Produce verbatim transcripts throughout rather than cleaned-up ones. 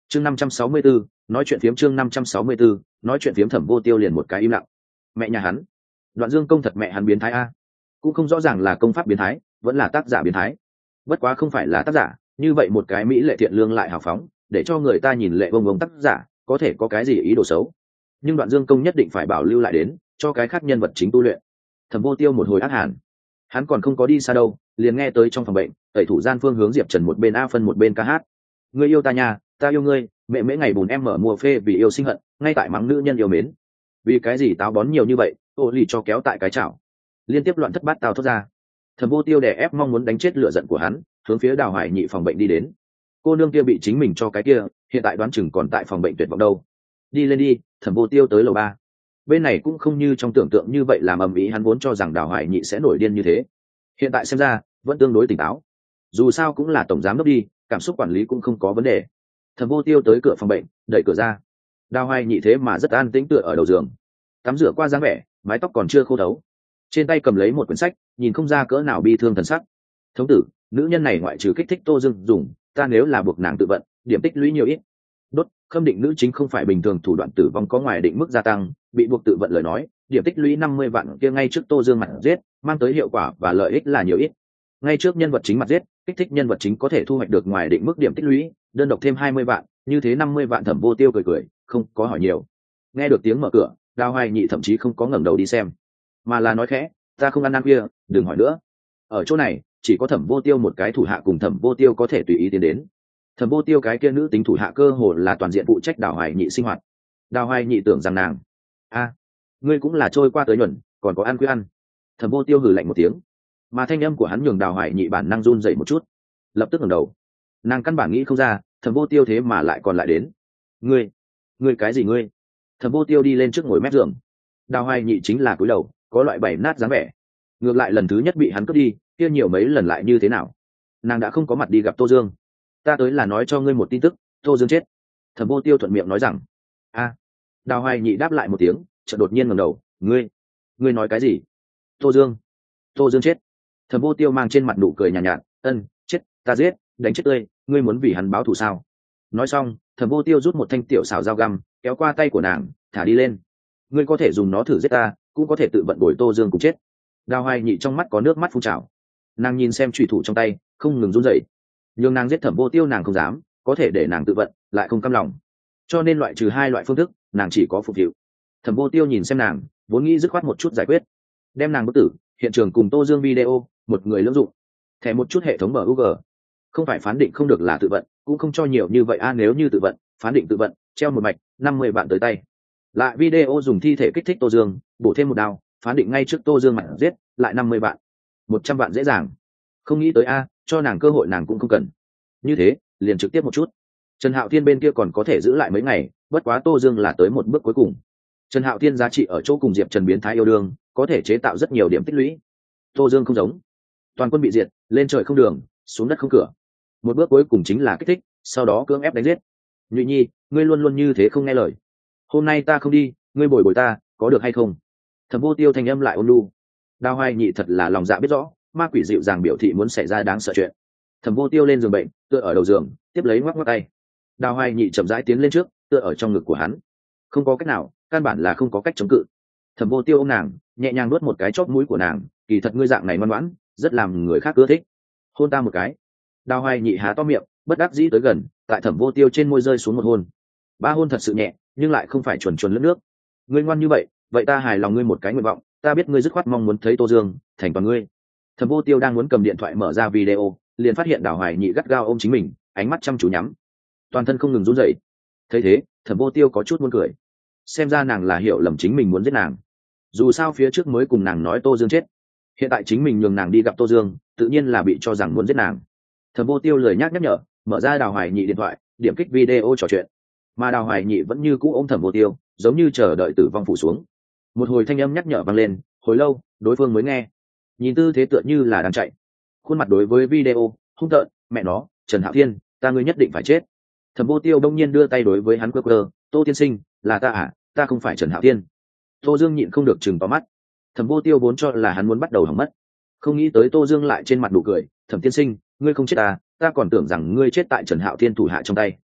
chương năm trăm sáu mươi 564, nói chuyện phiếm chương năm trăm sáu mươi 564, nói chuyện phiếm Thẩm Vô Tiêu liền một cái im lặng. Mẹ nhà hắn, Đoạn Dương Công thật mẹ hắn biến thái a. Cũng không rõ ràng là công pháp biến thái vẫn là tác giả biến thái. Bất quá không phải là tác giả, như vậy một cái mỹ lệ thiện lương lại hào phóng, để cho người ta nhìn lệ bông bông tác giả có thể có cái gì ý đồ xấu. Nhưng Đoạn Dương Công nhất định phải bảo lưu lại đến cho cái khác nhân vật chính tu luyện. Thẩm Vô Tiêu một hồi ác hàn, hắn còn không có đi xa đâu, liền nghe tới trong phòng bệnh tẩy thủ gian Phương hướng Diệp Trần một bên a phân một bên ca hát. Ngươi yêu ta nha, ta yêu ngươi, mẹ mấy ngày bùn em mở mùa phê vì yêu sinh hận, ngay tại mắng nữ nhân yêu mến. Vì cái gì táo bón nhiều như vậy, ô lì cho kéo tại cái chảo. Liên tiếp loạn thất bát tao thốt ra. Thẩm Vô Tiêu đè ép mong muốn đánh chết lửa giận của hắn, hướng phía Đào Hoài Nhị phòng bệnh đi đến. Cô nương kia bị chính mình cho cái kia, hiện tại đoán chừng còn tại phòng bệnh tuyệt vọng đâu. Đi lên đi. Thẩm Vô Tiêu tới lầu ba. Bên này cũng không như trong tưởng tượng như vậy, làm ầm ĩ, hắn vốn cho rằng Đào Hoài Nhị sẽ nổi điên như thế, hiện tại xem ra vẫn tương đối tỉnh táo. Dù sao cũng là tổng giám đốc đi, cảm xúc quản lý cũng không có vấn đề. Thẩm Vô Tiêu tới cửa phòng bệnh, đẩy cửa ra. Đào Hoài Nhị thế mà rất an tĩnh tựa ở đầu giường, tắm rửa qua dáng vẻ, mái tóc còn chưa khô thấu, trên tay cầm lấy một quyển sách, nhìn không ra cỡ nào bi thương thần sắc. Thống tử, nữ nhân này ngoại trừ kích thích Tô Dương dùng, ta nếu là buộc nàng tự vận, điểm tích lũy nhiều ít. Đốt, khâm định nữ chính không phải bình thường thủ đoạn tử vong có ngoài định mức gia tăng, bị buộc tự vận lời nói, điểm tích lũy năm mươi vạn kia ngay trước Tô Dương mặt giết, mang tới hiệu quả và lợi ích là nhiều ít. Ngay trước nhân vật chính mặt giết, kích thích nhân vật chính có thể thu hoạch được ngoài định mức điểm tích lũy, đơn độc thêm hai mươi vạn, như thế năm mươi vạn. Thẩm Vô Tiêu cười cười, không có hỏi nhiều. Nghe được tiếng mở cửa, Đào Hoài Nhị thậm chí không có ngẩng đầu đi xem, mà là nói khẽ, ta không ăn ăn kia, đừng hỏi nữa. Ở chỗ này chỉ có Thẩm Vô Tiêu một cái thủ hạ cùng Thẩm Vô Tiêu có thể tùy ý tiến đến. Thẩm Vô Tiêu cái kia nữ tính thủ hạ cơ hồ là toàn diện phụ trách Đào Hoài Nhị sinh hoạt. Đào Hoài Nhị tưởng rằng nàng, a, ngươi cũng là trôi qua tới nhuần, còn có ăn cứ ăn. Thẩm Vô Tiêu hừ lạnh một tiếng, mà thanh âm của hắn nhường Đào Hoài Nhị bản năng run dậy một chút, lập tức ngẩng đầu. Nàng căn bản nghĩ không ra Thẩm Vô Tiêu thế mà lại còn lại đến. Ngươi, ngươi cái gì ngươi? Thẩm Vô Tiêu đi lên trước ngồi mép giường. Đào Hoài Nhị chính là cúi đầu, có loại bảy nát dáng vẻ. Ngược lại lần thứ nhất bị hắn cướp đi, kia nhiều mấy lần lại như thế nào? Nàng đã không có mặt đi gặp Tô Dương. Ta tới là nói cho ngươi một tin tức, Tô Dương chết. Thẩm Vô Tiêu thuận miệng nói rằng. A. Đào Hoài Nhị đáp lại một tiếng, chợt đột nhiên ngẩng đầu. Ngươi, ngươi nói cái gì? Tô Dương, Tô Dương chết. Thẩm Vô Tiêu mang trên mặt nụ cười nhàn nhạt, nhạt, ân, chết, ta giết, đánh chết tươi, ngươi muốn vì hắn báo thù sao? Nói xong, Thẩm Vô Tiêu rút một thanh tiểu xảo dao găm, kéo qua tay của nàng, thả đi lên. Ngươi có thể dùng nó thử giết ta, cũng có thể tự vận bồi Tô Dương cùng chết. Đào Hoài Nhị trong mắt có nước mắt phun trào. Nàng nhìn xem chủy thủ trong tay, không ngừng run rẩy. Nhưng nàng giết Thẩm Vô Tiêu nàng không dám, có thể để nàng tự vận, lại không cam lòng. Cho nên loại trừ hai loại phương thức, nàng chỉ có phục vụ. Thẩm Vô Tiêu nhìn xem nàng, vốn nghĩ dứt khoát một chút giải quyết, đem nàng bất tử, hiện trường cùng Tô Dương video, một người lưỡng dụng, thẻ một chút hệ thống bờ u giê, không phải phán định không được là tự vận, cũng không cho nhiều như vậy a, nếu như tự vận, phán định tự vận, treo một mạch, năm mươi vạn tới tay. Lại video dùng thi thể kích thích Tô Dương, bổ thêm một đao, phán định ngay trước Tô Dương mặt giết, lại năm mươi vạn, một trăm vạn dễ dàng. Không nghĩ tới a, cho nàng cơ hội nàng cũng không cần. Như thế, liền trực tiếp một chút. Trần Hạo Thiên bên kia còn có thể giữ lại mấy ngày, bất quá Tô Dương là tới một bước cuối cùng. Trần Hạo Thiên giá trị ở chỗ cùng Diệp Trần biến thái yêu đương, có thể chế tạo rất nhiều điểm tích lũy. Tô Dương không giống, toàn quân bị diệt, lên trời không đường, xuống đất không cửa. Một bước cuối cùng chính là kích thích, sau đó cưỡng ép đánh giết. Nhụy Nhi, ngươi luôn luôn như thế không nghe lời. Hôm nay ta không đi, ngươi bồi bồi ta, có được hay không? Thẩm Vô Tiêu thanh âm lại ôn nhu. Đào Hoài Nhị thật là lòng dạ biết rõ, ma quỷ dịu dàng biểu thị muốn xảy ra đáng sợ chuyện. Thẩm Vô Tiêu lên giường bệnh, tựa ở đầu giường, tiếp lấy ngoắc ngoắc tay. Đào Hoài Nhị chậm rãi tiến lên trước, tựa ở trong ngực của hắn. Không có cách nào, căn bản là không có cách chống cự. Thẩm Vô Tiêu ôm nàng, nhẹ nhàng nuốt một cái chóp mũi của nàng, kỳ thật ngươi dạng này ngoan ngoãn, rất làm người khác ưa thích. Hôn ta một cái. Đào Hoài Nhị há to miệng, bất đắc dĩ tới gần, tại Thẩm Vô Tiêu trên môi rơi xuống một hôn. Ba hôn thật sự nhẹ, nhưng lại không phải chuẩn chuẩn lướt nước. Ngươi ngoan như vậy, vậy ta hài lòng ngươi một cái nguyện vọng, ta biết ngươi dứt khoát mong muốn thấy Tô Dương, thành toàn ngươi. Thẩm Vô Tiêu đang muốn cầm điện thoại mở ra video, liền phát hiện Đào Hoài Nhị gắt gao ôm chính mình, ánh mắt chăm chú nhắm, toàn thân không ngừng run rẩy. Thấy thế, Thẩm Vô Tiêu có chút muốn cười. Xem ra nàng là hiểu lầm chính mình muốn giết nàng. Dù sao phía trước mới cùng nàng nói Tô Dương chết, hiện tại chính mình nhường nàng đi gặp Tô Dương, tự nhiên là bị cho rằng muốn giết nàng. Thẩm Vô Tiêu lời nhắc nhắc nhở, mở ra Đào Hoài Nhị điện thoại, điểm kích video trò chuyện. Mà Đào Hoài Nhị vẫn như cũ ôm Thẩm Vô Tiêu, giống như chờ đợi tử vong phủ xuống. Một hồi thanh âm nhắc nhở vang lên, hồi lâu đối phương mới nghe. Nhìn tư thế tựa như là đang chạy, khuôn mặt đối với video hung tợn, mẹ nó, Trần Hạo Thiên, ta ngươi nhất định phải chết. Thẩm Vô Tiêu đông nhiên đưa tay đối với hắn quơ quơ, Tô tiên sinh, là ta à, ta không phải Trần Hạo Thiên. Tô Dương nhịn không được chừng to mắt. Thẩm Vô Tiêu vốn cho là hắn muốn bắt đầu hỏng mất, không nghĩ tới Tô Dương lại trên mặt nụ cười, Thẩm tiên sinh, ngươi không chết à, ta còn tưởng rằng ngươi chết tại Trần Hạo Thiên thủ hạ trong tay.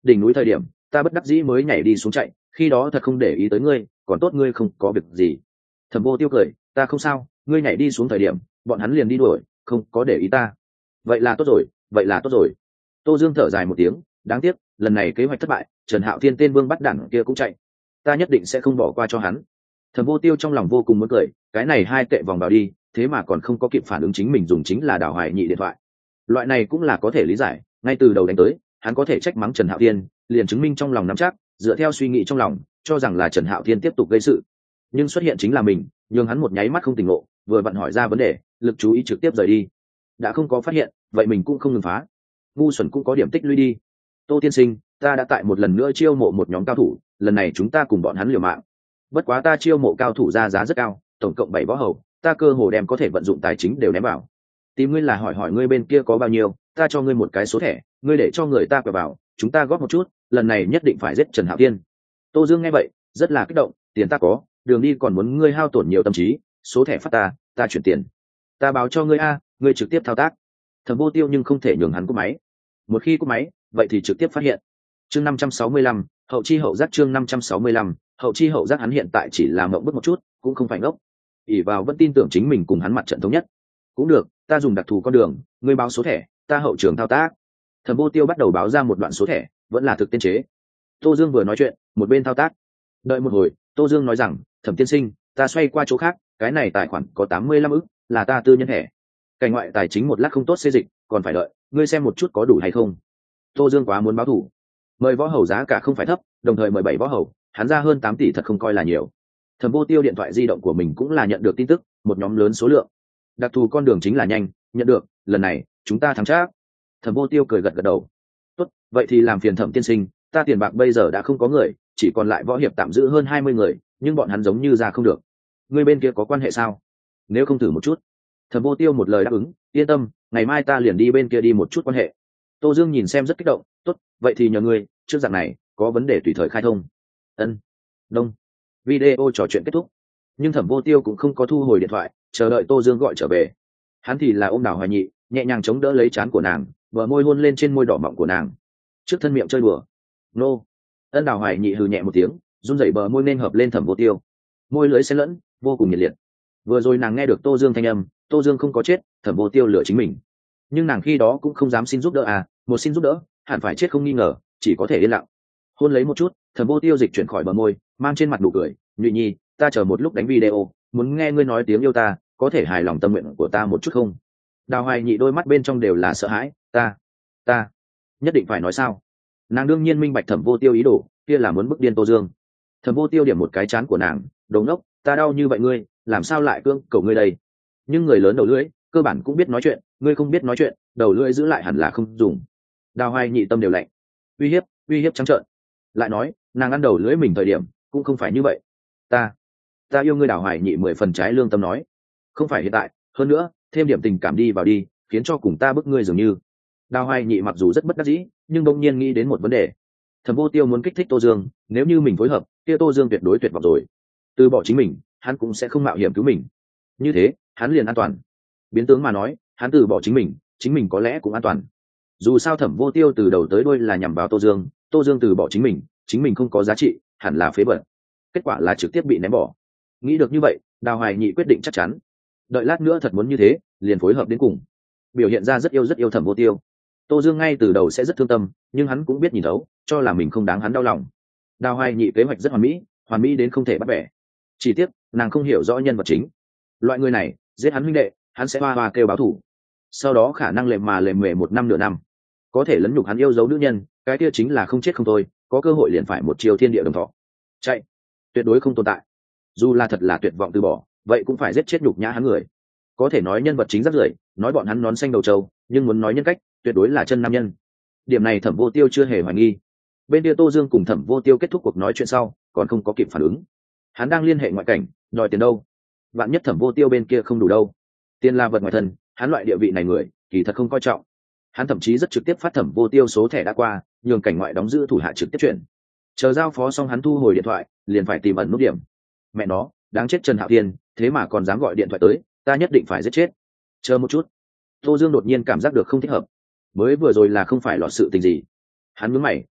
đỉnh núi thời điểm ta bất đắc dĩ mới nhảy đi xuống chạy, khi đó thật không để ý tới ngươi, còn tốt ngươi không có việc gì. Thẩm Vô Tiêu cười, ta không sao, ngươi nhảy đi xuống thời điểm bọn hắn liền đi đuổi, không có để ý ta. Vậy là tốt rồi, vậy là tốt rồi. Tô Dương thở dài một tiếng, đáng tiếc lần này kế hoạch thất bại, Trần Hạo Thiên tên vương bắt đẳng kia cũng chạy, ta nhất định sẽ không bỏ qua cho hắn. Thẩm Vô Tiêu trong lòng vô cùng muốn cười, cái này hai tệ vòng vào đi, thế mà còn không có kịp phản ứng chính mình dùng chính là Đào Hoài Nhị điện thoại. Loại này cũng là có thể lý giải, ngay từ đầu đánh tới hắn có thể trách mắng Trần Hạo Thiên, liền chứng minh trong lòng nắm chắc, dựa theo suy nghĩ trong lòng cho rằng là Trần Hạo Thiên tiếp tục gây sự, nhưng xuất hiện chính là mình, nhưng hắn một nháy mắt không tỉnh ngộ, vừa vặn hỏi ra vấn đề, lực chú ý trực tiếp rời đi, đã không có phát hiện vậy mình cũng không ngừng phá, ngu xuẩn cũng có điểm tích lũy đi. Tô tiên sinh, ta đã tại một lần nữa chiêu mộ một nhóm cao thủ, lần này chúng ta cùng bọn hắn liều mạng, bất quá ta chiêu mộ cao thủ ra giá rất cao, tổng cộng bảy võ hầu, ta cơ hồ đem có thể vận dụng tài chính đều ném vào. Tìm ngươi là hỏi hỏi ngươi bên kia có bao nhiêu, ta cho ngươi một cái số thẻ, ngươi để cho người ta quẹo vào, chúng ta góp một chút, lần này nhất định phải giết Trần Hạo Thiên. Tô Dương nghe vậy rất là kích động, tiền ta có, đường đi còn muốn ngươi hao tổn nhiều tâm trí, số thẻ phát ta, ta chuyển tiền, ta báo cho ngươi a, ngươi trực tiếp thao tác. Thẩm Vô Tiêu nhưng không thể nhường hắn cúp máy, một khi cúp máy vậy thì trực tiếp phát hiện. Chương năm trăm sáu mươi lăm, hậu chi hậu giác. Chương năm trăm sáu mươi lăm, hậu chi hậu giác. Hắn hiện tại chỉ là mộng bức một chút, cũng không phải ngốc, ỷ vào vẫn tin tưởng chính mình cùng hắn mặt trận thống nhất. Cũng được, ta dùng đặc thù con đường, ngươi báo số thẻ, ta hậu trường thao tác. Thẩm Vô Tiêu bắt đầu báo ra một đoạn số thẻ, vẫn là thực tiên chế. Tô Dương vừa nói chuyện một bên thao tác. Đợi một hồi, Tô Dương nói rằng, Thẩm tiên sinh, ta xoay qua chỗ khác, cái này tài khoản có tám mươi lăm ức, là ta tư nhân thẻ, cảnh ngoại tài chính một lát không tốt xê dịch, còn phải đợi, ngươi xem một chút có đủ hay không. Tô Dương quá muốn báo thủ, mời võ hầu giá cả không phải thấp, đồng thời mời bảy võ hầu, hắn ra hơn tám tỷ thật không coi là nhiều. Thẩm Vô Tiêu điện thoại di động của mình cũng là nhận được tin tức, một nhóm lớn số lượng, đặc thù con đường chính là nhanh, nhận được, lần này chúng ta thắng chắc. Thẩm Vô Tiêu cười gật gật đầu, tốt, vậy thì làm phiền Thẩm tiên sinh, ta tiền bạc bây giờ đã không có người, chỉ còn lại võ hiệp tạm giữ hơn hai mươi người, nhưng bọn hắn giống như ra không được, ngươi bên kia có quan hệ sao? Nếu không thử một chút. Thẩm Vô Tiêu một lời đáp ứng, yên tâm, ngày mai ta liền đi bên kia đi một chút quan hệ. Tô Dương nhìn xem rất kích động, tốt, vậy thì nhờ ngươi, trước dạng này có vấn đề tùy thời khai thông. Ân. Đông. Video trò chuyện kết thúc, nhưng Thẩm Vô Tiêu cũng không có thu hồi điện thoại, chờ đợi Tô Dương gọi trở về. Hắn thì là ôm Đào Hoài Nhị, nhẹ nhàng chống đỡ lấy trán của nàng, bờ môi hôn lên trên môi đỏ mọng của nàng, trước thân miệng chơi đùa. Nô. Ân. Đào Hoài Nhị hừ nhẹ một tiếng, run rẩy bờ môi nên hợp lên Thẩm Vô Tiêu, môi lưỡi xen lẫn, vô cùng nhiệt liệt. Vừa rồi nàng nghe được Tô Dương thanh âm, Tô Dương không có chết, Thẩm Vô Tiêu lựa chính mình, nhưng nàng khi đó cũng không dám xin giúp đỡ à, một xin giúp đỡ hẳn phải chết không nghi ngờ, chỉ có thể yên lặng hôn lấy một chút. Thẩm Vô Tiêu dịch chuyển khỏi bờ môi, mang trên mặt nụ cười, nhụy nhi, ta chờ một lúc đánh video, muốn nghe ngươi nói tiếng yêu ta, có thể hài lòng tâm nguyện của ta một chút không? Đào Hoài Nhị đôi mắt bên trong đều là sợ hãi, ta ta nhất định phải nói sao? Nàng đương nhiên minh bạch Thẩm Vô Tiêu ý đồ, kia là muốn bức điên Tô Dương. Thẩm Vô Tiêu điểm một cái chán của nàng, đồ ngốc, ta đau như vậy ngươi làm sao lại cưỡng cầu ngươi đây? Nhưng người lớn đầu lưỡi cơ bản cũng biết nói chuyện, ngươi không biết nói chuyện, đầu lưỡi giữ lại hẳn là không dùng. Đào Hoài Nhị tâm đều lạnh, uy hiếp uy hiếp trắng trợn. Lại nói nàng ăn đầu lưỡi mình thời điểm cũng không phải như vậy, ta ta yêu ngươi. Đào Hoài Nhị mười phần trái lương tâm nói, không phải hiện tại, hơn nữa thêm điểm tình cảm đi vào đi, khiến cho cùng ta bức ngươi dường như. Đào Hoài Nhị mặc dù rất bất đắc dĩ, nhưng đông nhiên nghĩ đến một vấn đề. Thẩm Vô Tiêu muốn kích thích Tô Dương, nếu như mình phối hợp kia Tô Dương tuyệt đối tuyệt vọng rồi, từ bỏ chính mình hắn cũng sẽ không mạo hiểm cứu mình, như thế hắn liền an toàn. Biến tướng mà nói, hắn từ bỏ chính mình, chính mình có lẽ cũng an toàn. Dù sao Thẩm Vô Tiêu từ đầu tới đuôi là nhằm vào Tô Dương, Tô Dương từ bỏ chính mình, chính mình không có giá trị, hẳn là phế vật, kết quả là trực tiếp bị ném bỏ. Nghĩ được như vậy, Đào Hoài Nhị quyết định chắc chắn, đợi lát nữa thật muốn như thế liền phối hợp đến cùng, biểu hiện ra rất yêu rất yêu Thẩm Vô Tiêu. Tô Dương ngay từ đầu sẽ rất thương tâm, nhưng hắn cũng biết nhìn thấu, cho là mình không đáng hắn đau lòng. Đào Hoài Nhị kế hoạch rất hoàn mỹ, hoàn mỹ đến không thể bắt bẻ. Chỉ tiếc nàng không hiểu rõ nhân vật chính, loại người này giết hắn huynh đệ, hắn sẽ hoa hoa kêu báo thù, sau đó khả năng lệ mà lệ mề một năm nửa năm, có thể lấn nhục hắn yêu dấu nữ nhân, cái kia chính là không chết không thôi, có cơ hội liền phải một chiều thiên địa đồng thọ, chạy tuyệt đối không tồn tại. Dù là thật là tuyệt vọng từ bỏ, vậy cũng phải giết chết nhục nhã hắn người. Có thể nói nhân vật chính rất rưởi, nói bọn hắn nón xanh đầu trâu, nhưng muốn nói nhân cách, tuyệt đối là chân nam nhân. Điểm này Thẩm Vô Tiêu chưa hề hoài nghi. Bên kia Tô Dương cùng Thẩm Vô Tiêu kết thúc cuộc nói chuyện sau, còn không có kịp phản ứng, hắn đang liên hệ ngoại cảnh, đòi tiền đâu. Vạn nhất Thẩm Vô Tiêu bên kia không đủ đâu, tiền là vật ngoài thân, hắn loại địa vị này người kỳ thật không coi trọng. Hắn thậm chí rất trực tiếp phát Thẩm Vô Tiêu số thẻ đã qua, nhường cảnh ngoại đóng giữ thủ hạ trực tiếp chuyển, chờ giao phó xong hắn thu hồi điện thoại, liền phải tìm ẩn nút điểm. Mẹ nó, đáng chết Trần Hạo Thiên, thế mà còn dám gọi điện thoại tới, ta nhất định phải giết chết. Chờ một chút. Tô Dương đột nhiên cảm giác được không thích hợp, mới vừa rồi là không phải lọt sự tình gì. Hắn nhướng mày,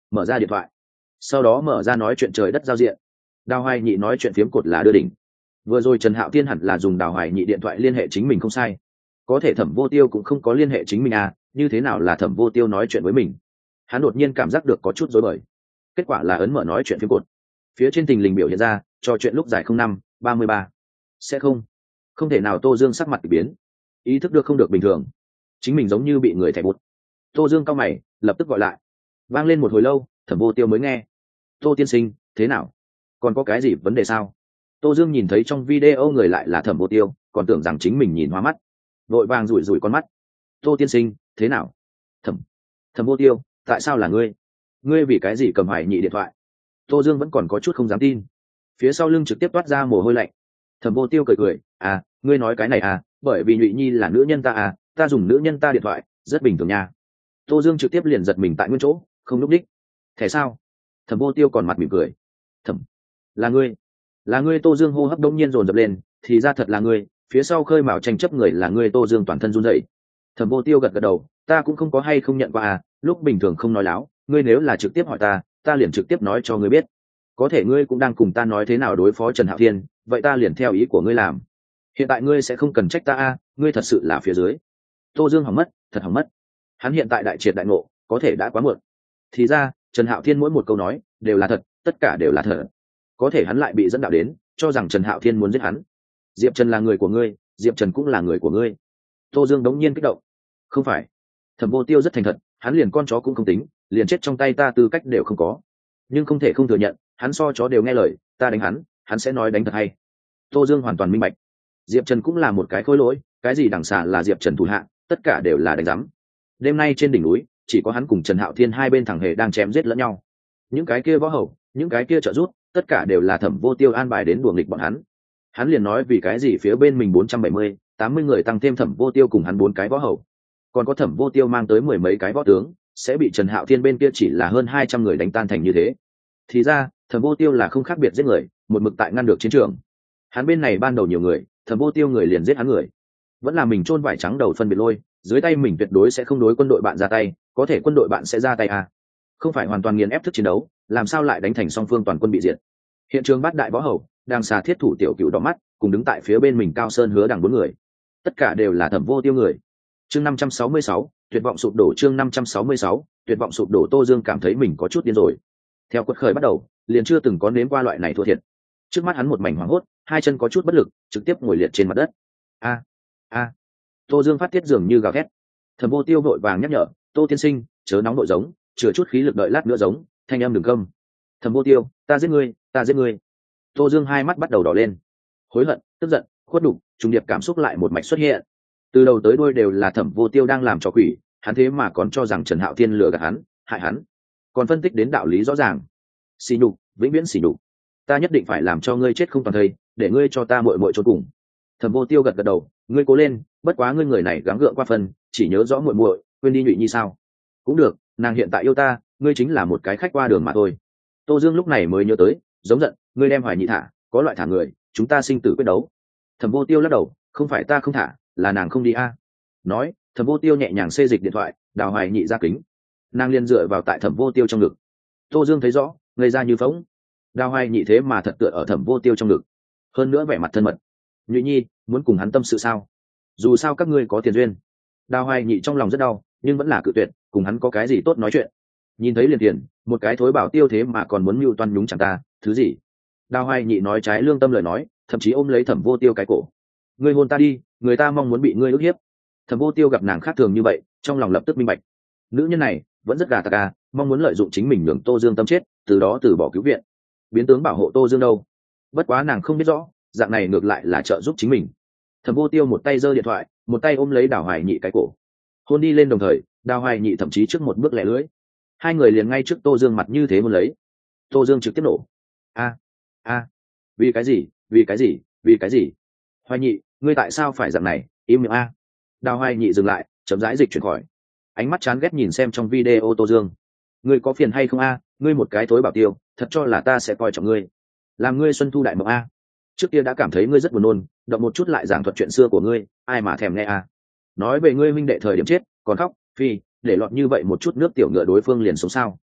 mở ra điện thoại, sau đó mở ra nói chuyện trời đất giao diện. Đào Hoài Nhị nói chuyện phiếm cột là đưa đỉnh. Vừa rồi Trần Hạo Thiên hẳn là dùng Đào Hoài Nhị điện thoại liên hệ chính mình không sai, có thể Thẩm Vô Tiêu cũng không có liên hệ chính mình à, như thế nào là Thẩm Vô Tiêu nói chuyện với mình? Hắn đột nhiên cảm giác được có chút rối bời. Kết quả là ấn mở nói chuyện phiếm cột, phía trên tình lình biểu hiện ra trò chuyện lúc dài không năm ba mươi ba. Sẽ không không thể nào. Tô Dương sắc mặt biến, ý thức được không được bình thường, chính mình giống như bị người thẻ bút. Tô Dương cau mày, lập tức gọi lại. Vang lên một hồi lâu, Thẩm Vô Tiêu mới nghe. Tô tiên sinh, thế nào? Còn có cái gì vấn đề sao? Tô Dương nhìn thấy trong video người lại là Thẩm Vô Tiêu, còn tưởng rằng chính mình nhìn hoa mắt, vội vàng rủi rủi con mắt. Tô tiên sinh, thế nào? Thẩm Thẩm Vô Tiêu, tại sao là ngươi? Ngươi vì cái gì cầm Hoài Nhị điện thoại? Tô Dương vẫn còn có chút không dám tin, phía sau lưng trực tiếp toát ra mồ hôi lạnh. Thẩm Vô Tiêu cười cười, à, ngươi nói cái này à, bởi vì Nhụy Nhi là nữ nhân ta à, ta dùng nữ nhân ta điện thoại, rất bình thường nha. Tô Dương trực tiếp liền giật mình tại nguyên chỗ, không lúc đích. Thế sao? Thẩm Vô Tiêu còn mặt mỉm cười. Thẩm, là ngươi, là ngươi. Tô Dương hô hấp đông nhiên dồn dập lên, thì ra thật là ngươi, phía sau khơi mào tranh chấp người là ngươi. Tô Dương toàn thân run rẩy. Thẩm Vô Tiêu gật gật đầu, ta cũng không có hay không nhận qua à, lúc bình thường không nói láo, ngươi nếu là trực tiếp hỏi ta, ta liền trực tiếp nói cho ngươi biết. Có thể ngươi cũng đang cùng ta nói thế nào đối phó Trần Hạo Thiên, vậy ta liền theo ý của ngươi làm. Hiện tại ngươi sẽ không cần trách ta à, ngươi thật sự là phía dưới. Tô Dương hỏng mất, thật hỏng mất. Hắn hiện tại đại triệt đại ngộ, có thể đã quá muộn. Thì ra Trần Hạo Thiên mỗi một câu nói đều là thật, tất cả đều là thật. Có thể hắn lại bị dẫn đạo đến cho rằng Trần Hạo Thiên muốn giết hắn. Diệp Trần là người của ngươi, Diệp Trần cũng là người của ngươi. Tô Dương đống nhiên kích động. Không phải. Thẩm Vô Tiêu rất thành thật, hắn liền con chó cũng không tính, liền chết trong tay ta tư cách đều không có. Nhưng không thể không thừa nhận, hắn so chó đều nghe lời, ta đánh hắn, hắn sẽ nói đánh thật hay. Tô Dương hoàn toàn minh bạch. Diệp Trần cũng là một cái khối lỗi, cái gì đằng xà là Diệp Trần thủ hạ, tất cả đều là đánh giám. Đêm nay trên đỉnh núi, chỉ có hắn cùng Trần Hạo Thiên hai bên thẳng hề đang chém giết lẫn nhau. Những cái kia võ hầu, những cái kia trợ giúp, tất cả đều là Thẩm Vô Tiêu an bài đến đùa nghịch bọn hắn. Hắn liền nói vì cái gì phía bên mình bốn trăm bảy mươi, tám mươi người tăng thêm Thẩm Vô Tiêu cùng hắn bốn cái võ hầu, còn có Thẩm Vô Tiêu mang tới mười mấy cái võ tướng, sẽ bị Trần Hạo Thiên bên kia chỉ là hơn hai trăm người đánh tan thành như thế. Thì ra, Thẩm Vô Tiêu là không khác biệt giết người, một mực tại ngăn được chiến trường. Hắn bên này ban đầu nhiều người, Thẩm Vô Tiêu người liền giết hắn người. Vẫn là mình chôn vải trắng đầu phân biệt lôi, dưới tay mình tuyệt đối sẽ không đối quân đội bạn ra tay, có thể quân đội bạn sẽ ra tay à? Không phải hoàn toàn nghiền ép thức chiến đấu, làm sao lại đánh thành song phương toàn quân bị diệt? Hiện trường bát đại võ hầu đang xà thiết thủ tiểu cựu đỏ mắt, cùng đứng tại phía bên mình Cao Sơn Hứa đằng bốn người, tất cả đều là Thẩm Vô Tiêu người. Chương năm trăm sáu mươi sáu, tuyệt vọng sụp đổ. Chương năm trăm sáu mươi sáu, tuyệt vọng sụp đổ. Tô Dương cảm thấy mình có chút điên rồi. Theo quật khởi bắt đầu, liền chưa từng có nếm qua loại này thua thiệt. Trước mắt hắn một mảnh hoảng hốt, hai chân có chút bất lực, trực tiếp ngồi liệt trên mặt đất. A, a. Tô Dương phát tiết dường như gào thét. Thẩm Vô Tiêu vội vàng nhắc nhở, Tô tiên sinh, chớ nóng nội giống, chừa chút khí lực đợi lát nữa giống, thanh em đừng câm. Thẩm Vô Tiêu, ta giết ngươi, ta giết ngươi. Tô Dương hai mắt bắt đầu đỏ lên, hối hận, tức giận, khuất đục, trùng điệp cảm xúc lại một mạch xuất hiện. Từ đầu tới đuôi đều là Thẩm Vô Tiêu đang làm trò quỷ, hắn thế mà còn cho rằng Trần Hạo Thiên lừa gạt hắn, hại hắn, còn phân tích đến đạo lý rõ ràng. Xỉ nhục, vĩnh viễn xỉ nhục. Ta nhất định phải làm cho ngươi chết không toàn thây, để ngươi cho ta muội muội chôn cùng. Thẩm Vô Tiêu gật gật đầu, ngươi cố lên, bất quá ngươi người này gắng gượng qua phần, chỉ nhớ rõ muội muội, quên đi Nhụy Nhi sao? Cũng được, nàng hiện tại yêu ta, ngươi chính là một cái khách qua đường mà thôi. Tô Dương lúc này mới nhớ tới, giống giận, ngươi đem Hoài Nhị thả, có loại thả người, chúng ta sinh tử quyết đấu. Thẩm Vô Tiêu lắc đầu, không phải ta không thả, là nàng không đi a. Nói, Thẩm Vô Tiêu nhẹ nhàng xê dịch điện thoại, đào Hoài Nhị ra kính, nàng liền dựa vào tại Thẩm Vô Tiêu trong ngực. Tô Dương thấy rõ, ngây ra như phỗng. Đào Hoài Nhị thế mà thật tựa ở Thẩm Vô Tiêu trong ngực, hơn nữa vẻ mặt thân mật. Nhụy Nhi muốn cùng hắn tâm sự sao? Dù sao các ngươi có tiền duyên. Đào Hoài Nhị trong lòng rất đau, nhưng vẫn là cự tuyệt, cùng hắn có cái gì tốt nói chuyện. Nhìn thấy liền tiền, một cái thối bảo tiêu thế mà còn muốn mưu toan nhúng chẳng ta, thứ gì? Đào Hoài Nhị nói trái lương tâm lời nói, thậm chí ôm lấy Thẩm Vô Tiêu cái cổ. Ngươi hôn ta đi, người ta mong muốn bị ngươi ức hiếp. Thẩm Vô Tiêu gặp nàng khác thường như vậy, trong lòng lập tức minh bạch. Nữ nhân này vẫn rất gà tạc à, mong muốn lợi dụng chính mình nhường Tô Dương tâm chết, từ đó từ bỏ cứu viện, biến tướng bảo hộ Tô Dương đâu. Bất quá nàng không biết rõ, dạng này ngược lại là trợ giúp chính mình. Thẩm Vô Tiêu một tay giơ điện thoại, một tay ôm lấy Đào Hoài Nhị cái cổ, hôn đi lên đồng thời. Đào Hoài Nhị thậm chí trước một bước lẻ lưỡi, hai người liền ngay trước Tô Dương mặt như thế muốn lấy. Tô Dương trực tiếp nổ. A, a, vì cái gì, vì cái gì, vì cái gì? Hoài Nhị, ngươi tại sao phải dạng này, im miệng a. Đào Hoài Nhị dừng lại, chậm rãi dịch chuyển khỏi, ánh mắt chán ghét nhìn xem trong video Tô Dương. Ngươi có phiền hay không a? Ngươi một cái thối bảo tiêu, thật cho là ta sẽ coi trọng ngươi, làm ngươi xuân thu đại mộng a? Trước kia đã cảm thấy ngươi rất buồn nôn, động một chút lại giảng thuật chuyện xưa của ngươi, ai mà thèm nghe a? Nói về ngươi huynh đệ thời điểm chết, còn khóc, phi, để lọt như vậy một chút nước tiểu ngựa đối phương liền sống sao?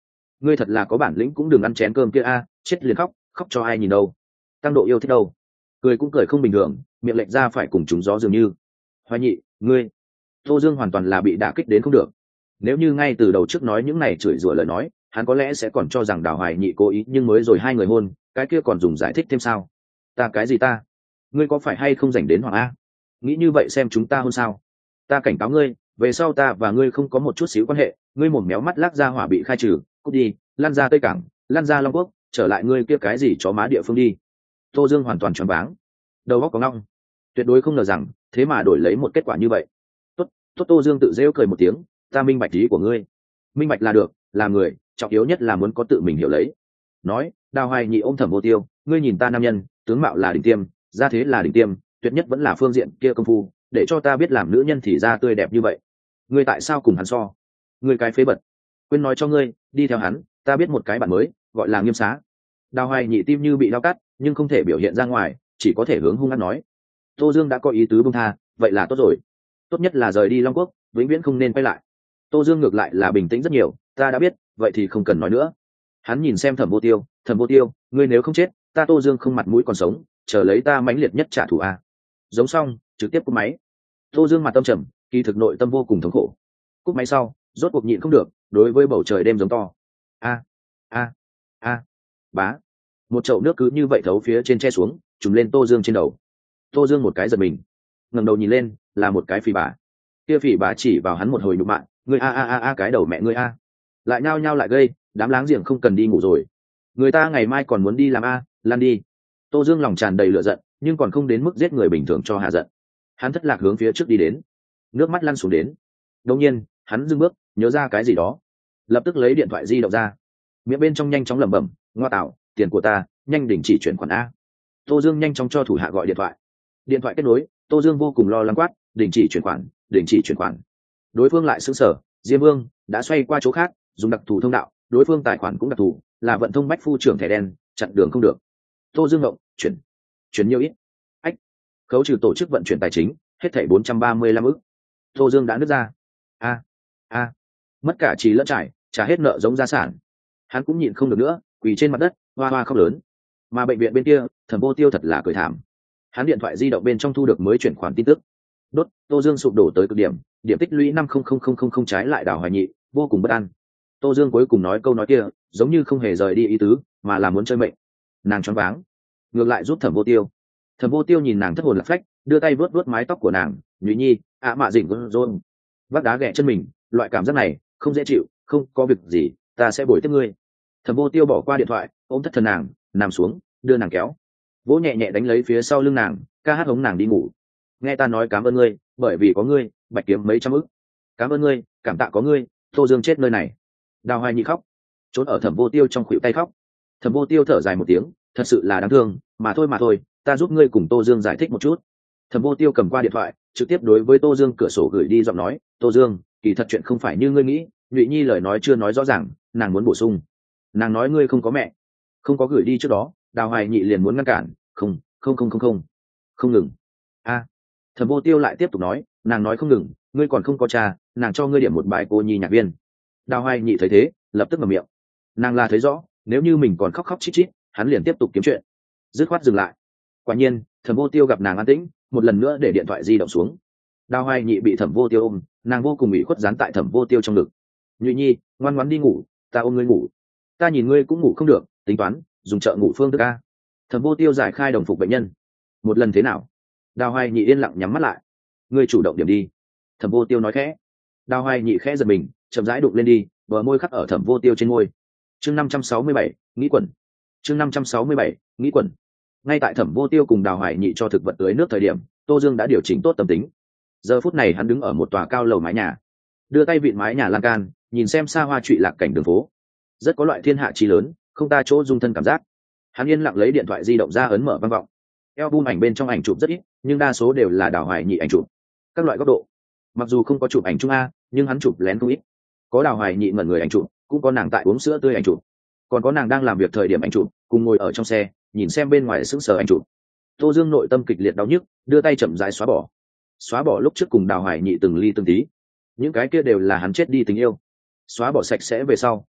ngươi thật là có bản lĩnh cũng đừng ăn chén cơm kia a, chết liền khóc, khóc cho ai nhìn đâu. Tăng độ yêu thích đâu, cười cũng cười không bình thường, miệng lệch ra phải cùng chúng gió dường như. Hoài Nhị, ngươi. Tô Dương hoàn toàn là bị đả kích đến không được. Nếu như ngay từ đầu trước nói những này chửi rủa lời nói, hắn có lẽ sẽ còn cho rằng Đào Hoài Nhị cố ý, nhưng mới rồi hai người hôn, cái kia còn dùng giải thích thêm sao? Ta cái gì ta? Ngươi có phải hay không dành đến Hoàng A? Nghĩ như vậy xem chúng ta hôn sao? Ta cảnh cáo ngươi, về sau ta và ngươi không có một chút xíu quan hệ, ngươi mồm méo mắt lác ra hỏa bị khai trừ, cút đi, lăn ra Tây Cảng, lăn ra Long Quốc, trở lại ngươi kia cái gì chó má địa phương đi. Tô Dương hoàn toàn choáng váng, đầu óc có ngọng, tuyệt đối không ngờ rằng thế mà đổi lấy một kết quả như vậy. Tốt, tốt. Tô Dương tự rêu cười một tiếng, ta minh bạch ý của ngươi. Minh bạch là được, làm người trọng yếu nhất là muốn có tự mình hiểu lấy. Nói, Đào Hoài Nhị ôm Thẩm Vô Tiêu, ngươi nhìn ta nam nhân, tướng mạo là đỉnh tiêm, gia thế là đỉnh tiêm, tuyệt nhất vẫn là phương diện kia công phu, để cho ta biết làm nữ nhân thì da tươi đẹp như vậy. Ngươi tại sao cùng hắn so? Ngươi cái phế bật. Quên nói cho ngươi, đi theo hắn, ta biết một cái bạn mới, gọi là Nghiêm Xá. Đào Hoài Nhị tim như bị đau cắt, nhưng không thể biểu hiện ra ngoài, chỉ có thể hướng hung hăng nói. Tô Dương đã có ý tứ buông tha, vậy là tốt rồi. Tốt nhất là rời đi Long Quốc, vĩnh viễn không nên quay lại. Tô Dương ngược lại là bình tĩnh rất nhiều, ta đã biết, vậy thì không cần nói nữa. Hắn nhìn xem Thẩm Vô Tiêu, Thẩm Vô Tiêu, ngươi nếu không chết, ta Tô Dương không mặt mũi còn sống, chờ lấy ta mãnh liệt nhất trả thù a. Giống xong, trực tiếp cúp máy. Tô Dương mặt tâm trầm, kỳ thực nội tâm vô cùng thống khổ. Cúp máy sau, rốt cuộc nhịn không được, đối với bầu trời đêm giống to. A, a, a, bá. Một chậu nước cứ như vậy thấu phía trên che xuống, trùm lên Tô Dương trên đầu. Tô Dương một cái giật mình, ngẩng đầu nhìn lên, là một cái phỉ bà. Kia phỉ bà chỉ vào hắn một hồi nhục mạ, ngươi a a a a cái đầu mẹ ngươi a. Lại nhao nhao lại gây, đám láng giềng không cần đi ngủ rồi. Người ta ngày mai còn muốn đi làm a, lan đi. Tô Dương lòng tràn đầy lửa giận, nhưng còn không đến mức giết người bình thường cho hạ giận. Hắn thất lạc hướng phía trước đi đến, nước mắt lăn xuống đến. Đột nhiên, hắn dừng bước, nhớ ra cái gì đó, lập tức lấy điện thoại di động ra, miệng bên trong nhanh chóng lẩm bẩm, ngoa tạo, tiền của ta, nhanh đình chỉ chuyển khoản a. Tô Dương nhanh chóng cho thủ hạ gọi điện thoại. Điện thoại kết nối, Tô Dương vô cùng lo lắng quát, đình chỉ chuyển khoản, đình chỉ chuyển khoản. Đối phương lại sững sờ, Diêm Vương đã xoay qua chỗ khác, dùng đặc thù thông đạo, đối phương tài khoản cũng đặc thù, là vận thông bách phu trưởng thẻ đen, chặn đường không được. Tô Dương ngộng, chuyển, chuyển nhiều ít? Ách, khấu trừ tổ chức vận chuyển tài chính, hết thảy bốn trăm ba mươi lăm ức. Tô Dương đã nứt ra. A, a, mất cả trí lẫn trải, trả hết nợ giống gia sản. Hắn cũng nhịn không được nữa, quỳ trên mặt đất, hoa hoa khóc lớn. Mà bệnh viện bên kia, Thẩm Vô Tiêu thật là cười thảm. Hắn điện thoại di động bên trong thu được mới chuyển khoản tin tức. Đốt, Tô Dương sụp đổ tới cực điểm, điểm tích lũy năm không không không không không trái lại Đào Hoài Nhị, vô cùng bất an. Tô Dương cuối cùng nói câu nói kia, giống như không hề rời đi ý tứ, mà là muốn chơi mệnh. Nàng choáng váng, ngược lại giúp Thẩm Vô Tiêu. Thẩm Vô Tiêu nhìn nàng thất hồn lạc phách, đưa tay vuốt vuốt mái tóc của nàng, Nhụy Nhi, ạ mạ dỉnh con rôn. Vác đá ghẻ chân mình, loại cảm giác này không dễ chịu, không có việc gì, ta sẽ bồi tiếp ngươi. Thẩm Vô Tiêu bỏ qua điện thoại, ôm thất thần nàng, nằm xuống, đưa nàng kéo, vỗ nhẹ nhẹ đánh lấy phía sau lưng nàng, ca hát hống nàng đi ngủ. Nghe ta nói cảm ơn ngươi, bởi vì có ngươi, bạch kiếm mấy trăm ức. Cảm ơn ngươi, cảm tạ có ngươi, Tô Dương chết nơi này. Đào Hoài Nhị khóc, trốn ở Thẩm Vô Tiêu trong khuỷu tay khóc. Thẩm Vô Tiêu thở dài một tiếng, thật sự là đáng thương, mà thôi mà thôi, ta giúp ngươi cùng Tô Dương giải thích một chút. Thẩm Vô Tiêu cầm qua điện thoại, trực tiếp đối với Tô Dương cửa sổ gửi đi giọng nói, Tô Dương, kỳ thật chuyện không phải như ngươi nghĩ, Nhụy Nhi lời nói chưa nói rõ ràng, nàng muốn bổ sung. Nàng nói ngươi không có mẹ. Không có gửi đi trước đó, Đào Hoài Nhị liền muốn ngăn cản, không, không không không không, không ngừng. A, Thẩm Vô Tiêu lại tiếp tục nói, nàng nói không ngừng, ngươi còn không có cha, nàng cho ngươi điểm một bài cô nhi nhạc viên. Đào Hoài Nhị thấy thế, lập tức mở miệng. Nàng là thấy rõ, nếu như mình còn khóc khóc chít chít, hắn liền tiếp tục kiếm chuyện. Dứt khoát dừng lại. Quả nhiên, Thẩm Vô Tiêu gặp nàng an tĩnh, một lần nữa để điện thoại di động xuống. Đào Hoài Nhị bị Thẩm Vô Tiêu ôm, nàng vô cùng ủy khuất dán tại Thẩm Vô Tiêu trong ngực. Nhụy Nhi, ngoan ngoãn đi ngủ, ta ôm ngươi ngủ. Ta nhìn ngươi cũng ngủ không được, tính toán dùng trợ ngủ phương thức a. Thẩm Vô Tiêu giải khai đồng phục bệnh nhân. Một lần thế nào? Đào Hoài Nhị yên lặng nhắm mắt lại. Ngươi chủ động điểm đi. Thẩm Vô Tiêu nói khẽ. Đào Hoài Nhị khẽ giật mình, chậm rãi đụng lên đi, bờ môi khắc ở Thẩm Vô Tiêu trên môi. Chương năm trăm sáu mươi bảy, nghĩ quẩn. Chương năm trăm sáu mươi bảy, nghĩ quẩn. Ngay tại Thẩm Vô Tiêu cùng Đào Hoài Nhị cho thực vật tưới nước thời điểm, Tô Dương đã điều chỉnh tốt tâm tính. Giờ phút này hắn đứng ở một tòa cao lầu mái nhà, đưa tay vịn mái nhà lan can, nhìn xem xa hoa trụy lạc cảnh đường phố, rất có loại thiên hạ chí lớn, không ta chỗ dung thân cảm giác. Hắn yên lặng lấy điện thoại di động ra ấn mở vang vọng. Album ảnh bên trong ảnh chụp rất ít, nhưng đa số đều là Đào Hoài Nhị ảnh chụp, các loại góc độ. Mặc dù không có chụp ảnh chung a, nhưng hắn chụp lén không ít. Có Đào Hoài Nhị ngẩn người ảnh chụp, cũng có nàng tại uống sữa tươi ảnh chụp, còn có nàng đang làm việc thời điểm ảnh chụp, cùng ngồi ở trong xe nhìn xem bên ngoài sững sờ ảnh chụp. Tô Dương nội tâm kịch liệt đau nhức, đưa tay chậm rãi xóa bỏ, xóa bỏ lúc trước cùng Đào Hoài Nhị từng ly từng tí, những cái kia đều là hắn chết đi tình yêu. Xóa bỏ sạch sẽ về sau,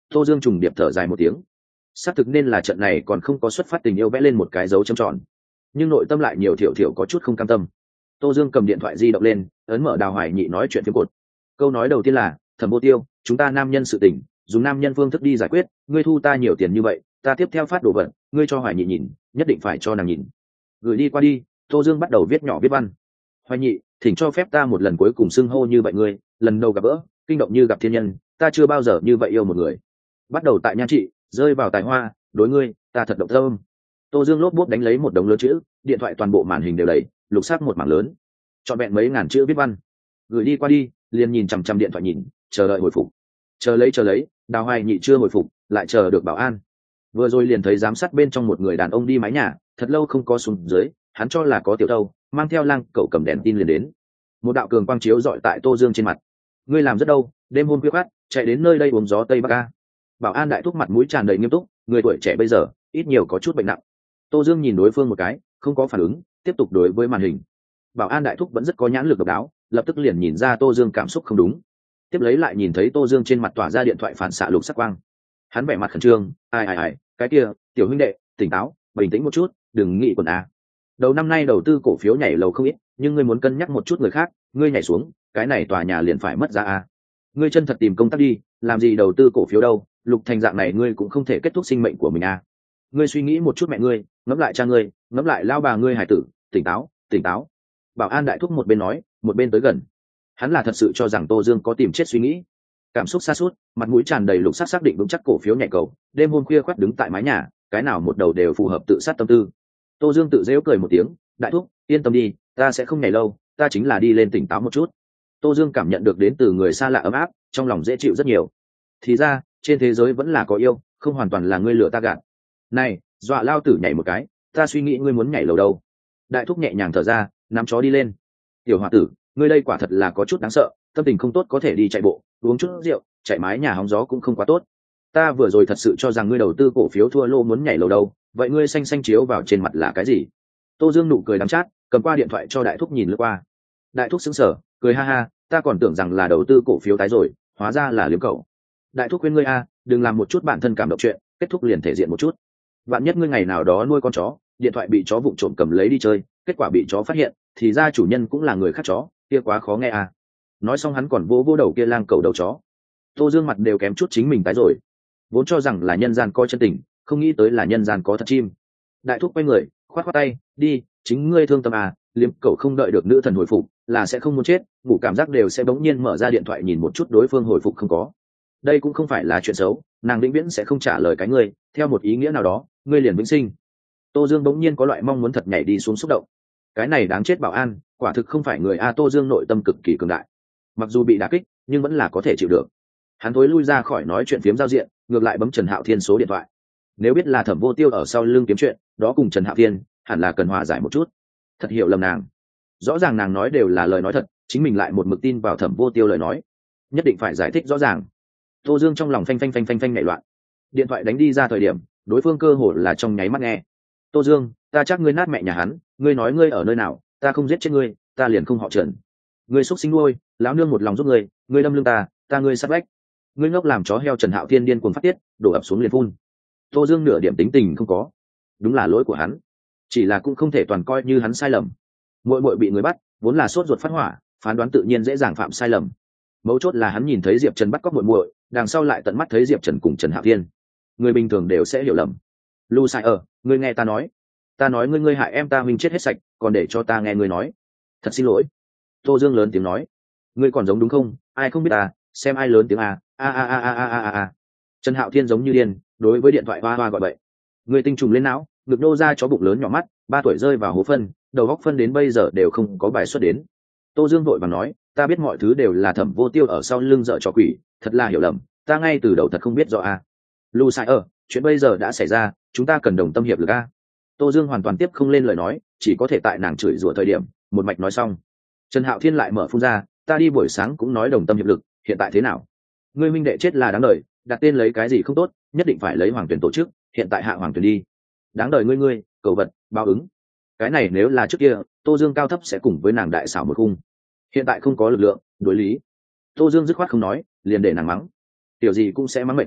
Tô Dương trùng điệp thở dài một tiếng. Xác thực nên là trận này còn không có xuất phát tình yêu vẽ lên một cái dấu chấm tròn, nhưng nội tâm lại nhiều thiểu thiểu có chút không cam tâm. Tô Dương cầm điện thoại di động lên, ấn mở Đào Hoài Nhị nói chuyện phiếm cột. Câu nói đầu tiên là: Thẩm Vô Tiêu, chúng ta nam nhân sự tình, dùng nam nhân phương thức đi giải quyết, ngươi thu ta nhiều tiền như vậy, ta tiếp theo phát đồ vật, ngươi cho Hoài Nhị nhìn, nhất định phải cho nàng nhìn. Gửi đi qua đi. Tô Dương bắt đầu viết nhỏ viết văn. Hoài Nhị, thỉnh cho phép ta một lần cuối cùng xưng hô như vậy ngươi, lần đầu gặp gỡ, kinh động như gặp thiên nhân, ta chưa bao giờ như vậy yêu một người. Bắt đầu tại nhan trị, rơi vào tài hoa, đối ngươi, ta thật động tâm. Tô Dương lốp bốp đánh lấy một đống lớn chữ, điện thoại toàn bộ màn hình đều đầy, lục sắc một mảng lớn, trọn vẹn mấy ngàn chữ viết văn. Gửi đi qua đi, liền nhìn chằm chằm điện thoại nhìn, chờ đợi hồi phục. Chờ lấy chờ lấy, Đào Hoài Nhị chưa hồi phục, lại chờ được bảo an. Vừa rồi liền thấy giám sát bên trong một người đàn ông đi mái nhà, thật lâu không có xuống dưới, hắn cho là có tiểu thâu, mang theo lang cậu cầm đèn tin liền đến. Một đạo cường quang chiếu dọi tại Tô Dương trên mặt. Ngươi làm rất đâu, đêm hôm khuya khoắt, chạy đến nơi đây uống gió tây bắc a. Bảo an đại thúc mặt mũi tràn đầy nghiêm túc, người tuổi trẻ bây giờ ít nhiều có chút bệnh nặng. Tô Dương nhìn đối phương một cái, không có phản ứng, tiếp tục đối với màn hình. Bảo an đại thúc vẫn rất có nhãn lực độc đáo, lập tức liền nhìn ra Tô Dương cảm xúc không đúng. Tiếp lấy lại nhìn thấy Tô Dương trên mặt tỏa ra điện thoại phản xạ lục sắc quang. Hắn vẻ mặt khẩn trương, ai ai ai, cái kia, tiểu huynh đệ, tỉnh táo, bình tĩnh một chút, đừng nghĩ quần a. Đầu năm nay đầu tư cổ phiếu nhảy lầu không ít, nhưng ngươi muốn cân nhắc một chút người khác, ngươi nhảy xuống, cái này tòa nhà liền phải mất giá a. Ngươi chân thật tìm công tác đi, làm gì đầu tư cổ phiếu đâu, Lục Thành dạng này ngươi cũng không thể kết thúc sinh mệnh của mình a. Ngươi suy nghĩ một chút mẹ ngươi, ngẫm lại cha ngươi, ngẫm lại lao bà ngươi hải tử, tỉnh táo, tỉnh táo. Bảo an đại thúc một bên nói, một bên tới gần. Hắn là thật sự cho rằng Tô Dương có tìm chết suy nghĩ. Cảm xúc xa suốt, mặt mũi tràn đầy lục sắc xác định vững chắc cổ phiếu nhảy cầu, đêm hôm khuya khoắt đứng tại mái nhà, cái nào một đầu đều phù hợp tự sát tâm tư. Tô Dương tự dễu cười một tiếng, đại thúc, yên tâm đi, ta sẽ không nhảy lâu, ta chính là đi lên tỉnh táo một chút. Tô Dương cảm nhận được đến từ người xa lạ ấm áp, trong lòng dễ chịu rất nhiều. Thì ra, trên thế giới vẫn là có yêu, không hoàn toàn là ngươi lừa ta gạt. Này, dọa lao tử nhảy một cái, ta suy nghĩ ngươi muốn nhảy lầu đâu. Đại thúc nhẹ nhàng thở ra, nắm chó đi lên. Tiểu hòa tử, ngươi đây quả thật là có chút đáng sợ, tâm tình không tốt có thể đi chạy bộ, uống chút rượu, chạy mái nhà hóng gió cũng không quá tốt. Ta vừa rồi thật sự cho rằng ngươi đầu tư cổ phiếu thua lô muốn nhảy lầu đâu, vậy ngươi xanh xanh chiếu vào trên mặt là cái gì? Tô Dương nụ cười đắng chát, cầm qua điện thoại cho đại thúc nhìn lướt qua. Đại thúc sững sờ, cười ha ha, ta còn tưởng rằng là đầu tư cổ phiếu tái rồi, hóa ra là liếm cậu. Đại thúc khuyên ngươi a, đừng làm một chút bản thân cảm động chuyện, kết thúc liền thể diện một chút. Vạn nhất ngươi ngày nào đó nuôi con chó, điện thoại bị chó vụng trộm cầm lấy đi chơi, kết quả bị chó phát hiện, thì ra chủ nhân cũng là người khác chó, kia quá khó nghe à. Nói xong hắn còn vỗ vỗ đầu kia lang cẩu đầu chó. Tô Dương mặt đều kém chút chính mình tái rồi. Vốn cho rằng là nhân gian coi chân tình, không nghĩ tới là nhân gian có thật chim. Đại thúc quay người, khoát khoát tay, đi, chính ngươi thương tâm à, liếm cẩu không đợi được nữ thần hồi phục, là sẽ không muốn chết, ngủ cảm giác đều sẽ bỗng nhiên mở ra điện thoại nhìn một chút đối phương hồi phục không có. Đây cũng không phải là chuyện xấu, nàng vĩnh viễn sẽ không trả lời cái ngươi, theo một ý nghĩa nào đó, ngươi liền vĩnh sinh. Tô Dương bỗng nhiên có loại mong muốn thật nhảy đi xuống xúc động. Cái này đáng chết bảo an, quả thực không phải người a. Tô Dương nội tâm cực kỳ cường đại, mặc dù bị đả kích nhưng vẫn là có thể chịu được. Hắn thối lui ra khỏi nói chuyện phiếm giao diện, ngược lại bấm Trần Hạo Thiên số điện thoại. Nếu biết là Thẩm Vô Tiêu ở sau lưng kiếm chuyện, đó cùng Trần Hạo Thiên hẳn là cần hòa giải một chút. Thật hiểu lầm nàng, rõ ràng nàng nói đều là lời nói thật, chính mình lại một mực tin vào Thẩm Vô Tiêu lời nói, nhất định phải giải thích rõ ràng. Tô Dương trong lòng phanh phanh phanh phanh phanh nhảy loạn. Điện thoại đánh đi ra thời điểm, đối phương cơ hồ là trong nháy mắt nghe. Tô Dương, ta chắc ngươi nát mẹ nhà hắn, ngươi nói ngươi ở nơi nào, ta không giết chết ngươi, ta liền không họ Trần. Ngươi xúc sinh nuôi, lão nương một lòng giúp ngươi, ngươi đâm lưng ta, ta ngươi sát vách. Ngươi ngốc làm chó heo. Trần Hạo Thiên điên cuồng phát tiết, đổ ập xuống liền phun. Tô Dương nửa điểm tính tình không có, đúng là lỗi của hắn, chỉ là cũng không thể toàn coi như hắn sai lầm. Muội muội bị người bắt, vốn là sốt ruột phát hỏa, phán đoán tự nhiên dễ dàng phạm sai lầm. Mấu chốt là hắn nhìn thấy Diệp Trần bắt cóc muội muội, đằng sau lại tận mắt thấy Diệp Trần cùng Trần Hạo Thiên. Người bình thường đều sẽ hiểu lầm. Lu sai ở, ngươi nghe ta nói, ta nói ngươi ngươi hại em ta huynh chết hết sạch, còn để cho ta nghe ngươi nói. Thật xin lỗi. Tô Dương lớn tiếng nói, ngươi còn giống đúng không? Ai không biết ta, xem ai lớn tiếng à? A a a a a a a. Trần Hạo Thiên giống như điên, đối với điện thoại hoa hoa gọi bậy. Người tinh trùng lên não, ngực nô ra chó bụng lớn nhỏ mắt, ba tuổi rơi vào hố phân, đầu góc phân đến bây giờ đều không có bài xuất đến. Tô Dương vội vàng nói, ta biết mọi thứ đều là Thẩm Vô Tiêu ở sau lưng dợ trò quỷ, thật là hiểu lầm, ta ngay từ đầu thật không biết rõ a. Lu sai ở, chuyện bây giờ đã xảy ra, chúng ta cần đồng tâm hiệp lực a. Tô Dương hoàn toàn tiếp không lên lời nói, chỉ có thể tại nàng chửi rủa thời điểm, một mạch nói xong. Trần Hạo Thiên lại mở phun ra, ta đi buổi sáng cũng nói đồng tâm hiệp lực, hiện tại thế nào? Ngươi minh đệ chết là đáng đời, đặt tên lấy cái gì không tốt, nhất định phải lấy Hoàng Tuyển tổ chức, hiện tại hạ Hoàng Tuyển đi. Đáng đời ngươi ngươi, cầu vật, báo ứng. Cái này nếu là trước kia, Tô Dương cao thấp sẽ cùng với nàng đại xảo một khung. Hiện tại không có lực lượng, đối lý. Tô Dương dứt khoát không nói, liền để nàng mắng. Tiểu gì cũng sẽ mắng mệt.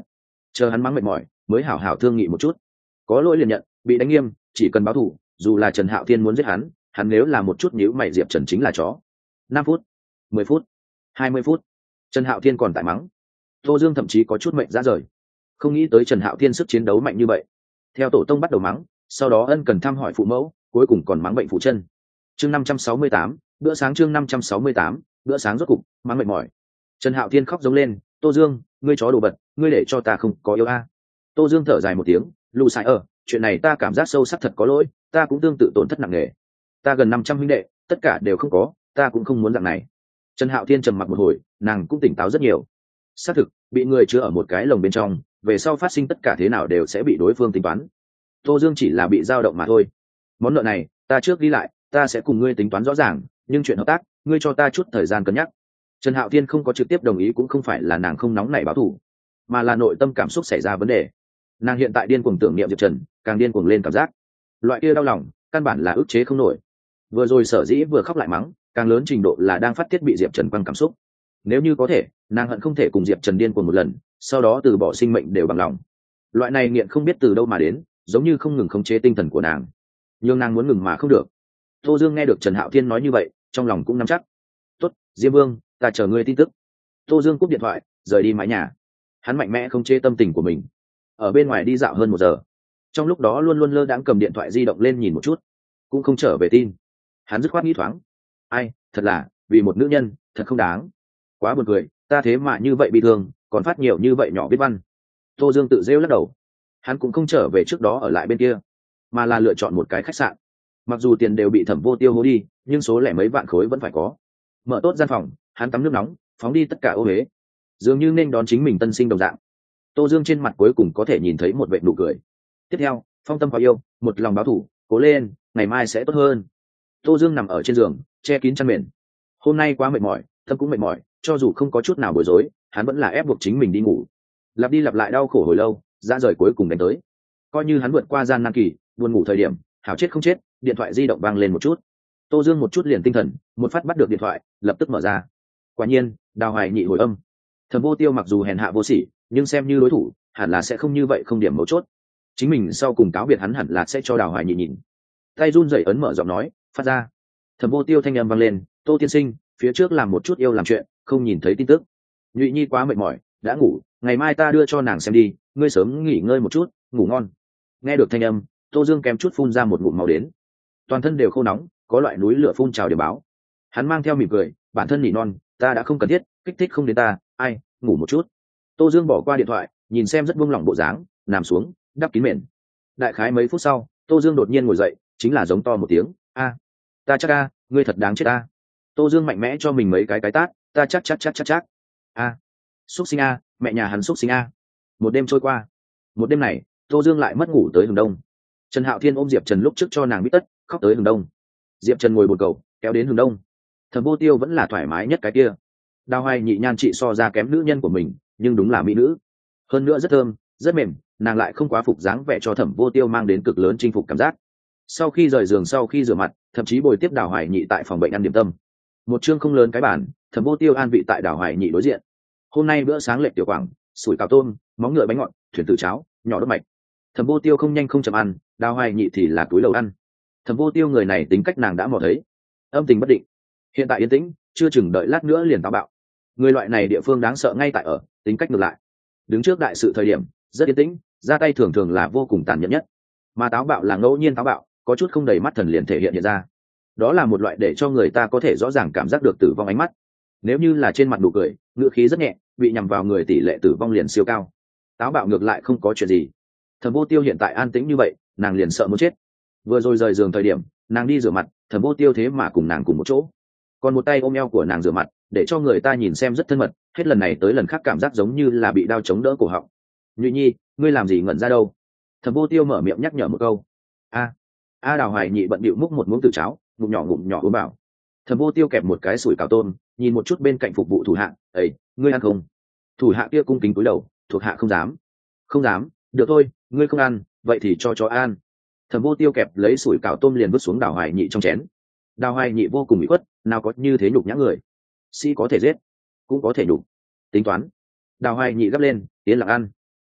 chờ hắn mắng mệt mỏi mới hảo hảo thương nghị một chút. Có lỗi liền nhận, bị đánh nghiêm, chỉ cần báo thù, dù là Trần Hạo Thiên muốn giết hắn, hắn nếu là một chút nhíu mày Diệp Trần chính là chó. Năm phút, mười phút, hai mươi phút, Trần Hạo Thiên còn tại mắng. Tô Dương thậm chí có chút mệnh ra rời, không nghĩ tới Trần Hạo Thiên sức chiến đấu mạnh như vậy. Theo tổ tông bắt đầu mắng, sau đó ân cần thăm hỏi phụ mẫu, cuối cùng còn mắng bệnh phụ chân. Chương năm trăm sáu mươi tám, bữa sáng chương năm trăm sáu mươi tám, bữa sáng rốt cục, mắng mệt mỏi. Trần Hạo Thiên khóc giống lên, "Tô Dương, ngươi chó đồ vật, ngươi để cho ta không có yêu a." Tô Dương thở dài một tiếng, "Lù sai ở, chuyện này ta cảm giác sâu sắc thật có lỗi, ta cũng tương tự tổn thất nặng nề. Ta gần năm trăm huynh đệ, tất cả đều không có, ta cũng không muốn dạng này." Trần Hạo Thiên trầm mặc một hồi, nàng cũng tỉnh táo rất nhiều. Xác thực, bị người chứa ở một cái lồng bên trong, về sau phát sinh tất cả thế nào đều sẽ bị đối phương tính toán. Tô Dương chỉ là bị dao động mà thôi. Món nợ này, ta trước ghi lại, ta sẽ cùng ngươi tính toán rõ ràng, nhưng chuyện hợp tác, ngươi cho ta chút thời gian cân nhắc. Trần Hạo Thiên không có trực tiếp đồng ý cũng không phải là nàng không nóng nảy báo thù, mà là nội tâm cảm xúc xảy ra vấn đề. Nàng hiện tại điên cuồng tưởng niệm Diệp Trần, càng điên cuồng lên cảm giác. Loại kia đau lòng, căn bản là ức chế không nổi. Vừa rồi sở dĩ vừa khóc lại mắng, càng lớn trình độ là đang phát tiết bị Diệp Trần quăng cảm xúc. Nếu như có thể, nàng hận không thể cùng Diệp Trần điên cuồng một lần, sau đó từ bỏ sinh mệnh đều bằng lòng. Loại này nghiện không biết từ đâu mà đến, giống như không ngừng khống chế tinh thần của nàng, nhưng nàng muốn ngừng mà không được. Tô Dương nghe được Trần Hạo Thiên nói như vậy, trong lòng cũng nắm chắc. "Tốt, Diêm Vương, ta chờ ngươi tin tức." Tô Dương cúp điện thoại, rời đi mái nhà. Hắn mạnh mẽ khống chế tâm tình của mình, ở bên ngoài đi dạo hơn một giờ. Trong lúc đó luôn luôn lơ đãng cầm điện thoại di động lên nhìn một chút, cũng không trở về tin. Hắn dứt khoát nghĩ thoáng, ai, thật là vì một nữ nhân, thật không đáng. Quá buồn cười, ta thế mà như vậy bị thương, còn phát nhiều như vậy nhỏ viết văn. Tô Dương tự rêu lắc đầu. Hắn cũng không trở về trước đó ở lại bên kia, mà là lựa chọn một cái khách sạn. Mặc dù tiền đều bị Thẩm Vô Tiêu hố đi, nhưng số lẻ mấy vạn khối vẫn phải có. Mở tốt gian phòng, hắn tắm nước nóng, phóng đi tất cả ô huế, dường như nên đón chính mình tân sinh đồng dạng. Tô Dương trên mặt cuối cùng có thể nhìn thấy một vệt nụ cười. Tiếp theo, phong tâm vào yêu, một lòng báo thủ, cố lên, ngày mai sẽ tốt hơn. Tô Dương nằm ở trên giường, che kín chăn mền. Hôm nay quá mệt mỏi, tâm cũng mệt mỏi, cho dù không có chút nào bối rối, hắn vẫn là ép buộc chính mình đi ngủ. Lặp đi lặp lại đau khổ hồi lâu, ra rời cuối cùng đánh tới. Coi như hắn vượt qua gian nan kỳ, buồn ngủ thời điểm, hảo chết không chết, điện thoại di động vang lên một chút. Tô Dương một chút liền tinh thần, một phát bắt được điện thoại, lập tức mở ra. Quả nhiên, Đào Hoài Nhị hồi âm. Thẩm Vô Tiêu mặc dù hèn hạ vô sỉ, nhưng xem như đối thủ, hẳn là sẽ không như vậy không điểm mấu chốt. Chính mình sau cùng cáo biệt hắn hẳn là sẽ cho Đào Hoài Nhị nhìn. Tay run rẩy ấn mở giọng nói, phát ra. Thẩm Vô Tiêu thanh âm vang lên, "Tô tiên sinh, phía trước làm một chút yêu làm chuyện, không nhìn thấy tin tức. Nhụy Nhi quá mệt mỏi, đã ngủ, ngày mai ta đưa cho nàng xem đi, ngươi sớm nghỉ ngơi một chút, ngủ ngon." Nghe được thanh âm, Tô Dương kém chút phun ra một ngụm máu đến. Toàn thân đều khô nóng, có loại núi lửa phun trào điểm báo. Hắn mang theo mỉm cười, bản thân nỉ non, "Ta đã không cần thiết, kích thích không đến ta, ai, ngủ một chút." Tô Dương bỏ qua điện thoại, nhìn xem rất buông lỏng bộ dáng, nằm xuống, đắp kín mền. Đại khái mấy phút sau, Tô Dương đột nhiên ngồi dậy, chính là giống to một tiếng, "A, ta chắc a, ngươi thật đáng chết a." Tô Dương mạnh mẽ cho mình mấy cái cái tát, "Ta chắc chắc chắc chắc chắc." "A, xúc sinh a, mẹ nhà hắn xúc sinh a." Một đêm trôi qua. Một đêm này, Tô Dương lại mất ngủ tới hừng đông. Trần Hạo Thiên ôm Diệp Trần lúc trước cho nàng bít tất, khóc tới hừng đông. Diệp Trần ngồi bồn cầu, kéo đến hừng đông. Thẩm Vô Tiêu vẫn là thoải mái nhất cái kia. Đào Hoài Nhị nhan trị so ra kém nữ nhân của mình, nhưng đúng là mỹ nữ. Hơn nữa rất thơm, rất mềm, nàng lại không quá phục dáng vẻ cho Thẩm Vô Tiêu mang đến cực lớn chinh phục cảm giác. Sau khi rời giường sau khi rửa mặt, thậm chí bồi tiếp Đào Hoài Nhị tại phòng bệnh ăn điểm tâm. Một chương không lớn cái bàn, Thẩm Vô Tiêu an vị tại Đào Hoài Nhị đối diện. Hôm nay bữa sáng lệch tiểu quảng, sủi cảo tôm, móng ngựa bánh ngọt, thuyền tử cháo, nhỏ đốt mạch. Thẩm Vô Tiêu không nhanh không chậm ăn, Đào Hoài Nhị thì là túi lầu ăn. Thẩm Vô Tiêu người này tính cách nàng đã mò thấy, âm tình bất định. Hiện tại yên tĩnh, chưa chừng đợi lát nữa liền táo bạo. Người loại này địa phương đáng sợ ngay tại ở, tính cách ngược lại. Đứng trước đại sự thời điểm, rất yên tĩnh, ra tay thường thường là vô cùng tàn nhẫn nhất. Mà táo bạo là ngẫu nhiên táo bạo, có chút không đầy mắt thần liền thể hiện hiện ra. Đó là một loại để cho người ta có thể rõ ràng cảm giác được tử vong ánh mắt. Nếu như là trên mặt nụ cười, ngữ khí rất nhẹ, bị nhằm vào người tỷ lệ tử vong liền siêu cao. Táo bạo ngược lại không có chuyện gì. Thẩm Vô Tiêu hiện tại an tĩnh như vậy, nàng liền sợ muốn chết. Vừa rồi rời giường thời điểm, nàng đi rửa mặt, Thẩm Vô Tiêu thế mà cùng nàng cùng một chỗ, còn một tay ôm eo của nàng rửa mặt, để cho người ta nhìn xem rất thân mật. Hết lần này tới lần khác cảm giác giống như là bị đao chống đỡ cổ họng. "Nhụy Nhi, ngươi làm gì ngẩn ra đâu?" Thẩm Vô Tiêu mở miệng nhắc nhở một câu. "A." A Đào Hoài Nhị bận bịu múc một muỗng từ cháo, ngụm nhỏ ngụm nhỏ uống vào. Thẩm Vô Tiêu kẹp một cái sủi cảo tôm, nhìn một chút bên cạnh phục vụ thủ hạ, "Ấy, ngươi ăn không?" Thủ hạ kia cung kính cúi đầu, "Thuộc hạ không dám." "Không dám, được thôi, ngươi không ăn, vậy thì cho chó ăn." Thẩm Vô Tiêu kẹp lấy sủi cảo tôm liền vứt xuống Đào Hoài Nhị trong chén. Đào Hoài Nhị vô cùng bị khuất, nào có như thế nhục nhã người. Sĩ có thể giết, cũng có thể nhục. Tính toán. Đào Hoài Nhị gấp lên, tiến lặng ăn.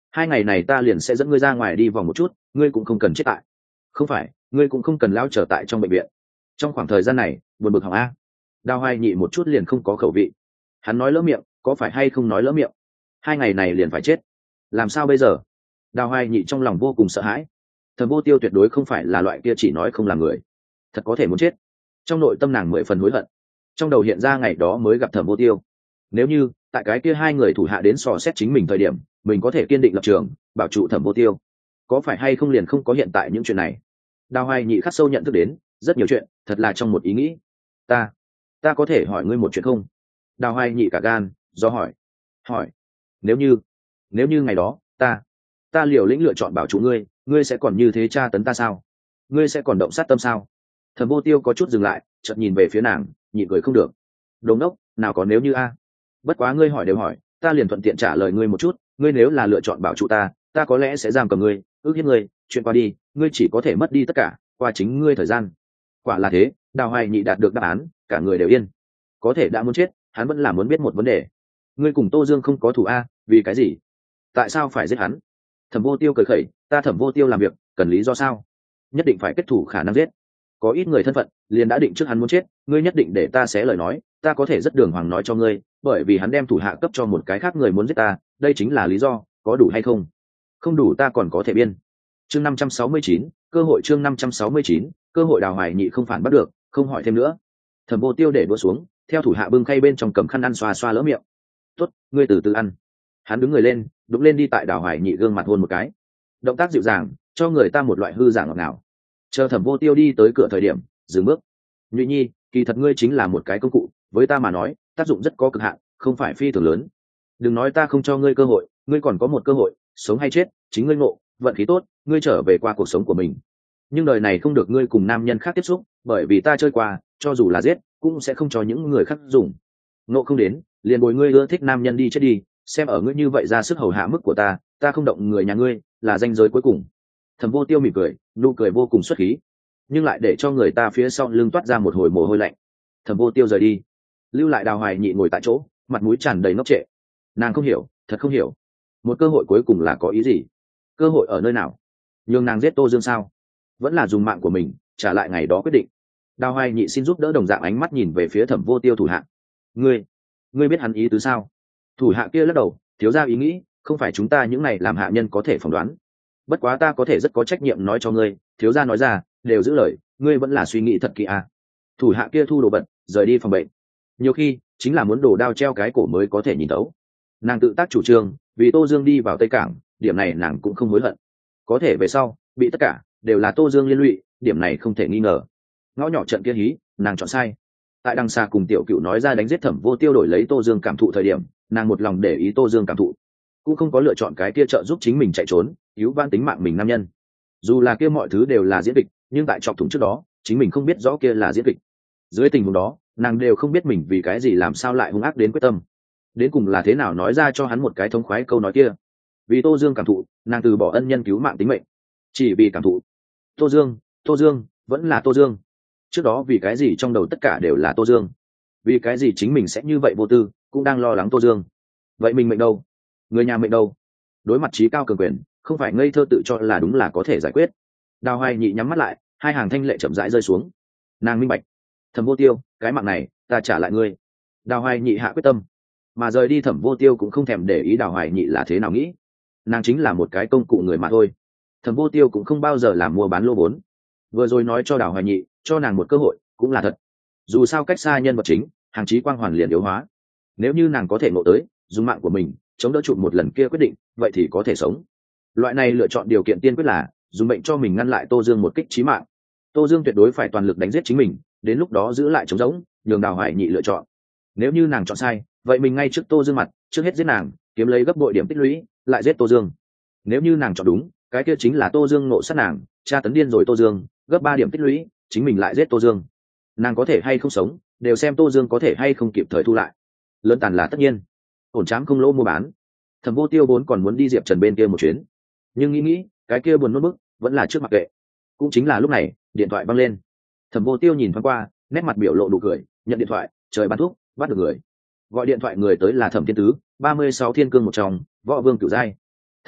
hai ngày này ta liền sẽ dẫn ngươi ra ngoài đi vòng một chút, ngươi cũng không cần chết tại. Không phải, ngươi cũng không cần lao trở tại trong bệnh viện. Trong khoảng thời gian này buồn bực hỏng a. Đào Hoài Nhị một chút liền không có khẩu vị. Hắn nói lỡ miệng, có phải hay không nói lỡ miệng? Hai ngày này liền phải chết, làm sao bây giờ? Đào Hoài Nhị trong lòng vô cùng sợ hãi. Thẩm Vô Tiêu tuyệt đối không phải là loại kia chỉ nói không làm người, thật có thể muốn chết. Trong nội tâm nàng mười phần hối hận. Trong đầu hiện ra ngày đó mới gặp Thẩm Vô Tiêu, nếu như tại cái kia hai người thủ hạ đến sò xét chính mình thời điểm, mình có thể kiên định lập trường bảo trụ Thẩm Vô Tiêu, có phải hay không liền không có hiện tại những chuyện này. Đào Hoài Nhị khắc sâu nhận thức đến rất nhiều chuyện thật là trong một ý nghĩ. ta ta có thể hỏi ngươi một chuyện không? Đào Hoài Nhị cả gan do hỏi. Hỏi. Nếu như nếu như ngày đó ta ta liều lĩnh lựa chọn bảo trụ ngươi, ngươi sẽ còn như thế tra tấn ta sao? Ngươi sẽ còn động sát tâm sao? Thẩm Vô Tiêu có chút dừng lại, chợt nhìn về phía nàng, nhịn cười không được. Đồ ngốc, nào có nếu như a. Bất quá ngươi hỏi đều hỏi, ta liền thuận tiện trả lời ngươi một chút, ngươi nếu là lựa chọn bảo trụ ta, ta có lẽ sẽ giam cầm ngươi, ước hiếp ngươi, chuyện qua đi, ngươi chỉ có thể mất đi tất cả, qua chính ngươi thời gian. Quả là thế. Đào Hoài Nhị đạt được đáp án, cả người đều yên. Có thể đã muốn chết, hắn vẫn là muốn biết một vấn đề. Ngươi cùng Tô Dương không có thù a, vì cái gì? Tại sao phải giết hắn? Thẩm Vô Tiêu cười khẩy, ta Thẩm Vô Tiêu làm việc, cần lý do sao? Nhất định phải kết thủ khả năng giết. Có ít người thân phận liền đã định trước hắn muốn chết, ngươi nhất định để ta xé lời nói, ta có thể rất đường hoàng nói cho ngươi, bởi vì hắn đem thủ hạ cấp cho một cái khác người muốn giết ta, đây chính là lý do, có đủ hay không? Không đủ ta còn có thể biên. Chương năm trăm sáu mươi chín, cơ hội chương năm trăm sáu mươi chín, cơ hội. Đào Hoài Nhị không phản bắt được, không hỏi thêm nữa. Thẩm Vô Tiêu để đũa xuống, theo thủ hạ bưng khay bên trong cầm khăn ăn xoa xoa lỡ miệng. Tốt, ngươi từ từ ăn. Hắn đứng người lên, đúng lên đi tại Đào Hoài Nhị gương mặt hôn một cái. Động tác dịu dàng, cho người ta một loại hư giả ngọt ngào. Chờ Thẩm Vô Tiêu đi tới cửa thời điểm, dừng bước. Nhụy Nhi, kỳ thật ngươi chính là một cái công cụ, với ta mà nói, tác dụng rất có cực hạn, không phải phi thường lớn. Đừng nói ta không cho ngươi cơ hội, ngươi còn có một cơ hội, sống hay chết, chính ngươi ngộ, vận khí tốt, ngươi trở về qua cuộc sống của mình. Nhưng đời này không được ngươi cùng nam nhân khác tiếp xúc, bởi vì ta chơi qua, cho dù là giết, cũng sẽ không cho những người khác dùng. Ngộ không đến, liền bồi ngươi ưa thích nam nhân đi chết đi, xem ở ngươi như vậy ra sức hầu hạ mức của ta, ta không động người nhà ngươi, là ranh giới cuối cùng. Thẩm Vô Tiêu mỉm cười, nụ cười vô cùng xuất khí, nhưng lại để cho người ta phía sau lưng toát ra một hồi mồ hôi lạnh. Thẩm Vô Tiêu rời đi, lưu lại Đào Hoài Nhị ngồi tại chỗ, mặt mũi tràn đầy ngốc trệ. Nàng không hiểu, thật không hiểu, một cơ hội cuối cùng là có ý gì? Cơ hội ở nơi nào? Nhường nàng giết Tô Dương sao? Vẫn là dùng mạng của mình trả lại ngày đó quyết định? Đào Hoài Nhị xin giúp đỡ, đồng dạng ánh mắt nhìn về phía Thẩm Vô Tiêu thủ hạ. Ngươi, ngươi biết hắn ý tứ sao? Thủ hạ kia lắc đầu, thiếu gia ý nghĩ, không phải chúng ta những này làm hạ nhân có thể phỏng đoán. Bất quá ta có thể rất có trách nhiệm nói cho ngươi, thiếu gia nói ra, đều giữ lời, ngươi vẫn là suy nghĩ thật kỹ à. Thủ hạ kia thu đồ bận, rời đi phòng bệnh. Nhiều khi, chính là muốn đổ đao treo cái cổ mới có thể nhìn thấu. Nàng tự tác chủ trương, vì Tô Dương đi vào Tây Cảng, điểm này nàng cũng không hối hận. Có thể về sau, bị tất cả, đều là Tô Dương liên lụy, điểm này không thể nghi ngờ. Ngõ nhỏ trận kia hí, nàng chọn sai. Tại đằng xa cùng Tiểu Cựu nói ra đánh giết Thẩm Vô Tiêu đổi lấy Tô Dương cảm thụ thời điểm, nàng một lòng để ý Tô Dương cảm thụ, cũng không có lựa chọn cái kia trợ giúp chính mình chạy trốn, cứu van tính mạng mình nam nhân. Dù là kia mọi thứ đều là diễn kịch, nhưng tại chọc thủng trước đó, chính mình không biết rõ kia là diễn kịch. Dưới tình huống đó, nàng đều không biết mình vì cái gì làm sao lại hung ác đến quyết tâm. Đến cùng là thế nào nói ra cho hắn một cái thống khoái câu nói kia. Vì Tô Dương cảm thụ, nàng từ bỏ ân nhân cứu mạng tính mệnh, chỉ vì cảm thụ. Tô Dương, Tô Dương, vẫn là Tô Dương. Trước đó vì cái gì trong đầu tất cả đều là Tô Dương? Vì cái gì chính mình sẽ như vậy vô tư, cũng đang lo lắng Tô Dương? Vậy mình mệnh đâu? Người nhà mệnh đâu? Đối mặt trí cao cường quyền, không phải ngây thơ tự cho là đúng là có thể giải quyết. Đào Hoài Nhị nhắm mắt lại, hai hàng thanh lệ chậm rãi rơi xuống. Nàng minh bạch, Thẩm Vô Tiêu, cái mạng này ta trả lại ngươi. Đào Hoài Nhị hạ quyết tâm, mà rời đi Thẩm Vô Tiêu cũng không thèm để ý Đào Hoài Nhị là thế nào nghĩ. Nàng chính là một cái công cụ người mà thôi. Thẩm Vô Tiêu cũng không bao giờ làm mua bán lô vốn. Vừa rồi nói cho Đào Hoài Nhị, cho nàng một cơ hội, cũng là thật. Dù sao cách xa nhân vật chính, hàng chí quang hoàn liền yếu hóa. Nếu như nàng có thể ngộ tới, dùng mạng của mình chống đỡ trụ một lần kia quyết định, vậy thì có thể sống. Loại này lựa chọn điều kiện tiên quyết là dùng mệnh cho mình ngăn lại Tô Dương một kích chí mạng. Tô Dương tuyệt đối phải toàn lực đánh giết chính mình, đến lúc đó giữ lại trống rỗng, nhường Đào Hoài Nhị lựa chọn. Nếu như nàng chọn sai, vậy mình ngay trước Tô Dương mặt, trước hết giết nàng, kiếm lấy gấp bội điểm tích lũy, lại giết Tô Dương. Nếu như nàng chọn đúng, cái kia chính là Tô Dương ngộ sát nàng, tra tấn điên rồi Tô Dương, gấp ba điểm tích lũy, chính mình lại giết Tô Dương. Nàng có thể hay không sống, đều xem Tô Dương có thể hay không kịp thời thu lại. Lớn tàn là tất nhiên, ổn trám không lỗ mua bán. Thẩm Vô Tiêu vốn còn muốn đi Diệp Trần bên kia một chuyến, nhưng nghĩ nghĩ, cái kia buồn nôn bức, vẫn là trước mặt kệ. Cũng chính là lúc này, điện thoại văng lên. Thẩm Vô Tiêu nhìn thoáng qua, nét mặt biểu lộ nụ cười, nhận điện thoại, trời bán thuốc, bắt được người. Gọi điện thoại người tới là Thẩm Thiên Tứ, ba mươi sáu thiên cương một trong, võ vương cửu giai.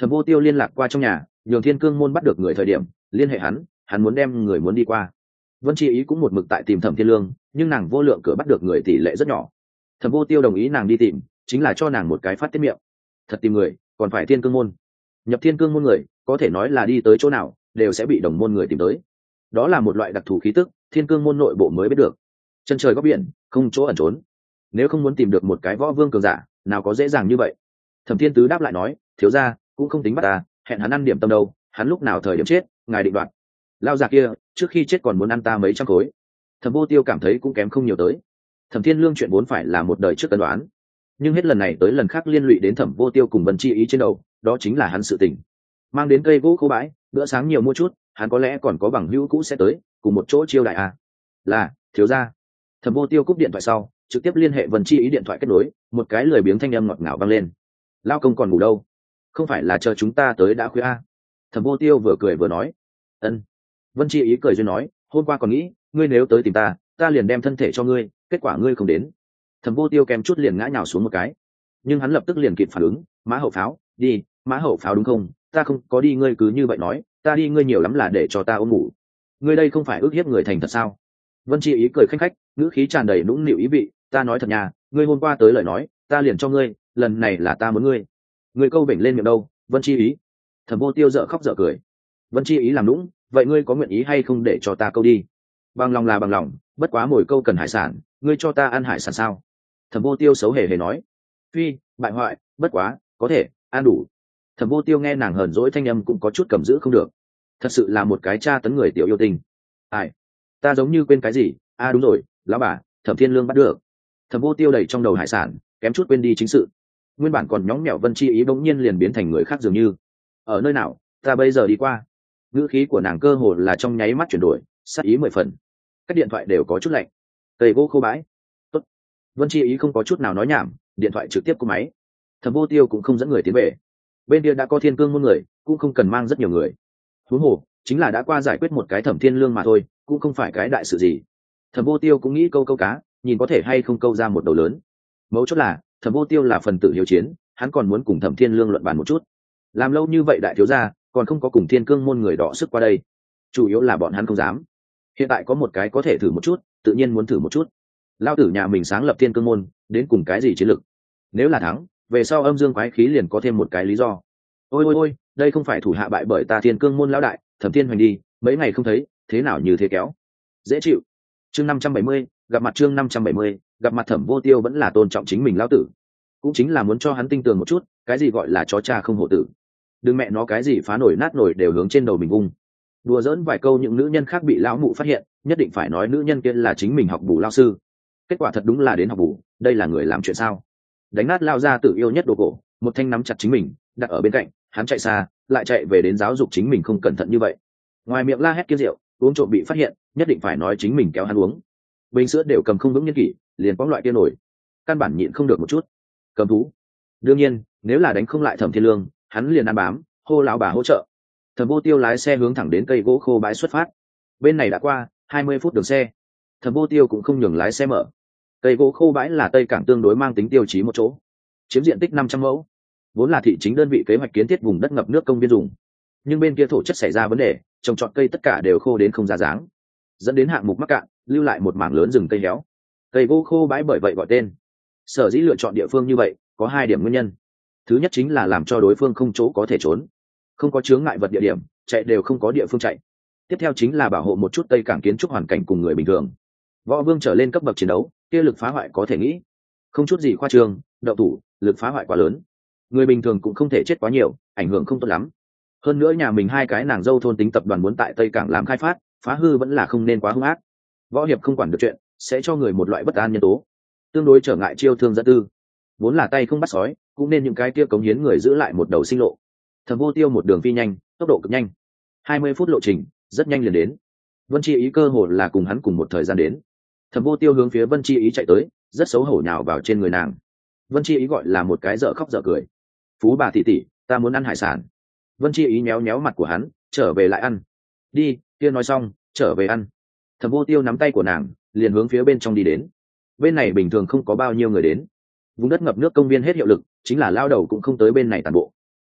Thẩm Vô Tiêu liên lạc qua trong nhà, nhường Thiên Cương môn bắt được người thời điểm liên hệ hắn, hắn muốn đem người muốn đi qua. Vân Chi Ý cũng một mực tại tìm Thẩm Thiên Lương, nhưng nàng vô lượng cửa bắt được người tỷ lệ rất nhỏ. Thẩm Vô Tiêu đồng ý nàng đi tìm, chính là cho nàng một cái phát tiết miệng. Thật tìm người, còn phải Thiên Cương môn. Nhập Thiên Cương môn người, có thể nói là đi tới chỗ nào, đều sẽ bị đồng môn người tìm tới. Đó là một loại đặc thù khí tức, Thiên Cương môn nội bộ mới biết được. Chân trời góc biển, không chỗ ẩn trốn. Nếu không muốn tìm được một cái võ vương cường giả, nào có dễ dàng như vậy. Thẩm Thiên Tứ đáp lại nói, thiếu gia cũng không tính bắt ta, hẹn hắn ăn điểm tâm đâu, hắn lúc nào thời điểm chết, ngài định đoạt. Lao già kia, trước khi chết còn muốn ăn ta mấy trăm khối. Thẩm Vô Tiêu cảm thấy cũng kém không nhiều tới. Thẩm Thiên Lương chuyện vốn phải là một đời trước cân đoán, nhưng hết lần này tới lần khác liên lụy đến Thẩm Vô Tiêu cùng Vân Chi Ý trên đầu, đó chính là hắn sự tình. Mang đến cây gỗ khô bãi, bữa sáng nhiều mua chút, hắn có lẽ còn có bằng hữu cũ sẽ tới, cùng một chỗ chiêu đại à. Là, thiếu gia. Thẩm Vô Tiêu cúp điện thoại sau, trực tiếp liên hệ Vân Chi Ý điện thoại kết nối, một cái lười biếng thanh âm ngọt ngào vang lên. Lao công còn ngủ đâu? Không phải là chờ chúng ta tới đã khuya à? Thẩm Vô Tiêu vừa cười vừa nói. Ân. Vân Chi Ý cười duyên nói, hôm qua còn nghĩ, ngươi nếu tới tìm ta, ta liền đem thân thể cho ngươi, kết quả ngươi không đến. Thẩm Vô Tiêu kèm chút liền ngã nhào xuống một cái, nhưng hắn lập tức liền kịp phản ứng, mã hậu pháo, đi, mã hậu pháo đúng không? Ta không có đi, ngươi cứ như vậy nói, ta đi ngươi nhiều lắm là để cho ta ôm ngủ. Ngươi đây không phải ước hiếp người thành thật sao? Vân Chi Ý cười khanh khách, ngữ khí tràn đầy nũng nịu ý vị, ta nói thật nhà, ngươi hôm qua tới lời nói, ta liền cho ngươi, lần này là ta muốn ngươi. Ngươi câu bệnh lên miệng đâu, Vân Chi Ý? Thẩm Vô Tiêu dở khóc dở cười. Vân Chi Ý làm nũng, vậy ngươi có nguyện ý hay không để cho ta câu đi? Bằng lòng là bằng lòng, bất quá mồi câu cần hải sản, ngươi cho ta ăn hải sản sao? Thẩm Vô Tiêu xấu hề hề nói. Phi, bại hoại, bất quá, có thể, ăn đủ. Thẩm Vô Tiêu nghe nàng hờn dỗi thanh âm cũng có chút cầm giữ không được. Thật sự là một cái tra tấn người tiểu yêu tình. Ai, ta giống như quên cái gì? À đúng rồi, lão bà, Thẩm Thiên Lương bắt được. Thẩm Vô Tiêu đầy trong đầu hải sản, kém chút quên đi chính sự. Nguyên bản còn nhõng mẹo Vân Chi Ý bỗng nhiên liền biến thành người khác dường như. Ở nơi nào, ta bây giờ đi qua. Ngữ khí của nàng cơ hồ là trong nháy mắt chuyển đổi, sát ý mười phần. Các điện thoại đều có chút lạnh. Cây gỗ khô bãi. Tốt. Vân Chi Ý không có chút nào nói nhảm, điện thoại trực tiếp cúp máy. Thẩm Vô Tiêu cũng không dẫn người tiến về. Bên kia đã có Thiên Cương môn người, cũng không cần mang rất nhiều người. Huống hồ, chính là đã qua giải quyết một cái Thẩm Thiên Lương mà thôi, cũng không phải cái đại sự gì. Thẩm Vô Tiêu cũng nghĩ câu câu cá, nhìn có thể hay không câu ra một đầu lớn. Mấu chốt là, Thẩm Vô Tiêu là phần tử hiếu chiến, hắn còn muốn cùng Thẩm Thiên Lương luận bàn một chút. Làm lâu như vậy đại thiếu gia, còn không có cùng Thiên Cương môn người đọ sức qua đây. Chủ yếu là bọn hắn không dám. Hiện tại có một cái có thể thử một chút, tự nhiên muốn thử một chút. Lao tử nhà mình sáng lập Thiên Cương môn, đến cùng cái gì chiến lực? Nếu là thắng, về sau âm dương quái khí liền có thêm một cái lý do. Ôi ôi ôi, đây không phải thủ hạ bại bởi ta Thiên Cương môn lão đại, Thẩm Thiên Hoành đi, mấy ngày không thấy, thế nào như thế kéo. Dễ chịu. Chương năm trăm bảy mươi, gặp mặt chương năm trăm bảy mươi, gặp mặt Thẩm Vô Tiêu vẫn là tôn trọng chính mình lão tử. Cũng chính là muốn cho hắn tinh tường một chút, cái gì gọi là chó cha không hổ tử. Đừng mẹ nó cái gì phá nổi nát nổi đều hướng trên đầu mình vung. Đùa giỡn vài câu những nữ nhân khác bị lão mụ phát hiện, nhất định phải nói nữ nhân kia là chính mình học bù lao sư. Kết quả thật đúng là đến học bù, đây là người làm chuyện sao? Đánh nát lao ra tự yêu nhất đồ cổ, một thanh nắm chặt chính mình, đặt ở bên cạnh, hắn chạy xa, lại chạy về đến giáo dục chính mình không cẩn thận như vậy. Ngoài miệng la hét kia rượu, uống trộm bị phát hiện, nhất định phải nói chính mình kéo hắn uống. Bình sữa đều cầm không vững nhân kỷ, liền quăng loại kia nổi, căn bản nhịn không được một chút. Cầm thú. Đương nhiên, nếu là đánh không lại Thẩm Thiên Lương, hắn liền ăn bám, hô lão bà hỗ trợ. Thẩm Vô Tiêu lái xe hướng thẳng đến cây gỗ khô bãi xuất phát. Bên này đã qua hai mươi phút đường xe, Thẩm Vô Tiêu cũng không nhường lái xe mở. Cây gỗ khô bãi là Tây Cảng tương đối mang tính tiêu chí một chỗ, chiếm diện tích năm trăm mẫu, vốn là thị chính đơn vị kế hoạch kiến thiết vùng đất ngập nước công viên dùng. Nhưng bên kia thổ chất xảy ra vấn đề, trồng trọt cây tất cả đều khô đến không ra dáng, dẫn đến hạng mục mắc cạn, lưu lại một mảng lớn rừng cây héo. Cây gỗ khô bãi bởi vậy gọi tên. Sở dĩ lựa chọn địa phương như vậy có hai điểm nguyên nhân. Thứ nhất chính là làm cho đối phương không chỗ có thể trốn, không có chướng ngại vật địa điểm, chạy đều không có địa phương chạy. Tiếp theo chính là bảo hộ một chút Tây Cảng kiến trúc hoàn cảnh cùng người bình thường. Võ vương trở lên cấp bậc chiến đấu, kia lực phá hoại có thể nghĩ, không chút gì khoa trương, đậu thủ, lực phá hoại quá lớn. Người bình thường cũng không thể chết quá nhiều, ảnh hưởng không tốt lắm. Hơn nữa nhà mình hai cái nàng dâu thôn tính tập đoàn muốn tại Tây Cảng làm khai phát, phá hư vẫn là không nên quá hung ác. Võ hiệp không quản được chuyện, sẽ cho người một loại bất an nhân tố, tương đối trở ngại chiêu thương dẫn tư. Vốn là tay không bắt sói, cũng nên những cái kia cống hiến người giữ lại một đầu sinh lộ. Thẩm Vô Tiêu một đường phi nhanh, tốc độ cực nhanh, hai mươi phút lộ trình, rất nhanh liền đến. Vân Chi Ý cơ hồ là cùng hắn cùng một thời gian đến. Thẩm Vô Tiêu hướng phía Vân Chi Ý chạy tới, rất xấu hổ nhào vào trên người nàng. Vân Chi Ý gọi là một cái dở khóc dở cười. Phú bà tỷ tỷ, ta muốn ăn hải sản. Vân Chi Ý nhéo nhéo mặt của hắn, trở về lại ăn. Đi, kia nói xong, trở về ăn. Thẩm Vô Tiêu nắm tay của nàng, liền hướng phía bên trong đi đến. Bên này bình thường không có bao nhiêu người đến. Vùng đất ngập nước công viên hết hiệu lực, chính là lao đầu cũng không tới bên này toàn bộ.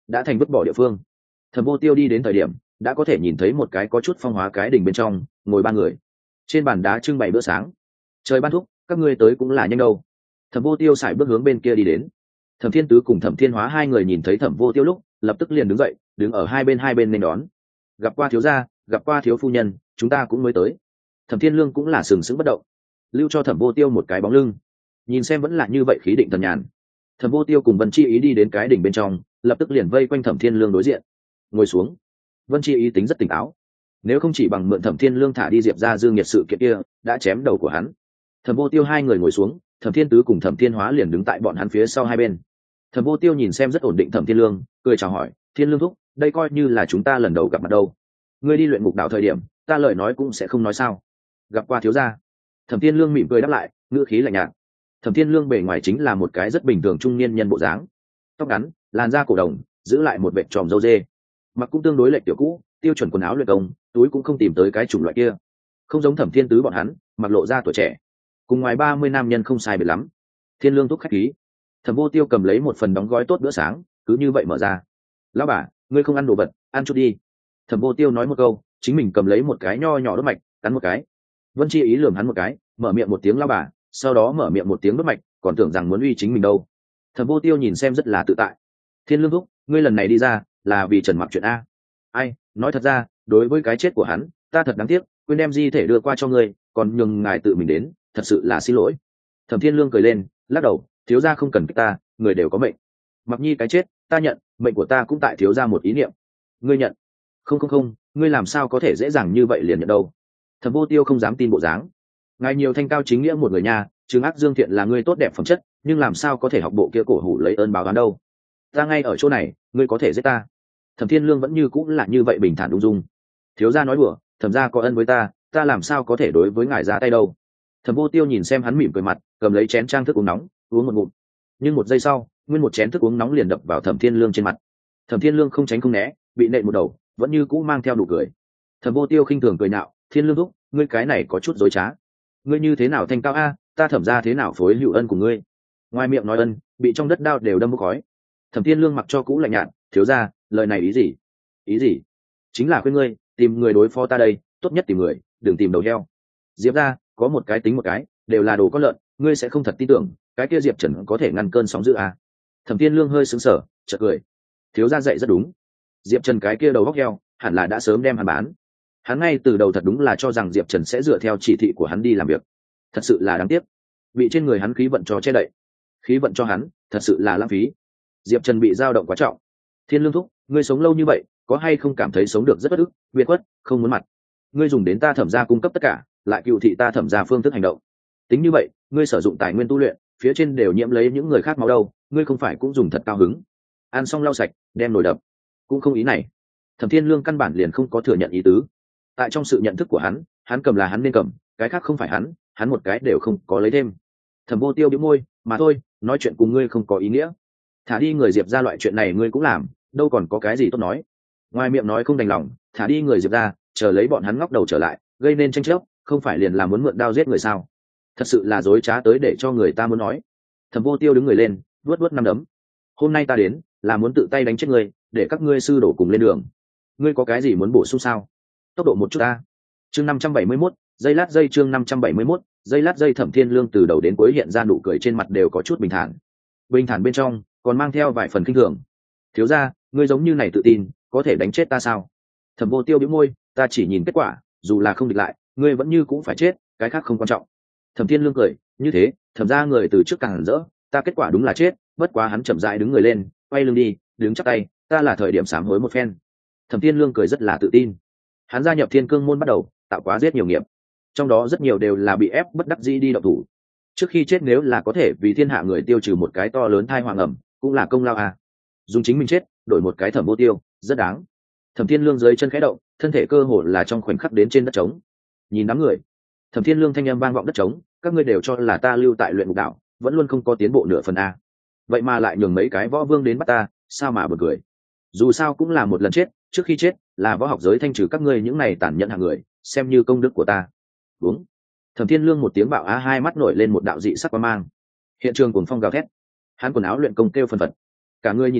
đã thành vứt bỏ địa phương. Thẩm Vô Tiêu đi đến thời điểm đã có thể nhìn thấy một cái có chút phong hóa cái đình bên trong ngồi ba người, trên bàn đá trưng bày bữa sáng. Trời ban thúc, các ngươi tới cũng là nhanh đâu. Thẩm Vô Tiêu sải bước hướng bên kia đi đến. Thẩm Thiên Tứ cùng Thẩm Thiên Hóa hai người nhìn thấy Thẩm Vô Tiêu lúc lập tức liền đứng dậy, đứng ở hai bên hai bên nên đón. Gặp qua thiếu gia, gặp qua thiếu phu nhân, chúng ta cũng mới tới. Thẩm Thiên Lương cũng là sừng sững bất động, lưu cho Thẩm Vô Tiêu một cái bóng lưng. Nhìn xem vẫn là như vậy khí định thần nhàn. Thẩm Vô Tiêu cùng Vân Chi Ý đi đến cái đỉnh bên trong, lập tức liền vây quanh Thẩm Thiên Lương đối diện. Ngồi xuống. Vân Chi Ý tính rất tỉnh táo, nếu không chỉ bằng mượn Thẩm Thiên Lương thả đi Diệp ra Dương Nhiệt sự kiện kia đã chém đầu của hắn. Thẩm Vô Tiêu hai người ngồi xuống, Thẩm Thiên Tứ cùng Thẩm Thiên Hóa liền đứng tại bọn hắn phía sau hai bên. Thẩm Vô Tiêu nhìn xem rất ổn định Thẩm Thiên Lương, cười chào hỏi, Thiên Lương thúc, đây coi như là chúng ta lần đầu gặp mặt đâu. Ngươi đi luyện ngục đạo thời điểm ta lời nói cũng sẽ không nói sao. Gặp qua thiếu gia. Thẩm Thiên Lương mỉm cười đáp lại, ngữ khí lạnh nhạt. Thẩm Thiên Lương bề ngoài chính là một cái rất bình thường trung niên nhân bộ dáng, tóc ngắn, làn da cổ đồng, giữ lại một vệt tròm râu dê, mặc cũng tương đối lệch tiểu cũ, tiêu chuẩn quần áo luyện công, túi cũng không tìm tới cái chủng loại kia, không giống Thẩm Thiên Tứ bọn hắn mặc lộ ra tuổi trẻ, cùng ngoài ba mươi nam nhân không sai biệt lắm. Thiên Lương thúc khách khí. Thẩm Vô Tiêu cầm lấy một phần đóng gói tốt bữa sáng, cứ như vậy mở ra. Lão bà, ngươi không ăn đồ vật, ăn chút đi. Thẩm Vô Tiêu nói một câu, chính mình cầm lấy một cái nho nhỏ đốt mạch, cắn một cái. Vân Chi Ý lườm hắn một cái, mở miệng một tiếng lão bà, sau đó mở miệng một tiếng đốt mạch, còn tưởng rằng muốn uy chính mình đâu. Thẩm Vô Tiêu nhìn xem rất là tự tại. Thiên Lương thúc, ngươi lần này đi ra là vì Trần Mặc chuyện a? Ai, nói thật ra, đối với cái chết của hắn, ta thật đáng tiếc, quên đem di thể đưa qua cho ngươi, còn nhường ngài tự mình đến, thật sự là xin lỗi. Thẩm Thiên Lương cười lên, lắc đầu, thiếu gia không cần kích ta, người đều có mệnh. Mặc nhi cái chết, ta nhận, mệnh của ta cũng tại thiếu gia một ý niệm. Ngươi nhận? Không không không, ngươi làm sao có thể dễ dàng như vậy liền nhận đâu? Thẩm Vô Tiêu không dám tin bộ dáng. Ngài nhiều thanh cao chính nghĩa một người nhà, Trừng Ác Dương Thiện là ngươi tốt đẹp phẩm chất, nhưng làm sao có thể học bộ kia cổ hủ lấy ơn báo oán đâu? Ta ngay ở chỗ này, ngươi có thể giết ta. Thẩm Thiên Lương vẫn như cũng là như vậy bình thản ung dung. Thiếu gia nói đùa, thẩm gia có ân với ta, ta làm sao có thể đối với ngài ra tay đâu? Thẩm Vô Tiêu nhìn xem hắn mỉm cười mặt, cầm lấy chén trang thức uống nóng, uống một ngụm. Nhưng một giây sau, nguyên một chén thức uống nóng liền đập vào Thẩm Thiên Lương trên mặt. Thẩm Thiên Lương không tránh không né, bị nện một đầu, vẫn như cũ mang theo nụ cười. Thẩm Vô Tiêu khinh thường cười nhạo, Thiên Lương thúc, ngươi cái này có chút dối trá. Ngươi như thế nào thanh cao a, ta thẩm gia thế nào phối hữu ân của ngươi? Ngoài miệng nói ân, bị trong đất đao đều đâm bốc khói. Thẩm Thiên Lương mặc cho cũ lạnh nhạt, thiếu gia, lời này ý gì? Ý gì? Chính là khuyên ngươi tìm người đối phó ta đây, tốt nhất tìm người, đừng tìm đầu heo. Diệp ra có một cái tính một cái, đều là đồ có lợn, ngươi sẽ không thật tin tưởng cái kia Diệp Trần có thể ngăn cơn sóng dữ à? Thẩm Thiên Lương hơi sững sờ, chợt cười. Thiếu gia dạy rất đúng. Diệp Trần cái kia đầu góc heo, hẳn là đã sớm đem hắn bán. Hắn ngay từ đầu thật đúng là cho rằng Diệp Trần sẽ dựa theo chỉ thị của hắn đi làm việc. Thật sự là đáng tiếc, bị trên người hắn khí vận cho che đậy. Khí vận cho hắn, thật sự là lãng phí. Diệp Trần bị dao động quá trọng. Thiên Lương thúc, ngươi sống lâu như vậy, có hay không cảm thấy sống được rất bất ức, biệt khuất, không muốn mặt? Ngươi dùng đến ta thẩm gia cung cấp tất cả, lại cựu thị ta thẩm gia phương thức hành động. Tính như vậy, ngươi sử dụng tài nguyên tu luyện, phía trên đều nhiễm lấy những người khác máu đâu, ngươi không phải cũng dùng thật cao hứng? Ăn xong lau sạch, đem nồi đập. Cũng không ý này. Thẩm Thiên Lương căn bản liền không có thừa nhận ý tứ. Tại trong sự nhận thức của hắn, hắn cầm là hắn nên cầm, cái khác không phải hắn, hắn một cái đều không có lấy thêm. Thẩm Vô Tiêu bĩu môi, mà thôi, nói chuyện cùng ngươi không có ý nghĩa. Thả đi người Diệp ra loại chuyện này ngươi cũng làm, đâu còn có cái gì tốt nói. Ngoài miệng nói không đành lòng, thả đi người Diệp ra, chờ lấy bọn hắn ngóc đầu trở lại, gây nên tranh chấp, không phải liền là muốn mượn đao giết người sao? Thật sự là dối trá tới để cho người ta muốn nói. Thẩm Vô Tiêu đứng người lên, vuốt vuốt năm đấm. Hôm nay ta đến, là muốn tự tay đánh chết ngươi, để các ngươi sư đổ cùng lên đường. Ngươi có cái gì muốn bổ sung sao? Tốc độ một chút ta. Chương năm trăm bảy mươi mốt, giây lát giây chương năm trăm bảy mươi mốt, giây lát giây Thẩm Thiên Lương từ đầu đến cuối hiện ra nụ cười trên mặt đều có chút bình thản. Bình thản bên trong còn mang theo vài phần kinh thường. Thiếu gia, ngươi giống như này tự tin, có thể đánh chết ta sao? Thẩm Vô Tiêu bĩu môi, ta chỉ nhìn kết quả, dù là không địch lại, ngươi vẫn như cũng phải chết, cái khác không quan trọng. Thẩm Thiên Lương cười, như thế, thẩm ra người từ trước càng rỡ, ta kết quả đúng là chết, bất quá hắn chậm rãi đứng người lên, quay lưng đi, đứng chắp tay, ta là thời điểm sám hối một phen. Thẩm Thiên Lương cười rất là tự tin. Hắn gia nhập Thiên Cương môn bắt đầu, tạo quá giết nhiều nghiệp, trong đó rất nhiều đều là bị ép bất đắc dĩ đi động thủ. Trước khi chết nếu là có thể vì thiên hạ người tiêu trừ một cái to lớn thai hoàng ẩm, cũng là công lao à. Dùng chính mình chết đổi một cái Thẩm Vô Tiêu, rất đáng. Thẩm Thiên Lương dưới chân khẽ động, thân thể cơ hồ là trong khoảnh khắc đến trên đất trống. Nhìn đám người, Thẩm Thiên Lương thanh âm vang vọng đất trống, các ngươi đều cho là ta lưu tại luyện ngục đạo, vẫn luôn không có tiến bộ nửa phần a. Vậy mà lại nhường mấy cái võ vương đến bắt ta, sao mà buồn cười. Dù sao cũng là một lần chết, trước khi chết, là võ học giới thanh trừ các ngươi những này tàn nhẫn hạng người, xem như công đức của ta. Đúng. Thẩm Thiên Lương một tiếng bạo á, hai mắt nổi lên một đạo dị sắc quang mang. Hiện trường cuồng phong gào thét. Hắn quần áo luyện công kêu phân phật. Cả người nhìn qua,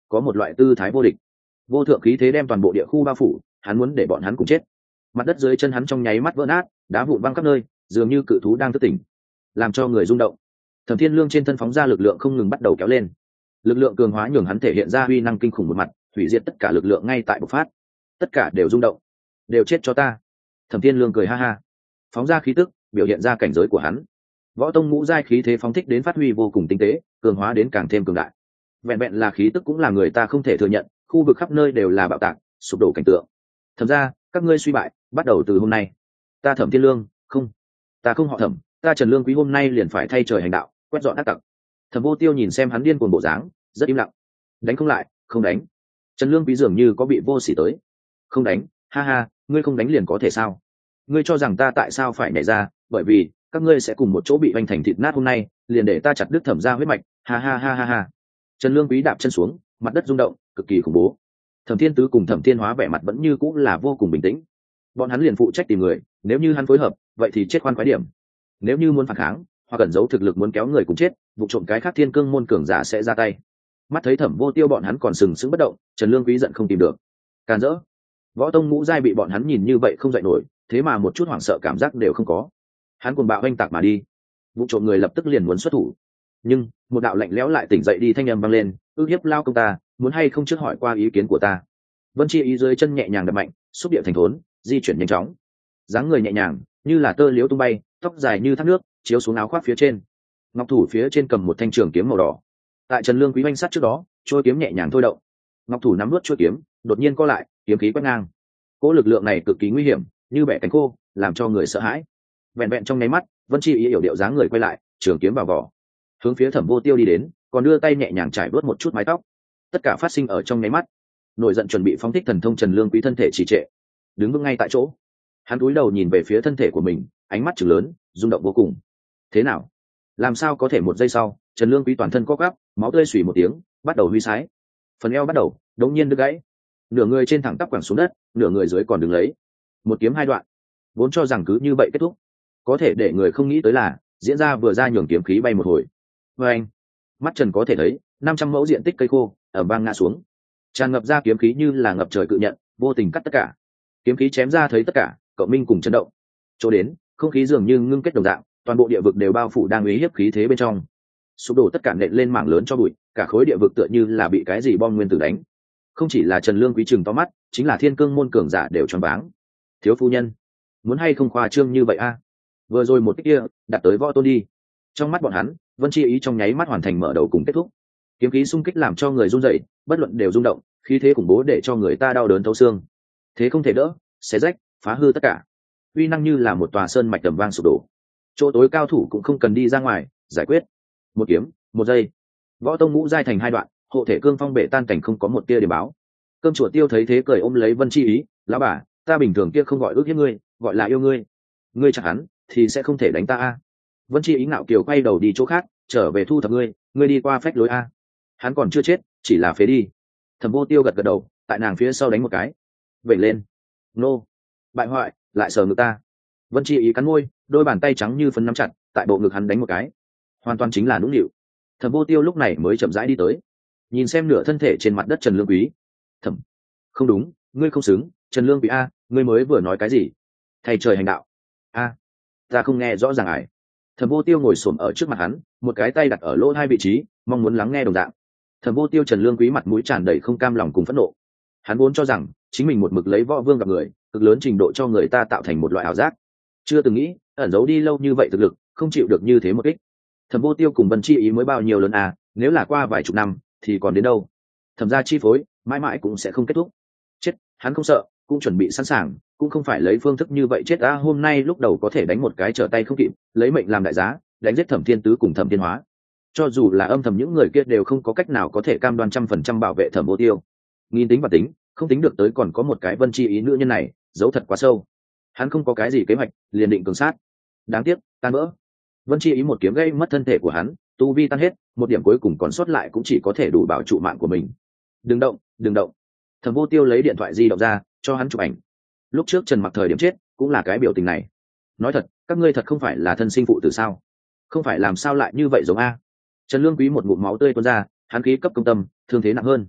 có một loại tư thái vô địch, vô thượng khí thế đem toàn bộ địa khu bao phủ, hắn muốn để bọn hắn cùng chết. Mặt đất dưới chân hắn trong nháy mắt vỡ nát, đá vụn văng khắp nơi, dường như cự thú đang thức tỉnh, làm cho người rung động. Thẩm Thiên Lương trên thân phóng ra lực lượng không ngừng bắt đầu kéo lên, lực lượng cường hóa nhường hắn thể hiện ra uy năng kinh khủng một mặt, hủy diệt tất cả lực lượng ngay tại bộc phát, tất cả đều rung động, đều chết cho ta. Thẩm Thiên Lương cười ha ha, phóng ra khí tức, biểu hiện ra cảnh giới của hắn. Võ tông ngũ giai khí thế phóng thích đến phát huy vô cùng tinh tế, cường hóa đến càng thêm cường đại. Vẹn vẹn là khí tức cũng là người ta không thể thừa nhận, khu vực khắp nơi đều là bạo tạc, sụp đổ cảnh tượng. Thẩm ra, các ngươi suy bại, bắt đầu từ hôm nay. Ta Thẩm Thiên Lương, không, ta không họ Thẩm, ta Trần Lương Quý hôm nay liền phải thay trời hành đạo, quét dọn ác tặc. Thẩm Vô Tiêu nhìn xem hắn điên cuồng bộ dáng, rất im lặng. Đánh không lại, không đánh. Trần Lương Quý dường như có bị vô sỉ tới. Không đánh, ha ha, ngươi không đánh liền có thể sao? Ngươi cho rằng ta tại sao phải nhảy ra? Bởi vì các ngươi sẽ cùng một chỗ bị hoành thành thịt nát hôm nay, liền để ta chặt đứt Thẩm ra huyết mạch, ha ha ha ha ha. Trần Lương Quý đạp chân xuống, mặt đất rung động, cực kỳ khủng bố. Thẩm Thiên Tứ cùng Thẩm Thiên Hóa vẻ mặt vẫn như cũng là vô cùng bình tĩnh. Bọn hắn liền phụ trách tìm người, nếu như hắn phối hợp, vậy thì chết khoan khoái điểm. Nếu như muốn phản kháng, hoặc cẩn giấu thực lực muốn kéo người cùng chết, vụ trộm cái khác thiên cương môn cường giả sẽ ra tay. Mắt thấy Thẩm Vô Tiêu bọn hắn còn sừng sững bất động, Trần Lương Quý giận không tìm được. Càn rỡ. Võ tông ngũ giai bị bọn hắn nhìn như vậy không dậy nổi, thế mà một chút hoảng sợ cảm giác đều không có. Hắn cuồng bạo oanh tạc mà đi, vụ trộm người lập tức liền muốn xuất thủ. Nhưng một đạo lạnh lẽo lại tỉnh dậy đi thanh âm vang lên, ước hiếp lao công ta, muốn hay không trước hỏi qua ý kiến của ta. Vân Chi ý dưới chân nhẹ nhàng đập mạnh, xúc địa thành thốn, di chuyển nhanh chóng, dáng người nhẹ nhàng như là tơ liễu tung bay, tóc dài như thác nước chiếu xuống áo khoác phía trên. Ngọc thủ phía trên cầm một thanh trường kiếm màu đỏ. Tại Trần Lương Quý oanh sát trước đó, trôi kiếm nhẹ nhàng thôi động. Ngọc thủ nắm nuốt trôi kiếm, đột nhiên co lại, kiếm khí quét ngang. Cỗ lực lượng này cực kỳ nguy hiểm, như bẻ cánh khô, làm cho người sợ hãi. Vẹn vẹn trong nháy mắt, Vân Chi ý hiểu điệu dáng người quay lại, trường kiếm vào vỏ, hướng phía Thẩm Vô Tiêu đi đến, còn đưa tay nhẹ nhàng trải vớt một chút mái tóc. Tất cả phát sinh ở trong nháy mắt. Nổi giận chuẩn bị phóng thích thần thông Trần Lương Quý thân thể trì trệ, đứng vững ngay tại chỗ. Hắn cúi đầu nhìn về phía thân thể của mình, ánh mắt trừng lớn, rung động vô cùng. Thế nào? Làm sao có thể một giây sau, Trần Lương Quý toàn thân co quắp, máu tươi xùy một tiếng, bắt đầu huy sái. Phần eo bắt đầu đống nhiên đứt gãy, nửa người trên thẳng tắp quẳng xuống đất, nửa người dưới còn đứng lấy. Một kiếm hai đoạn. Vốn cho rằng cứ như vậy kết thúc, có thể để người không nghĩ tới là diễn ra vừa ra nhường kiếm khí bay một hồi. Và anh, mắt Trần có thể thấy năm trăm mẫu diện tích cây khô ở bang ngã xuống, tràn ngập ra kiếm khí như là ngập trời cự nhận, vô tình cắt tất cả. Kiếm khí chém ra thấy tất cả, cậu minh cùng chấn động. Chỗ đến, không khí dường như ngưng kết đồng dạng, toàn bộ địa vực đều bao phủ đang uy hiếp khí thế bên trong, sụp đổ tất cả nện lên mảng lớn cho bụi, cả khối địa vực tựa như là bị cái gì bom nguyên tử đánh. Không chỉ là Trần Lương Quý trừng to mắt, chính là thiên cương môn cường giả đều choáng váng. Thiếu phu nhân, muốn hay không khoa trương như vậy a? Vừa rồi một cái kia đặt tới võ tôn đi. Trong mắt bọn hắn, Vân Chi ý trong nháy mắt hoàn thành mở đầu cùng kết thúc. Kiếm khí xung kích làm cho người run rẩy, bất luận đều rung động, khí thế khủng bố để cho người ta đau đớn thấu xương. Thế không thể đỡ, xé rách, phá hư tất cả. Uy năng như là một tòa sơn mạch tầm vang sụp đổ. Chỗ tối cao thủ cũng không cần đi ra ngoài giải quyết. Một kiếm, một giây. Võ tông ngũ giai thành hai đoạn, hộ thể cương phong bể tan cảnh không có một tia để báo. Cơm chùa Tiêu thấy thế cười ôm lấy Vân Chi ý, lão bà, ta bình thường kia không gọi ước hiếp ngươi, gọi là yêu ngươi. Ngươi chắc hắn thì sẽ không thể đánh ta a. Vân Chi ý ngạo kiều quay đầu đi chỗ khác, trở về thu thập ngươi, ngươi đi qua phách lối a. Hắn còn chưa chết, chỉ là phế đi. Thẩm Vô Tiêu gật gật đầu, tại nàng phía sau đánh một cái. Vẩy lên. Nô. Bại hoại, lại sờ ngực ta. Vân Chi ý cắn môi, đôi bàn tay trắng như phấn nắm chặt, tại bộ ngực hắn đánh một cái. Hoàn toàn chính là nũng nịu. Thẩm Vô Tiêu lúc này mới chậm rãi đi tới, nhìn xem nửa thân thể trên mặt đất Trần Lương Quý. Thẩm, không đúng, ngươi không xứng, Trần Lương Quý a, ngươi mới vừa nói cái gì? Thầy trời hành đạo. A, ta không nghe rõ ràng ải. Thẩm Vô Tiêu ngồi xổm ở trước mặt hắn, một cái tay đặt ở lỗ hai vị trí, mong muốn lắng nghe đồng dạng. Thẩm Vô Tiêu Trần Lương Quý mặt mũi tràn đầy không cam lòng cùng phẫn nộ. Hắn vốn cho rằng chính mình một mực lấy võ vương gặp người, cực lớn trình độ cho người ta tạo thành một loại ảo giác, chưa từng nghĩ ẩn giấu đi lâu như vậy thực lực không chịu được như thế một kích. Thẩm Vô Tiêu cùng Vân Chi ý mới bao nhiêu lớn à, nếu là qua vài chục năm thì còn đến đâu. Thẩm gia chi phối mãi mãi cũng sẽ không kết thúc. Chết, hắn không sợ, cũng chuẩn bị sẵn sàng, cũng không phải lấy phương thức như vậy chết. À, hôm nay lúc đầu có thể đánh một cái trở tay không kịp, lấy mệnh làm đại giá, đánh giết Thẩm Thiên Tứ cùng Thẩm Thiên Hóa. Cho dù là âm thầm những người kia đều không có cách nào có thể cam đoan trăm phần trăm bảo vệ Thẩm Vô Tiêu. Nghìn tính và tính, không tính được tới còn có một cái Vân Chi ý nữ nhân này, giấu thật quá sâu. Hắn không có cái gì kế hoạch, liền định cường sát. Đáng tiếc, tan vỡ. Vân Chi ý một kiếm gây mất thân thể của hắn, tu vi tan hết, một điểm cuối cùng còn sót lại cũng chỉ có thể đủ bảo trụ mạng của mình. Đừng động, đừng động. Thẩm Vô Tiêu lấy điện thoại di động ra, cho hắn chụp ảnh. Lúc trước Trần Mặc thời điểm chết, cũng là cái biểu tình này. Nói thật, các ngươi thật không phải là thân sinh phụ tử sao? Không phải làm sao lại như vậy giống a? Trần Lương Quý một ngụm máu tươi tuôn ra, hắn khí cấp công tâm, thương thế nặng hơn.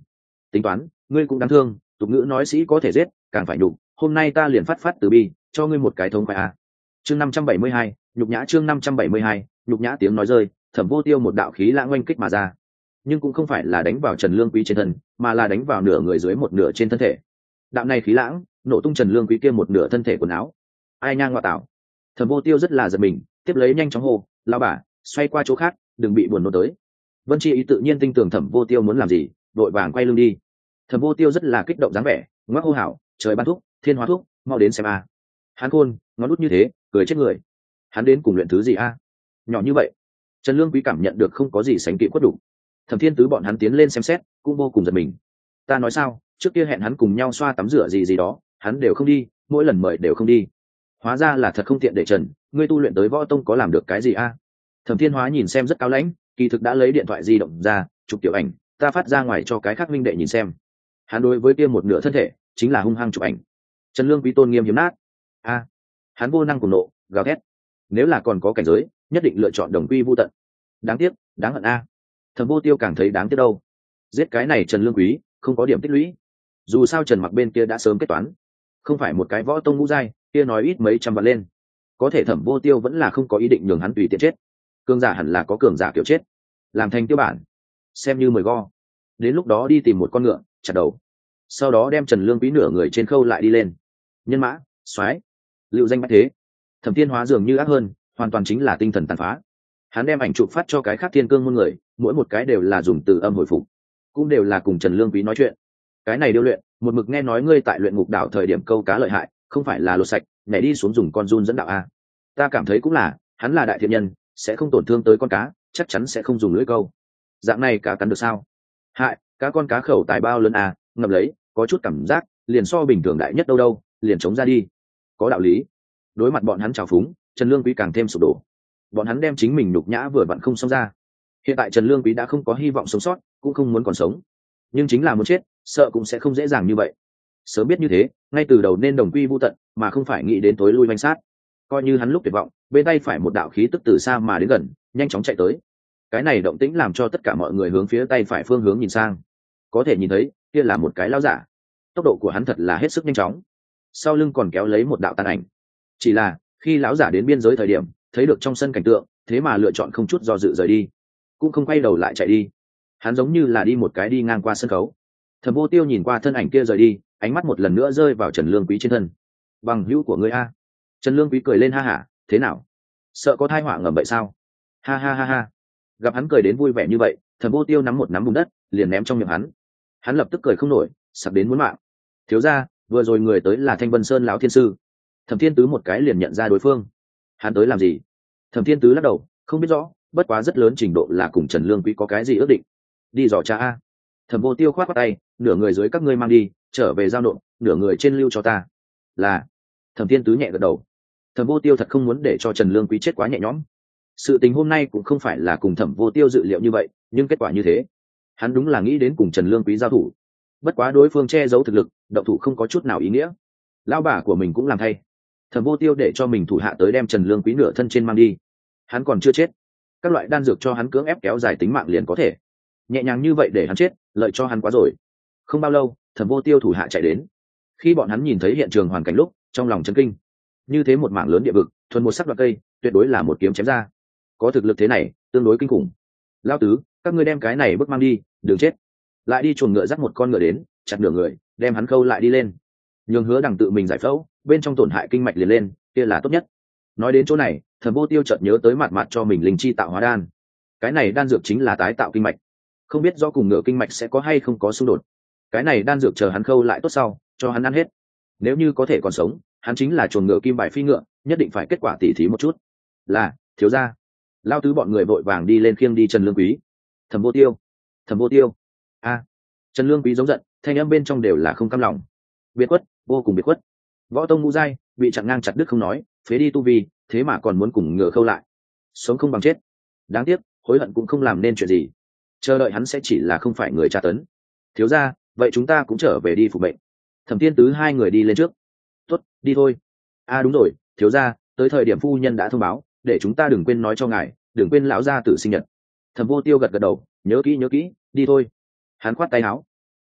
tính toán ngươi cũng đáng thương, tục ngữ nói sĩ có thể giết càng phải nhục, hôm nay ta liền phát phát từ bi cho ngươi một cái thống khoái a. Chương năm trăm bảy mươi hai, nhục nhã. Chương năm trăm bảy mươi hai, nhục nhã. Tiếng nói rơi, Thẩm Vô Tiêu một đạo khí lãng oanh kích mà ra, nhưng cũng không phải là đánh vào Trần Lương Quý trên thân, mà là đánh vào nửa người dưới một nửa trên thân thể. Đạo này khí lãng nổ tung Trần Lương Quý kia một nửa thân thể quần áo. Ai nha ngoại tạo. Thẩm Vô Tiêu rất là giật mình, tiếp lấy nhanh chóng hô, lao bà, xoay qua chỗ khác, đừng bị buồn nôn tới. Vân Chi ý tự nhiên tin tưởng Thẩm Vô Tiêu muốn làm gì, đội vàng quay lưng đi. Thẩm Vô Tiêu rất là kích động dáng vẻ, ngoắc hô hào, trời ban thúc, thiên hóa thúc, mau đến xem a. Hắn khôn, ngón út như thế, cười chết người. Hắn đến cùng luyện thứ gì a? Nhỏ như vậy. Trần Lương Quý cảm nhận được không có gì sánh kịp quất đủ. Thẩm Thiên Tứ bọn hắn tiến lên xem xét, cũng vô cùng giật mình. Ta nói sao, trước kia hẹn hắn cùng nhau xoa tắm rửa gì gì đó, hắn đều không đi, mỗi lần mời đều không đi. Hóa ra là thật không tiện để Trần, ngươi tu luyện tới võ tông có làm được cái gì a? Thẩm Thiên Hóa nhìn xem rất cao lãnh, kỳ thực đã lấy điện thoại di động ra, chụp tiểu ảnh, ta phát ra ngoài cho cái khác minh đệ nhìn xem. Hắn đối với kia một nửa thân thể, chính là hung hăng chụp ảnh. Trần Lương Quý tôn nghiêm hiếm nát. A, hắn vô năng cùng nộ, gào thét. Nếu là còn có cảnh giới, nhất định lựa chọn đồng quy vu tận. Đáng tiếc, đáng hận a. Thẩm Vô Tiêu càng thấy đáng tiếc đâu. Giết cái này Trần Lương Quý, không có điểm tích lũy. Dù sao Trần Mặc bên kia đã sớm kết toán, không phải một cái võ tông ngũ giai, kia nói ít mấy trăm vạn lên. Có thể Thẩm Vô Tiêu vẫn là không có ý định nhường hắn tùy tiện chết. Cường giả hẳn là có cường giả kiểu chết, làm thành tiêu bản, xem như mười go. Đến lúc đó đi tìm một con ngựa, chặt đầu, sau đó đem Trần Lương Quý nửa người trên khâu lại đi lên. Nhân mã, soái, lưu danh bách thế. Thẩm Thiên Hóa dường như ác hơn, hoàn toàn chính là tinh thần tàn phá. Hắn đem ảnh chụp phát cho cái khác thiên cương môn người, mỗi một cái đều là dùng từ âm hồi phục, cũng đều là cùng Trần Lương Quý nói chuyện. Cái này điêu luyện, một mực nghe nói ngươi tại luyện ngục đảo thời điểm câu cá lợi hại, không phải là lột sạch, nhảy đi xuống dùng con run dẫn đạo a. Ta cảm thấy cũng là, hắn là đại thiện nhân, sẽ không tổn thương tới con cá, chắc chắn sẽ không dùng lưỡi câu. Dạng này cá cắn được sao? Hại, cá con cá khẩu tài bao lớn à, ngậm lấy, có chút cảm giác, liền so bình thường đại nhất đâu đâu, liền chống ra đi. Có đạo lý. Đối mặt bọn hắn trào phúng, Trần Lương Quý càng thêm sụp đổ. Bọn hắn đem chính mình nhục nhã vừa vặn không xong ra. Hiện tại Trần Lương Quý đã không có hy vọng sống sót, cũng không muốn còn sống. Nhưng chính là muốn chết, sợ cũng sẽ không dễ dàng như vậy. Sớm biết như thế, ngay từ đầu nên đồng quy vu tận, mà không phải nghĩ đến tối lui manh sát. Coi như hắn lúc tuyệt vọng, bên tay phải một đạo khí tức từ xa mà đến gần, nhanh chóng chạy tới. Cái này động tĩnh làm cho tất cả mọi người hướng phía tay phải phương hướng nhìn sang. Có thể nhìn thấy, kia là một cái lão giả. Tốc độ của hắn thật là hết sức nhanh chóng. Sau lưng còn kéo lấy một đạo tàn ảnh. Chỉ là, khi lão giả đến biên giới thời điểm, thấy được trong sân cảnh tượng, thế mà lựa chọn không chút do dự rời đi, cũng không quay đầu lại chạy đi. Hắn giống như là đi một cái đi ngang qua sân khấu. Thẩm Vô Tiêu nhìn qua thân ảnh kia rời đi, ánh mắt một lần nữa rơi vào Trần Lương Quý trên thân. Bằng hữu của ngươi a? Trần Lương Quý cười lên ha hả, thế nào? Sợ có thai họa ngầm vậy sao? Ha ha ha ha. Gặp hắn cười đến vui vẻ như vậy, Thẩm Vô Tiêu nắm một nắm bùn đất, liền ném trong miệng hắn. Hắn lập tức cười không nổi, sặc đến muốn mạng. Thiếu gia, vừa rồi người tới là Thanh Vân Sơn lão thiên sư. Thẩm Thiên Tứ một cái liền nhận ra đối phương. Hắn tới làm gì? Thẩm Thiên Tứ lắc đầu, không biết rõ, bất quá rất lớn trình độ là cùng Trần Lương Quý có cái gì ước định. Đi dò cha a. Thẩm Vô Tiêu khoát khoát tay, nửa người dưới các ngươi mang đi, trở về giao nộp, nửa người trên lưu cho ta. Là. Thẩm Thiên Tứ nhẹ gật đầu. Thẩm Vô Tiêu thật không muốn để cho Trần Lương Quý chết quá nhẹ nhõm. Sự tình hôm nay cũng không phải là cùng Thẩm Vô Tiêu dự liệu như vậy, nhưng kết quả như thế, hắn đúng là nghĩ đến cùng Trần Lương Quý giao thủ. Bất quá đối phương che giấu thực lực, động thủ không có chút nào ý nghĩa. Lão bà của mình cũng làm thay. Thẩm Vô Tiêu để cho mình thủ hạ tới đem Trần Lương Quý nửa thân trên mang đi. Hắn còn chưa chết, các loại đan dược cho hắn cưỡng ép kéo dài tính mạng liền có thể. Nhẹ nhàng như vậy để hắn chết, lợi cho hắn quá rồi. Không bao lâu, Thẩm Vô Tiêu thủ hạ chạy đến. Khi bọn hắn nhìn thấy hiện trường hoàn cảnh lúc, trong lòng chấn kinh. Như thế một mảng lớn địa vực, thuần một sắc đoạn cây, tuyệt đối là một kiếm chém ra. Có thực lực thế này, tương đối kinh khủng. Lão tứ, các ngươi đem cái này bước mang đi, đừng chết. Lại đi chuồn ngựa dắt một con ngựa đến, chặt nửa người, đem hắn khâu lại đi lên. Nhường Hứa Đằng tự mình giải phẫu, bên trong tổn hại kinh mạch liền lên, kia là tốt nhất. Nói đến chỗ này, Thẩm Vô Tiêu chợt nhớ tới mặt mặt cho mình linh chi tạo hóa đan. Cái này đan dược chính là tái tạo kinh mạch. Không biết do cùng ngựa kinh mạch sẽ có hay không có xung đột. Cái này đan dược chờ hắn khâu lại tốt sau, cho hắn ăn hết. Nếu như có thể còn sống, hắn chính là chuồn ngựa kim bài phi ngựa, nhất định phải kết quả tỉ thí một chút. Là, thiếu gia. Lao tứ bọn người vội vàng đi lên khiêng đi Trần Lương Quý. Thẩm Vô Tiêu, Thẩm Vô Tiêu. A. Trần Lương Quý giống giận, thanh âm bên trong đều là không cam lòng. Biệt khuất, vô cùng biệt khuất. Võ tông ngũ giai, bị chặn ngang chặt đứt không nói, phế đi tu vi, thế mà còn muốn cùng ngựa khâu lại. Sống không bằng chết. Đáng tiếc, hối hận cũng không làm nên chuyện gì. Chờ đợi hắn sẽ chỉ là không phải người tra tấn. Thiếu gia, vậy chúng ta cũng trở về đi phục mệnh. Thẩm Thiên Tứ hai người đi lên trước. Tốt, đi thôi. A đúng rồi, thiếu gia, tới thời điểm phu nhân đã thông báo, để chúng ta đừng quên nói cho ngài, đừng quên lão gia tử sinh nhật. Thẩm Vô Tiêu gật gật đầu, nhớ kỹ nhớ kỹ, đi thôi. Hắn khoát tay áo.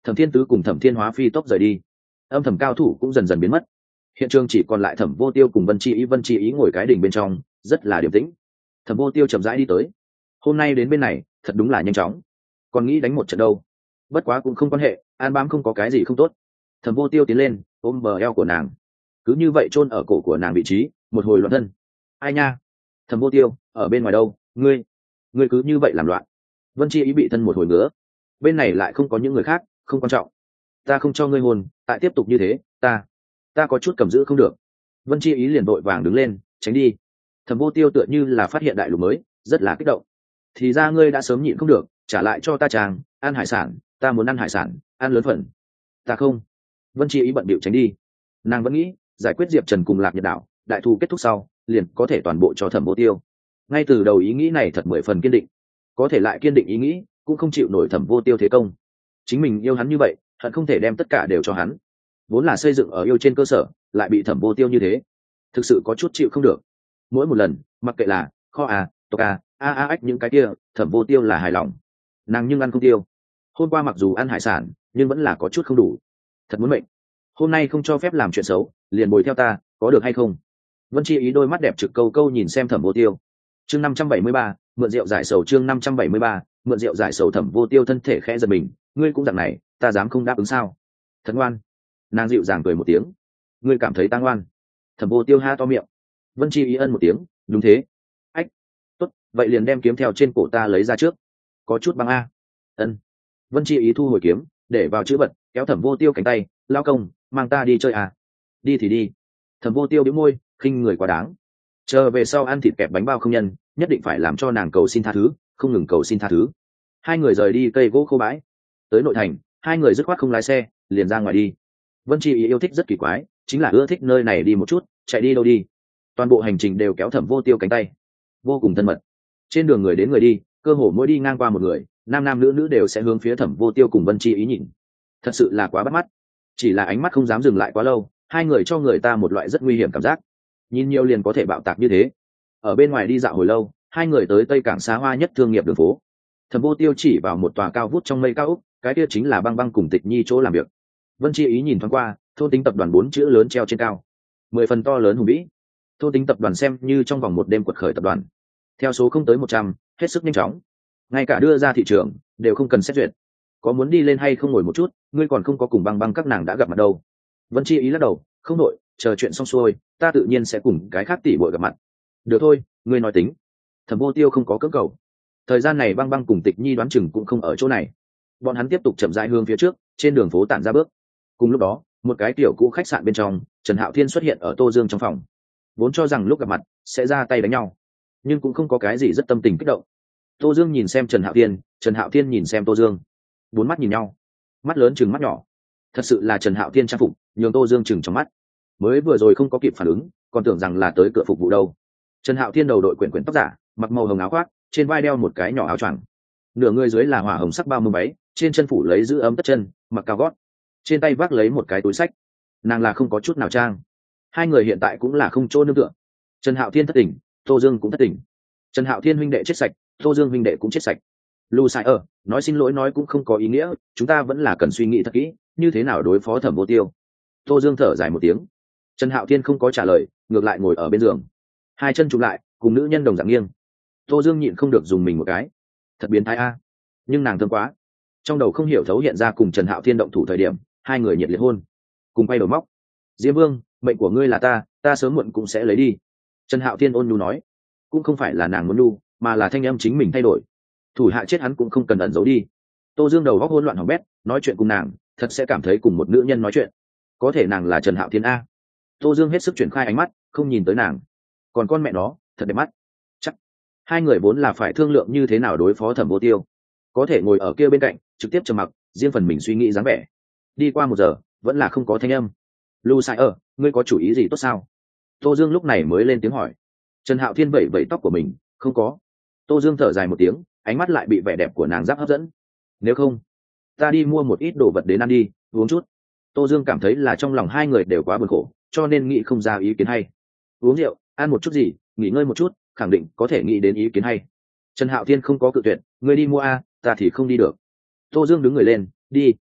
Thẩm thiên tứ cùng thẩm thiên hóa phi tốc rời đi, âm thầm cao thủ cũng dần dần biến mất. Hiện trường chỉ còn lại thẩm vô tiêu cùng vân chi ý. Vân chi ý ngồi cái đỉnh bên trong rất là điềm tĩnh. Thẩm vô tiêu chậm rãi đi tới. Hôm nay đến bên này thật đúng là nhanh chóng, còn nghĩ đánh một trận đâu. Bất quá cũng không quan hệ, an bám không có cái gì không tốt. Thẩm vô tiêu tiến lên ôm bờ eo của nàng, cứ như vậy chôn ở cổ của nàng vị trí, một hồi loạn thân. Ai nha, Thẩm vô tiêu ở bên ngoài đâu, ngươi ngươi cứ như vậy làm loạn. Vân chi ý bị thân một hồi nữa, bên này lại không có những người khác, không quan trọng. Ta không cho ngươi hôn, tại tiếp tục như thế ta ta có chút cầm giữ không được. Vân chi ý liền vội vàng đứng lên tránh đi. Thẩm vô tiêu tựa như là phát hiện đại lục mới, rất là kích động. Thì ra ngươi đã sớm nhịn không được, trả lại cho ta chàng ăn hải sản, ta muốn ăn hải sản, ăn lớn phần. Ta không. Vân chi ý bận bịu tránh đi. Nàng vẫn nghĩ giải quyết diệp trần cùng lạc nhật đảo, đại thù kết thúc sau liền có thể toàn bộ cho thẩm vô tiêu. Ngay từ đầu ý nghĩ này thật mười phần kiên định, có thể lại kiên định ý nghĩ cũng không chịu nổi thẩm vô tiêu thế công. Chính mình yêu hắn như vậy, hận không thể đem tất cả đều cho hắn, vốn là xây dựng ở yêu trên cơ sở, lại bị thẩm vô tiêu như thế, thực sự có chút chịu không được. Mỗi một lần mặc kệ là kho à tộc à a a ách những cái kia, thẩm vô tiêu là hài lòng, nàng nhưng ăn không tiêu. Hôm qua mặc dù ăn hải sản nhưng vẫn là có chút không đủ, thật muốn mệnh. Hôm nay không cho phép làm chuyện xấu, liền bồi theo ta, có được hay không? Vân chi ý đôi mắt đẹp trực câu câu nhìn xem thẩm vô tiêu. Chương năm trăm bảy mươi ba, mượn rượu giải sầu. Chương năm trăm bảy mươi ba, mượn rượu giải sầu. Thẩm vô tiêu thân thể khẽ giật mình, ngươi cũng dạng này, ta dám không đáp ứng sao? Thật ngoan. Nàng dịu dàng cười một tiếng, ngươi cảm thấy ta ngoan? Thẩm vô tiêu ha to miệng. Vân chi ý ân một tiếng, đúng thế. Ách, tốt, vậy liền đem kiếm theo trên cổ ta lấy ra trước. Có chút băng a. Ân. Vân chi ý thu hồi kiếm, để vào chữ vật, kéo thẩm vô tiêu cánh tay, lao công, mang ta đi chơi à? Đi thì đi. Thẩm vô tiêu bĩu môi, khinh người quá đáng. Chờ về sau ăn thịt kẹp bánh bao không nhân, nhất định phải làm cho nàng cầu xin tha thứ, không ngừng cầu xin tha thứ. Hai người rời đi cây gỗ khô bãi, tới nội thành, hai người dứt khoát không lái xe, liền ra ngoài đi. Vân chi ý yêu thích rất kỳ quái, chính là ưa thích nơi này đi một chút, chạy đi đâu đi. Toàn bộ hành trình đều kéo thẩm vô tiêu cánh tay, vô cùng thân mật. Trên đường người đến người đi, cơ hồ mỗi đi ngang qua một người, nam nam nữ nữ đều sẽ hướng phía thẩm vô tiêu cùng Vân chi ý nhìn. Thật sự là quá bắt mắt, chỉ là ánh mắt không dám dừng lại quá lâu, hai người cho người ta một loại rất nguy hiểm cảm giác, nhìn nhiều liền có thể bạo tạc như thế. Ở bên ngoài đi dạo hồi lâu, hai người tới tây cảng xa hoa nhất thương nghiệp đường phố. Thẩm vô tiêu chỉ vào một tòa cao vút trong mây cao ốc, cái kia chính là băng băng cùng Tịch Nhi chỗ làm việc. Vân chi ý nhìn thoáng qua, thôn tính tập đoàn bốn chữ lớn treo trên cao, mười phần to lớn hùng vĩ. Thôn tính tập đoàn xem như trong vòng một đêm quật khởi tập đoàn, theo số không tới một trăm, hết sức nhanh chóng, ngay cả đưa ra thị trường đều không cần xét duyệt. Có muốn đi lên hay không ngồi một chút, ngươi còn không có cùng băng băng các nàng đã gặp mặt đâu. Vân chi ý lắc đầu, không đội, chờ chuyện xong xuôi ta tự nhiên sẽ cùng cái khác tỷ bội gặp mặt. Được thôi, ngươi nói tính. Thẩm vô tiêu không có cưỡng cầu. Thời gian này băng băng cùng Tịch Nhi đoán chừng cũng không ở chỗ này. Bọn hắn tiếp tục chậm rãi hướng phía trước, trên đường phố tản ra bước. Cùng lúc đó, một cái tiểu cũ khách sạn bên trong, Trần Hạo Thiên xuất hiện ở Tô Dương trong phòng. Vốn cho rằng lúc gặp mặt sẽ ra tay đánh nhau, nhưng cũng không có cái gì rất tâm tình kích động. Tô Dương nhìn xem Trần Hạo Thiên, Trần Hạo Thiên nhìn xem Tô Dương, bốn mắt nhìn nhau, mắt lớn chừng mắt nhỏ. Thật sự là Trần Hạo Thiên trang phục nhường Tô Dương chừng trong mắt, mới vừa rồi không có kịp phản ứng, còn tưởng rằng là tới cửa phục vụ đâu. Trần Hạo Thiên đầu đội quyển quyển tóc giả, mặc màu hồng áo khoác, trên vai đeo một cái nhỏ áo choàng, nửa người dưới là hỏa hồng sắc bao mông váy, trên chân phủ lấy giữ ấm tất chân, mặc cao gót, trên tay vác lấy một cái túi sách. Nàng là không có chút nào trang. Hai người hiện tại cũng là không chỗ nương tựa. Trần Hạo Thiên thất tỉnh, Tô Dương cũng thất tỉnh. Trần Hạo Thiên huynh đệ chết sạch, Tô Dương huynh đệ cũng chết sạch. Lu sai ở, nói xin lỗi nói cũng không có ý nghĩa, chúng ta vẫn là cần suy nghĩ thật kỹ, như thế nào đối phó Thẩm vô tiêu. Tô Dương thở dài một tiếng. Trần Hạo Thiên không có trả lời, ngược lại ngồi ở bên giường, hai chân chụp lại, cùng nữ nhân đồng dạng nghiêng. Tô Dương nhịn không được dùng mình một cái, thật biến thái a. Nhưng nàng thương quá, trong đầu không hiểu thấu hiện ra cùng Trần Hạo Thiên động thủ thời điểm, hai người nhiệt liệt hôn, cùng quay đầu móc. Diêm Vương, mệnh của ngươi là ta, ta sớm muộn cũng sẽ lấy đi. Trần Hạo Thiên ôn nhu nói, cũng không phải là nàng muốn nhu, mà là thanh âm chính mình thay đổi. Thủ hạ chết hắn cũng không cần ẩn giấu đi. Tô Dương đầu góc hỗn loạn hỏng bét, nói chuyện cùng nàng, thật sẽ cảm thấy cùng một nữ nhân nói chuyện. Có thể nàng là Trần Hạo Thiên a. Tô Dương hết sức chuyển khai ánh mắt, không nhìn tới nàng. Còn con mẹ nó, thật đẹp mắt. Chắc hai người vốn là phải thương lượng như thế nào đối phó Thẩm vô tiêu, có thể ngồi ở kia bên cạnh, trực tiếp trầm mặc, riêng phần mình suy nghĩ dáng vẻ. Đi qua một giờ, vẫn là không có thanh âm. Lu sai ở, ngươi có chủ ý gì tốt sao? Tô Dương lúc này mới lên tiếng hỏi. Trần Hạo Thiên vẩy vẩy tóc của mình, không có. Tô Dương thở dài một tiếng, ánh mắt lại bị vẻ đẹp của nàng giáp hấp dẫn. Nếu không, ta đi mua một ít đồ vật đến ăn đi, uống chút. Tô Dương cảm thấy là trong lòng hai người đều quá buồn khổ, cho nên nghĩ không ra ý kiến hay. Uống rượu, ăn một chút gì, nghỉ ngơi một chút, khẳng định có thể nghĩ đến ý kiến hay. Trần Hạo Thiên không có cự tuyệt, ngươi đi mua a, ta thì không đi được. Tô Dương đứng người lên, đi.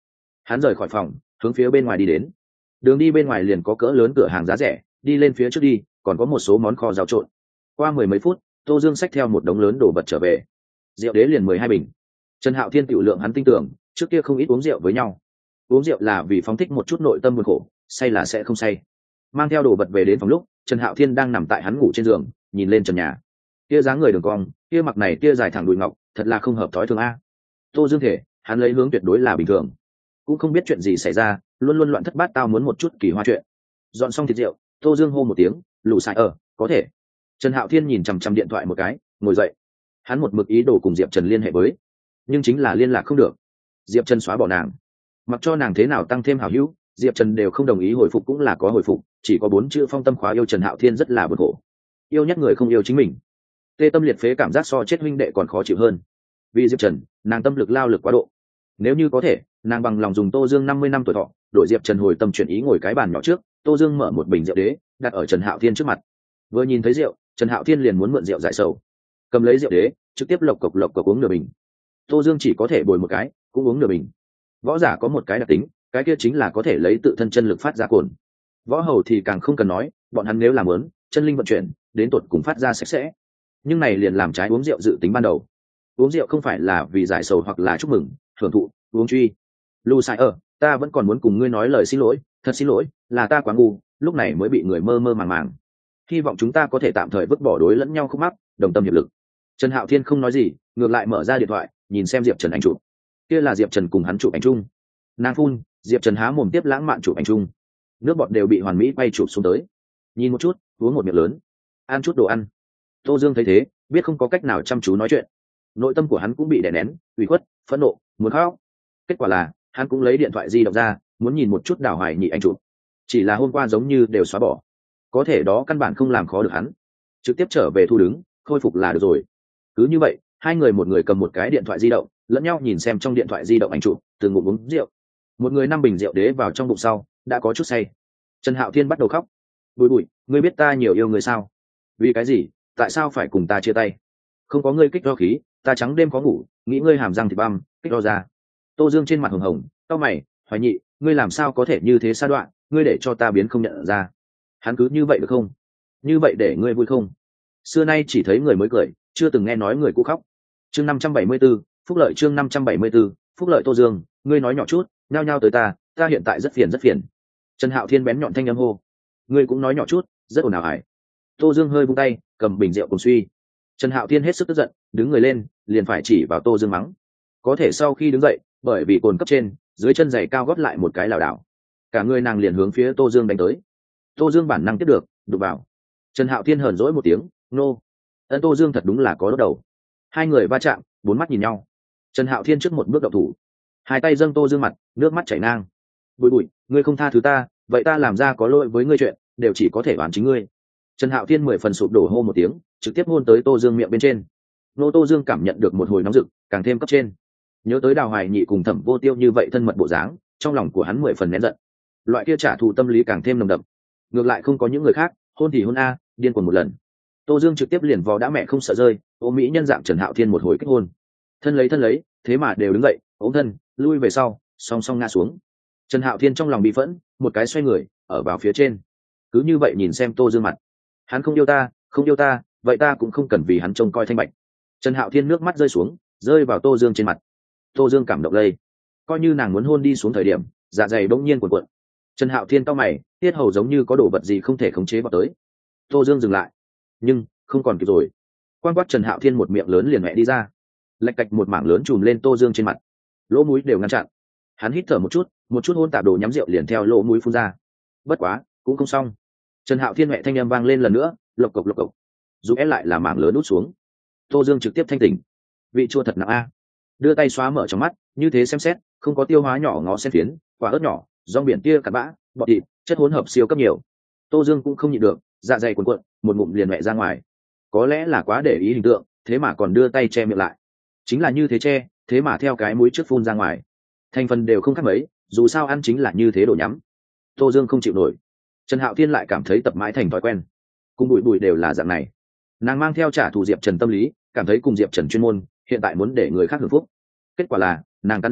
hắn rời khỏi phòng hướng phía bên ngoài đi đến. Đường đi bên ngoài liền có cỡ lớn cửa hàng giá rẻ, đi lên phía trước đi còn có một số món kho rau trộn. Qua mười mấy phút, Tô Dương xách theo một đống lớn đồ vật trở về. Rượu đế liền mười hai bình. Trần Hạo Thiên tiểu lượng hắn tin tưởng, trước kia không ít uống rượu với nhau. Uống rượu là vì phóng thích một chút nội tâm buồn khổ, say là sẽ không say. Mang theo đồ vật về đến phòng lúc, Trần Hạo Thiên đang nằm tại hắn ngủ trên giường, nhìn lên trần nhà. Kia dáng người đường cong, kia mặc này kia dài thẳng đùi ngọc, thật là không hợp thói thường a. Tô Dương thể, hắn lấy hướng tuyệt đối là bình thường. Cũng không biết chuyện gì xảy ra, luôn luôn loạn thất bát tao muốn một chút kỳ hoa chuyện. Dọn xong thịt rượu, Tô Dương hô một tiếng, lù xài ở, có thể. Trần Hạo Thiên nhìn chằm chằm điện thoại một cái, ngồi dậy. Hắn một mực ý đồ cùng Diệp Trần liên hệ với, nhưng chính là liên lạc không được. Diệp Trần xóa bỏ nàng, mặc cho nàng thế nào tăng thêm hảo hữu, Diệp Trần đều không đồng ý hồi phục cũng là có hồi phục, chỉ có bốn chữ phong tâm khóa yêu. Trần Hạo Thiên rất là bực khổ. Yêu nhất người không yêu chính mình, tê tâm liệt phế cảm giác so chết huynh đệ còn khó chịu hơn. Vì Diệp Trần, nàng tâm lực lao lực quá độ. Nếu như có thể, nàng bằng lòng dùng Tô Dương năm mươi năm tuổi thọ, đổi Diệp Trần hồi tâm chuyển ý. Ngồi cái bàn nhỏ trước, Tô Dương mở một bình rượu đế, đặt ở Trần Hạo Thiên trước mặt. Vừa nhìn thấy rượu, Trần Hạo Thiên liền muốn mượn rượu giải sầu, cầm lấy rượu đế, trực tiếp lộc cộc lộc cộc uống nửa bình. Tô Dương chỉ có thể bồi một cái, cũng uống nửa bình. Võ giả có một cái đặc tính, cái kia chính là có thể lấy tự thân chân lực phát ra cồn. Võ hầu thì càng không cần nói, bọn hắn nếu làm muốn chân linh vận chuyển, đến tột cùng phát ra sạch sẽ. Nhưng này liền làm trái uống rượu dự tính ban đầu. Uống rượu không phải là vì giải sầu hoặc là chúc mừng, thưởng thụ, uống truy. Lu sai ở, ta vẫn còn muốn cùng ngươi nói lời xin lỗi, thật xin lỗi, là ta quá ngu, lúc này mới bị người mơ mơ màng màng. Hy vọng chúng ta có thể tạm thời vứt bỏ đối lẫn nhau khúc mắc, đồng tâm hiệp lực. Trần Hạo Thiên không nói gì, ngược lại mở ra điện thoại, nhìn xem Diệp Trần ảnh chụp. Kia là Diệp Trần cùng hắn chụp ảnh chung. Nàng phun, Diệp Trần há mồm tiếp lãng mạn chụp ảnh chung. Nước bọt đều bị hoàn mỹ quay chụp xuống tới. Nhìn một chút, uống một miệng lớn, ăn chút đồ ăn. Tô Dương thấy thế, biết không có cách nào chăm chú nói chuyện. Nội tâm của hắn cũng bị đè nén, ủy khuất, phẫn nộ, muốn khóc. Kết quả là, hắn cũng lấy điện thoại di động ra, muốn nhìn một chút Đào Hoài Nhị ảnh chụp. Chỉ là hôm qua giống như đều xóa bỏ. Có thể đó căn bản không làm khó được hắn. Trực tiếp trở về thu đứng, khôi phục là được rồi. Cứ như vậy, hai người một người cầm một cái điện thoại di động, lẫn nhau nhìn xem trong điện thoại di động ảnh chụp, từ ngụm uống rượu. Một người năm bình rượu đế vào trong bụng sau, đã có chút say. Trần Hạo Thiên bắt đầu khóc. Bùi Bùi, ngươi biết ta nhiều yêu người sao? Vì cái gì? Tại sao phải cùng ta chia tay? Không có ngươi kích do khí, ta trắng đêm có ngủ, nghĩ ngươi hàm răng thịt băm, kích do ra. Tô Dương trên mặt hồng hồng, cau mày, Hoài Nhị, ngươi làm sao có thể như thế sa đoạn, ngươi để cho ta biến không nhận ra. Hắn cứ như vậy được không? Như vậy để ngươi vui không? Xưa nay chỉ thấy người mới cười, chưa từng nghe nói người cũ khóc. Chương năm trăm bảy mươi 74, phúc lợi chương năm trăm bảy mươi 74, phúc lợi. Tô Dương, ngươi nói nhỏ chút, nhao nhao tới ta, ta hiện tại rất phiền rất phiền. Trần Hạo Thiên bén nhọn thanh âm hô. Ngươi cũng nói nhỏ chút, rất ồn ào ải. Tô Dương hơi vung tay, cầm bình rượu cùng suy. Trần Hạo Thiên hết sức tức giận, đứng người lên, liền phải chỉ vào Tô Dương mắng. Có thể sau khi đứng dậy, bởi vì cồn cấp trên, dưới chân giày cao gót lại một cái lảo đảo. Cả người nàng liền hướng phía Tô Dương đánh tới. Tô Dương bản năng tiếp được, đụng vào. Trần Hạo Thiên hờn dỗi một tiếng, nô. Ân Tô Dương thật đúng là có đốt đầu. Hai người va chạm, bốn mắt nhìn nhau. Trần Hạo Thiên trước một bước động thủ, hai tay dâng Tô Dương mặt, nước mắt chảy ngang. Bùi Bùi, ngươi không tha thứ ta, vậy ta làm ra có lỗi với ngươi chuyện, đều chỉ có thể oán chính ngươi. Trần Hạo Thiên mười phần sụp đổ hô một tiếng, trực tiếp hôn tới Tô Dương miệng bên trên. Nô Tô Dương cảm nhận được một hồi nóng rực, càng thêm cấp trên. Nhớ tới Đào Hoài Nhị cùng Thẩm Vô Tiêu như vậy thân mật bộ dáng, trong lòng của hắn mười phần nén giận. Loại kia trả thù tâm lý càng thêm nồng đậm. Ngược lại không có những người khác, hôn thì hôn a, điên cuồng một lần. Tô Dương trực tiếp liền vò đã mẹ không sợ rơi, ôm mỹ nhân dạng Trần Hạo Thiên một hồi kết hôn. Thân lấy thân lấy, thế mà đều đứng dậy, ôm thân, lui về sau, song song ngã xuống. Trần Hạo Thiên trong lòng bị phẫn, một cái xoay người, ở vào phía trên. Cứ như vậy nhìn xem Tô Dương mặt. Hắn không yêu ta, không yêu ta, vậy ta cũng không cần vì hắn trông coi thanh bạch. Trần Hạo Thiên nước mắt rơi xuống, rơi vào Tô Dương trên mặt. Tô Dương cảm động lây, coi như nàng muốn hôn đi xuống thời điểm, dạ dày bỗng nhiên cuộn cuộn. Trần Hạo Thiên cau mày, tiết hầu giống như có đồ vật gì không thể khống chế vào tới. Tô Dương dừng lại, nhưng không còn kịp rồi. Quan quát Trần Hạo Thiên một miệng lớn liền mẹ đi ra, lạch cạch một mảng lớn chùm lên Tô Dương trên mặt, lỗ mũi đều ngăn chặn. Hắn hít thở một chút, một chút hôn tạp đồ nhắm rượu liền theo lỗ mũi phun ra. Bất quá, cũng không xong. Trần Hạo Thiên mẹ thanh âm vang lên lần nữa, lộc cộc lộc cộc. Dù é lại là mảng lớn út xuống. Tô Dương trực tiếp thanh tỉnh. Vị chua thật nặng a. Đưa tay xóa mở trong mắt, như thế xem xét, không có tiêu hóa nhỏ ngó sen phiến, quả ớt nhỏ, rong biển tia cặn bã, bọt thịt, chất hỗn hợp siêu cấp nhiều. Tô Dương cũng không nhịn được, dạ dày cuồn cuộn, một ngụm liền mẹ ra ngoài. Có lẽ là quá để ý hình tượng, thế mà còn đưa tay che miệng lại. Chính là như thế che, thế mà theo cái mũi trước phun ra ngoài. Thành phần đều không khác mấy, dù sao ăn chính là như thế đồ nhắm. Tô Dương không chịu nổi. Trần Hạo Thiên lại cảm thấy tập mãi thành thói quen. Cùng Bùi Bùi đều là dạng này. Nàng mang theo trả thù Diệp Trần tâm lý, cảm thấy cùng Diệp Trần chuyên môn, hiện tại muốn để người khác hưởng phúc. Kết quả là, nàng cắn răng,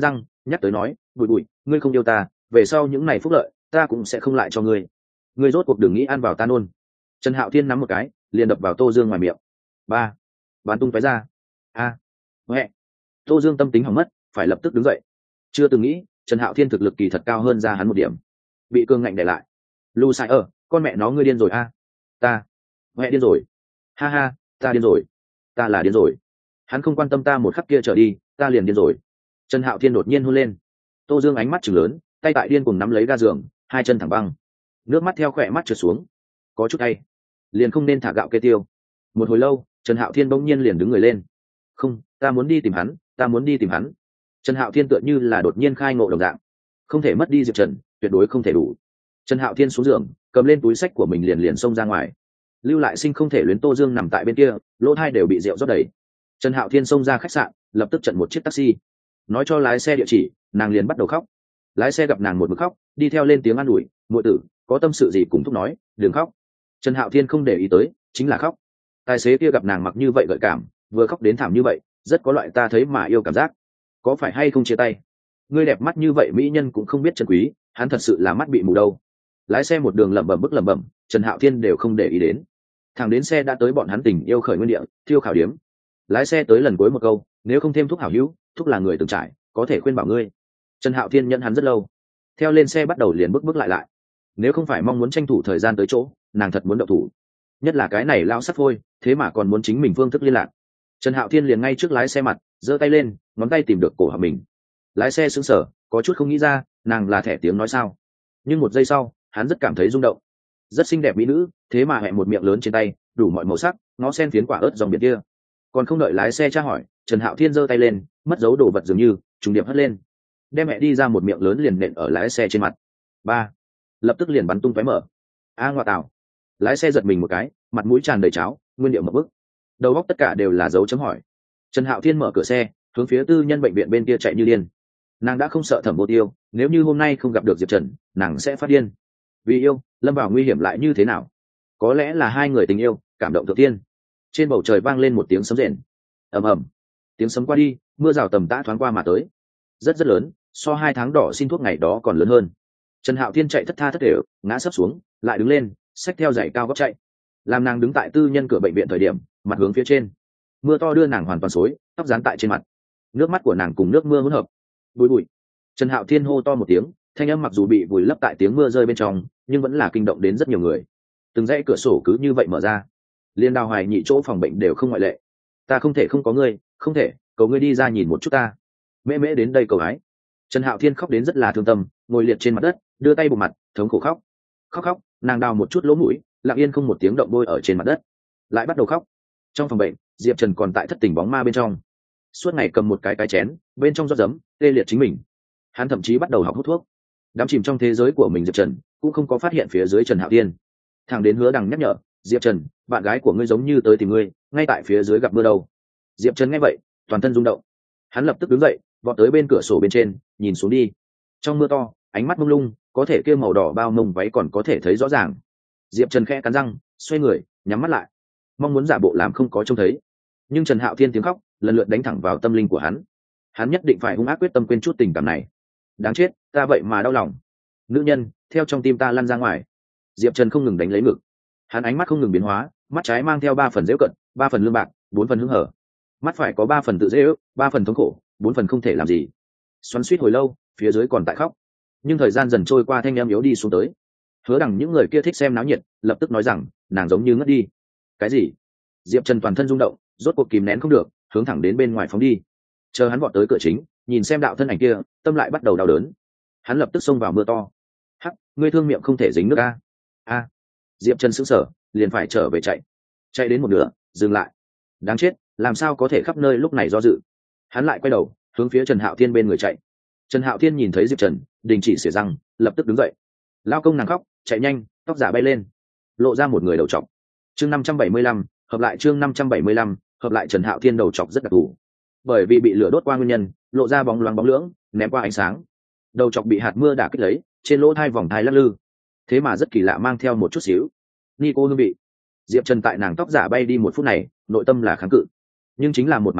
nhắc tới nói bụi bụi ngươi không yêu ta, về sau những ngày phúc lợi ta cũng sẽ không lại cho ngươi. Ngươi rốt cuộc đừng nghĩ ăn vào ta nôn. Trần Hạo Thiên nắm một cái liền đập vào Tô Dương ngoài miệng. Ba, bán tung tóe ra. A, à. Huệ. Tô Dương tâm tính hỏng mất, phải lập tức đứng dậy. Chưa từng nghĩ Trần Hạo Thiên thực lực kỳ thật cao hơn ra hắn một điểm, bị cương ngạnh để lại. Lu sai ở, con mẹ nó ngươi điên rồi a. À? Ta, mẹ điên rồi. Ha ha, ta điên rồi. Ta là điên rồi. Hắn không quan tâm ta một khắc kia trở đi, ta liền điên rồi. Trần Hạo Thiên đột nhiên hôn lên. Tô Dương ánh mắt trừng lớn, tay tại điên cùng nắm lấy ga giường, hai chân thẳng băng, nước mắt theo khỏe mắt trượt xuống. Có chút hay, liền không nên thả gạo kê tiêu. Một hồi lâu Trần Hạo Thiên bỗng nhiên liền đứng người lên. Không, ta muốn đi tìm hắn, ta muốn đi tìm hắn. Trần Hạo Thiên tựa như là đột nhiên khai ngộ đồng dạng, không thể mất đi Diệp Trần, tuyệt đối không thể đủ. Trần Hạo Thiên xuống giường, cầm lên túi sách của mình liền liền xông ra ngoài. Lưu Lại Sinh không thể luyến Tô Dương nằm tại bên kia, lỗ tai đều bị rượu rót đầy. Trần Hạo Thiên xông ra khách sạn, lập tức chặn một chiếc taxi, nói cho lái xe địa chỉ, nàng liền bắt đầu khóc. Lái xe gặp nàng một mực khóc, đi theo lên tiếng an ủi, muội tử, có tâm sự gì cùng thúc nói, đừng khóc. Trần Hạo Thiên không để ý tới, chính là khóc. Tài xế kia gặp nàng mặc như vậy gợi cảm, vừa khóc đến thảm như vậy, rất có loại ta thấy mà yêu cảm giác. Có phải hay không chia tay? Ngươi đẹp mắt như vậy mỹ nhân cũng không biết trân quý, hắn thật sự là mắt bị mù đâu. Lái xe một đường lẩm bẩm bức lẩm bẩm, Trần Hạo Thiên đều không để ý đến. Thằng đến xe đã tới bọn hắn tình yêu khởi nguyên địa, thiêu khảo điếm. Lái xe tới lần cuối một câu, nếu không thêm thuốc hảo hữu, thuốc là người từng trải, có thể khuyên bảo ngươi. Trần Hạo Thiên nhận hắn rất lâu, theo lên xe bắt đầu liền bước bước lại lại. Nếu không phải mong muốn tranh thủ thời gian tới chỗ, nàng thật muốn động thủ. Nhất là cái này lao sắt phôi, thế mà còn muốn chính mình phương thức liên lạc. Trần Hạo Thiên liền ngay trước lái xe mặt, giơ tay lên, ngón tay tìm được cổ họng mình. Lái xe sững sờ, có chút không nghĩ ra, nàng là thẻ tiếng nói sao? Nhưng một giây sau, hắn rất cảm thấy rung động. Rất xinh đẹp mỹ nữ, thế mà hẹ một miệng lớn trên tay, đủ mọi màu sắc, ngó sen phiến quả ớt dòng biển kia. Còn không đợi lái xe tra hỏi, Trần Hạo Thiên giơ tay lên, mất dấu đồ vật dường như trùng điệp hất lên, đem mẹ đi ra một miệng lớn liền nện ở lái xe trên mặt. Ba, lập tức liền bắn tung tóe mở. A ngoại tảo. Lái xe giật mình một cái, mặt mũi tràn đầy cháo, nguyên điệu một bức, đầu óc tất cả đều là dấu chấm hỏi. Trần Hạo Thiên mở cửa xe, hướng phía tư nhân bệnh viện bên kia chạy như điên. Nàng đã không sợ Thẩm Vô Tiêu, nếu như hôm nay không gặp được Diệp Trần, nàng sẽ phát điên. Vì yêu, lâm vào nguy hiểm lại như thế nào? Có lẽ là hai người tình yêu, cảm động thượng tiên. Trên bầu trời vang lên một tiếng sấm rền. Ầm ầm. Tiếng sấm qua đi, mưa rào tầm tã thoáng qua mà tới. Rất rất lớn, so hai tháng đỏ xin thuốc ngày đó còn lớn hơn. Trần Hạo Thiên chạy thất tha thất đều, ngã sấp xuống, lại đứng lên, xách theo giày cao gót chạy. Làm nàng đứng tại tư nhân cửa bệnh viện thời điểm, mặt hướng phía trên. Mưa to đưa nàng hoàn toàn xối, tóc dán tại trên mặt. Nước mắt của nàng cùng nước mưa hỗn hợp. Bụi bụi. Trần Hạo Thiên hô to một tiếng, thanh âm mặc dù bị vùi lấp tại tiếng mưa rơi bên trong, nhưng vẫn là kinh động đến rất nhiều người. Từng dãy cửa sổ cứ như vậy mở ra. Liên Đào Hoài nhị chỗ phòng bệnh đều không ngoại lệ. Ta không thể không có ngươi, không thể, cầu ngươi đi ra nhìn một chút ta. Mễ Mễ đến đây cầu ái. Trần Hạo Thiên khóc đến rất là thương tâm, ngồi liệt trên mặt đất, đưa tay bụng mặt, thống khổ khóc. Khóc khóc, nàng đào một chút lỗ mũi, lặng yên không một tiếng động bôi ở trên mặt đất, lại bắt đầu khóc. Trong phòng bệnh, Diệp Trần còn tại thất tình bóng ma bên trong, suốt ngày cầm một cái cái chén, bên trong rót giấm, tê liệt chính mình. Hắn thậm chí bắt đầu học hút thuốc. Đắm chìm trong thế giới của mình, Diệp Trần cũng không có phát hiện phía dưới Trần Hạo Thiên. Thằng đến Hứa Đằng nhắc nhở, Diệp Trần, bạn gái của ngươi giống như tới tìm ngươi, ngay tại phía dưới gặp mưa đâu. Diệp Trần nghe vậy, toàn thân rung động. Hắn lập tức đứng dậy, vọt tới bên cửa sổ bên trên, nhìn xuống đi. Trong mưa to, ánh mắt mông lung, có thể kia màu đỏ bao mông váy còn có thể thấy rõ ràng. Diệp Trần khẽ cắn răng, xoay người, nhắm mắt lại, mong muốn giả bộ làm không có trông thấy. Nhưng Trần Hạo Thiên tiếng khóc lần lượt đánh thẳng vào tâm linh của hắn. Hắn nhất định phải hung ác quyết tâm quên chút tình cảm này. Đáng chết, ta vậy mà đau lòng. Nữ nhân theo trong tim ta lăn ra ngoài. Diệp Trần không ngừng đánh lấy ngực. Hắn ánh mắt không ngừng biến hóa, mắt trái mang theo ba phần dễu cận, ba phần lương bạc, bốn phần hứng hở. Mắt phải có ba phần tự dễ ước, ba phần thống khổ, bốn phần không thể làm gì. Xoắn suýt hồi lâu, phía dưới còn tại khóc. Nhưng thời gian dần trôi qua, thanh em yếu đi xuống tới. Hứa Đằng những người kia thích xem náo nhiệt, lập tức nói rằng nàng giống như ngất đi. Cái gì? Diệp Trần toàn thân rung động, rốt cuộc kìm nén không được, hướng thẳng đến bên ngoài phóng đi. Chờ hắn vọt tới cửa chính, nhìn xem đạo thân ảnh kia, tâm lại bắt đầu đau đớn. Hắn lập tức xông vào mưa to. Hắc, ngươi thương miệng không thể dính nước a. A. Diệp Trần sững sờ, liền phải trở về chạy. Chạy đến một nửa, dừng lại. Đáng chết, làm sao có thể khắp nơi lúc này do dự. Hắn lại quay đầu, hướng phía Trần Hạo Thiên bên người chạy. Trần Hạo Thiên nhìn thấy Diệp Trần, đình chỉ xỉa răng, lập tức đứng dậy. Lao công nàng khóc, chạy nhanh, tóc giả bay lên, lộ ra một người đầu trọc. Chương năm trăm bảy mươi lăm, hợp lại chương năm trăm bảy mươi lăm, hợp lại Trần Hạo Thiên đầu trọc rất đặc thù. Bởi vì bị lửa đốt qua nguyên nhân, lộ ra bóng loáng bóng lưỡng, ném qua ánh sáng. Đầu trọc bị hạt mưa đả kích lấy, trên lỗ thai vòng thai lắc lư. Thế mà rất kỳ lạ, mang theo một chút xíu Nico hương vị. Diệp Trần tại nàng tóc giả bay đi một phút này, nội tâm là kháng cự. Nhưng chính là một màn này,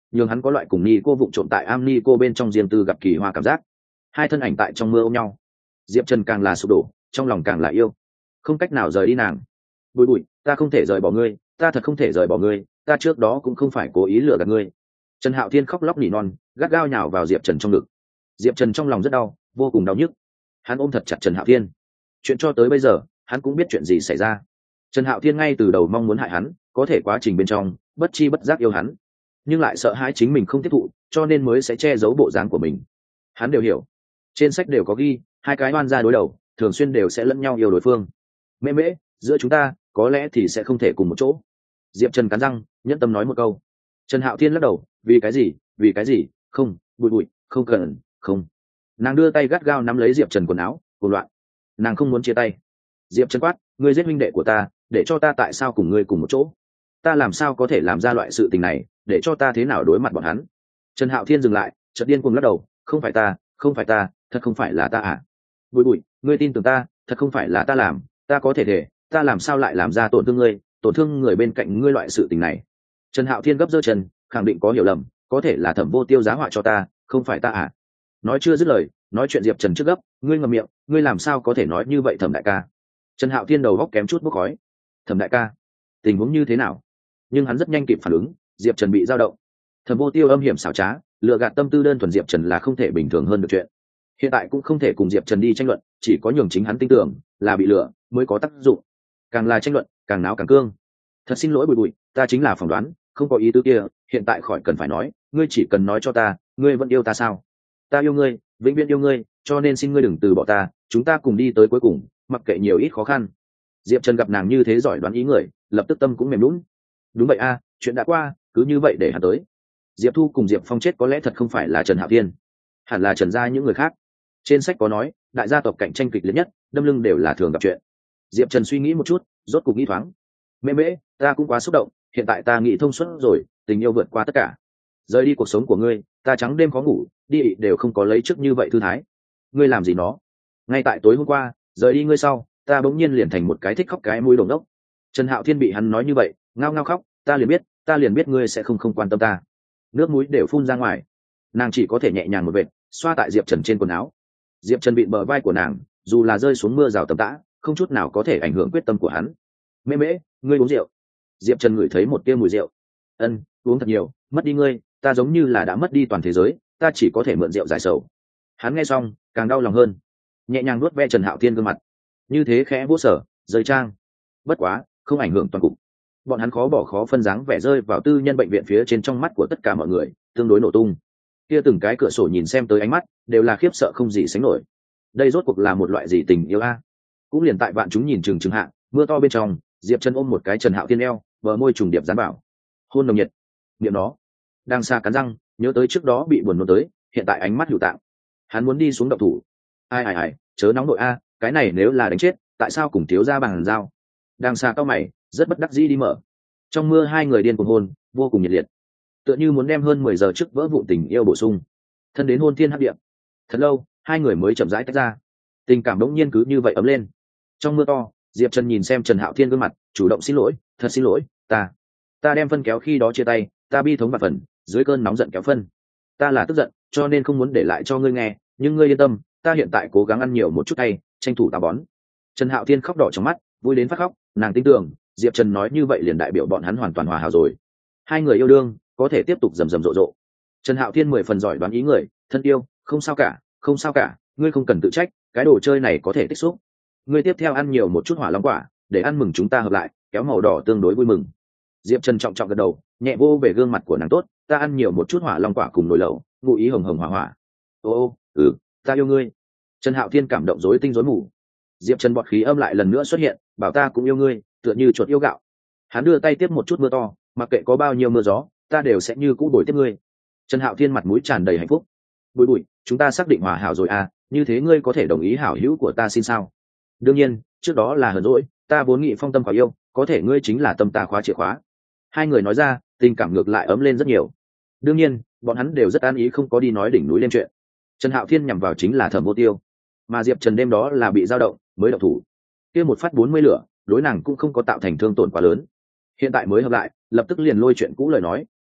nhưng hắn có loại cùng ni cô vụng trộm tại am ni cô bên trong riêng tư gặp kỳ hoa cảm giác. Hai thân ảnh tại trong mưa ôm nhau, diệp trần càng là sụp đổ, trong lòng càng là yêu, không cách nào rời đi nàng. Bụi bụi, ta không thể rời bỏ ngươi, ta thật không thể rời bỏ ngươi, ta trước đó cũng không phải cố ý lừa gạt ngươi. Trần Hạo Thiên khóc lóc nỉ non, gắt gao nhào vào diệp trần trong ngực. Diệp trần trong lòng rất đau, vô cùng đau nhức. Hắn ôm thật chặt Trần Hạo Thiên. Chuyện cho tới bây giờ hắn cũng biết chuyện gì xảy ra. Trần Hạo Thiên ngay từ đầu mong muốn hại hắn, có thể quá trình bên trong bất chi bất giác yêu hắn, nhưng lại sợ hãi chính mình không tiếp thụ, cho nên mới sẽ che giấu bộ dáng của mình. Hắn đều hiểu, trên sách đều có ghi, hai cái oan gia đối đầu thường xuyên đều sẽ lẫn nhau yêu đối phương. Mễ mễ, giữa chúng ta có lẽ thì sẽ không thể cùng một chỗ. Diệp Trần cắn răng nhẫn tâm nói một câu. Trần Hạo Thiên lắc đầu, vì cái gì, vì cái gì, không, bụi bụi, không cần, không. Nàng đưa tay gắt gao nắm lấy Diệp Trần quần áo, cuồng loạn. Nàng không muốn chia tay. Diệp Trần quát, ngươi giết huynh đệ của ta, để cho ta tại sao cùng ngươi cùng một chỗ? Ta làm sao có thể làm ra loại sự tình này, để cho ta thế nào đối mặt bọn hắn? Trần Hạo Thiên dừng lại, chợt điên cuồng lắc đầu, không phải ta, không phải ta, thật không phải là ta à? Bụi bụi, ngươi tin tưởng ta, thật không phải là ta làm, ta có thể thể, ta làm sao lại làm ra tổn thương ngươi, tổn thương người bên cạnh ngươi loại sự tình này? Trần Hạo Thiên gấp giơ chân, khẳng định có hiểu lầm, có thể là Thẩm Vô Tiêu giá họa cho ta, không phải ta à? Nói chưa dứt lời, nói chuyện Diệp Trần trước gấp, ngươi ngậm miệng, ngươi làm sao có thể nói như vậy Thẩm đại ca? Trần Hạo Thiên đầu góc kém chút bốc khói. Thẩm đại ca, tình huống như thế nào? Nhưng hắn rất nhanh kịp phản ứng, Diệp Trần bị dao động. Thẩm Vô Tiêu âm hiểm xảo trá, lừa gạt tâm tư đơn thuần Diệp Trần là không thể bình thường hơn được chuyện. Hiện tại cũng không thể cùng Diệp Trần đi tranh luận, chỉ có nhường chính hắn tin tưởng là bị lừa mới có tác dụng. Càng là tranh luận, càng náo càng cương. Thật xin lỗi Bùi Bùi, ta chính là phỏng đoán, không có ý tứ kia, hiện tại khỏi cần phải nói, ngươi chỉ cần nói cho ta, ngươi vẫn yêu ta sao? Ta yêu ngươi, vĩnh viễn yêu ngươi, cho nên xin ngươi đừng từ bỏ ta, chúng ta cùng đi tới cuối cùng, mặc kệ nhiều ít khó khăn. Diệp Trần gặp nàng như thế giỏi đoán ý người, lập tức tâm cũng mềm lún. Đúng vậy a, chuyện đã qua, cứ như vậy để hắn tới. Diệp Thu cùng Diệp Phong chết có lẽ thật không phải là Trần Hạo Thiên, hẳn là Trần gia những người khác. Trên sách có nói, đại gia tộc cạnh tranh kịch liệt nhất, đâm lưng đều là thường gặp chuyện. Diệp Trần suy nghĩ một chút, rốt cục nghĩ thoáng. Mễ mễ, ta cũng quá xúc động, hiện tại ta nghĩ thông suốt rồi, tình yêu vượt qua tất cả. Rời đi cuộc sống của ngươi, ta trắng đêm khó ngủ, đi đều không có lấy trước như vậy thư thái. Ngươi làm gì nó? Ngay tại tối hôm qua, rời đi ngươi sau, ta bỗng nhiên liền thành một cái thích khóc cái mũi đồng đốc. Trần Hạo Thiên bị hắn nói như vậy, ngao ngao khóc, ta liền biết, ta liền biết ngươi sẽ không không quan tâm ta. Nước mũi đều phun ra ngoài, nàng chỉ có thể nhẹ nhàng một vệt, xoa tại Diệp Trần trên quần áo. Diệp Trần bịn bờ vai của nàng, dù là rơi xuống mưa rào tầm tã, không chút nào có thể ảnh hưởng quyết tâm của hắn. Mễ mễ, ngươi uống rượu. Diệp Trần ngửi thấy một tia mùi rượu. Ân, uống thật nhiều, mất đi ngươi, ta giống như là đã mất đi toàn thế giới, ta chỉ có thể mượn rượu giải sầu. Hắn nghe xong, càng đau lòng hơn, nhẹ nhàng nuốt ve Trần Hạo Thiên gương mặt, như thế khẽ vuốt sở, rơi trang. Bất quá, không ảnh hưởng toàn cục. Bọn hắn khó bỏ khó phân dáng vẻ rơi vào tư nhân bệnh viện phía trên trong mắt của tất cả mọi người, tương đối nổ tung. Kia từng cái cửa sổ nhìn xem tới ánh mắt, đều là khiếp sợ không gì sánh nổi. Đây rốt cuộc là một loại gì tình yêu a? Cũng liền tại vạn chúng nhìn chừng chừng hạ, mưa to bên trong, Diệp Trần ôm một cái Trần Hạo Thiên eo, bờ môi trùng điệp dán bảo. Hôn nồng nhiệt. Niệm nó. Đang xa cắn răng, nhớ tới trước đó bị buồn nôn tới, hiện tại ánh mắt hữu tạng. Hắn muốn đi xuống động thủ. Ai ai ai, chớ nóng nội a, cái này nếu là đánh chết, tại sao cùng thiếu gia bằng dao? Đang xa cao mày, rất bất đắc dĩ đi mở. Trong mưa hai người điên cuồng hôn, vô cùng nhiệt liệt. Tựa như muốn đem hơn mười giờ trước vỡ vụn tình yêu bổ sung. Thân đến hôn thiên hấp địa. Thật lâu, hai người mới chậm rãi tách ra. Tình cảm đống nhiên cứ như vậy ấm lên. Trong mưa to, Diệp Trần nhìn xem Trần Hạo Thiên gương mặt, chủ động xin lỗi, thật xin lỗi, ta, ta đem phân kéo khi đó chia tay, ta bi thống bạc phần, dưới cơn nóng giận kéo phân. Ta là tức giận, cho nên không muốn để lại cho ngươi nghe, nhưng ngươi yên tâm, ta hiện tại cố gắng ăn nhiều một chút tay, tranh thủ táo bón. Trần Hạo Thiên khóc đỏ trong mắt, vui đến phát khóc, nàng tin tưởng, Diệp Trần nói như vậy liền đại biểu bọn hắn hoàn toàn hòa hảo rồi. Hai người yêu đương, có thể tiếp tục rầm rầm rộ rộ. Trần Hạo Thiên mười phần giỏi đoán ý người, thân yêu, không sao cả, không sao cả, ngươi không cần tự trách, cái đồ chơi này có thể tích xúc. Ngươi tiếp theo ăn nhiều một chút hỏa long quả, để ăn mừng chúng ta hợp lại, kéo màu đỏ tương đối vui mừng. Diệp Trần trọng trọng gật đầu, nhẹ vô về gương mặt của nàng tốt, ta ăn nhiều một chút hỏa long quả cùng nồi lẩu, ngụ ý hồng hồng hỏa hỏa. Ô ô, ừ, ta yêu ngươi. Trần Hạo Thiên cảm động rối tinh rối mù. Diệp Trần bọt khí âm lại lần nữa xuất hiện, bảo ta cũng yêu ngươi, tựa như chuột yêu gạo. Hắn đưa tay tiếp một chút mưa to, mặc kệ có bao nhiêu mưa gió, ta đều sẽ như cũ đổi tiếp ngươi. Trần Hạo Thiên mặt mũi tràn đầy hạnh phúc. Bùi bùi, chúng ta xác định hòa hảo rồi à, như thế ngươi có thể đồng ý hảo hữu của ta xin sao? Đương nhiên, trước đó là hờn dỗi, ta vốn nghĩ phong tâm khóa yêu, có thể ngươi chính là tâm ta khóa chìa khóa. Hai người nói ra, tình cảm ngược lại ấm lên rất nhiều. Đương nhiên, bọn hắn đều rất an ý không có đi nói đỉnh núi đêm chuyện. Trần Hạo Thiên nhằm vào chính là Thẩm Vô Tiêu, mà Diệp Trần đêm đó là bị dao động mới động thủ. Kia một phát bốn mươi lửa, đối nàng cũng không có tạo thành thương tổn quá lớn. Hiện tại mới hợp lại, lập tức liền lôi chuyện cũ lời nói,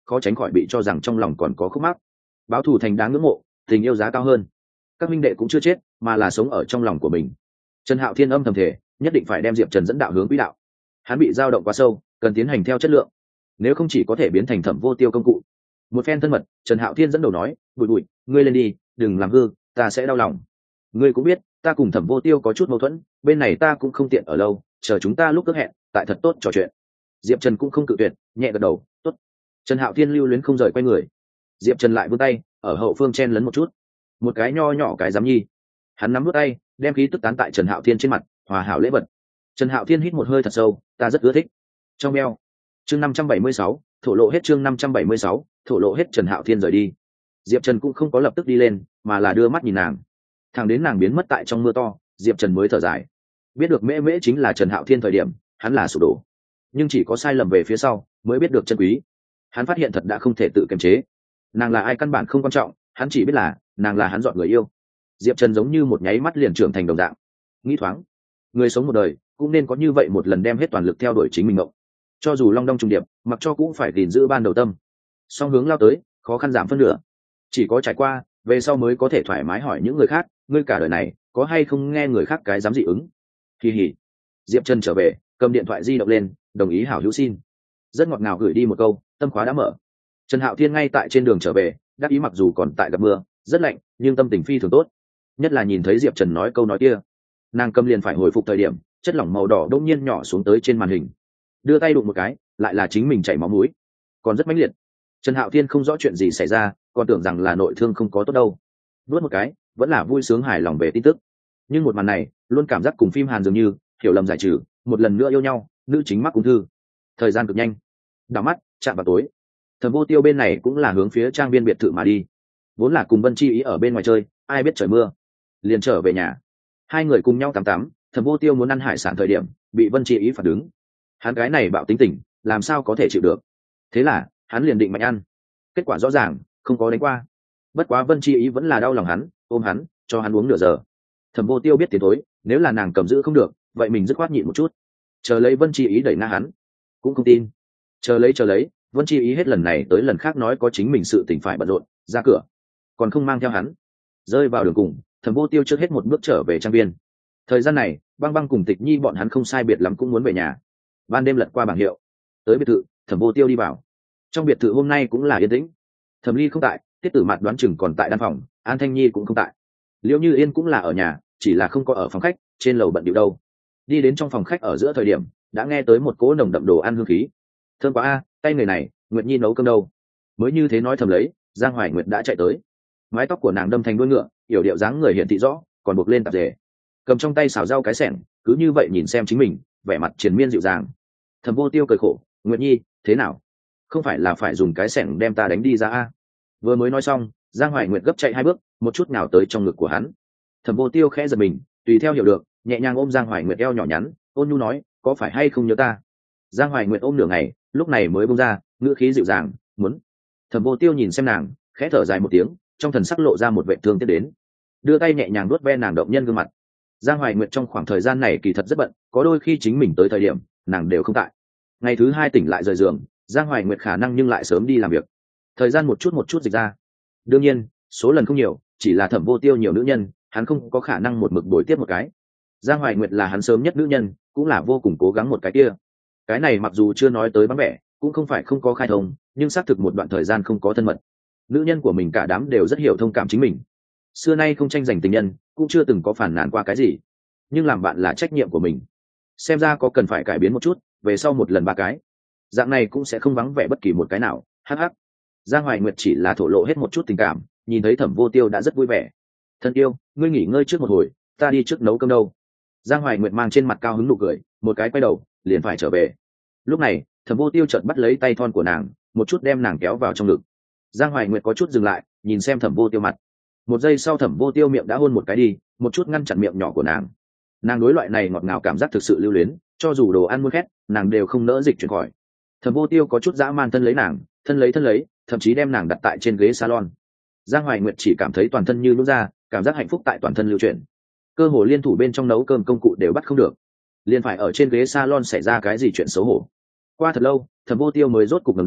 khó tránh khỏi bị cho rằng trong lòng còn có khúc mắc. Báo thù thành đáng ngưỡng mộ, tình yêu giá cao hơn. Các minh đệ cũng chưa chết mà là sống ở trong lòng của mình. Trần Hạo Thiên âm thầm thể nhất định phải đem Diệp Trần dẫn đạo hướng quỹ đạo. Hắn bị dao động quá sâu, cần tiến hành theo chất lượng, nếu không chỉ có thể biến thành Thẩm Vô Tiêu công cụ. Một phen thân mật, Trần Hạo Thiên dẫn đầu nói: bụi bụi, ngươi lên đi, đừng làm hư, ta sẽ đau lòng. Ngươi cũng biết ta cùng Thẩm Vô Tiêu có chút mâu thuẫn, bên này ta cũng không tiện ở lâu, chờ chúng ta lúc ước hẹn tại thật tốt trò chuyện. Diệp Trần cũng không cự tuyệt, nhẹ gật đầu: tốt. Trần Hạo Thiên lưu luyến không rời quay người. Diệp Trần lại vươn tay ở hậu phương chen lấn một chút, một cái nho nhỏ cái giám nhi. Hắn nắm vút tay, đem khí tức tán tại Trần Hạo Thiên trên mặt, hòa hảo lễ vật. Trần Hạo Thiên hít một hơi thật sâu, ta rất ưa thích. Trong eo. Chương năm trăm bảy mươi sáu, thổ lộ hết. Chương năm trăm bảy mươi sáu, thổ lộ hết. Trần Hạo Thiên rời đi. Diệp Trần cũng không có lập tức đi lên, mà là đưa mắt nhìn nàng. Thẳng đến nàng biến mất tại trong mưa to, Diệp Trần mới thở dài. Biết được mễ mễ chính là Trần Hạo Thiên thời điểm, hắn là sụp đổ. Nhưng chỉ có sai lầm về phía sau, mới biết được chân quý. Hắn phát hiện thật đã không thể tự kiềm chế. Nàng là ai căn bản không quan trọng, hắn chỉ biết là nàng là hắn dọn người yêu. Diệp Trần giống như một nháy mắt liền trưởng thành đồng dạng. Nghĩ thoáng, người sống một đời cũng nên có như vậy một lần đem hết toàn lực theo đuổi chính mình ngộng. Cho dù long đong trùng điệp, mặc cho cũng phải gìn giữ ban đầu tâm. Song hướng lao tới, khó khăn giảm phân nửa. Chỉ có trải qua, về sau mới có thể thoải mái hỏi những người khác, ngươi cả đời này có hay không nghe người khác cái dám dị ứng. Kỳ hỉ. Diệp Trần trở về, cầm điện thoại di động lên, đồng ý hảo hữu xin. Rất ngọt ngào gửi đi một câu, tâm khóa đã mở. Trần Hạo Thiên ngay tại trên đường trở về, đáp ý mặc dù còn tại gặp mưa, rất lạnh, nhưng tâm tình phi thường tốt. Nhất là nhìn thấy Diệp Trần nói câu nói kia, nàng cầm liền phải hồi phục thời điểm, chất lỏng màu đỏ đông nhiên nhỏ xuống tới trên màn hình. Đưa tay đụng một cái, lại là chính mình chảy máu mũi, còn rất mãnh liệt. Trần Hạo Thiên không rõ chuyện gì xảy ra, còn tưởng rằng là nội thương không có tốt đâu. Nuốt một cái, vẫn là vui sướng hài lòng về tin tức. Nhưng một màn này, luôn cảm giác cùng phim Hàn dường như, hiểu lầm giải trừ, một lần nữa yêu nhau, nữ chính mắc ung thư. Thời gian cực nhanh. Đảo mắt, chạm vào tối. Thẩm Vô Tiêu bên này cũng là hướng phía trang viên biệt thự mà đi. Vốn là cùng Vân Chi Ý ở bên ngoài chơi, ai biết trời mưa, liền trở về nhà. Hai người cùng nhau tắm tắm, Thẩm Vô Tiêu muốn ăn hải sản thời điểm, bị Vân Chi Ý phạt đứng. Hắn cái này bạo tính tình, làm sao có thể chịu được. Thế là, hắn liền định mạnh ăn. Kết quả rõ ràng, không có đánh qua. Bất quá Vân Chi Ý vẫn là đau lòng hắn, ôm hắn, cho hắn uống nửa giờ. Thẩm Vô Tiêu biết tiến tối, nếu là nàng cầm giữ không được, vậy mình dứt khoát nhịn một chút, chờ lấy Vân Chi Ý đẩy ngã hắn. Cũng không tin. Chờ lấy chờ lấy, Vân Chi Ý hết lần này tới lần khác nói có chính mình sự tình phải bận rộn, ra cửa, còn không mang theo hắn. Rơi vào đường cùng, Thẩm Vô Tiêu trước hết một bước trở về trang viên. Thời gian này, Băng Băng cùng Tịch Nhi bọn hắn không sai biệt lắm cũng muốn về nhà. Ban đêm lật qua bảng hiệu, tới biệt thự, Thẩm Vô Tiêu đi vào. Trong biệt thự hôm nay cũng là yên tĩnh. Thẩm Ly không tại, Tiết Tử Mạt đoán chừng còn tại đan phòng, An Thanh Nhi cũng không tại. Liễu Như Yên cũng là ở nhà, chỉ là không có ở phòng khách, trên lầu bận điệu đâu. Đi đến trong phòng khách ở giữa thời điểm, đã nghe tới một cỗ nồng đậm đồ ăn hương khí. Thơm quá a, tay người này, Nguyệt Nhi nấu cơm đâu? Mới như thế nói thầm lấy, Giang Hoài Nguyệt đã chạy tới. Mái tóc của nàng đâm thành đuôi ngựa, yểu điệu dáng người hiện thị rõ, còn buộc lên tạp dề. Cầm trong tay xào rau cái xẻng, cứ như vậy nhìn xem chính mình, vẻ mặt triền miên dịu dàng. Thẩm Vô Tiêu cười khổ, Nguyệt Nhi, thế nào? Không phải là phải dùng cái xẻng đem ta đánh đi ra a? Vừa mới nói xong, Giang Hoài Nguyệt gấp chạy hai bước, một chút nào tới trong ngực của hắn. Thẩm Vô Tiêu khẽ giật mình, tùy theo hiểu được, nhẹ nhàng ôm Giang Hoài Nguyệt eo nhỏ nhắn, ôn nhu nói, có phải hay không nhớ ta? Giang Hoài Nguyệt ôm nửa ngày, lúc này mới buông ra, ngữ khí dịu dàng, muốn. Thẩm Vô Tiêu nhìn xem nàng, khẽ thở dài một tiếng, trong thần sắc lộ ra một vẻ thương tiếc đến, đưa tay nhẹ nhàng nuốt ve nàng động nhân gương mặt. Giang Hoài Nguyệt trong khoảng thời gian này kỳ thật rất bận, có đôi khi chính mình tới thời điểm, nàng đều không tại. Ngày thứ hai tỉnh lại rời giường, Giang Hoài Nguyệt khả năng nhưng lại sớm đi làm việc. Thời gian một chút một chút dịch ra. Đương nhiên, số lần không nhiều, chỉ là Thẩm Vô Tiêu nhiều nữ nhân, hắn không có khả năng một mực bồi tiếp một cái. Giang Hoài Nguyệt là hắn sớm nhất nữ nhân, cũng là vô cùng cố gắng một cái kia. Cái này mặc dù chưa nói tới vắng vẻ, cũng không phải không có khai thông, nhưng xác thực một đoạn thời gian không có thân mật. Nữ nhân của mình cả đám đều rất hiểu thông cảm chính mình. Xưa nay không tranh giành tình nhân, cũng chưa từng có phản nàn qua cái gì. Nhưng làm bạn là trách nhiệm của mình. Xem ra có cần phải cải biến một chút, về sau một lần ba cái. Dạng này cũng sẽ không vắng vẻ bất kỳ một cái nào. Hắc hắc. Giang Hoài Nguyệt chỉ là thổ lộ hết một chút tình cảm, nhìn thấy Thẩm Vô Tiêu đã rất vui vẻ. Thân yêu, ngươi nghỉ ngơi trước một hồi, ta đi trước nấu cơm đâu. Giang Hoài Nguyệt mang trên mặt cao hứng nụ cười, một cái quay đầu, liền phải trở về. Lúc này, Thẩm Vô Tiêu chợt bắt lấy tay thon của nàng, một chút đem nàng kéo vào trong ngực. Giang Hoài Nguyệt có chút dừng lại, nhìn xem Thẩm Vô Tiêu mặt. Một giây sau Thẩm Vô Tiêu miệng đã hôn một cái đi, một chút ngăn chặn miệng nhỏ của nàng. Nàng đối loại này ngọt ngào cảm giác thực sự lưu luyến, cho dù đồ ăn muôn khét, nàng đều không nỡ dịch chuyển khỏi. Thẩm Vô Tiêu có chút dã man thân lấy nàng, thân lấy thân lấy, thậm chí đem nàng đặt tại trên ghế salon. Giang Hoài Nguyệt chỉ cảm thấy toàn thân như nút ra, cảm giác hạnh phúc tại toàn thân lưu chuyển. Cơ hồ liên thủ bên trong nấu cơm công cụ đều bắt không được, liền phải ở trên ghế salon xảy ra cái gì chuyện xấu hổ. Qua thật lâu, Thẩm Vô Tiêu mới rốt cục ngẩng đầu,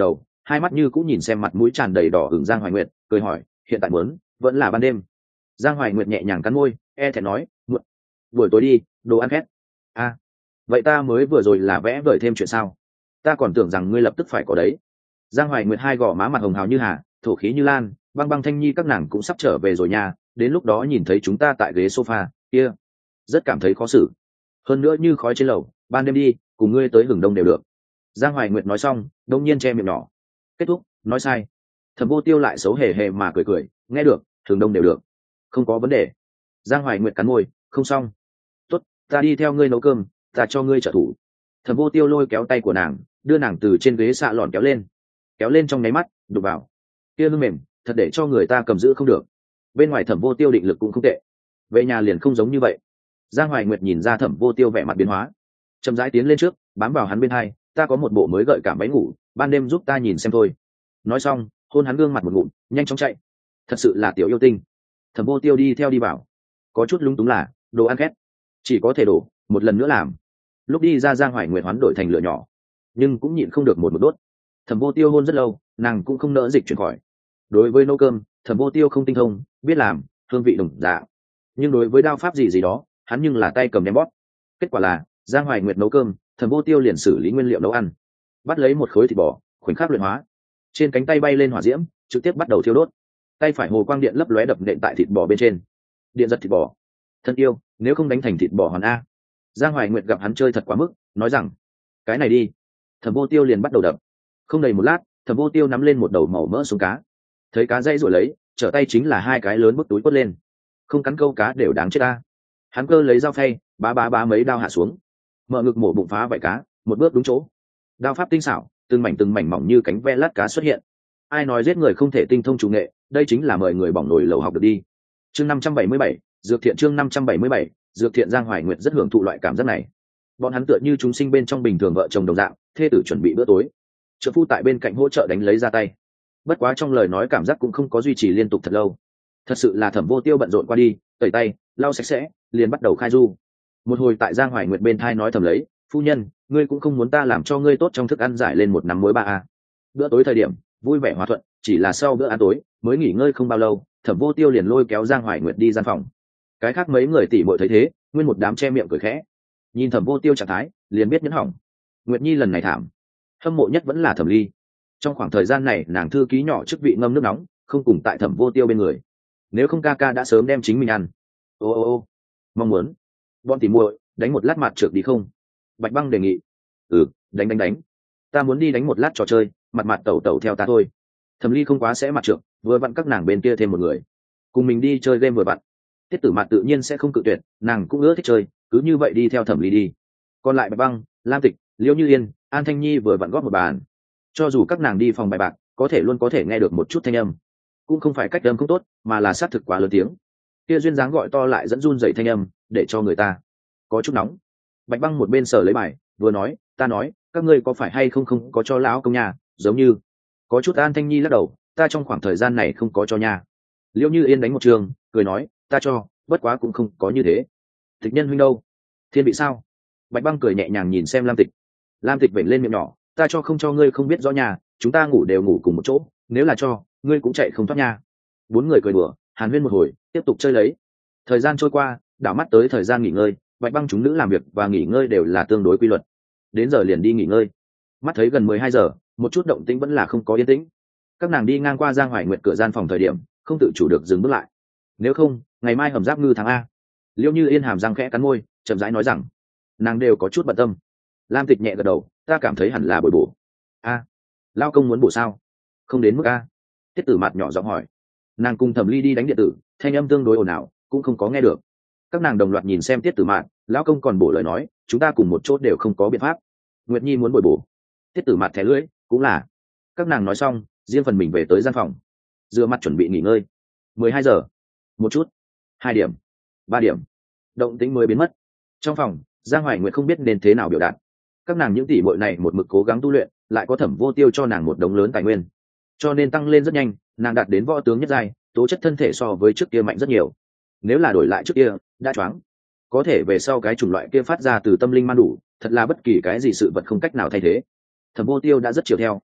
hai mắt như cũng nhìn xem mặt mũi tràn đầy đỏ hửng Giang Hoài Nguyệt, cười hỏi, hiện tại muốn vẫn là ban đêm? Giang Hoài Nguyệt nhẹ nhàng cắn môi, e thẹn nói, muộn, buổi tối đi, đồ ăn khét. A, à, vậy ta mới vừa rồi là vẽ vời thêm chuyện sao? Ta còn tưởng rằng ngươi lập tức phải có đấy. Giang Hoài Nguyệt hai gò má mặt hồng hào như hà, thổ khí như lan, băng băng thanh nhi các nàng cũng sắp trở về rồi nha, đến lúc đó nhìn thấy chúng ta tại ghế sofa kia, rất cảm thấy khó xử. Hơn nữa như khói trên lầu, ban đêm đi, cùng ngươi tới hừng đông đều được. Giang Hoài Nguyệt nói xong, đông nhiên che miệng nhỏ. Kết thúc, nói sai. Thẩm Vô Tiêu lại xấu hề hề mà cười cười, nghe được, hừng đông đều được, không có vấn đề. Giang Hoài Nguyệt cắn môi, không xong. Tốt, ta đi theo ngươi nấu cơm, ta cho ngươi trợ thủ. Thẩm Vô Tiêu lôi kéo tay của nàng, đưa nàng từ trên ghế xạ lòn kéo lên, kéo lên trong nháy mắt, đục vào. Kia hương mềm, thật để cho người ta cầm giữ không được. Bên ngoài Thẩm Vô Tiêu định lực cũng không tệ, về nhà liền không giống như vậy. Giang Hoài Nguyệt nhìn ra Thẩm Vô Tiêu vẻ mặt biến hóa, chậm rãi tiến lên trước, bám vào hắn bên hai, ta có một bộ mới gợi cảm váy ngủ, ban đêm giúp ta nhìn xem thôi. Nói xong, hôn hắn gương mặt một ngụm, nhanh chóng chạy. Thật sự là tiểu yêu tinh. Thẩm Vô Tiêu đi theo đi vào, có chút lúng túng là đồ ăn khét, chỉ có thể đổ một lần nữa làm. Lúc đi ra, Giang Hoài Nguyệt hoán đổi thành lửa nhỏ, nhưng cũng nhịn không được một một đốt. Thẩm Vô Tiêu hôn rất lâu, nàng cũng không nỡ dịch chuyển khỏi. Đối với nấu cơm, Thẩm Vô Tiêu không tinh thông, biết làm, hương vị đồng dạng. Nhưng đối với đao pháp gì gì đó, hắn nhưng là tay cầm đem bóp. Kết quả là Giang Hoài Nguyệt nấu cơm, Thẩm Vô Tiêu liền xử lý nguyên liệu nấu ăn, bắt lấy một khối thịt bò, khoảnh khắc luyện hóa. Trên cánh tay bay lên hỏa diễm, trực tiếp bắt đầu thiêu đốt. Tay phải hồ quang điện lấp lóe đập nện tại thịt bò bên trên. Điện giật thịt bò. Thân yêu, nếu không đánh thành thịt bò hoàn a. Giang Hoài Nguyệt gặp hắn chơi thật quá mức, nói rằng, cái này đi. Thẩm Vô Tiêu liền bắt đầu đập. Không đầy một lát, Thẩm Vô Tiêu nắm lên một đầu màu mỡ xuống cá. Thấy cá dây rồi lấy, trở tay chính là hai cái lớn bức túi quất lên. Không cắn câu cá đều đáng chết ta. Hắn cơ lấy dao phay, bá bá bá mấy đao hạ xuống. Mở ngực mổ bụng phá vảy cá, một bước đúng chỗ. Đao pháp tinh xảo, từng mảnh từng mảnh mỏng như cánh ve lát cá xuất hiện. Ai nói giết người không thể tinh thông chủ nghệ, đây chính là mời người bỏng nổi lẩu học được đi. Chương năm trăm bảy mươi bảy, dược thiện chương năm trăm bảy mươi bảy, dược thiện. Giang Hoài Nguyệt rất hưởng thụ loại cảm giác này. Bọn hắn tựa như chúng sinh bên trong bình thường vợ chồng đồng dạng, thê tử chuẩn bị bữa tối, trợ phu tại bên cạnh hỗ trợ đánh lấy ra tay. Bất quá trong lời nói cảm giác cũng không có duy trì liên tục thật lâu. Thật sự là Thẩm Vô Tiêu bận rộn qua đi, tẩy tay, lau sạch sẽ, liền bắt đầu khai du. Một hồi tại Giang Hoài Nguyệt bên thai nói thầm lấy, phu nhân, ngươi cũng không muốn ta làm cho ngươi tốt trong thức ăn giải lên một nắm muối ba a. Bữa tối thời điểm vui vẻ hòa thuận, chỉ là sau bữa ăn tối mới nghỉ ngơi không bao lâu, Thẩm Vô Tiêu liền lôi kéo Giang Hoài Nguyệt đi gian phòng. Cái khác mấy người tỉ muội thấy thế, nguyên một đám che miệng cười khẽ. Nhìn Thẩm Vô Tiêu trạng thái, liền biết nhẫn hỏng. Nguyệt Nhi lần này thảm, hâm mộ nhất vẫn là Thẩm Ly. Trong khoảng thời gian này, nàng thư ký nhỏ chức vị ngâm nước nóng, không cùng tại Thẩm Vô Tiêu bên người. Nếu không ca ca đã sớm đem chính mình ăn. Ô ô ô, mong muốn bọn tỉ muội đánh một lát mặt trượt đi không? Bạch Băng đề nghị. Ừ, đánh đánh đánh. Ta muốn đi đánh một lát trò chơi, mặt mặt tẩu tẩu theo ta thôi. Thẩm Ly không quá sẽ mặt trượt, vừa vặn các nàng bên kia thêm một người, cùng mình đi chơi game vừa vặn. Tiết Tử Mạt tự nhiên sẽ không cự tuyệt, nàng cũng ưa thích chơi, cứ như vậy đi theo Thẩm Ly đi. Còn lại Bạch Băng, Lam Tịch, Liễu Như Yên, An Thanh Nhi vừa vặn góp một bàn. Cho dù các nàng đi phòng bài bạc, có thể luôn có thể nghe được một chút thanh âm, cũng không phải cách âm không tốt, mà là xác thực quá lớn tiếng. Kia duyên dáng gọi to lại dẫn run dậy thanh âm, để cho người ta có chút nóng. Bạch Băng một bên sờ lấy bài, vừa nói, ta nói, các ngươi có phải hay không không có cho lão công nhà, giống như có chút. An Thanh Nhi lắc đầu, ta trong khoảng thời gian này không có cho nhà. Liễu Như Yên đánh một trường, cười nói, ta cho, bất quá cũng không có như thế. Tịch Nhân huynh đâu? Thiên vị sao? Bạch Băng cười nhẹ nhàng nhìn xem Lam Tịch. Lam Tịch vểnh lên miệng nhỏ, ta cho không cho ngươi không biết rõ nhà, chúng ta ngủ đều ngủ cùng một chỗ, nếu là cho, ngươi cũng chạy không thoát nha. Bốn người cười đùa, hàn huyên một hồi, tiếp tục chơi lấy. Thời gian trôi qua, đảo mắt tới thời gian nghỉ ngơi, Bạch Băng chúng nữ làm việc và nghỉ ngơi đều là tương đối quy luật. Đến giờ liền đi nghỉ ngơi. Mắt thấy gần mười hai giờ, một chút động tĩnh vẫn là không có yên tĩnh. Các nàng đi ngang qua Giang Hoài Nguyệt cửa gian phòng thời điểm, không tự chủ được dừng bước lại. Nếu không, ngày mai hầm giáp ngư tháng a. Liễu Như Yên hàm răng khẽ cắn môi, chậm rãi nói rằng, nàng đều có chút bận tâm. Lam Tịch nhẹ gật đầu, ta cảm thấy hẳn là bồi bổ. A, lao công muốn bổ sao? Không đến mức a. Tiết Tử Mạt nhỏ giọng hỏi. Nàng cùng Thẩm Ly đi đánh điện tử, thanh âm tương đối ồn ào, cũng không có nghe được. Các nàng đồng loạt nhìn xem Tiết Tử Mạt, lão công còn bổ lời nói, chúng ta cùng một chốt đều không có biện pháp. Nguyệt Nhi muốn bồi bổ. Tiết Tử Mạt thẻ lưỡi, cũng là. Các nàng nói xong, riêng phần mình về tới gian phòng, rửa mặt chuẩn bị nghỉ ngơi. mười hai giờ, một chút, hai điểm, ba điểm, động tĩnh mới biến mất. Trong phòng, Giang Hoài Nguyệt không biết nên thế nào biểu đạt. Các nàng những tỷ muội này một mực cố gắng tu luyện, lại có Thẩm Vô Tiêu cho nàng một đống lớn tài nguyên, cho nên tăng lên rất nhanh, nàng đạt đến võ tướng nhất giai, tố chất thân thể so với trước kia mạnh rất nhiều. Nếu là đổi lại trước kia, đã choáng. Có thể về sau cái chủng loại kia phát ra từ tâm linh man đủ, thật là bất kỳ cái gì sự vật không cách nào thay thế. Thẩm Vô Tiêu đã rất chiều theo.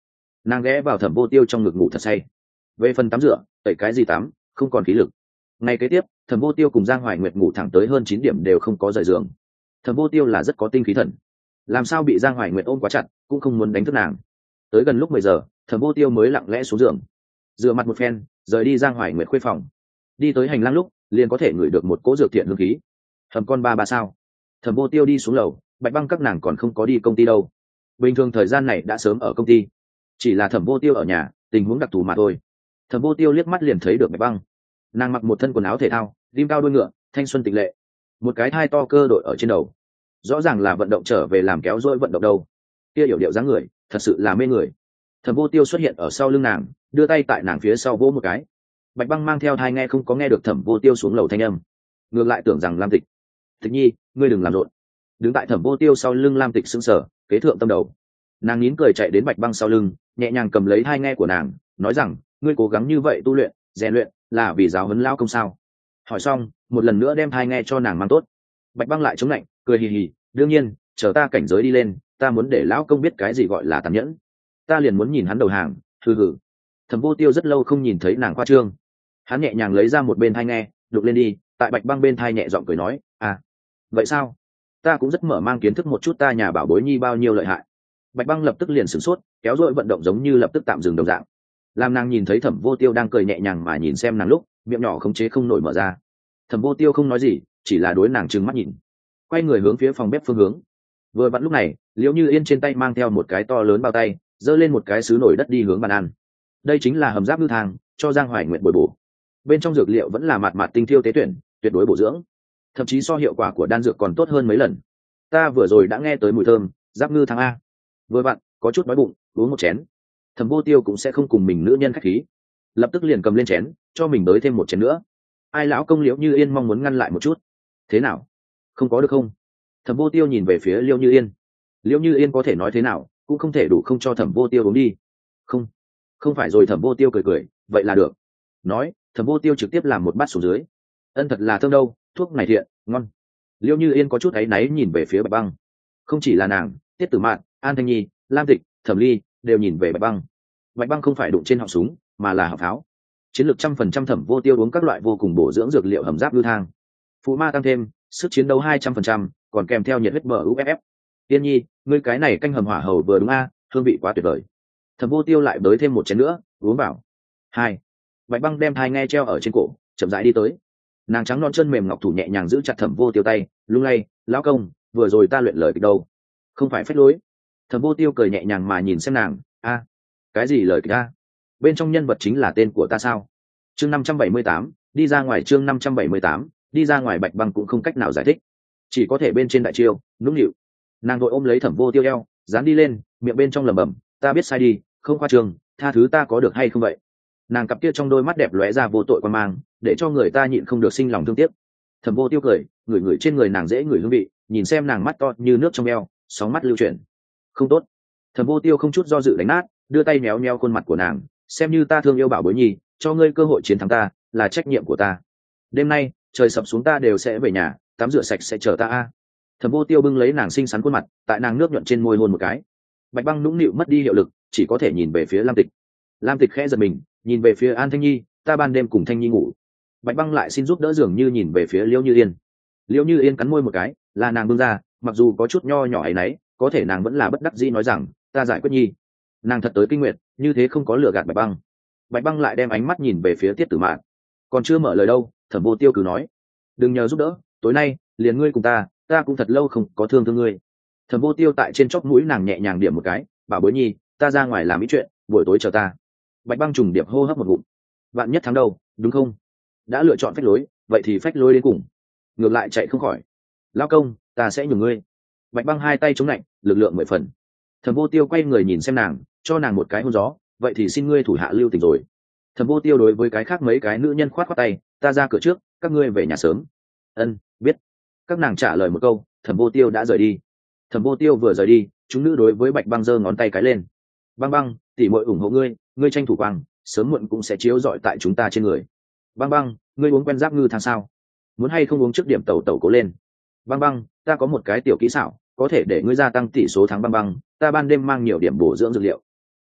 Nàng ghé vào Thẩm Vô Tiêu trong ngực ngủ thật say. Về phần tắm rửa, tẩy cái gì tắm, không còn khí lực. Ngày kế tiếp, Thẩm Vô Tiêu cùng Giang Hoài Nguyệt ngủ thẳng tới hơn chín điểm đều không có rời giường. Thẩm Vô Tiêu là rất có tinh khí thần, làm sao bị Giang Hoài Nguyệt ôm quá chặt, cũng không muốn đánh thức nàng. Tới gần lúc mười giờ, Thẩm Vô Tiêu mới lặng lẽ xuống giường, rửa mặt một phen, rời đi Giang Hoài Nguyệt khuê phòng. Đi tới hành lang lúc, liền có thể ngửi được một cỗ dược thiện hương khí. Hầm con ba ba sao? Thẩm Vô Tiêu đi xuống lầu, Bạch Băng các nàng còn không có đi công ty đâu. Bình thường thời gian này đã sớm ở công ty, chỉ là Thẩm Vô Tiêu ở nhà, tình huống đặc thù mà thôi. Thẩm Vô Tiêu liếc mắt liền thấy được Bạch Băng. Nàng mặc một thân quần áo thể thao, rim cao đuôi ngựa, thanh xuân tịch lệ, một cái thai to cơ đội ở trên đầu, rõ ràng là vận động trở về làm kéo dỗi vận động đâu. Kia hiểu điệu dáng người, thật sự là mê người. Thẩm Vô Tiêu xuất hiện ở sau lưng nàng, đưa tay tại nàng phía sau vỗ một cái. Bạch Băng mang theo thai nghe không có nghe được Thẩm Vô Tiêu xuống lầu thanh âm, ngược lại tưởng rằng Lam Tịch. Tịch Nhi, ngươi đừng làm rộn. Đứng tại Thẩm Vô Tiêu sau lưng Lam Tịch sững sờ, kế thượng tâm đầu. Nàng nín cười chạy đến Bạch Băng sau lưng, nhẹ nhàng cầm lấy thai nghe của nàng, nói rằng, ngươi cố gắng như vậy tu luyện, rèn luyện, là vì giáo huấn lao công sao? Hỏi xong, một lần nữa đem thai nghe cho nàng mang tốt. Bạch Băng lại chống lạnh, cười hì hì, đương nhiên, chờ ta cảnh giới đi lên, ta muốn để lão công biết cái gì gọi là tàn nhẫn, ta liền muốn nhìn hắn đầu hàng. Hừ hừ. Thẩm Vô Tiêu rất lâu không nhìn thấy nàng khoa trương, hắn nhẹ nhàng lấy ra một bên thai nghe, đục lên đi, tại Bạch Băng bên thai nhẹ giọng cười nói, à, vậy sao? Ta cũng rất mở mang kiến thức một chút ta nhà bảo bối nhi bao nhiêu lợi hại. Bạch Băng lập tức liền sửng sốt, kéo dội vận động giống như lập tức tạm dừng đồng dạng. Làm nàng nhìn thấy Thẩm Vô Tiêu đang cười nhẹ nhàng mà nhìn xem nàng lúc, miệng nhỏ khống chế không nổi mở ra. Thẩm Vô Tiêu không nói gì, chỉ là đối nàng trừng mắt nhìn, quay người hướng phía phòng bếp phương hướng. Vừa vặn lúc này, Liễu Như Yên trên tay mang theo một cái to lớn bao tay, giơ lên một cái sứ nổi đất đi hướng bàn ăn. Đây chính là hầm giáp ngư thang, cho Giang Hoài Nguyệt bồi bổ. Bên trong dược liệu vẫn là mạt mạt tinh thiêu tế tuyển, tuyệt đối bổ dưỡng, thậm chí so hiệu quả của đan dược còn tốt hơn mấy lần. Ta vừa rồi đã nghe tới mùi thơm, giáp ngư thang a. Vừa vặn, có chút đói bụng, uống một chén. Thẩm Vô Tiêu cũng sẽ không cùng mình nữ nhân khách khí, lập tức liền cầm lên chén, cho mình đới thêm một chén nữa. Ai lão công Liễu Như Yên mong muốn ngăn lại một chút. Thế nào? Không có được không? Thẩm Vô Tiêu nhìn về phía Liễu Như Yên. Liễu Như Yên có thể nói thế nào, cũng không thể đủ không cho Thẩm Vô Tiêu uống đi. Không, không phải rồi. Thẩm Vô Tiêu cười cười, vậy là được. Nói, Thẩm Vô Tiêu trực tiếp làm một bát xuống dưới. Ân, thật là thơm đâu, thuốc này thiện, ngon. Liễu Như Yên có chút áy náy nhìn về phía Bạch Băng. Không chỉ là nàng, Tiết Tử Mạn, An Thanh Nhi, Lam Tịch, Thẩm Ly đều nhìn về Bạch Băng. Bạch Băng không phải đụng trên họng súng, mà là họng pháo. Chiến lược trăm phần trăm. Thẩm Vô Tiêu uống các loại vô cùng bổ dưỡng dược liệu hầm giáp lưu thang, phụ ma tăng thêm, sức chiến đấu hai trăm phần trăm, còn kèm theo nhiệt huyết bờ u ép ép. Tiên Nhi, ngươi cái này canh hầm hỏa hầu vừa đúng a, hương vị quá tuyệt vời. Thẩm Vô Tiêu lại đới thêm một chén nữa, uống vào. Hai. Bạch Băng đem thai nghe treo ở trên cổ, chậm rãi đi tới. Nàng trắng non chân mềm ngọc thủ nhẹ nhàng giữ chặt Thẩm Vô Tiêu tay, lung lay, lão công, vừa rồi ta luyện lời kịch đâu, không phải phách lối. Thẩm Vô Tiêu cười nhẹ nhàng mà nhìn xem nàng, a, cái gì lời kịch a? Bên trong nhân vật chính là tên của ta sao? Chương năm trăm bảy mươi tám, đi ra ngoài. Chương năm trăm bảy mươi tám, đi ra ngoài. Bạch Băng cũng không cách nào giải thích, chỉ có thể bên trên đại chiêu, nũng nịu. Nàng vội ôm lấy Thẩm Vô Tiêu eo, dán đi lên, miệng bên trong lẩm bẩm, ta biết sai đi, không khoa trương, tha thứ ta có được hay không vậy? Nàng cặp kia trong đôi mắt đẹp lóe ra vô tội quan mang, để cho người ta nhịn không được sinh lòng thương tiếc. Thẩm Vô Tiêu cười, ngửi ngửi trên người nàng dễ ngửi hương vị, nhìn xem nàng mắt to như nước trong eo, sóng mắt lưu chuyển. Không tốt. Thẩm Vô Tiêu không chút do dự đánh nát, đưa tay méo méo khuôn mặt của nàng, xem như ta thương yêu bảo bối nhi, cho ngươi cơ hội chiến thắng ta, là trách nhiệm của ta. Đêm nay, trời sập xuống ta đều sẽ về nhà, tắm rửa sạch sẽ chờ ta a. Thẩm Vô Tiêu bưng lấy nàng xinh xắn khuôn mặt, tại nàng nước nhuận trên môi hôn một cái. Bạch Băng nũng nịu mất đi hiệu lực, chỉ có thể nhìn về phía Lam Tịch. Lam Tịch khẽ giật mình, nhìn về phía An Thanh Nhi, ta ban đêm cùng Thanh Nhi ngủ. Bạch Băng lại xin giúp đỡ, dường như nhìn về phía Liễu Như Yên. Liễu Như Yên cắn môi một cái, là nàng bưng ra, mặc dù có chút nho nhỏ ấy nấy, có thể nàng vẫn là bất đắc dĩ nói rằng, ta giải quyết Nhi. Nàng thật tới kinh nguyệt, như thế không có lừa gạt Bạch Băng. Bạch Băng lại đem ánh mắt nhìn về phía Tiết Tử Mạn, còn chưa mở lời đâu, Thẩm Vô Tiêu cứ nói, đừng nhờ giúp đỡ, tối nay liền ngươi cùng ta, ta cũng thật lâu không có thương thương ngươi. Thẩm Vô Tiêu tại trên chóp mũi nàng nhẹ nhàng điểm một cái, bảo bối nhi, ta ra ngoài làm ý chuyện, buổi tối chờ ta. Bạch Băng trùng điệp hô hấp một ngụm, vạn nhất thắng đâu, đúng không? Đã lựa chọn phách lối, vậy thì phách lối đến cùng, ngược lại chạy không khỏi. Lão công, ta sẽ nhường ngươi. Bạch Băng hai tay chống lạnh, lực lượng mười phần. Thẩm Vô Tiêu quay người nhìn xem nàng, cho nàng một cái hôn gió, vậy thì xin ngươi thủ hạ lưu tình rồi. Thẩm Vô Tiêu đối với cái khác mấy cái nữ nhân khoát khoát tay, ta ra cửa trước, các ngươi về nhà sớm. Ân, biết. Các nàng trả lời một câu, Thẩm Vô Tiêu đã rời đi. Thẩm Vô Tiêu vừa rời đi, chúng nữ đối với Bạch Băng giơ ngón tay cái lên. Băng Băng, tỷ muội ủng hộ ngươi, ngươi tranh thủ quang, sớm muộn cũng sẽ chiếu rọi tại chúng ta trên người. Băng Băng, ngươi uống quen giáp ngư thang sao? Muốn hay không uống trước điểm tẩu tẩu cố lên. Băng Băng, ta có một cái tiểu kỹ xảo, có thể để ngươi gia tăng tỷ số thắng. Băng Băng, ta ban đêm mang nhiều điểm bổ dưỡng dược liệu.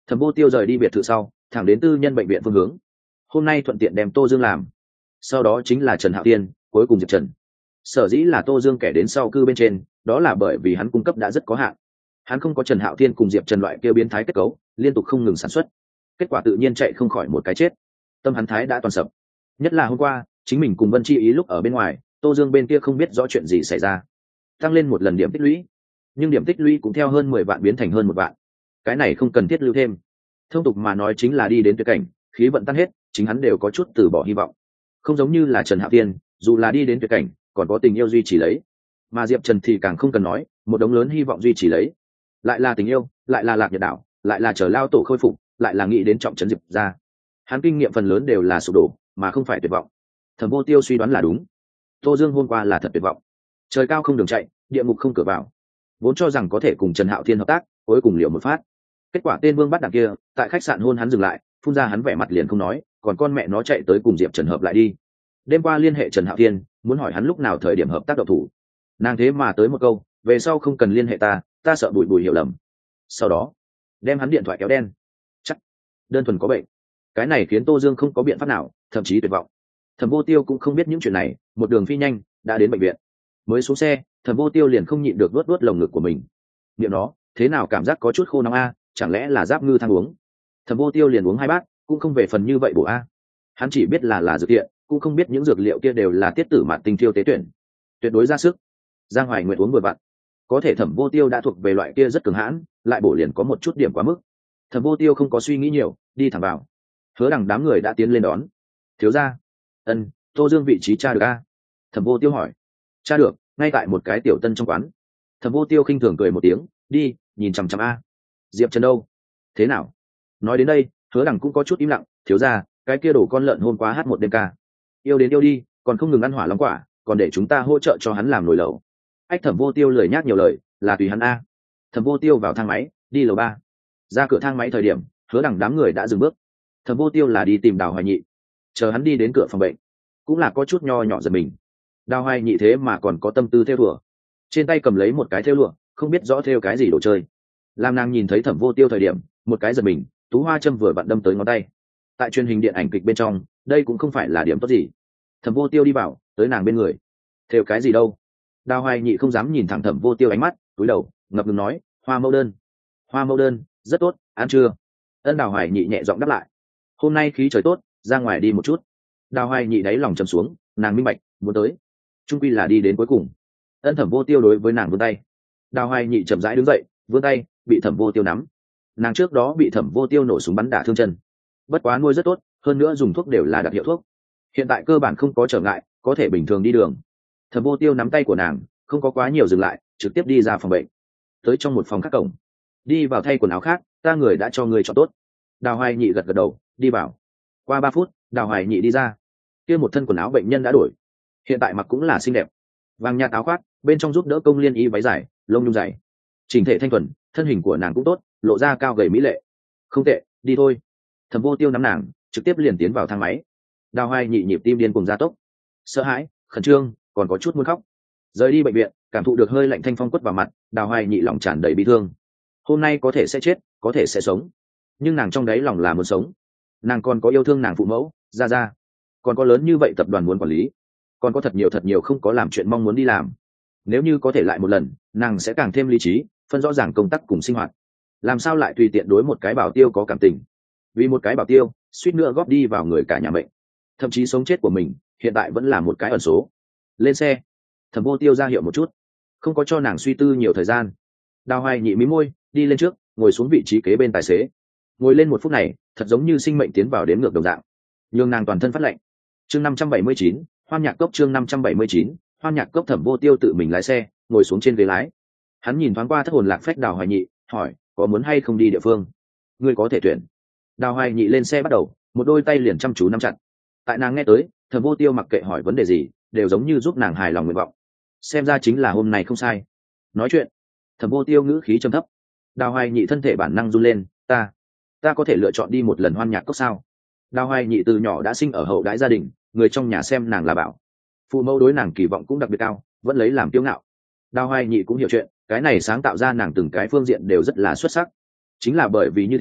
Thẩm Vô Tiêu rời đi biệt thự sau, thẳng đến tư nhân bệnh viện phương hướng. Hôm nay thuận tiện đem Tô Dương làm, sau đó chính là Trần Hạo Tiên, cuối cùng Diệp Trần. Sở dĩ là Tô Dương kẻ đến sau cư bên trên, đó là bởi vì hắn cung cấp đã rất có hạn, hắn không có Trần Hạo Thiên cùng Diệp Trần loại kia biến thái kết cấu liên tục không ngừng sản xuất, kết quả tự nhiên chạy không khỏi một cái chết. Tâm hắn thái đã toàn sập, nhất là hôm qua chính mình cùng Vân Chi Ý lúc ở bên ngoài, Tô Dương bên kia không biết rõ chuyện gì xảy ra, tăng lên một lần điểm tích lũy, nhưng điểm tích lũy cũng theo hơn mười vạn biến thành hơn một vạn, cái này không cần thiết lưu thêm. Thông tục mà nói chính là đi đến tuyệt cảnh, khí vận tan hết, chính hắn đều có chút từ bỏ hy vọng. Không giống như là Trần Hạo Thiên, dù là đi đến tuyệt cảnh còn có tình yêu duy trì lấy, mà Diệp Trần thì càng không cần nói, một đống lớn hy vọng duy trì lấy, lại là tình yêu, lại là lạc nhật đảo, lại là chờ lao tổ khôi phục, lại là nghĩ đến trọng trấn Diệp ra. Hắn kinh nghiệm phần lớn đều là sụp đổ mà không phải tuyệt vọng. Thẩm Vô Tiêu suy đoán là đúng, Tô Dương hôm qua là thật tuyệt vọng, trời cao không đường chạy, địa ngục không cửa vào, vốn cho rằng có thể cùng Trần Hạo Thiên hợp tác, cuối cùng liệu một phát. Kết quả tên vương bắt đằng kia tại khách sạn hôn hắn dừng lại, phun ra hắn vẻ mặt liền không nói, còn con mẹ nó chạy tới cùng Diệp Trần hợp lại đi. Đêm qua liên hệ Trần Hạo Thiên, muốn hỏi hắn lúc nào thời điểm hợp tác độc thủ, nàng thế mà tới một câu, về sau không cần liên hệ ta, ta sợ bùi bùi hiểu lầm. Sau đó đem hắn điện thoại kéo đen, chắc đơn thuần có bệnh. Cái này khiến Tô Dương không có biện pháp nào, thậm chí tuyệt vọng. Thẩm Vô Tiêu cũng không biết những chuyện này, một đường phi nhanh đã đến bệnh viện. Mới xuống xe, Thẩm Vô Tiêu liền không nhịn được vuốt vuốt lồng ngực của mình. Miệng nó thế nào cảm giác có chút khô nóng a, chẳng lẽ là giáp ngư thang uống. Thẩm Vô Tiêu liền uống hai bát, cũng không về phần như vậy bổ a. Hắn chỉ biết là là dược thiện, cũng không biết những dược liệu kia đều là tiết tử mạn tinh thiêu tế tuyển, tuyệt đối ra sức. Giang Hoài Nguyệt uống vừa vặn, có thể Thẩm Vô Tiêu đã thuộc về loại kia rất cường hãn, lại bổ liền có một chút điểm quá mức. Thẩm Vô Tiêu không có suy nghĩ nhiều, đi thẳng vào. Hứa Đằng đám người đã tiến lên đón. Thiếu gia. Ân, Tô Dương vị trí tra được a? Thẩm Vô Tiêu hỏi. Tra được, ngay tại một cái tiểu tân trong quán. Thẩm Vô Tiêu khinh thường cười một tiếng, đi, nhìn chằm chằm a. Diệp Trần đâu? Thế nào? Nói đến đây, Hứa Đằng cũng có chút im lặng, thiếu gia, cái kia đổ con lợn hôm qua hát một đêm ca, yêu đến yêu đi, còn không ngừng ăn hỏa long quả, còn để chúng ta hỗ trợ cho hắn làm nồi lẩu. Ách Thẩm Vô Tiêu lười nhác nhiều lời, là tùy hắn a. Thẩm Vô Tiêu vào thang máy, đi lầu ba. Ra cửa thang máy thời điểm, Hứa Đằng đám người đã dừng bước. Thẩm Vô Tiêu là đi tìm Đào Hoài Nhị, chờ hắn đi đến cửa phòng bệnh, cũng là có chút nho nhỏ giật mình. Đào Hoài Nhị thế mà còn có tâm tư thêu lụa, trên tay cầm lấy một cái thêu lụa, không biết rõ thêu cái gì đồ chơi. Làm nàng nhìn thấy Thẩm Vô Tiêu thời điểm, một cái giật mình, tú hoa châm vừa vặn đâm tới ngón tay. Tại truyền hình điện ảnh kịch bên trong, đây cũng không phải là điểm tốt gì. Thẩm Vô Tiêu đi vào, tới nàng bên người, thêu cái gì đâu? Đào Hoài Nhị không dám nhìn thẳng Thẩm Vô Tiêu ánh mắt, cúi đầu ngập ngừng nói, hoa mẫu đơn. Hoa mẫu đơn, rất tốt, ăn chưa? Ân. Đào Hoài Nhị nhẹ giọng đáp lại. Hôm nay khí trời tốt, ra ngoài đi một chút. Đào Hoài Nhị đáy lòng trầm xuống, nàng minh bạch, muốn tới, trung quy là đi đến cuối cùng. Ân. Thẩm Vô Tiêu đối với nàng vươn tay. Đào Hoài Nhị chậm rãi đứng dậy, vươn tay, bị Thẩm Vô Tiêu nắm. Nàng trước đó bị Thẩm Vô Tiêu nổ súng bắn đả thương chân, bất quá nuôi rất tốt, hơn nữa dùng thuốc đều là đặc hiệu thuốc, hiện tại cơ bản không có trở ngại, có thể bình thường đi đường. Thẩm Vô Tiêu nắm tay của nàng, không có quá nhiều dừng lại, trực tiếp đi ra phòng bệnh, tới trong một phòng khác cổng, đi vào thay quần áo khác, ta người đã cho người chọn tốt. Đào Hoài Nhị gật gật đầu, đi vào. Qua ba phút, Đào Hoài Nhị đi ra, kia một thân quần áo bệnh nhân đã đổi, hiện tại mặc cũng là xinh đẹp, vàng nhạt áo khoác, bên trong giúp đỡ công liên y váy dài, lông nhung dày, chỉnh thể thanh thuần, thân hình của nàng cũng tốt, lộ ra cao gầy mỹ lệ. Không tệ, đi thôi. Thẩm Vô Tiêu nắm nàng, trực tiếp liền tiến vào thang máy. Đào Hoài Nhị nhịp tim điên cuồng gia tốc, sợ hãi, khẩn trương, còn có chút muốn khóc. Rời đi bệnh viện, cảm thụ được hơi lạnh thanh phong quất vào mặt, Đào Hoài Nhị lòng tràn đầy bi thương. Hôm nay có thể sẽ chết, có thể sẽ sống, nhưng nàng trong đáy lòng là muốn sống. Nàng còn có yêu thương nàng phụ mẫu, gia gia, còn có lớn như vậy tập đoàn muốn quản lý, còn có thật nhiều thật nhiều không có làm chuyện mong muốn đi làm. Nếu như có thể lại một lần, nàng sẽ càng thêm lý trí, phân rõ ràng công tác cùng sinh hoạt. Làm sao lại tùy tiện đối một cái bảo tiêu có cảm tình, vì một cái bảo tiêu suýt nữa góp đi vào người cả nhà mệnh, thậm chí sống chết của mình hiện tại vẫn là một cái ẩn số. Lên xe. Thẩm Vô Tiêu ra hiệu một chút, không có cho nàng suy tư nhiều thời gian. Đào Hoài Nhị mí môi, đi lên trước, ngồi xuống vị trí kế bên tài xế. Ngồi lên một phút này, thật giống như sinh mệnh tiến vào đến ngược đồng dạng, nhường nàng toàn thân phát lạnh. Chương năm trăm bảy mươi chín, Hoan Nhạc Cốc. Chương năm trăm bảy mươi chín, Hoan Nhạc Cốc. Thẩm Vô Tiêu tự mình lái xe, ngồi xuống trên ghế lái. Hắn nhìn thoáng qua thất hồn lạc phách Đào Hoài Nhị, hỏi, có muốn hay không đi địa phương? Ngươi có thể tuyển. Đào Hoài Nhị lên xe bắt đầu, một đôi tay liền chăm chú nắm chặt. Tại nàng nghe tới, Thẩm Vô Tiêu mặc kệ hỏi vấn đề gì, đều giống như giúp nàng hài lòng nguyện vọng. Xem ra chính là hôm nay không sai. Nói chuyện, Thẩm Vô Tiêu ngữ khí trầm thấp. Đào Hoài Nhị thân thể bản năng run lên, ta, ta có thể lựa chọn đi một lần Hoan Nhạc Cốc sao? Đào Hoài Nhị từ nhỏ đã sinh ở hậu đãi gia đình, người trong nhà xem nàng là bảo, phụ mẫu đối nàng kỳ vọng cũng đặc biệt cao, vẫn lấy làm kiêu ngạo. Đào Hoài Nhị cũng hiểu chuyện, cái này sáng tạo ra nàng từng cái phương diện đều rất là xuất sắc. Chính là bởi vì như thế,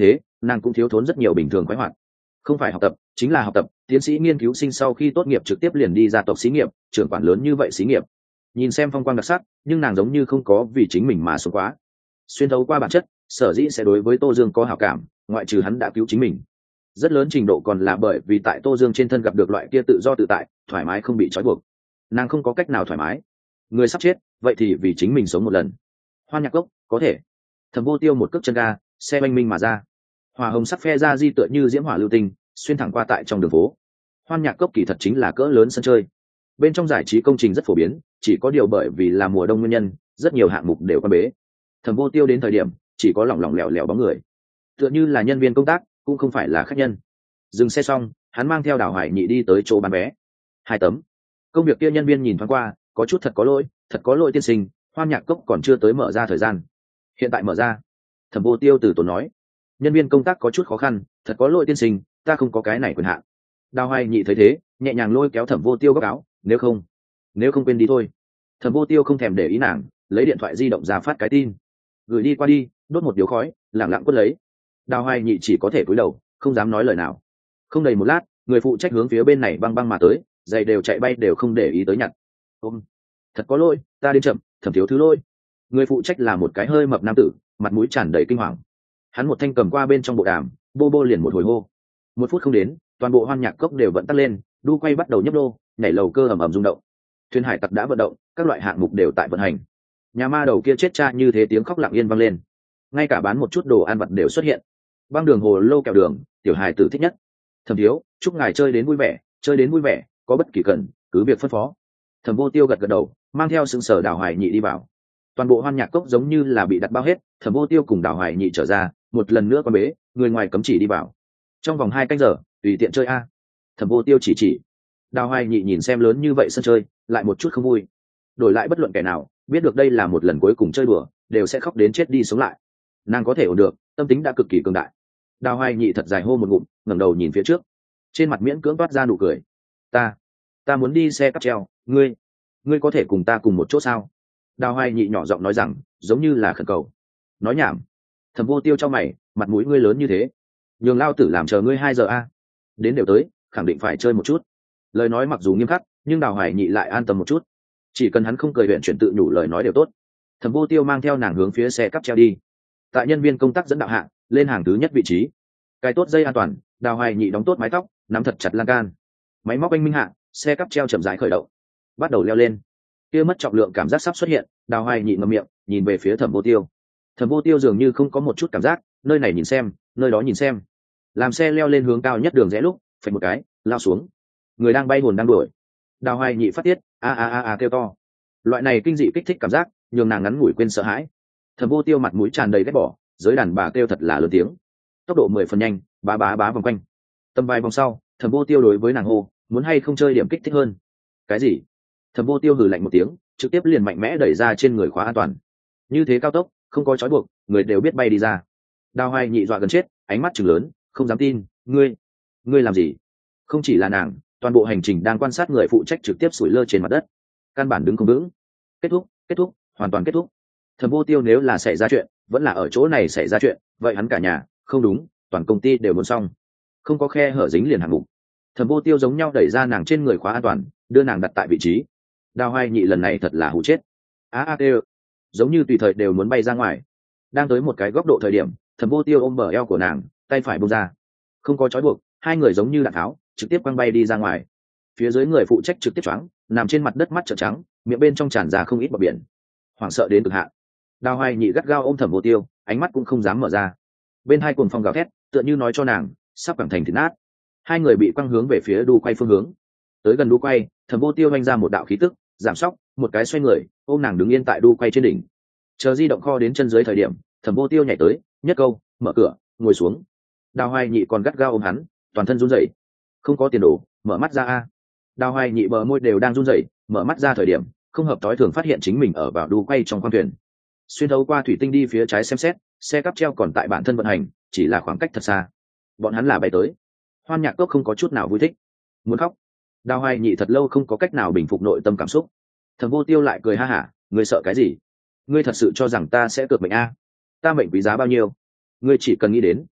nàng cũng thiếu thốn rất nhiều bình thường khoái hoạt. Không phải học tập, chính là học tập. Tiến sĩ nghiên cứu sinh sau khi tốt nghiệp trực tiếp liền đi ra tộc xí nghiệp, trưởng quản lớn như vậy xí nghiệp. Nhìn xem phong quang đặc sắc, nhưng nàng giống như không có vì chính mình mà sống quá. Xuyên thấu qua bản chất, sở dĩ sẽ đối với Tô Dương có hảo cảm, ngoại trừ hắn đã cứu chính mình, rất lớn trình độ còn là bởi vì tại Tô Dương trên thân gặp được loại kia tự do tự tại, thoải mái không bị trói buộc. Nàng không có cách nào thoải mái, người sắp chết, vậy thì vì chính mình sống một lần. Hoan Nhạc Cốc, có thể. Thẩm Vô Tiêu một cước chân ga, xe oanh minh mà ra. Hỏa hồng sắc phe ra di tựa như diễm hỏa lưu tinh, xuyên thẳng qua tại trong đường phố. Hoan Nhạc Cốc kỳ thật chính là cỡ lớn sân chơi. Bên trong giải trí công trình rất phổ biến, chỉ có điều bởi vì là mùa đông nguyên nhân, rất nhiều hạng mục đều quan bế. Thẩm Vô Tiêu đến thời điểm, chỉ có lỏng lỏng lẻo lẻo bóng người, tựa như là nhân viên công tác, cũng không phải là khách nhân. Dừng xe xong, hắn mang theo Đào Hoài Nhị đi tới chỗ bán vé. Hai tấm. Công việc kia nhân viên nhìn thoáng qua, có chút thật có lỗi, thật có lỗi tiên sinh, Hoan Nhạc Cốc còn chưa tới mở ra thời gian. Hiện tại mở ra. Thẩm Vô Tiêu từ tốn nói. Nhân viên công tác có chút khó khăn, thật có lỗi tiên sinh, ta không có cái này quyền hạn. Đào Hoài Nhị thấy thế, nhẹ nhàng lôi kéo Thẩm Vô Tiêu góc áo, nếu không, nếu không quên đi thôi. Thẩm Vô Tiêu không thèm để ý nàng, lấy điện thoại di động ra phát cái tin, gửi đi qua đi, đốt một điếu khói, lẳng lặng quất lấy. Đào Hoài Nhị chỉ có thể cúi đầu, không dám nói lời nào. Không đầy một lát, người phụ trách hướng phía bên này băng băng mà tới, giày đều chạy bay đều không để ý tới nhặt. Ôm, thật có lỗi, ta đến chậm, Thẩm thiếu thứ lỗi. Người phụ trách là một cái hơi mập nam tử, mặt mũi tràn đầy kinh hoàng. Hắn một thanh cầm qua bên trong bộ đàm, bô bô liền một hồi hô. Một phút không đến, toàn bộ Hoan Nhạc Cốc đều vận tắt lên, đu quay bắt đầu nhấp đô, nhảy lầu cơ ầm ầm rung động. Thuyền hải tặc đã vận động, các loại hạng mục đều tại vận hành. Nhà ma đầu kia chết cha như thế tiếng khóc lặng yên vang lên. Ngay cả bán một chút đồ ăn vặt đều xuất hiện. Băng đường hồ lô kẹo đường, tiểu hài tử thích nhất. Thẩm thiếu, chúc ngài chơi đến vui vẻ, chơi đến vui vẻ, có bất kỳ cần cứ việc phân phó. Thẩm Vô Tiêu gật gật đầu, mang theo sững sờ Đào Hoài Nhị đi vào. Toàn bộ Hoan Nhạc Cốc giống như là bị đặt bao hết. Thẩm Vô Tiêu cùng Đào Hoài Nhị trở ra, một lần nữa quan bế, người ngoài cấm chỉ đi vào. Trong vòng hai canh giờ, tùy tiện chơi a. Thẩm Vô Tiêu chỉ chỉ. Đào Hoài Nhị nhìn xem lớn như vậy sân chơi, lại một chút không vui. Đổi lại bất luận kẻ nào, biết được đây là một lần cuối cùng chơi đùa, đều sẽ khóc đến chết đi sống lại. Nàng có thể ổn được, tâm tính đã cực kỳ cường đại. Đào Hoài Nhị thật dài hô một ngụm, ngẩng đầu nhìn phía trước, trên mặt miễn cưỡng toát ra nụ cười. Ta, ta muốn đi xe cáp treo, ngươi, ngươi có thể cùng ta cùng một chỗ sao? Đào Hoài Nhị nhỏ giọng nói rằng, giống như là khẩn cầu. Nói nhảm. Thẩm Vô Tiêu cho mày, mặt mũi ngươi lớn như thế, nhường lao tử làm chờ ngươi hai giờ a? Đến đều tới, khẳng định phải chơi một chút. Lời nói mặc dù nghiêm khắc, nhưng Đào Hoài Nhị lại an tâm một chút. Chỉ cần hắn không cười huyện chuyển tự nhủ lời nói đều tốt. Thẩm Vô Tiêu mang theo nàng hướng phía xe cáp treo đi. Tại nhân viên công tác dẫn đạo hạng, lên hàng thứ nhất vị trí. Cái tốt dây an toàn, Đào Hoài Nhị đóng tốt mái tóc, nắm thật chặt lan can. Máy móc anh minh hạng, xe cáp treo chậm rãi khởi động, bắt đầu leo lên. Kia mất trọng lượng cảm giác sắp xuất hiện, Đào Hoài Nhị ngậm miệng, nhìn về phía Thẩm Vô Tiêu. Thẩm Vô Tiêu dường như không có một chút cảm giác, nơi này nhìn xem, nơi đó nhìn xem. Làm xe leo lên hướng cao nhất đường rẽ lúc, phanh một cái, lao xuống. Người đang bay hồn đang đuổi. Đào Hoài Nhị phát tiết, a a a a kêu to. Loại này kinh dị kích thích cảm giác, nhường nàng ngắn ngủi quên sợ hãi. Thẩm Vô Tiêu mặt mũi tràn đầy ghét bỏ, giới đàn bà kêu thật là lớn tiếng. Tốc độ mười phần nhanh, bá bá bá vòng quanh. Tầm vài vòng sau, Thẩm Vô Tiêu đối với nàng hô, muốn hay không chơi điểm kích thích hơn? Cái gì? Thẩm Vô Tiêu hừ lạnh một tiếng, trực tiếp liền mạnh mẽ đẩy ra trên người khóa an toàn. Như thế cao tốc, không có trói buộc, người đều biết bay đi ra. Đào Hoài Nhị dọa gần chết, ánh mắt trừng lớn, không dám tin, ngươi, ngươi làm gì? Không chỉ là nàng, toàn bộ hành trình đang quan sát người phụ trách trực tiếp sủi lơ trên mặt đất, căn bản đứng không vững. Kết thúc, kết thúc, hoàn toàn kết thúc. Thẩm Vô Tiêu nếu là xảy ra chuyện, vẫn là ở chỗ này xảy ra chuyện, vậy hắn cả nhà, không đúng, toàn công ty đều muốn xong, không có khe hở dính liền hạng mục. Thẩm Vô Tiêu giống nhau đẩy ra nàng trên người khóa an toàn, đưa nàng đặt tại vị trí. Đào Hoài Nhị lần này thật là hù chết, a a kêu, giống như tùy thời đều muốn bay ra ngoài. Đang tới một cái góc độ thời điểm, Thẩm Vô Tiêu ôm bờ eo của nàng, tay phải buông ra, không có trói buộc, hai người giống như đạn tháo, trực tiếp quăng bay đi ra ngoài. Phía dưới người phụ trách trực tiếp choáng, nằm trên mặt đất mắt trợn trắng, miệng bên trong tràn ra không ít bọt biển, hoảng sợ đến cực hạn. Đào Hoài Nhị gắt gao ôm Thẩm Vô Tiêu, ánh mắt cũng không dám mở ra. Bên hai cuồng phong gào thét, tựa như nói cho nàng sắp cảm thành thịt nát. Hai người bị quăng hướng về phía đu quay phương hướng. Tới gần đu quay, Thẩm Vô Tiêu vung ra một đạo khí tức, giảm sóc, một cái xoay người, ôm nàng đứng yên tại đu quay trên đỉnh. Chờ di động kho đến chân dưới thời điểm, Thẩm Vô Tiêu nhảy tới, nhất câu, mở cửa, ngồi xuống. Đào Hoài Nhị còn gắt gao ôm hắn, toàn thân run rẩy. Không có tiền đồ, mở mắt ra a. Đào Hoài Nhị bờ môi đều đang run rẩy, mở mắt ra thời điểm, không hợp tối thường phát hiện chính mình ở vào đu quay trong khoang thuyền. Xuyên thấu qua thủy tinh đi phía trái xem xét, xe cáp treo còn tại bản thân vận hành, chỉ là khoảng cách thật xa. Bọn hắn là bay tới. Hoan Nhạc Cốc không có chút nào vui thích, muốn khóc. Đào Hoài Nhị thật lâu không có cách nào bình phục nội tâm cảm xúc. Thẩm Vô Tiêu lại cười ha hả, ngươi sợ cái gì? Ngươi thật sự cho rằng ta sẽ cược mệnh a? Ta mệnh quý giá bao nhiêu? Ngươi chỉ cần nghĩ đến,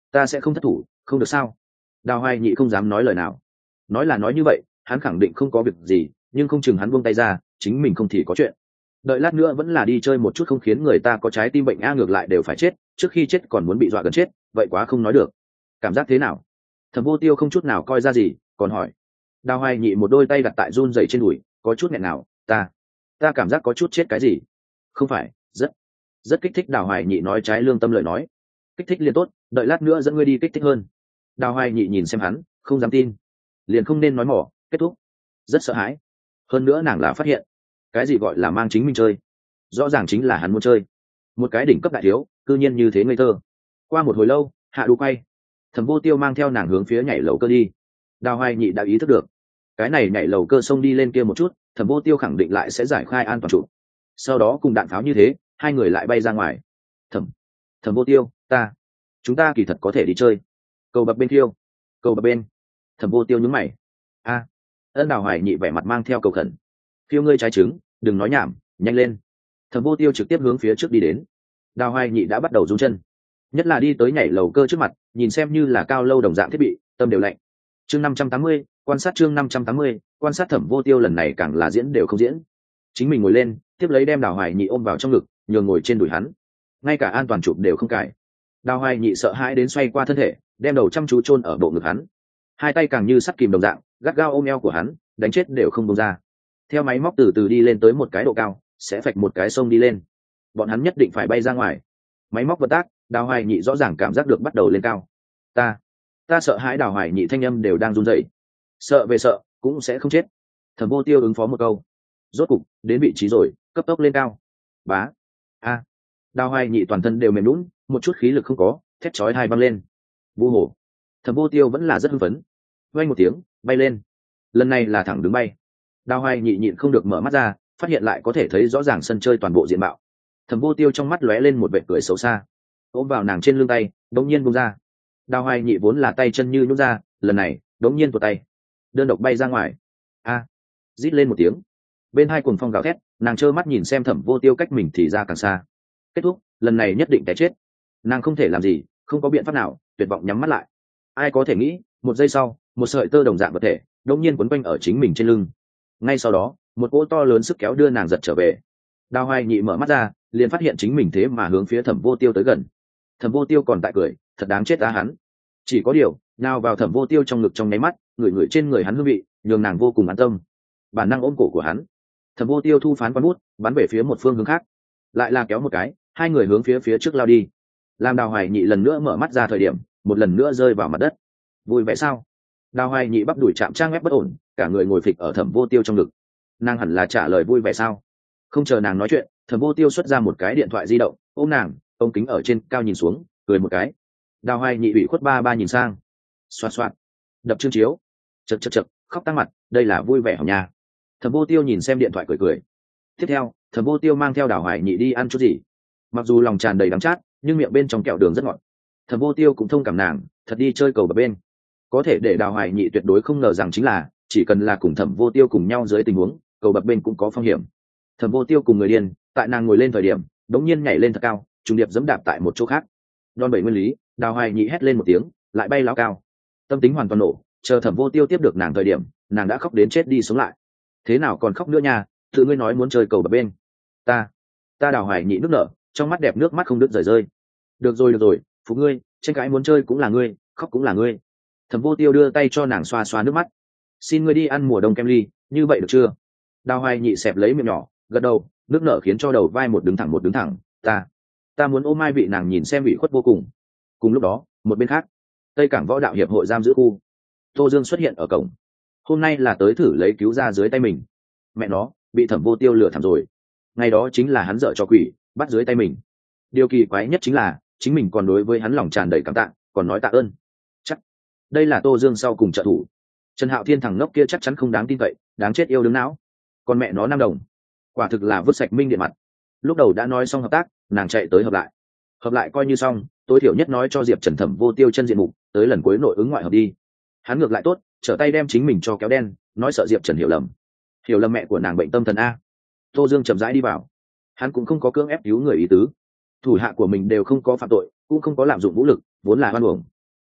ta sẽ không thất thủ, không được sao? Đào Hoài Nhị không dám nói lời nào. Nói là nói như vậy, hắn khẳng định không có việc gì, nhưng không chừng hắn buông tay ra, chính mình không thì có chuyện. Đợi lát nữa vẫn là đi chơi một chút không khiến người ta có trái tim bệnh a, ngược lại đều phải chết, trước khi chết còn muốn bị dọa gần chết, vậy quá không nói được. Cảm giác thế nào? Thẩm Vô Tiêu không chút nào coi ra gì, còn hỏi. Đào Hoài Nhị một đôi tay đặt tại run rẩy trên đùi, có chút nghẹn nào, ta, ta cảm giác có chút chết cái gì? Không phải, rất, rất kích thích. Đào Hoài Nhị nói trái lương tâm lời nói. Kích thích liền tốt, đợi lát nữa dẫn ngươi đi kích thích hơn. Đào Hoài Nhị nhìn xem hắn, không dám tin. Liền không nên nói mỏ, kết thúc. Rất sợ hãi. Hơn nữa nàng là phát hiện, cái gì gọi là mang chính mình chơi, rõ ràng chính là hắn muốn chơi. Một cái đỉnh cấp đại thiếu, cư nhiên như thế ngây thơ. Qua một hồi lâu, hạ đu quay, Thẩm Vô Tiêu mang theo nàng hướng phía nhảy lầu cơ đi. Đào Hoài Nhị đã ý thức được, cái này nhảy lầu cơ xông đi lên kia một chút, Thẩm Vô Tiêu khẳng định lại sẽ giải khai an toàn trụ. Sau đó cùng đạn pháo như thế, hai người lại bay ra ngoài. Thẩm, Thẩm Vô Tiêu, ta, chúng ta kỳ thật có thể đi chơi. Cầu bập bên Tiêu, cầu bập bên. Thẩm Vô Tiêu nhướng mày. A, ân. Đào Hoài Nhị vẻ mặt mang theo cầu khẩn. Phiêu ngươi trái trứng, đừng nói nhảm, nhanh lên. Thẩm Vô Tiêu trực tiếp hướng phía trước đi đến. Đào Hoài Nhị đã bắt đầu run chân, nhất là đi tới nhảy lầu cơ trước mặt, nhìn xem như là cao lâu đồng dạng thiết bị, tâm đều lạnh. Chương năm trăm tám mươi, quan sát. Chương năm trăm tám mươi, quan sát. Thẩm Vô Tiêu lần này càng là diễn đều không diễn. Chính mình ngồi lên, tiếp lấy đem Đào Hoài Nhị ôm vào trong ngực, nhường ngồi trên đùi hắn. Ngay cả an toàn chụp đều không cài. Đào Hoài Nhị sợ hãi đến xoay qua thân thể, đem đầu chăm chú chôn ở bộ ngực hắn. Hai tay càng như sắt kìm đồng dạng, gắt gao ôm eo của hắn, đánh chết đều không buông ra. Theo máy móc từ từ đi lên tới một cái độ cao, sẽ phạch một cái sông đi lên. Bọn hắn nhất định phải bay ra ngoài. Máy móc vận tác, Đào Hoài Nhị rõ ràng cảm giác được bắt đầu lên cao. Ta, ta sợ hãi. Đào Hoài Nhị thanh âm đều đang run rẩy. Sợ về sợ, cũng sẽ không chết. Thẩm Vô Tiêu ứng phó một câu. Rốt cục đến vị trí rồi, cấp tốc lên cao. Bá, a. Đào Hoài Nhị toàn thân đều mềm nhũn, một chút khí lực không có, thét chói tai vang lên. Vu hổ. Thẩm Vô Tiêu vẫn là rất hưng phấn. Vang một tiếng, bay lên. Lần này là thẳng đứng bay. Đào Hoài Nhị nhịn không được mở mắt ra, phát hiện lại có thể thấy rõ ràng sân chơi toàn bộ diện mạo. Thẩm Vô Tiêu trong mắt lóe lên một vẻ cười xấu xa, ôm vào nàng trên lưng tay, đống nhiên buông ra. Đào Hoài Nhị vốn là tay chân như nhũn ra, lần này đống nhiên tuột tay, đơn độc bay ra ngoài. A, rít lên một tiếng, bên hai cuồng phong gào thét, nàng trơ mắt nhìn xem Thẩm Vô Tiêu cách mình thì ra càng xa. Kết thúc, lần này nhất định té chết. Nàng không thể làm gì, không có biện pháp nào, tuyệt vọng nhắm mắt lại. Ai có thể nghĩ, một giây sau, một sợi tơ đồng dạng vật thể đống nhiên quấn quanh ở chính mình trên lưng. Ngay sau đó, một cỗ to lớn sức kéo đưa nàng giật trở về. Đào Hoài Nhị mở mắt ra, liền phát hiện chính mình thế mà hướng phía Thẩm Vô Tiêu tới gần. Thẩm Vô Tiêu còn tại cười, thật đáng chết á hắn. Chỉ có điều, nào vào Thẩm Vô Tiêu trong ngực trong nháy mắt, người người trên người hắn hương vị, nhường nàng vô cùng an tâm. Bản năng ôm cổ của hắn. Thẩm Vô Tiêu thu phán quán bút, bắn về phía một phương hướng khác, lại là kéo một cái, hai người hướng phía phía trước lao đi. Làm Đào Hoài Nhị lần nữa mở mắt ra thời điểm, một lần nữa rơi vào mặt đất. Vui vẻ sao? Đào Hoài Nhị bắp đùi chạm trang ép bất ổn, cả người ngồi phịch ở Thẩm Vô Tiêu trong ngực. Nàng hẳn là trả lời vui vẻ sao? Không chờ nàng nói chuyện, Thẩm Vô Tiêu xuất ra một cái điện thoại di động, ôm nàng, ống kính ở trên cao nhìn xuống, cười một cái. Đào Hoài Nhị ủy khuất ba ba nhìn sang, xoạt xoạt, đập chương chiếu, chật chật chật, khóc tăng mặt, đây là vui vẻ hỏng nhà. Thẩm Vô Tiêu nhìn xem điện thoại cười cười. Tiếp theo, Thẩm Vô Tiêu mang theo Đào Hoài Nhị đi ăn chút gì. Mặc dù lòng tràn đầy đắng chát, nhưng miệng bên trong kẹo đường rất ngọt. Thẩm Vô Tiêu cũng thông cảm nàng, thật đi chơi cầu bập bên. Có thể để Đào Hoài Nhị tuyệt đối không ngờ rằng chính là, chỉ cần là cùng Thẩm Vô Tiêu cùng nhau dưới tình huống, cầu bập bên cũng có phong hiểm. Thẩm Vô Tiêu cùng người điên, tại nàng ngồi lên thời điểm, đống nhiên nhảy lên thật cao, trùng điệp giẫm đạp tại một chỗ khác. Đòn bẩy nguyên lý, Đào Hoài Nhị hét lên một tiếng, lại bay lao cao. Tâm tính hoàn toàn nổ, chờ Thẩm Vô Tiêu tiếp được nàng thời điểm, nàng đã khóc đến chết đi sống lại. Thế nào còn khóc nữa nha, tự ngươi nói muốn chơi cầu bập bên. Ta, ta Đào Hoài Nhị nước nở, trong mắt đẹp nước mắt không đứt rời rơi. Được rồi được rồi, phục ngươi, tranh cãi muốn chơi cũng là ngươi, khóc cũng là ngươi. Thẩm Vô Tiêu đưa tay cho nàng xoa xoa nước mắt. Xin ngươi đi ăn mùa đông kem ly, như vậy được chưa? Đào Hoài Nhị xẹp lấy miệng nhỏ, gật đầu, nước nở khiến cho đầu vai một đứng thẳng một đứng thẳng. Ta, ta muốn ôm Mai Vị. Nàng nhìn xem ủy khuất vô cùng. Cùng lúc đó, một bên khác, Tây Cảng Võ Đạo Hiệp hội giam giữ khu, Tô Dương xuất hiện ở cổng. Hôm nay là tới thử lấy cứu ra dưới tay mình. Mẹ nó, bị Thẩm Vô Tiêu lừa thảm rồi. Ngày đó chính là hắn dở cho quỷ, bắt dưới tay mình. Điều kỳ quái nhất chính là, chính mình còn đối với hắn lòng tràn đầy cảm tạ, còn nói tạ ơn. Chắc đây là Tô Dương sau cùng trợ thủ. Trần Hạo Thiên thằng ngốc kia chắc chắn không đáng tin cậy, đáng chết yêu đương não. Còn mẹ nó Nam Đồng, quả thực là vứt sạch minh điện mặt. Lúc đầu đã nói xong hợp tác, nàng chạy tới hợp lại. Hợp lại coi như xong, tối thiểu nhất nói cho Diệp Trần Thẩm Vô Tiêu chân diện mục, tới lần cuối nội ứng ngoại hợp đi. Hắn ngược lại tốt, trở tay đem chính mình cho kéo đen, nói sợ Diệp Trần hiểu lầm. Hiểu lầm mẹ của nàng bệnh tâm thần a. Tô Dương chậm rãi đi vào. Hắn cũng không có cưỡng ép cứu người ý tứ. Thủ hạ của mình đều không có phạm tội, cũng không có lạm dụng vũ lực, vốn là oan uổng,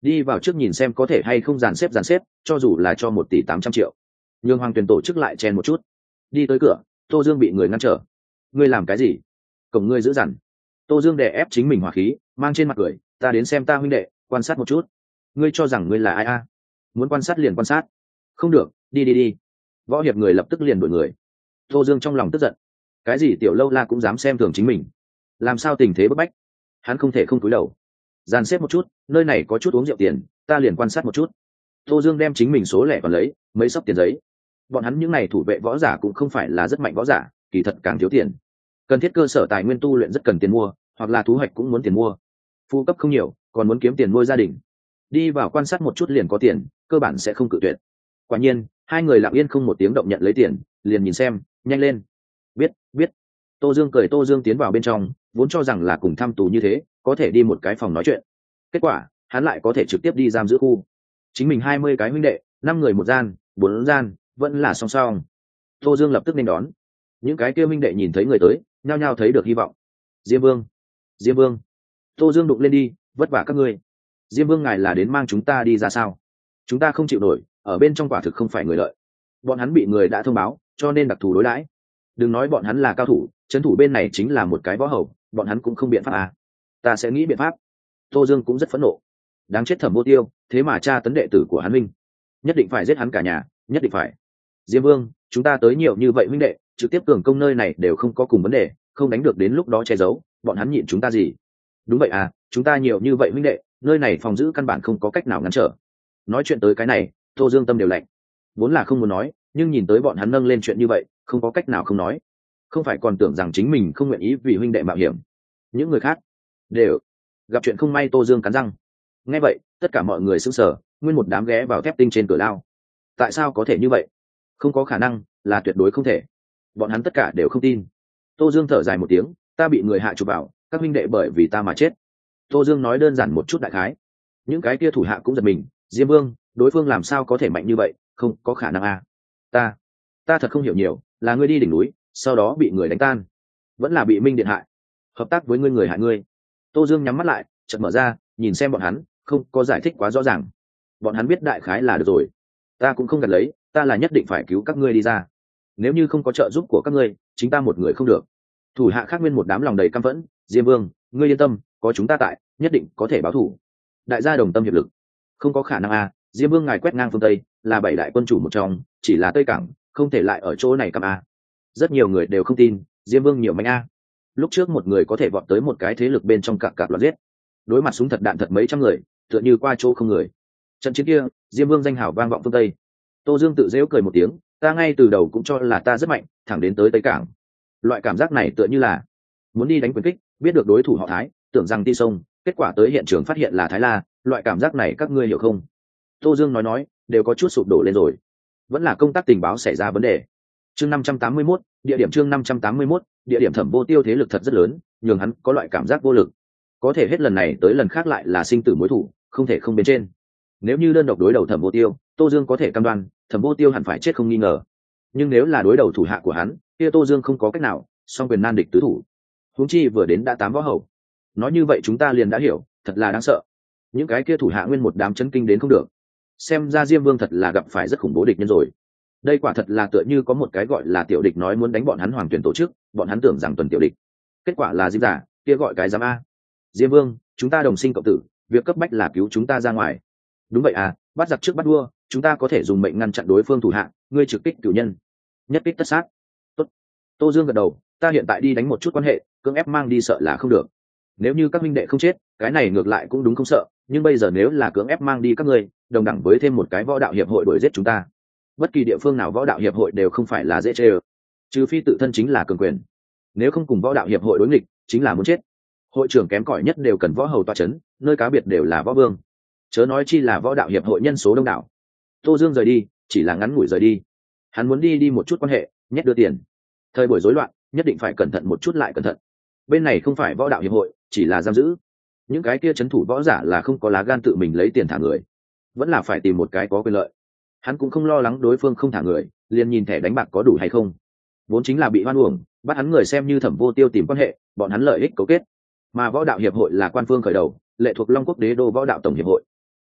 đi vào trước nhìn xem có thể hay không dàn xếp dàn xếp, cho dù là cho một tỷ tám trăm triệu. Nhưng hoàng tuyển tổ chức lại chen một chút, đi tới cửa. Tô Dương bị người ngăn trở. Ngươi làm cái gì? Cổng ngươi giữ dằn. Tô Dương đè ép chính mình hỏa khí, mang trên mặt cười, ta đến xem ta huynh đệ, quan sát một chút. Ngươi cho rằng ngươi là ai a? Muốn quan sát liền quan sát. Không được, đi đi đi. Võ hiệp người lập tức liền đuổi người. Tô Dương trong lòng tức giận. Cái gì tiểu lâu la cũng dám xem thường chính mình, làm sao tình thế bức bách, hắn không thể không cúi đầu. Dàn xếp một chút, nơi này có chút uống rượu tiền, ta liền quan sát một chút. Tô Dương đem chính mình số lẻ còn lấy mấy xấp tiền giấy. Bọn hắn những n à y thủ vệ võ giả cũng không phải là rất mạnh võ giả, kỳ thật càng thiếu tiền. Cần thiết cơ sở tài nguyên tu luyện rất cần tiền mua, hoặc là thu hoạch cũng muốn tiền mua. Phu cấp không nhiều, còn muốn kiếm tiền nuôi gia đình. Đi vào quan sát một chút liền có tiền, cơ bản sẽ không cự tuyệt. Quả nhiên, hai người lặng yên không một tiếng động nhận lấy tiền, liền nhìn xem, nhanh lên. Biết, biết. Tô Dương cười. Tô Dương tiến vào bên trong, vốn cho rằng là cùng thăm tù như thế, có thể đi một cái phòng nói chuyện. Kết quả, hắn lại có thể trực tiếp đi giam giữ khu. Chính mình hai mươi cái huynh đệ, năm người một gian, bốn gian, vẫn là song song. Tô Dương lập tức nên đón. Những cái kia huynh đệ nhìn thấy người tới, nhao nhao thấy được hy vọng. Diêm Vương, Diêm Vương. Tô Dương đụng lên đi, vất vả các ngươi. Diêm Vương ngài là đến mang chúng ta đi ra sao? Chúng ta không chịu nổi, ở bên trong quả thực không phải người lợi. Bọn hắn bị người đã thông báo, cho nên đặc thù đối đãi. Đừng nói bọn hắn là cao thủ, trấn thủ bên này chính là một cái võ hầu, bọn hắn cũng không biện pháp à. Ta sẽ nghĩ biện pháp. Tô Dương cũng rất phẫn nộ. Đáng chết Thẩm Vô Tiêu, thế mà tra tấn đệ tử của hắn minh, nhất định phải giết hắn cả nhà, nhất định phải. Diêm Vương, chúng ta tới nhiều như vậy huynh đệ, trực tiếp cường công nơi này đều không có cùng vấn đề, không đánh được đến lúc đó che giấu, bọn hắn nhịn chúng ta gì? Đúng vậy à, chúng ta nhiều như vậy huynh đệ, nơi này phòng giữ căn bản không có cách nào ngăn trở. Nói chuyện tới cái này, Tô Dương tâm đều lạnh. Vốn là không muốn nói, nhưng nhìn tới bọn hắn nâng lên chuyện như vậy, không có cách nào không nói. Không phải còn tưởng rằng chính mình không nguyện ý vì huynh đệ mạo hiểm. Những người khác đều gặp chuyện không may. Tô Dương cắn răng. Nghe vậy, tất cả mọi người sững sờ, nguyên một đám ghé vào thép tinh trên cửa lao. Tại sao có thể như vậy? Không có khả năng, là tuyệt đối không thể. Bọn hắn tất cả đều không tin. Tô Dương thở dài một tiếng, ta bị người hạ chụp vào, các huynh đệ bởi vì ta mà chết. Tô Dương nói đơn giản một chút đại khái. Những cái kia thủ hạ cũng giật mình. Diêm Vương, đối phương làm sao có thể mạnh như vậy? Không có khả năng à? Ta, ta thật không hiểu nhiều, là ngươi đi đỉnh núi, sau đó bị người đánh tan, vẫn là bị Minh Điện hại, hợp tác với ngươi người hại ngươi. Tô Dương nhắm mắt lại, chợt mở ra, nhìn xem bọn hắn, không có giải thích quá rõ ràng. Bọn hắn biết đại khái là được rồi. Ta cũng không gạt lấy, ta là nhất định phải cứu các ngươi đi ra. Nếu như không có trợ giúp của các ngươi, chính ta một người không được. Thủ hạ khác nguyên một đám lòng đầy căm phẫn. Diêm Vương, ngươi yên tâm, có chúng ta tại, nhất định có thể báo thù. Đại gia đồng tâm hiệp lực. Không có khả năng à? Diêm Vương ngài quét ngang phương Tây, là bảy đại quân chủ một trong, chỉ là Tây Cảng, không thể lại ở chỗ này cam à? Rất nhiều người đều không tin. Diêm Vương nhiều mạnh a. Lúc trước một người có thể vọt tới một cái thế lực bên trong cặp cặp loạt giết, đối mặt súng thật đạn thật mấy trăm người, tựa như qua chỗ không người. Trận chiến kia, Diêm Vương danh hào vang vọng phương Tây. Tô Dương tự dễu cười một tiếng, ta ngay từ đầu cũng cho là ta rất mạnh, thẳng đến tới Tây Cảng. Loại cảm giác này tựa như là muốn đi đánh quyền kích, biết được đối thủ họ Thái, tưởng rằng ti sông, kết quả tới hiện trường phát hiện là Thái La, loại cảm giác này các ngươi hiểu không? Tô Dương nói nói, đều có chút sụp đổ lên rồi. Vẫn là công tác tình báo xảy ra vấn đề. Chương năm trăm tám mươi mốt, địa điểm chương năm trăm tám mươi mốt, địa điểm Thẩm Vô Tiêu thế lực thật rất lớn, nhường hắn có loại cảm giác vô lực. Có thể hết lần này tới lần khác lại là sinh tử mối thủ, không thể không bên trên. Nếu như đơn độc đối đầu Thẩm Vô Tiêu, Tô Dương có thể cam đoan, Thẩm Vô Tiêu hẳn phải chết không nghi ngờ. Nhưng nếu là đối đầu thủ hạ của hắn, kia Tô Dương không có cách nào, song quyền nan địch tứ thủ. Huống chi vừa đến đã tám võ hầu. Nói như vậy chúng ta liền đã hiểu, thật là đáng sợ. Những cái kia thủ hạ nguyên một đám chấn kinh đến không được. Xem ra Diêm Vương thật là gặp phải rất khủng bố địch nhân rồi. Đây quả thật là tựa như có một cái gọi là tiểu địch nói muốn đánh bọn hắn hoàng tuyển tổ chức, bọn hắn tưởng rằng tuần tiểu địch, kết quả là Diêm giả, kia gọi cái giám a. Diêm Vương, chúng ta đồng sinh cộng tử, việc cấp bách là cứu chúng ta ra ngoài. Đúng vậy à, bắt giặc trước bắt vua, chúng ta có thể dùng mệnh ngăn chặn đối phương thủ hạ, ngươi trực kích cửu nhân, nhất kích tất sát. Tốt. Tô Dương gật đầu, ta hiện tại đi đánh một chút quan hệ, cưỡng ép mang đi sợ là không được. Nếu như các minh đệ không chết, cái này ngược lại cũng đúng không sợ, nhưng bây giờ nếu là cưỡng ép mang đi các ngươi, đồng đẳng với thêm một cái võ đạo hiệp hội đuổi giết chúng ta. Bất kỳ địa phương nào võ đạo hiệp hội đều không phải là dễ chơi, trừ phi tự thân chính là cường quyền. Nếu không cùng võ đạo hiệp hội đối nghịch, chính là muốn chết. Hội trưởng kém cỏi nhất đều cần võ hầu tọa chấn, nơi cá biệt đều là võ vương, chớ nói chi là võ đạo hiệp hội nhân số đông đảo. Tô Dương rời đi, chỉ là ngắn ngủi rời đi. Hắn muốn đi đi một chút quan hệ, nhét đưa tiền. Thời buổi rối loạn, nhất định phải cẩn thận một chút lại cẩn thận. Bên này không phải võ đạo hiệp hội, chỉ là giam giữ. Những cái kia trấn thủ võ giả là không có lá gan tự mình lấy tiền thả người, vẫn là phải tìm một cái có quyền lợi. Hắn cũng không lo lắng đối phương không thả người, liền nhìn thẻ đánh bạc có đủ hay không. Vốn chính là bị hoan uổng, bắt hắn người xem như Thẩm Vô Tiêu tìm quan hệ, bọn hắn lợi ích cấu kết. Mà võ đạo hiệp hội là quan phương khởi đầu, lệ thuộc Long Quốc Đế đô võ đạo tổng hiệp hội.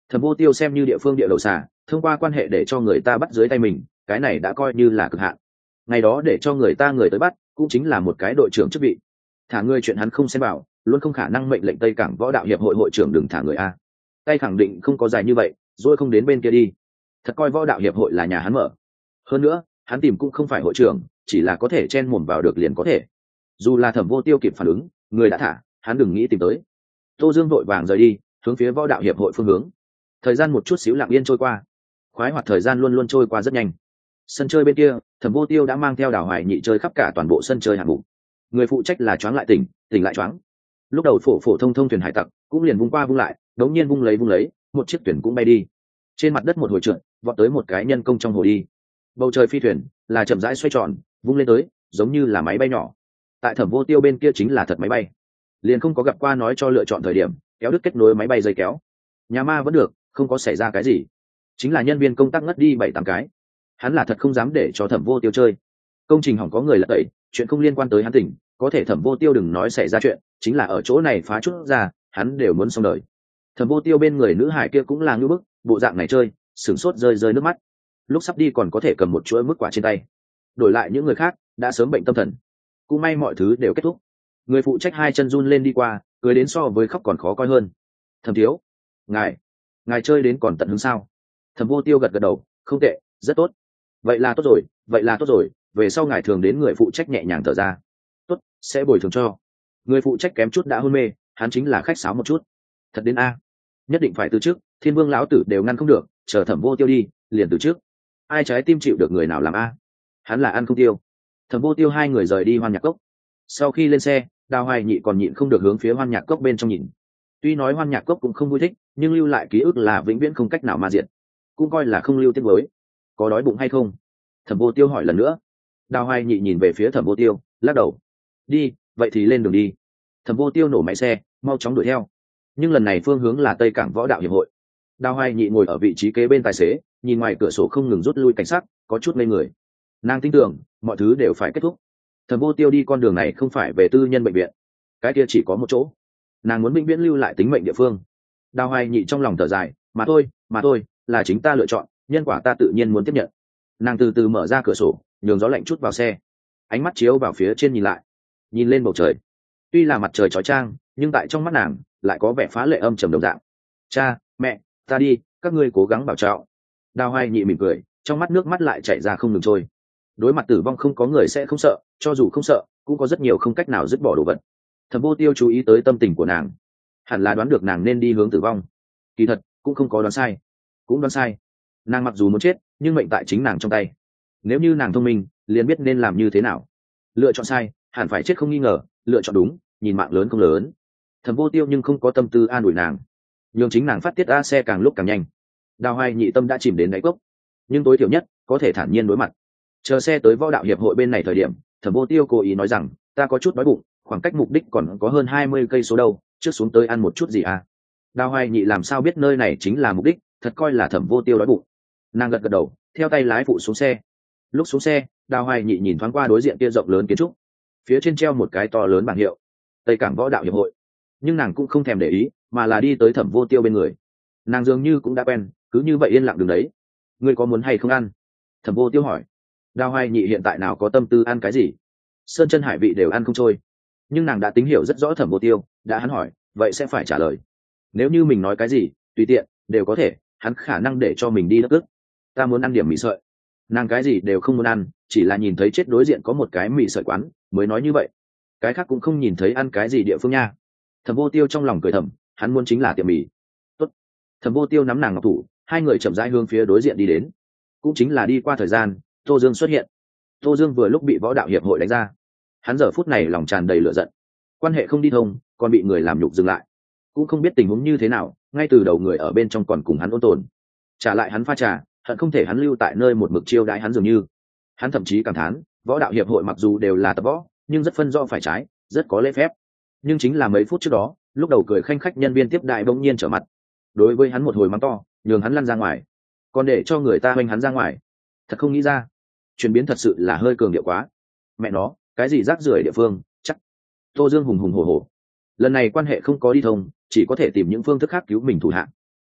Thẩm Vô Tiêu xem như địa phương địa đầu xà, thông qua quan hệ để cho người ta bắt dưới tay mình, cái này đã coi như là cực hạn. Ngày đó để cho người ta người tới bắt, cũng chính là một cái đội trưởng chức vị. Thả người chuyện hắn không xem bảo, luôn không khả năng mệnh lệnh Tây Cảng Võ Đạo Hiệp hội hội trưởng đừng thả người a. Tay khẳng định không có dài như vậy, rồi không đến bên kia đi. Thật coi Võ Đạo Hiệp hội là nhà hắn mở. Hơn nữa, hắn tìm cũng không phải hội trưởng, chỉ là có thể chen mồm vào được liền có thể. Dù là Thẩm Vô Tiêu kịp phản ứng, người đã thả, hắn đừng nghĩ tìm tới. Tô Dương vội vàng rời đi, hướng phía Võ Đạo Hiệp hội phương hướng. Thời gian một chút xíu lặng yên trôi qua, khoái hoạt thời gian luôn luôn trôi qua rất nhanh. Sân chơi bên kia, Thẩm Vô Tiêu đã mang theo Đào Hoài Nhị chơi khắp cả toàn bộ sân chơi hạng mục. Người phụ trách là choáng lại tỉnh, tỉnh lại choáng. Lúc đầu phổ phổ thông thông thuyền hải tặc cũng liền vung qua vung lại, đống nhiên vung lấy vung lấy, một chiếc thuyền cũng bay đi. Trên mặt đất một hồi trượt, vọt tới một cái nhân công trong hồ đi. Bầu trời phi thuyền là chậm rãi xoay tròn, vung lên tới, giống như là máy bay nhỏ. Tại Thẩm Vô Tiêu bên kia chính là thật máy bay, liền không có gặp qua nói cho lựa chọn thời điểm kéo đứt kết nối máy bay dây kéo. Nhà ma vẫn được, không có xảy ra cái gì, chính là nhân viên công tác ngất đi bảy tám cái. Hắn là thật không dám để cho Thẩm Vô Tiêu chơi. Công trình hỏng có người lật tẩy, chuyện không liên quan tới hắn tỉnh, có thể Thẩm Vô Tiêu đừng nói xảy ra chuyện, chính là ở chỗ này phá chút ra, hắn đều muốn xong đời. Thẩm Vô Tiêu bên người nữ hải kia cũng là ngưỡng bức, bộ dạng này chơi, sửng sốt rơi rơi nước mắt. Lúc sắp đi còn có thể cầm một chuỗi mức quả trên tay. Đổi lại những người khác đã sớm bệnh tâm thần. Cũng may mọi thứ đều kết thúc. Người phụ trách hai chân run lên đi qua, cười đến so với khóc còn khó coi hơn. Thẩm thiếu, ngài ngài chơi đến còn tận hứng sao? Thẩm Vô Tiêu gật gật đầu, không tệ, rất tốt. Vậy là tốt rồi, vậy là tốt rồi, về sau ngài thường đến người phụ trách nhẹ nhàng thở ra. Tốt, sẽ bồi thường cho. Người phụ trách kém chút đã hôn mê, hắn chính là khách sáo một chút. Thật đến a, nhất định phải từ trước, Thiên Vương lão tử đều ngăn không được, chờ Thẩm Vô Tiêu đi, liền từ trước. Ai trái tim chịu được người nào làm a? Hắn là ăn không tiêu. Thẩm Vô Tiêu hai người rời đi Hoan Nhạc Cốc. Sau khi lên xe, Đào Hoài Nhị còn nhịn không được hướng phía Hoan Nhạc Cốc bên trong nhìn. Tuy nói Hoan Nhạc Cốc cũng không vui thích, nhưng lưu lại ký ức là vĩnh viễn không cách nào ma diệt, cũng coi là không lưu tiếc với. Có đói bụng hay không? Thẩm Vô Tiêu hỏi lần nữa. Đào Hoài Nhị nhìn về phía Thẩm Vô Tiêu, lắc đầu. Đi, vậy thì lên đường đi. Thẩm Vô Tiêu nổ máy xe, mau chóng đuổi theo. Nhưng lần này phương hướng là Tây Cảng Võ Đạo Hiệp hội. Đào Hoài Nhị ngồi ở vị trí kế bên tài xế, nhìn ngoài cửa sổ không ngừng rút lui cảnh sát, có chút ngây người. Nàng tin tưởng mọi thứ đều phải kết thúc. Thẩm Vô Tiêu đi con đường này không phải về tư nhân bệnh viện, cái kia chỉ có một chỗ. Nàng muốn vĩnh viễn lưu lại tính mệnh địa phương. Đào Hoài Nhị trong lòng thở dài, mà thôi, mà thôi, là chính ta lựa chọn, nhân quả ta tự nhiên muốn tiếp nhận. Nàng từ từ mở ra cửa sổ, nhường gió lạnh chút vào xe, ánh mắt chiếu vào phía trên nhìn lại, nhìn lên bầu trời. Tuy là mặt trời chói chang, nhưng tại trong mắt nàng lại có vẻ phá lệ âm trầm đồng dạng. Cha, mẹ, ta đi, các ngươi cố gắng bảo trọng. Đào Hoài Nhị mỉm cười, trong mắt nước mắt lại chảy ra không ngừng trôi. Đối mặt tử vong không có người sẽ không sợ, cho dù không sợ cũng có rất nhiều không cách nào dứt bỏ đồ vật. Thẩm Vô Tiêu chú ý tới tâm tình của nàng, hẳn là đoán được nàng nên đi hướng tử vong. Kỳ thật cũng không có đoán sai, cũng đoán sai. Nàng mặc dù muốn chết, nhưng mệnh tại chính nàng trong tay. Nếu như nàng thông minh, liền biết nên làm như thế nào. Lựa chọn sai, hẳn phải chết không nghi ngờ. Lựa chọn đúng, nhìn mạng lớn không lớn. Thẩm Vô Tiêu nhưng không có tâm tư an ủi nàng, nhường chính nàng phát tiết a xe càng lúc càng nhanh. Đào Hoài Nhị tâm đã chìm đến đáy cốc, nhưng tối thiểu nhất có thể thản nhiên đối mặt. Chờ xe tới Võ Đạo Hiệp hội bên này thời điểm, Thẩm Vô Tiêu cố ý nói rằng, ta có chút đói bụng, khoảng cách mục đích còn có hơn hai mươi cây số đâu, trước xuống tới ăn một chút gì à? Đào Hoài Nhị làm sao biết nơi này chính là mục đích, thật coi là Thẩm Vô Tiêu đói bụng. Nàng gật gật đầu, theo tay lái phụ xuống xe. Lúc xuống xe, Đào Hoài Nhị nhìn thoáng qua đối diện kia rộng lớn kiến trúc, phía trên treo một cái to lớn bảng hiệu, Tây Cảng Võ Đạo Hiệp hội. Nhưng nàng cũng không thèm để ý, mà là đi tới Thẩm Vô Tiêu bên người. Nàng dường như cũng đã quen, cứ như vậy yên lặng đứng đấy. Ngươi có muốn hay không ăn? Thẩm Vô Tiêu hỏi. Đào Hoài Nhị hiện tại nào có tâm tư ăn cái gì, sơn chân hải vị đều ăn không trôi. Nhưng nàng đã tính hiểu rất rõ Thẩm Vô Tiêu, đã hắn hỏi, vậy sẽ phải trả lời. Nếu như mình nói cái gì, tùy tiện, đều có thể, hắn khả năng để cho mình đi đất ức. Ta muốn ăn điểm mì sợi. Nàng cái gì đều không muốn ăn, chỉ là nhìn thấy chết đối diện có một cái mì sợi quán, mới nói như vậy. Cái khác cũng không nhìn thấy ăn cái gì địa phương nha. Thẩm Vô Tiêu trong lòng cười thầm, hắn muốn chính là tiệm mì. Tốt. Thẩm Vô Tiêu nắm nàng ngọc thủ, hai người chậm rãi hướng phía đối diện đi đến. Cũng chính là đi qua thời gian, Tô Dương xuất hiện. Tô Dương vừa lúc bị Võ Đạo Hiệp hội đánh ra, hắn giờ phút này lòng tràn đầy lửa giận. Quan hệ không đi thông, còn bị người làm nhục dừng lại, cũng không biết tình huống như thế nào, ngay từ đầu người ở bên trong còn cùng hắn ôn tồn, trả lại hắn pha trà, hận không thể hắn lưu tại nơi một mực chiêu đãi hắn dường như. Hắn thậm chí cảm thán, Võ Đạo Hiệp hội mặc dù đều là tập võ, nhưng rất phân rõ phải trái, rất có lễ phép. Nhưng chính là mấy phút trước đó, lúc đầu cười khanh khách nhân viên tiếp đại bỗng nhiên trở mặt, đối với hắn một hồi mắng to, nhường hắn lăn ra ngoài, còn để cho người ta hoành hắn ra ngoài. Thật không nghĩ ra, chuyển biến thật sự là hơi cường điệu quá. Mẹ nó, cái gì rác rưởi địa phương, chắc. Tô Dương hùng hùng hổ hổ. Lần này quan hệ không có đi thông, chỉ có thể tìm những phương thức khác cứu mình thủ hạ.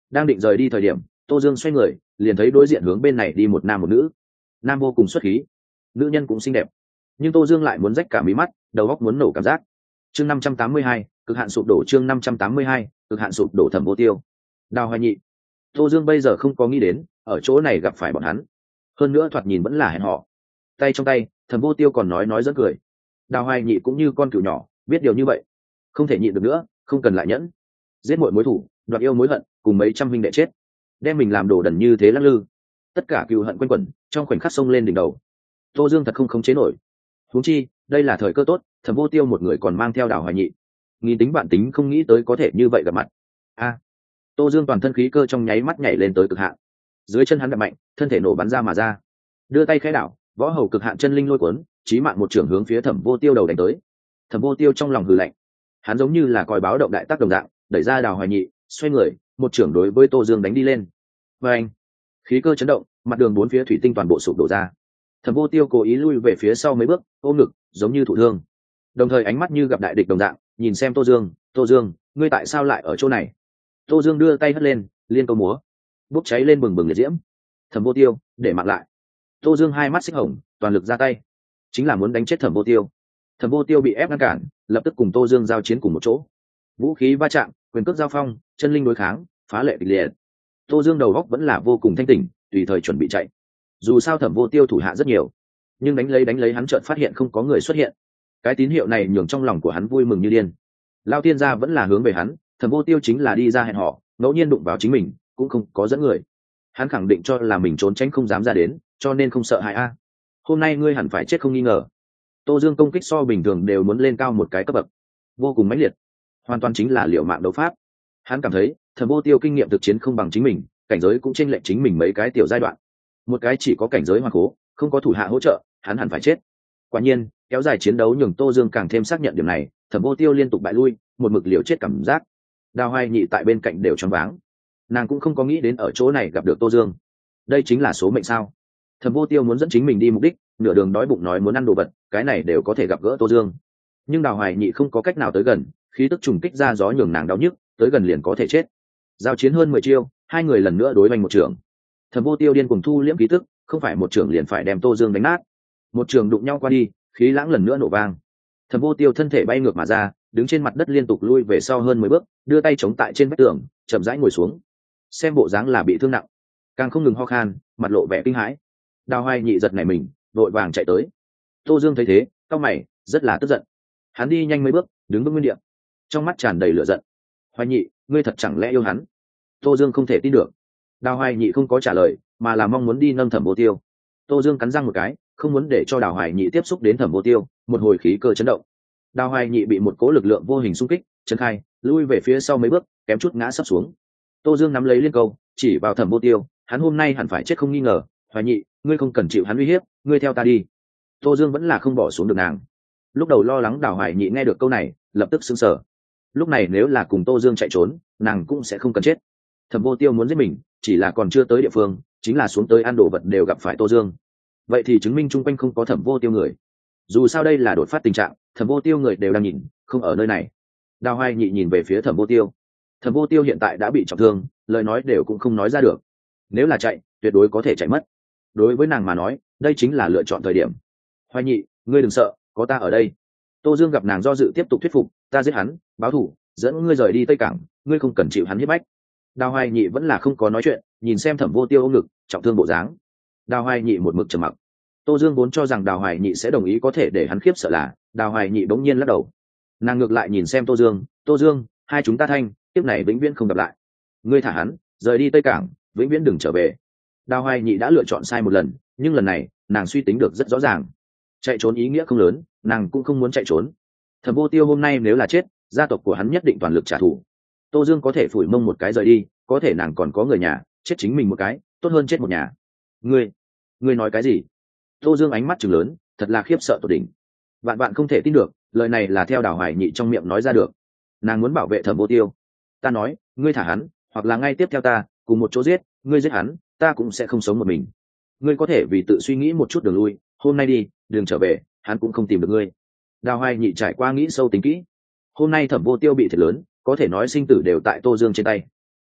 Đang định rời đi thời điểm, Tô Dương xoay người liền thấy đối diện hướng bên này đi một nam một nữ. Nam vô cùng xuất khí, nữ nhân cũng xinh đẹp, nhưng Tô Dương lại muốn rách cả mí mắt, đầu óc muốn nổ cảm giác. Chương năm trăm tám mươi hai, cực hạn sụp đổ. Chương năm trăm tám mươi hai, cực hạn sụp đổ. Thẩm Vô Tiêu, Đào Hoài Nhị. Tô Dương bây giờ không có nghĩ đến ở chỗ này gặp phải bọn hắn, hơn nữa thoạt nhìn vẫn là hẹn họ. Tay trong tay, Thẩm Vô Tiêu còn nói nói dẫn cười. Đào Hoài Nhị cũng như con cừu nhỏ, biết điều như vậy, không thể nhịn được nữa, không cần lại nhẫn. Giết mọi mối thủ, đoạt yêu mối hận, cùng mấy trăm huynh đệ chết, đem mình làm đồ đần như thế lắc lư, tất cả cừu hận quanh quẩn trong khoảnh khắc xông lên đỉnh đầu. Tô Dương thật không khống chế nổi. Huống chi, đây là thời cơ tốt, Thẩm Vô Tiêu một người còn mang theo Đào Hoài Nhị, nghĩ tính bạn tính không nghĩ tới có thể như vậy gặp mặt. A! Tô Dương toàn thân khí cơ trong nháy mắt nhảy lên tới cực hạn, dưới chân hắn đập mạnh, thân thể nổ bắn ra mà ra, đưa tay khẽ đảo, võ hầu cực hạn chân linh lôi cuốn, chí mạng một trưởng hướng phía Thẩm Vô Tiêu đầu đánh tới. Thẩm Vô Tiêu trong lòng hừ lạnh, hắn giống như là coi báo động đại tác đồng dạng, đẩy ra Đào Hoài Nhị, xoay người, một trưởng đối với Tô Dương đánh đi lên. Và anh, khí cơ chấn động, mặt đường bốn phía thủy tinh toàn bộ sụp đổ ra. Thẩm Vô Tiêu cố ý lui về phía sau mấy bước, ôm ngực, giống như thụ thương, đồng thời ánh mắt như gặp đại địch đồng dạng, nhìn xem Tô Dương. Tô Dương, ngươi tại sao lại ở chỗ này? Tô Dương đưa tay hất lên, liên câu múa, bốc cháy lên bừng bừng liệt diễm. Thẩm Vô Tiêu, để mặc lại. Tô Dương hai mắt xích hồng, toàn lực ra tay, chính là muốn đánh chết Thẩm Vô Tiêu. Thẩm Vô Tiêu bị ép ngăn cản, lập tức cùng Tô Dương giao chiến cùng một chỗ, vũ khí va chạm, quyền cước giao phong, chân linh đối kháng, phá lệ kịch liệt. Tô Dương đầu góc vẫn là vô cùng thanh tỉnh, tùy thời chuẩn bị chạy. Dù sao Thẩm Vô Tiêu thủ hạ rất nhiều, nhưng đánh lấy đánh lấy hắn chợt phát hiện không có người xuất hiện. Cái tín hiệu này nhường trong lòng của hắn vui mừng như điên. Lao tiên gia vẫn là hướng về hắn, Thẩm Vô Tiêu chính là đi ra hẹn hò, ngẫu nhiên đụng vào chính mình, cũng không có dẫn người. Hắn khẳng định cho là mình trốn tránh không dám ra đến, cho nên không sợ hại a. Hôm nay ngươi hẳn phải chết không nghi ngờ. Tô Dương công kích so bình thường đều muốn lên cao một cái cấp bậc, vô cùng mãnh liệt, hoàn toàn chính là liều mạng đấu pháp. Hắn cảm thấy Thẩm Vô Tiêu kinh nghiệm thực chiến không bằng chính mình, cảnh giới cũng chênh lệch chính mình mấy cái tiểu giai đoạn. Một cái chỉ có cảnh giới hoàn cố, không có thủ hạ hỗ trợ, hắn hẳn phải chết. Quả nhiên, kéo dài chiến đấu nhường Tô Dương càng thêm xác nhận điểm này. Thẩm Vô Tiêu liên tục bại lui, một mực liều chết cảm giác. Đào Hoài Nhị tại bên cạnh đều choáng váng, nàng cũng không có nghĩ đến ở chỗ này gặp được Tô Dương. Đây chính là số mệnh sao? Thẩm Vô Tiêu muốn dẫn chính mình đi mục đích, nửa đường đói bụng nói muốn ăn đồ vật, cái này đều có thể gặp gỡ Tô Dương. Nhưng Đào Hoài Nhị không có cách nào tới gần, khí tức trùng kích ra gió nhường nàng đau nhức, tới gần liền có thể chết. Giao chiến hơn mười chiêu, hai người lần nữa đối oanh một trường. Thẩm Vô Tiêu điên cuồng thu liễm khí tức, không phải một trường liền phải đem Tô Dương đánh nát. Một trường đụng nhau qua đi, khí lãng lần nữa nổ vang. Thẩm Vô Tiêu thân thể bay ngược mà ra, đứng trên mặt đất liên tục lui về sau hơn mười bước, đưa tay chống tại trên vách tường, chậm rãi ngồi xuống. Xem bộ dáng là bị thương nặng, càng không ngừng ho khan, mặt lộ vẻ kinh hãi. Đào Hoài Nhị giật nảy mình, vội vàng chạy tới. Tô Dương thấy thế, cau mày, rất là tức giận. Hắn đi nhanh mấy bước, đứng vững nguyên địa, trong mắt tràn đầy lửa giận. Hoài Nhị, ngươi thật chẳng lẽ yêu hắn? Tô Dương không thể tin được. Đào Hoài Nhị không có trả lời, mà là mong muốn đi nâng Thẩm Vô Tiêu. Tô Dương cắn răng một cái, không muốn để cho Đào Hoài Nhị tiếp xúc đến Thẩm Vô Tiêu, một hồi khí cơ chấn động. Đào Hoài Nhị bị một cỗ lực lượng vô hình xung kích, chấn khai, lui về phía sau mấy bước, kém chút ngã sấp xuống. Tô Dương nắm lấy liên câu, chỉ vào Thẩm Vô Tiêu, hắn hôm nay hẳn phải chết không nghi ngờ. Hoài Nhị, ngươi không cần chịu hắn uy hiếp, ngươi theo ta đi. Tô Dương vẫn là không bỏ xuống được nàng. Lúc đầu lo lắng Đào Hoài Nhị nghe được câu này, lập tức sững sờ. Lúc này nếu là cùng Tô Dương chạy trốn, nàng cũng sẽ không cần chết. Thẩm Vô Tiêu muốn giết mình, chỉ là còn chưa tới địa phương, chính là xuống tới ăn đồ vật đều gặp phải Tô Dương. Vậy thì chứng minh chung quanh không có Thẩm Vô Tiêu người. Dù sao đây là đột phát tình trạng, Thẩm Vô Tiêu người đều đang nhìn, không ở nơi này. Đào Hoài Nhị nhìn về phía Thẩm Vô Tiêu. Thẩm Vô Tiêu hiện tại đã bị trọng thương, lời nói đều cũng không nói ra được. Nếu là chạy, tuyệt đối có thể chạy mất. Đối với nàng mà nói, đây chính là lựa chọn thời điểm. Hoài Nhị, ngươi đừng sợ, có ta ở đây. Tô Dương gặp nàng do dự tiếp tục thuyết phục, ta giết hắn, báo thù, dẫn ngươi rời đi Tây Cảng, ngươi không cần chịu hắn hiếp bách. Đào Hoài Nhị vẫn là không có nói chuyện, nhìn xem Thẩm Vô Tiêu ôm ngực, trọng thương bộ dáng. Đào Hoài Nhị một mực trầm mặc. Tô Dương vốn cho rằng Đào Hoài Nhị sẽ đồng ý có thể để hắn khiếp sợ là, Đào Hoài Nhị bỗng nhiên lắc đầu. Nàng ngược lại nhìn xem Tô Dương, Tô Dương, hai chúng ta thanh, tiếp này vĩnh viễn không gặp lại. Ngươi thả hắn, rời đi Tây Cảng, vĩnh viễn đừng trở về. Đào Hoài Nhị đã lựa chọn sai một lần, nhưng lần này nàng suy tính được rất rõ ràng. Chạy trốn ý nghĩa không lớn, nàng cũng không muốn chạy trốn. Thẩm Vô Tiêu hôm nay nếu là chết, gia tộc của hắn nhất định toàn lực trả thù. Tô Dương có thể phủi mông một cái rời đi, có thể nàng còn có người nhà, chết chính mình một cái, tốt hơn chết một nhà. Ngươi, ngươi nói cái gì? Tô Dương ánh mắt trừng lớn, thật là khiếp sợ tột đỉnh. Vạn vạn không thể tin được, lời này là theo Đào Hoài Nhị trong miệng nói ra được. Nàng muốn bảo vệ Thẩm Vô Tiêu. Ta nói, ngươi thả hắn, hoặc là ngay tiếp theo ta, cùng một chỗ giết, ngươi giết hắn, ta cũng sẽ không sống một mình. Ngươi có thể vì tự suy nghĩ một chút đường lui, hôm nay đi, đường trở về, hắn cũng không tìm được ngươi. Đào Hoài Nhị trải qua nghĩ sâu tính kỹ. Hôm nay Thẩm Vô Tiêu bị thiệt lớn, có thể nói sinh tử đều tại Tô Dương trên tay.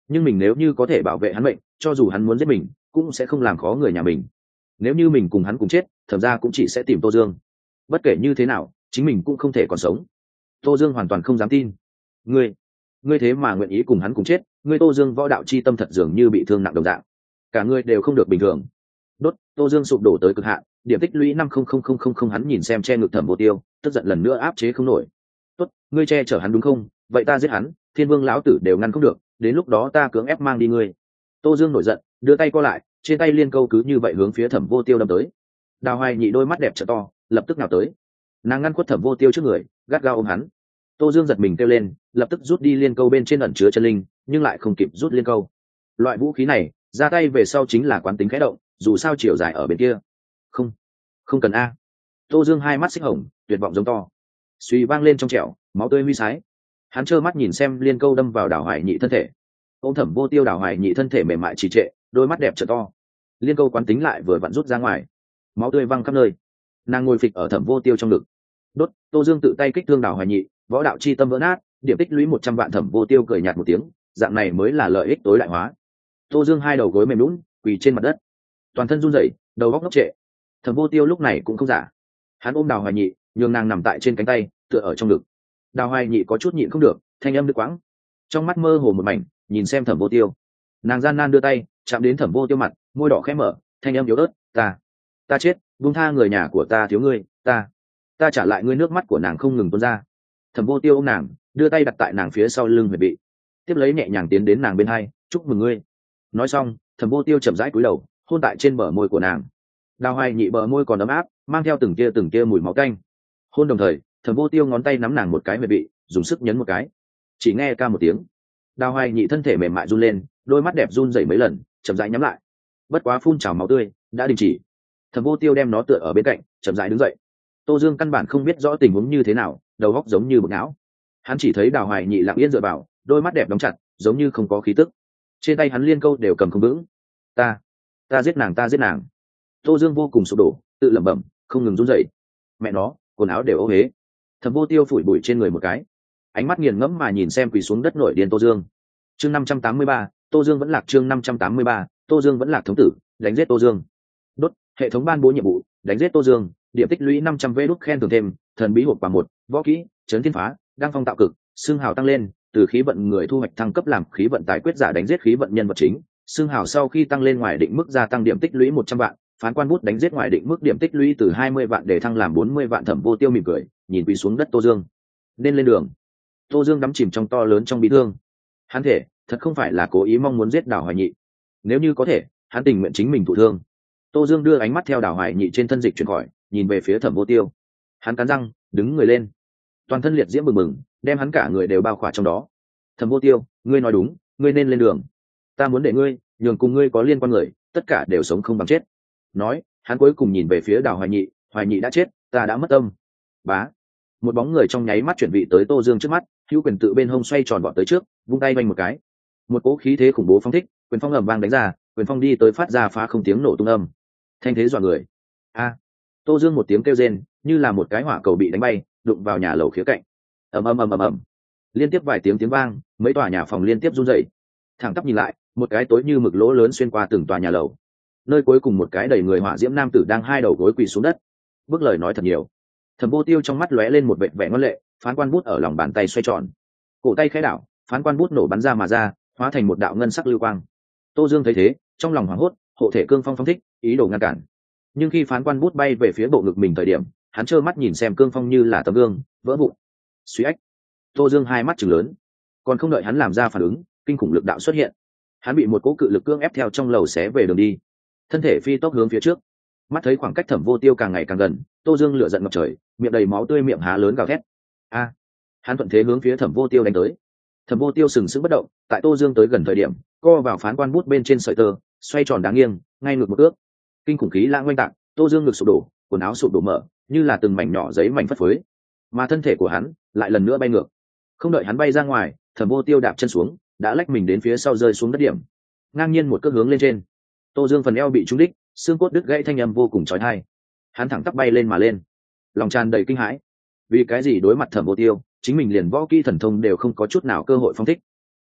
nhưng mình nếu như có thể bảo vệ hắn mệnh, cho dù hắn muốn giết mình cũng sẽ không làm khó người nhà mình. Nếu như mình cùng hắn cùng chết, thẩm ra cũng chỉ sẽ tìm Tô Dương. Bất kể như thế nào chính mình cũng không thể còn sống. Tô Dương hoàn toàn không dám tin. ngươi ngươi thế mà nguyện ý cùng hắn cùng chết? Ngươi Tô Dương võ đạo chi tâm thật dường như bị thương nặng đồng dạng, cả ngươi đều không được bình thường. Đốt. Tô Dương sụp đổ tới cực hạn, điểm tích lũy năm không không không không không. Hắn nhìn xem che ngực Thẩm Vô Tiêu, tức giận lần nữa áp chế không nổi. Tốt, ngươi che chở hắn đúng không? Vậy ta giết hắn, Thiên Vương lão tử đều ngăn không được, đến lúc đó ta cưỡng ép mang đi ngươi. Tô Dương nổi giận, đưa tay co lại, trên tay liên câu cứ như vậy hướng phía Thẩm Vô Tiêu đâm tới. Đào Hoài Nhị đôi mắt đẹp trợ to, lập tức nào tới, nàng ngăn khuất Thẩm Vô Tiêu trước người, gắt gao ôm hắn. Tô Dương giật mình kêu lên, lập tức rút đi liên câu bên trên ẩn chứa chân linh, nhưng lại không kịp rút liên câu. Loại vũ khí này ra tay về sau chính là quán tính khẽ động, dù sao chiều dài ở bên kia. Không, không cần a. Tô Dương hai mắt xích hồng, tuyệt vọng giống to. Suy vang lên trong trẻo, máu tươi huy sái. Hắn trơ mắt nhìn xem liên câu đâm vào Đào Hoài Nhị thân thể. Ôm Thẩm Vô Tiêu, Đào Hoài Nhị thân thể mềm mại trì trệ, đôi mắt đẹp trợ to. Liên câu quán tính lại vừa vặn rút ra ngoài, máu tươi văng khắp nơi. Nàng ngồi phịch ở Thẩm Vô Tiêu trong ngực. Đốt. Tô Dương tự tay kích thương Đào Hoài Nhị, võ đạo chi tâm vỡ nát, điểm tích lũy một trăm vạn. Thẩm Vô Tiêu cười nhạt một tiếng, dạng này mới là lợi ích tối đại hóa. Tô Dương hai đầu gối mềm lún, quỳ trên mặt đất, toàn thân run rẩy, đầu óc ngốc trệ. Thẩm Vô Tiêu lúc này cũng không giả, hắn ôm Đào Hoài Nhị, nhường nàng nằm tại trên cánh tay, tựa ở trong ngực. Đào Hoài Nhị có chút nhịn không được, thanh âm đứt quãng, trong mắt mơ hồ một mảnh, nhìn xem Thẩm Vô Tiêu. Nàng gian nan đưa tay chạm đến Thẩm Vô Tiêu mặt, môi đỏ khẽ mở, thanh âm yếu ớt, ta ta chết, buông tha người nhà của ta thiếu ngươi, ta ta trả lại ngươi. Nước mắt của nàng không ngừng tuôn ra. Thẩm Vô Tiêu ôm nàng, đưa tay đặt tại nàng phía sau lưng huyệt vị, tiếp lấy nhẹ nhàng tiến đến nàng bên hai, chúc mừng ngươi. Nói xong, Thẩm Vô Tiêu chậm rãi cúi đầu, hôn tại trên bờ môi của nàng. Đào Hoài Nhị bờ môi còn ấm áp, mang theo từng kia từng kia mùi máu tanh. Hôn đồng thời, Thẩm Vô Tiêu ngón tay nắm nàng một cái huyệt vị, dùng sức nhấn một cái. Chỉ nghe ca một tiếng, Đào Hoài Nhị thân thể mềm mại run lên, đôi mắt đẹp run rẩy mấy lần, chậm rãi nhắm lại. Bất quá phun trào máu tươi đã đình chỉ. Thẩm Vô Tiêu đem nó tựa ở bên cạnh, chậm rãi đứng dậy. Tô Dương căn bản không biết rõ tình huống như thế nào, đầu óc giống như bực não. Hắn chỉ thấy Đào Hoài Nhị lặng yên dựa vào, đôi mắt đẹp đóng chặt, giống như không có khí tức. Trên tay hắn liên câu đều cầm không vững. Ta, ta giết nàng, ta giết nàng. Tô Dương vô cùng sụp đổ, tự lẩm bẩm, không ngừng run rẩy. Mẹ nó, quần áo đều ố huế. Thẩm Vô Tiêu phủi bụi trên người một cái, ánh mắt nghiền ngẫm mà nhìn xem quỳ xuống đất nổi điên Tô Dương. Chương năm trăm tám mươi ba, Tô Dương vẫn lạc. Chương năm trăm tám mươi ba, Tô Dương vẫn lạc. Thống tử, đánh giết Tô Dương. Đốt. Hệ thống ban bố nhiệm vụ, đánh giết Tô Dương, điểm tích lũy năm trăm vé đút khen thưởng thêm, thần bí hộp quả một, võ kỹ, chấn thiên phá, đăng phong tạo cực, xương hào tăng lên, từ khí vận người thu hoạch thăng cấp làm khí vận tài quyết giả, đánh giết khí vận nhân vật chính. Xương hào sau khi tăng lên ngoài định mức gia tăng điểm tích lũy một trăm vạn, phán quan bút đánh giết ngoài định mức điểm tích lũy từ hai mươi vạn để thăng làm bốn mươi vạn. Thẩm Vô Tiêu mỉm cười, nhìn quỳ xuống đất Tô Dương. Nên lên đường. Tô Dương đắm chìm trong to lớn trong bi thương. Hắn thể thật không phải là cố ý mong muốn giết Đào Hoài Nhị, nếu như có thể, hắn tình nguyện chính mình thụ thương. Tô Dương đưa ánh mắt theo Đào Hoài Nhị trên thân dịch chuyển khỏi, nhìn về phía Thẩm Vô Tiêu. Hắn cắn răng, đứng người lên, toàn thân liệt diễm bừng bừng, đem hắn cả người đều bao khỏa trong đó. Thẩm Vô Tiêu, ngươi nói đúng, ngươi nên lên đường. Ta muốn để ngươi, nhường cùng ngươi có liên quan người, tất cả đều sống không bằng chết. Nói, hắn cuối cùng nhìn về phía Đào Hoài Nhị. Hoài Nhị đã chết, ta đã mất tâm. Bá, một bóng người trong nháy mắt chuyển vị tới Tô Dương trước mắt, hữu quyền tự bên hông xoay tròn vọt tới trước, vung tay vanh một cái, một cỗ khí thế khủng bố phóng thích, quyền phong ầm vang đánh ra, quyền phong đi tới phát ra phá không tiếng nổ tung âm, thanh thế dọa người. A! Tô Dương một tiếng kêu rên, như là một cái hỏa cầu bị đánh bay, đụng vào nhà lầu khía cạnh. Ầm ầm ầm ầm ầm, liên tiếp vài tiếng tiếng vang, mấy tòa nhà phòng liên tiếp rung rẩy. Thẳng tắp nhìn lại, một cái tối như mực lỗ lớn xuyên qua từng tòa nhà lầu. Nơi cuối cùng một cái đầy người hỏa diễm nam tử đang hai đầu gối quỳ xuống đất. Bước lời nói thật nhiều. Thẩm Vô Tiêu trong mắt lóe lên một vẻ vẻ ngoan lệ, phán quan bút ở lòng bàn tay xoay tròn, cổ tay khẽ đảo, phán quan bút nổ bắn ra mà ra, hóa thành một đạo ngân sắc lưu quang. Tô Dương thấy thế, trong lòng hoảng hốt, hộ thể cương phong phong thích, ý đồ ngăn cản. Nhưng khi phán quan bút bay về phía bộ ngực mình thời điểm, hắn trơ mắt nhìn xem cương phong như là tấm gương vỡ vụn. Suy ách. Tô Dương hai mắt trừng lớn, còn không đợi hắn làm ra phản ứng, kinh khủng lực đạo xuất hiện. Hắn bị một cỗ cự lực cương ép theo trong lầu xé về đường đi, thân thể phi tốc hướng phía trước. Mắt thấy khoảng cách Thẩm Vô Tiêu càng ngày càng gần, Tô Dương lửa giận ngập trời, miệng đầy máu tươi, miệng há lớn gào thét. A! Hắn thuận thế hướng phía Thẩm Vô Tiêu đánh tới. Thẩm Vô Tiêu sừng sững bất động, tại Tô Dương tới gần thời điểm, co vào phán quan bút bên trên sợi tơ, xoay tròn đáng nghiêng, ngay ngược một ước. Kinh khủng khí lãng oanh tạc, Tô Dương ngực sụp đổ, quần áo sụp đổ mở, như là từng mảnh nhỏ giấy mảnh phất phới. Mà thân thể của hắn lại lần nữa bay ngược. Không đợi hắn bay ra ngoài, Thẩm Vô Tiêu đạp chân xuống, đã lách mình đến phía sau rơi xuống đất điểm, ngang nhiên một cước hướng lên trên. Tô Dương phần eo bị trúng đích, xương cốt đứt gãy, thanh âm vô cùng chói tai. Hắn thẳng tắp bay lên mà lên, lòng tràn đầy kinh hãi. Vì cái gì đối mặt Thẩm Vô Tiêu, chính mình liền võ kỹ thần thông đều không có chút nào cơ hội phóng thích.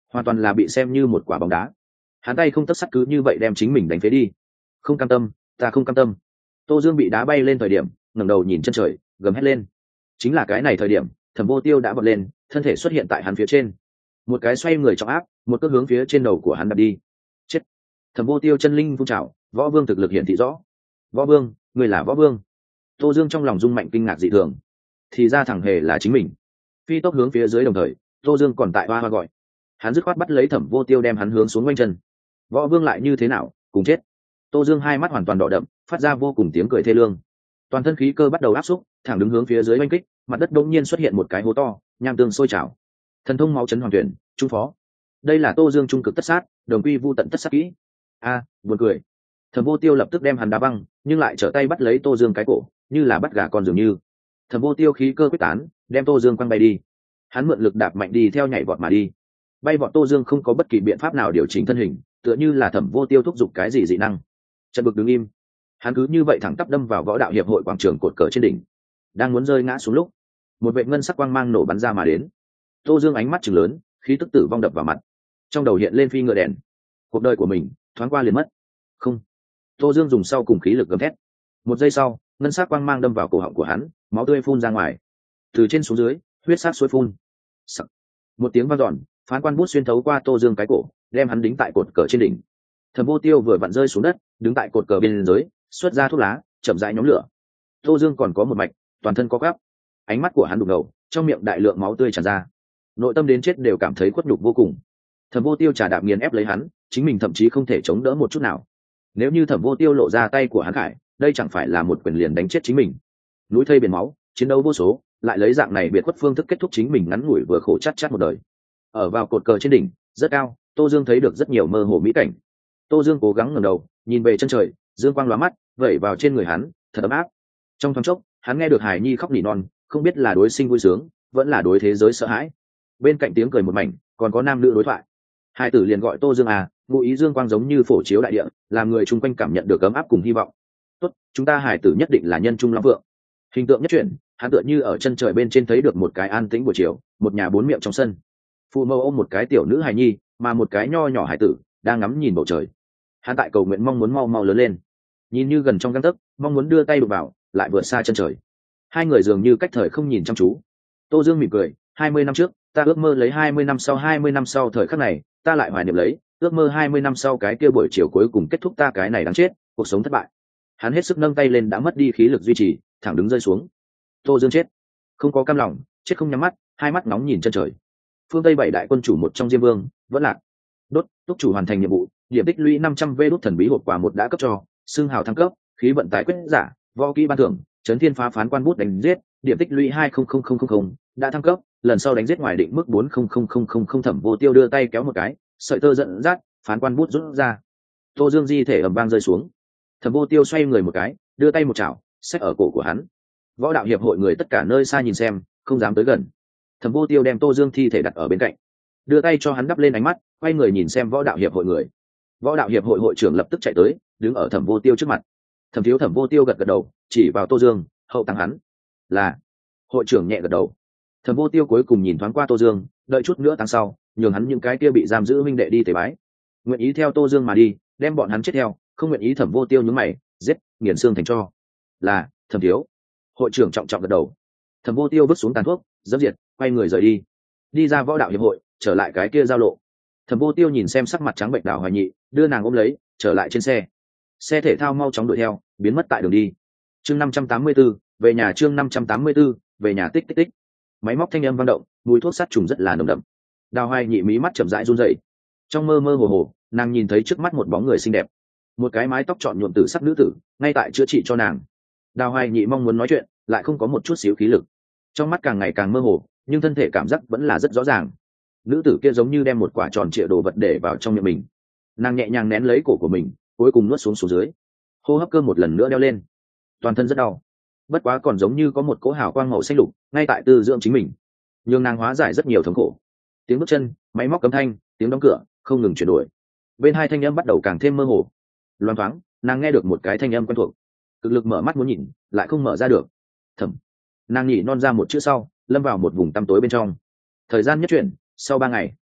hoàn toàn là bị xem như một quả bóng đá. Hắn tay không tất sắt cứ như vậy đem chính mình đánh phế đi. Không cam tâm, ta không cam tâm. Tô Dương bị đá bay lên thời điểm, ngẩng đầu nhìn chân trời, gầm hét lên. Chính là cái này thời điểm, Thẩm Vô Tiêu đã vọt lên, thân thể xuất hiện tại hắn phía trên. Một cái xoay người trọng áp, một cước hướng phía trên đầu của hắn đập đi. Chết. Thẩm Vô Tiêu chân linh phun trào, võ vương thực lực hiện thị rõ. Võ vương, người là võ vương. Tô Dương trong lòng rung mạnh kinh ngạc dị thường. Thì ra thằng hề là chính mình. Phi tốc hướng phía dưới đồng thời, Tô Dương còn tại hoa hoa gọi. Hắn dứt khoát bắt lấy Thẩm Vô Tiêu đem hắn hướng xuống quanh chân. Võ vương lại như thế nào, cùng chết. Tô Dương hai mắt hoàn toàn đỏ đậm, phát ra vô cùng tiếng cười thê lương. Toàn thân khí cơ bắt đầu áp xúc, thẳng đứng hướng phía dưới oanh kích, mặt đất đột nhiên xuất hiện một cái hố to, nham tương sôi trào. Thần thông máu chấn hoàng tuyển, trung phó. Đây là Tô Dương trung cực tất sát, đồng quy vu tận tất sát kỹ. A, buồn cười. Thẩm Vô Tiêu lập tức đem hắn đá băng, nhưng lại trở tay bắt lấy Tô Dương cái cổ, như là bắt gà con dường như. Thẩm Vô Tiêu khí cơ quyết tán, đem Tô Dương quăng bay đi. Hắn mượn lực đạp mạnh đi theo nhảy vọt mà đi. Bay vọt Tô Dương không có bất kỳ biện pháp nào điều chỉnh thân hình, tựa như là Thẩm Vô Tiêu thúc giục cái gì dị năng. Trận bực đứng im, hắn cứ như vậy thẳng tắp đâm vào võ đạo hiệp hội quảng trường cột cờ trên đỉnh. Đang muốn rơi ngã xuống lúc, một vệ ngân sắc quang mang nổ bắn ra mà đến. Tô Dương ánh mắt trừng lớn, khí tức tử vong đập vào mặt, trong đầu hiện lên phi ngựa đèn. Cuộc đời của mình thoáng qua liền mất. Không. Tô Dương dùng sau cùng khí lực gầm thét. Một giây sau, ngân sắc quang mang đâm vào cổ họng của hắn, máu tươi phun ra ngoài. Từ trên xuống dưới, huyết sắc suối phun. Sắc. Một tiếng vang dọn, phán quan bút xuyên thấu qua Tô Dương cái cổ, đem hắn đính tại cột cờ trên đỉnh. Thẩm Vô Tiêu vừa vặn rơi xuống đất, đứng tại cột cờ bên dưới, xuất ra thuốc lá, chậm rãi nhóm lửa. Tô Dương còn có một mạch, toàn thân có gắp, ánh mắt của hắn đục ngầu, trong miệng đại lượng máu tươi tràn ra, nội tâm đến chết đều cảm thấy khuất nhục vô cùng. Thẩm Vô Tiêu trà đạp nghiền ép lấy hắn, chính mình thậm chí không thể chống đỡ một chút nào. Nếu như Thẩm Vô Tiêu lộ ra tay của hắn khải, đây chẳng phải là một quyền liền đánh chết chính mình. Núi thây biển máu, chiến đấu vô số, lại lấy dạng này biệt khuất phương thức kết thúc chính mình ngắn ngủi vừa khổ chát chát một đời. Ở vào cột cờ trên đỉnh, rất cao, Tô Dương thấy được rất nhiều mơ hồ mỹ cảnh. Tô Dương cố gắng ngẩng đầu, nhìn về chân trời, dương quang lóa mắt, vẩy vào trên người hắn, thật ấm áp. Trong thoáng chốc, hắn nghe được Hải Nhi khóc nỉ non, không biết là đối sinh vui sướng, vẫn là đối thế giới sợ hãi. Bên cạnh tiếng cười một mảnh, còn có nam nữ đối thoại. Hai tử liền gọi Tô Dương à, ngụ ý dương quang giống như phổ chiếu đại địa, làm người chung quanh cảm nhận được ấm áp cùng hy vọng. Tốt, chúng ta hải tử nhất định là nhân trung long vượng. Hình tượng nhất chuyển, hắn tựa như ở chân trời bên trên thấy được một cái an tĩnh buổi chiều, một nhà bốn miệng trong sân. Phụ mẫu ôm một cái tiểu nữ hài nhi, mà một cái nho nhỏ hải tử đang ngắm nhìn bầu trời. Hắn tại cầu nguyện mong muốn mau mau lớn lên, nhìn như gần trong gang tấc, mong muốn đưa tay đụng vào, lại vượt xa chân trời. Hai người dường như cách thời không nhìn chăm chú. Tô Dương mỉm cười, hai mươi năm trước, ta ước mơ lấy hai mươi năm sau hai mươi năm sau thời khắc này, ta lại hoài niệm lấy, ước mơ hai mươi năm sau cái kia buổi chiều cuối cùng kết thúc ta cái này đáng chết, cuộc sống thất bại. Hắn hết sức nâng tay lên đã mất đi khí lực duy trì, thẳng đứng rơi xuống. Tô Dương chết, không có cam lòng, chết không nhắm mắt, hai mắt nóng nhìn chân trời. Phương Tây bảy đại quân chủ một trong Diêm Vương, vẫn lạc. Đốt, túc chủ hoàn thành nhiệm vụ, điểm tích lũy năm trăm vê đốt thần bí hộp quà một đã cấp cho, xương hào thăng cấp, khí vận tài quyết giả, võ kỹ ban thưởng, chấn thiên phá phán quan bút đánh giết, điểm tích lũy hai không không không không không đã thăng cấp, lần sau đánh giết ngoài định mức bốn không không không không không. Thẩm Vô Tiêu đưa tay kéo một cái, sợi tơ giận dắt, phán quan bút rút ra. Tô Dương di thể ầm vang rơi xuống. Thẩm Vô Tiêu xoay người một cái, đưa tay một chảo, xách ở cổ của hắn. Võ đạo hiệp hội người tất cả nơi xa nhìn xem, không dám tới gần. Thẩm Vô Tiêu đem Tô Dương thi thể đặt ở bên cạnh, đưa tay cho hắn đắp lên ánh mắt, quay người nhìn xem võ đạo hiệp hội người. Võ đạo hiệp hội hội trưởng lập tức chạy tới, đứng ở Thẩm Vô Tiêu trước mặt. Thẩm thiếu Thẩm Vô Tiêu gật gật đầu, chỉ vào Tô Dương, hậu tăng hắn. Là. Hội trưởng nhẹ gật đầu. Thẩm Vô Tiêu cuối cùng nhìn thoáng qua Tô Dương, đợi chút nữa tăng sau, nhường hắn những cái kia bị giam giữ huynh đệ đi tế bái. Nguyện ý theo Tô Dương mà đi, đem bọn hắn chết theo, không nguyện ý. Thẩm Vô Tiêu nhướng mày, giết, nghiền xương thành tro. Là, Thẩm thiếu. Hội trưởng trọng trọng gật đầu. Thẩm Vô Tiêu vứt xuống tàn thuốc, dẫm diệt, quay người rời đi. Đi ra võ đạo hiệp hội, trở lại cái kia giao lộ. Thẩm Vô Tiêu nhìn xem sắc mặt trắng bệnh Đào Hoài Nhị, đưa nàng ôm lấy, trở lại trên xe. Xe thể thao mau chóng đuổi theo, biến mất tại đường đi. Chương năm trăm tám mươi 584, về nhà. Chương năm trăm tám mươi 584, về nhà. Tích tích tích. Máy móc thanh âm vang động, mùi thuốc sát trùng rất là nồng đậm. Đào Hoài Nhị mí mắt chậm rãi run rẩy. Trong mơ mơ hồ hồ, nàng nhìn thấy trước mắt một bóng người xinh đẹp, một cái mái tóc trọn nhuộm tử sắc nữ tử, ngay tại chữa trị cho nàng. Đào Hoài Nhị mong muốn nói chuyện, lại không có một chút xíu khí lực. Trong mắt càng ngày càng mơ hồ, nhưng thân thể cảm giác vẫn là rất rõ ràng. Nữ tử kia giống như đem một quả tròn trịa đồ vật để vào trong miệng mình. Nàng nhẹ nhàng nén lấy cổ của mình, cuối cùng nuốt xuống xuống dưới. Hô hấp cơ một lần nữa đeo lên, toàn thân rất đau, bất quá còn giống như có một cỗ hào quang màu xanh lục ngay tại tư dưỡng chính mình, nhưng nàng hóa giải rất nhiều thống khổ. Tiếng bước chân, máy móc cấm thanh, tiếng đóng cửa không ngừng chuyển đổi. Bên hai thanh âm bắt đầu càng thêm mơ hồ. Loan thoáng, nàng nghe được một cái thanh âm quen thuộc. Cực lực mở mắt muốn nhìn, lại không mở ra được. Thẩm. Nàng nhỉ non ra một chữ sau, lâm vào một vùng tăm tối bên trong. Thời gian nhất chuyển, sau ba ngày,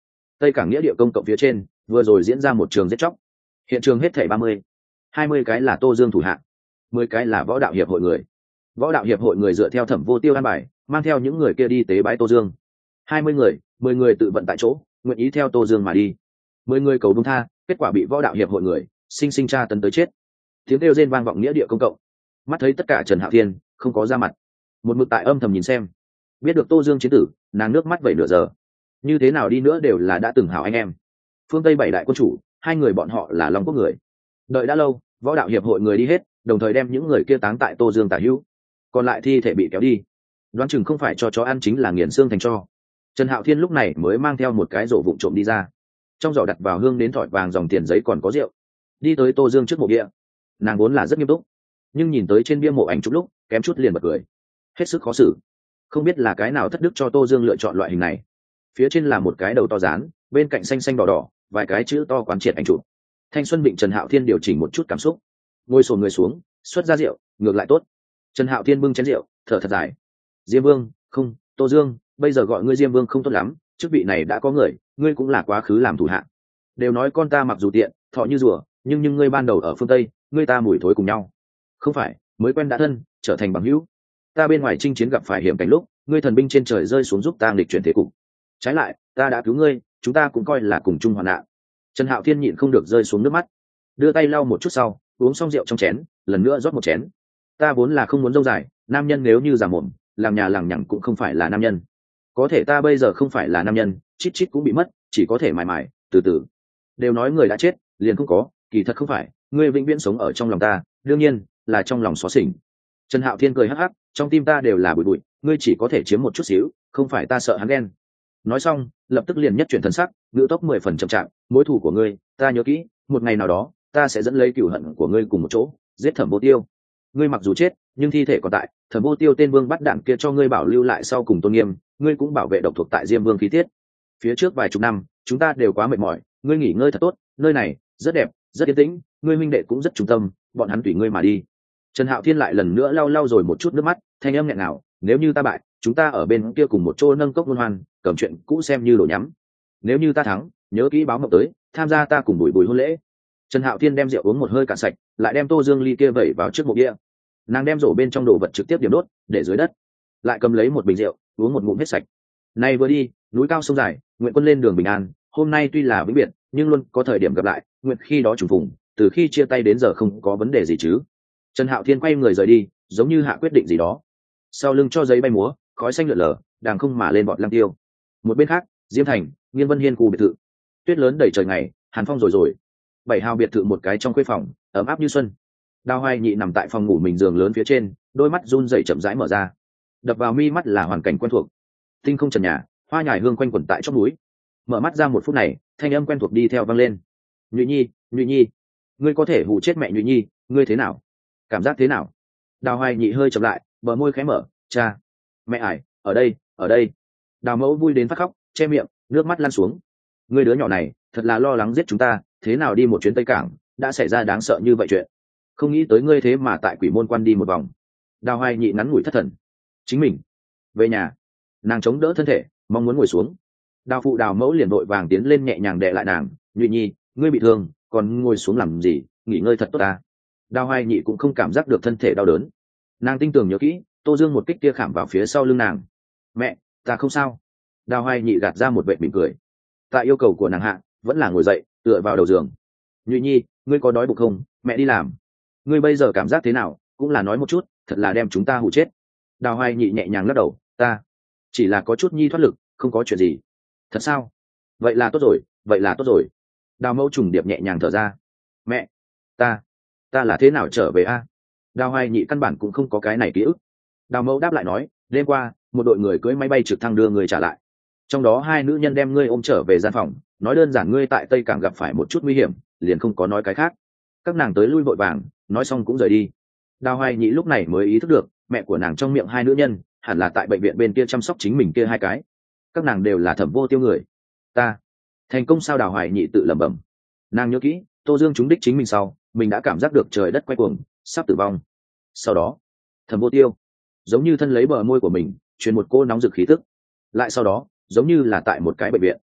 tây cảng nghĩa địa công cộng phía trên vừa rồi diễn ra một trường giết chóc, hiện trường hết thảy ba mươi, hai mươi cái là Tô Dương thủ hạ, mười cái là võ đạo hiệp hội người. Võ đạo hiệp hội người dựa theo Thẩm Vô Tiêu an bài, mang theo những người kia đi tế bái Tô Dương. hai mươi người, mười người tự vận tại chỗ, nguyện ý theo Tô Dương mà đi. mười người cầu buông tha, kết quả bị võ đạo hiệp hội người sinh sinh tra tấn tới chết. Tiếng kêu rên vang vọng nghĩa địa công cộng. Mắt thấy tất cả Trần Hạo Thiên không có ra mặt, một mực tại âm thầm nhìn xem. Biết được Tô Dương chiến tử, nàng nước mắt vẩy nửa giờ. Như thế nào đi nữa đều là đã từng hảo anh em. Phương Tây bảy đại quân chủ, hai người bọn họ là Long Quốc người. Đợi đã lâu, võ đạo hiệp hội người đi hết, đồng thời đem những người kia táng tại Tô Dương tả hữu, còn lại thi thể bị kéo đi. Đoán chừng không phải cho chó ăn chính là nghiền xương thành cho. Trần Hạo Thiên lúc này mới mang theo một cái rổ vụn trộm đi ra, trong giỏ đặt vào hương đến thỏi vàng dòng tiền giấy còn có rượu, đi tới Tô Dương trước mộ bia. Nàng vốn là rất nghiêm túc, nhưng nhìn tới trên bia mộ ảnh chụp lúc kém chút liền bật cười, hết sức khó xử. Không biết là cái nào thất đức cho Tô Dương lựa chọn loại hình này. Phía trên là một cái đầu to rán, bên cạnh xanh xanh đỏ đỏ vài cái chữ to quán triệt ảnh chụp. Thanh xuân Vịnh Trần Hạo Thiên điều chỉnh một chút cảm xúc, ngồi sồn người xuống, xuất ra rượu, ngược lại tốt. Trần Hạo Thiên bưng chén rượu, thở thật dài. Diêm Vương, không, Tô Dương, bây giờ gọi ngươi Diêm Vương không tốt lắm, chức vị này đã có người, ngươi cũng là quá khứ làm thủ hạ. Đều nói con ta mặc dù tiện, thọ như rùa, nhưng nhưng ngươi ban đầu ở phương Tây, ngươi ta mùi thối cùng nhau. Không phải, mới quen đã thân, trở thành bằng hữu. Ta bên ngoài chinh chiến gặp phải hiểm cảnh lúc, ngươi thần binh trên trời rơi xuống giúp ta nghịch chuyển thế cục. Trái lại, ta đã cứu ngươi, chúng ta cũng coi là cùng chung hoạn nạn. Trần Hạo Thiên nhịn không được rơi xuống nước mắt, đưa tay lau một chút sau, uống xong rượu trong chén, lần nữa rót một chén. Ta vốn là không muốn dâu dài, nam nhân nếu như già mồm, làm nhà lằng nhằng cũng không phải là nam nhân. Có thể ta bây giờ không phải là nam nhân, chít chít cũng bị mất, chỉ có thể mải mải, từ từ. Đều nói người đã chết, liền không có, kỳ thật không phải, ngươi vĩnh viễn sống ở trong lòng ta, đương nhiên là trong lòng xóa xỉnh. Trần Hạo Thiên cười hắc hắc, trong tim ta đều là bụi bụi, ngươi chỉ có thể chiếm một chút xíu, không phải ta sợ hắn ghen. Nói xong, lập tức liền nhất chuyển thần sắc, ngữ tốc mười phần chậm chạp, mối thù của ngươi, ta nhớ kỹ, một ngày nào đó, ta sẽ dẫn lấy cửu hận của ngươi cùng một chỗ, giết Thẩm Vô Tiêu. Ngươi mặc dù chết, nhưng thi thể còn tại, Thẩm Vô Tiêu tên vương bắt đạn kia cho ngươi bảo lưu lại sau cùng tôn nghiêm, ngươi cũng bảo vệ độc thuộc tại Diêm Vương khí tiết. Phía trước vài chục năm, chúng ta đều quá mệt mỏi, ngươi nghỉ ngơi thật tốt, nơi này rất đẹp, rất yên tĩnh, ngươi huynh đệ cũng rất trung tâm, bọn hắn tùy ngươi mà đi. Trần Hạo Thiên lại lần nữa lau lau rồi một chút nước mắt, thanh âm nghẹn ngào, nếu như ta bại, chúng ta ở bên kia cùng một chỗ nâng cốc luân hoan, cầm chuyện cũ xem như đồ nhắm. Nếu như ta thắng, nhớ kỹ báo mộng tới, tham gia ta cùng buổi buổi hôn lễ. Trần Hạo Thiên đem rượu uống một hơi cạn sạch, lại đem Tô Dương ly kia vẩy vào trước mộ bia. Nàng đem rổ bên trong đồ vật trực tiếp điểm đốt, để dưới đất, lại cầm lấy một bình rượu, uống một ngụm hết sạch. Nay vừa đi, núi cao sông dài, nguyện quân lên đường bình an. Hôm nay tuy là vĩnh biệt, nhưng luôn có thời điểm gặp lại, nguyện khi đó trùng phùng. Từ khi chia tay đến giờ không có vấn đề gì chứ? Trần Hạo Thiên quay người rời đi, giống như hạ quyết định gì đó. Sau lưng cho giấy bay múa, khói xanh lượn lờ, đàng không mà lên bọt lăng tiêu. Một bên khác, Diêm Thành, Nghiên Vân Hiên khu biệt thự. Tuyết lớn đầy trời ngày, hàn phong rồi rồi. Bảy hào biệt thự một cái trong khuê phòng, ấm áp như xuân. Đào Hoài Nhị nằm tại phòng ngủ mình giường lớn phía trên, đôi mắt run rẩy chậm rãi mở ra. Đập vào mi mắt là hoàn cảnh quen thuộc. Tinh không trần nhà, hoa nhài hương quanh quẩn tại chóp núi. Mở mắt ra một phút này, thanh âm quen thuộc đi theo vang lên. Nhụy Nhi, Nhụy Nhi, ngươi có thể hù chết mẹ Nhụy Nhi, ngươi thế nào? Cảm giác thế nào? Đào Hoài Nhị hơi chậm lại, bờ môi khẽ mở, cha, mẹ ải, ở đây, ở đây. Đào Mẫu vui đến phát khóc, che miệng, nước mắt lăn xuống. Ngươi đứa nhỏ này, thật là lo lắng giết chúng ta, thế nào đi một chuyến Tây Cảng, đã xảy ra đáng sợ như vậy chuyện. Không nghĩ tới ngươi thế mà tại Quỷ Môn Quan đi một vòng. Đào Hoài Nhị ngắn ngủi thất thần. Chính mình về nhà. Nàng chống đỡ thân thể, mong muốn ngồi xuống. Đào phụ Đào Mẫu liền vội vàng tiến lên nhẹ nhàng đè lại nàng. Nhụy Nhi, ngươi bị thương, còn ngồi xuống làm gì, nghỉ ngơi thật tốt ta. Đào Hoài Nhị cũng không cảm giác được thân thể đau đớn. Nàng tinh tường nhớ kỹ, Tô Dương một kích kia khảm vào phía sau lưng nàng. Mẹ, ta không sao. Đào Hoài Nhị gạt ra một vệ mỉm cười. Tại yêu cầu của nàng hạ, vẫn là ngồi dậy, tựa vào đầu giường. Nhụy Nhi, ngươi có đói bụng không? Mẹ đi làm. Ngươi bây giờ cảm giác thế nào? Cũng là nói một chút, thật là đem chúng ta hù chết. Đào Hoài Nhị nhẹ nhàng lắc đầu, ta chỉ là có chút nhi thoát lực, không có chuyện gì. Thật sao? Vậy là tốt rồi, vậy là tốt rồi. Đào Mẫu trùng điệp nhẹ nhàng thở ra. Mẹ, ta ta là thế nào trở về a? Đào Hoài Nhị căn bản cũng không có cái này ký ức. Đào Mẫu đáp lại nói, đêm qua một đội người cưỡi máy bay trực thăng đưa người trả lại, trong đó hai nữ nhân đem ngươi ôm trở về gian phòng, nói đơn giản ngươi tại Tây Cảng gặp phải một chút nguy hiểm, liền không có nói cái khác. Các nàng tới lui vội vàng, nói xong cũng rời đi. Đào Hoài Nhị lúc này mới ý thức được, mẹ của nàng trong miệng hai nữ nhân hẳn là tại bệnh viện bên kia chăm sóc chính mình kia hai cái. Các nàng đều là Thẩm Vô Tiêu người. Ta thành công sao? Đào Hoài Nhị tự lẩm bẩm. Nàng nhớ kỹ, Tô Dương trúng đích chính mình sau, mình đã cảm giác được trời đất quay cuồng, sắp tử vong. Sau đó, Thẩm Vô Tiêu giống như thân lấy bờ môi của mình, truyền một cô nóng rực khí tức. Lại sau đó, giống như là tại một cái bệnh viện,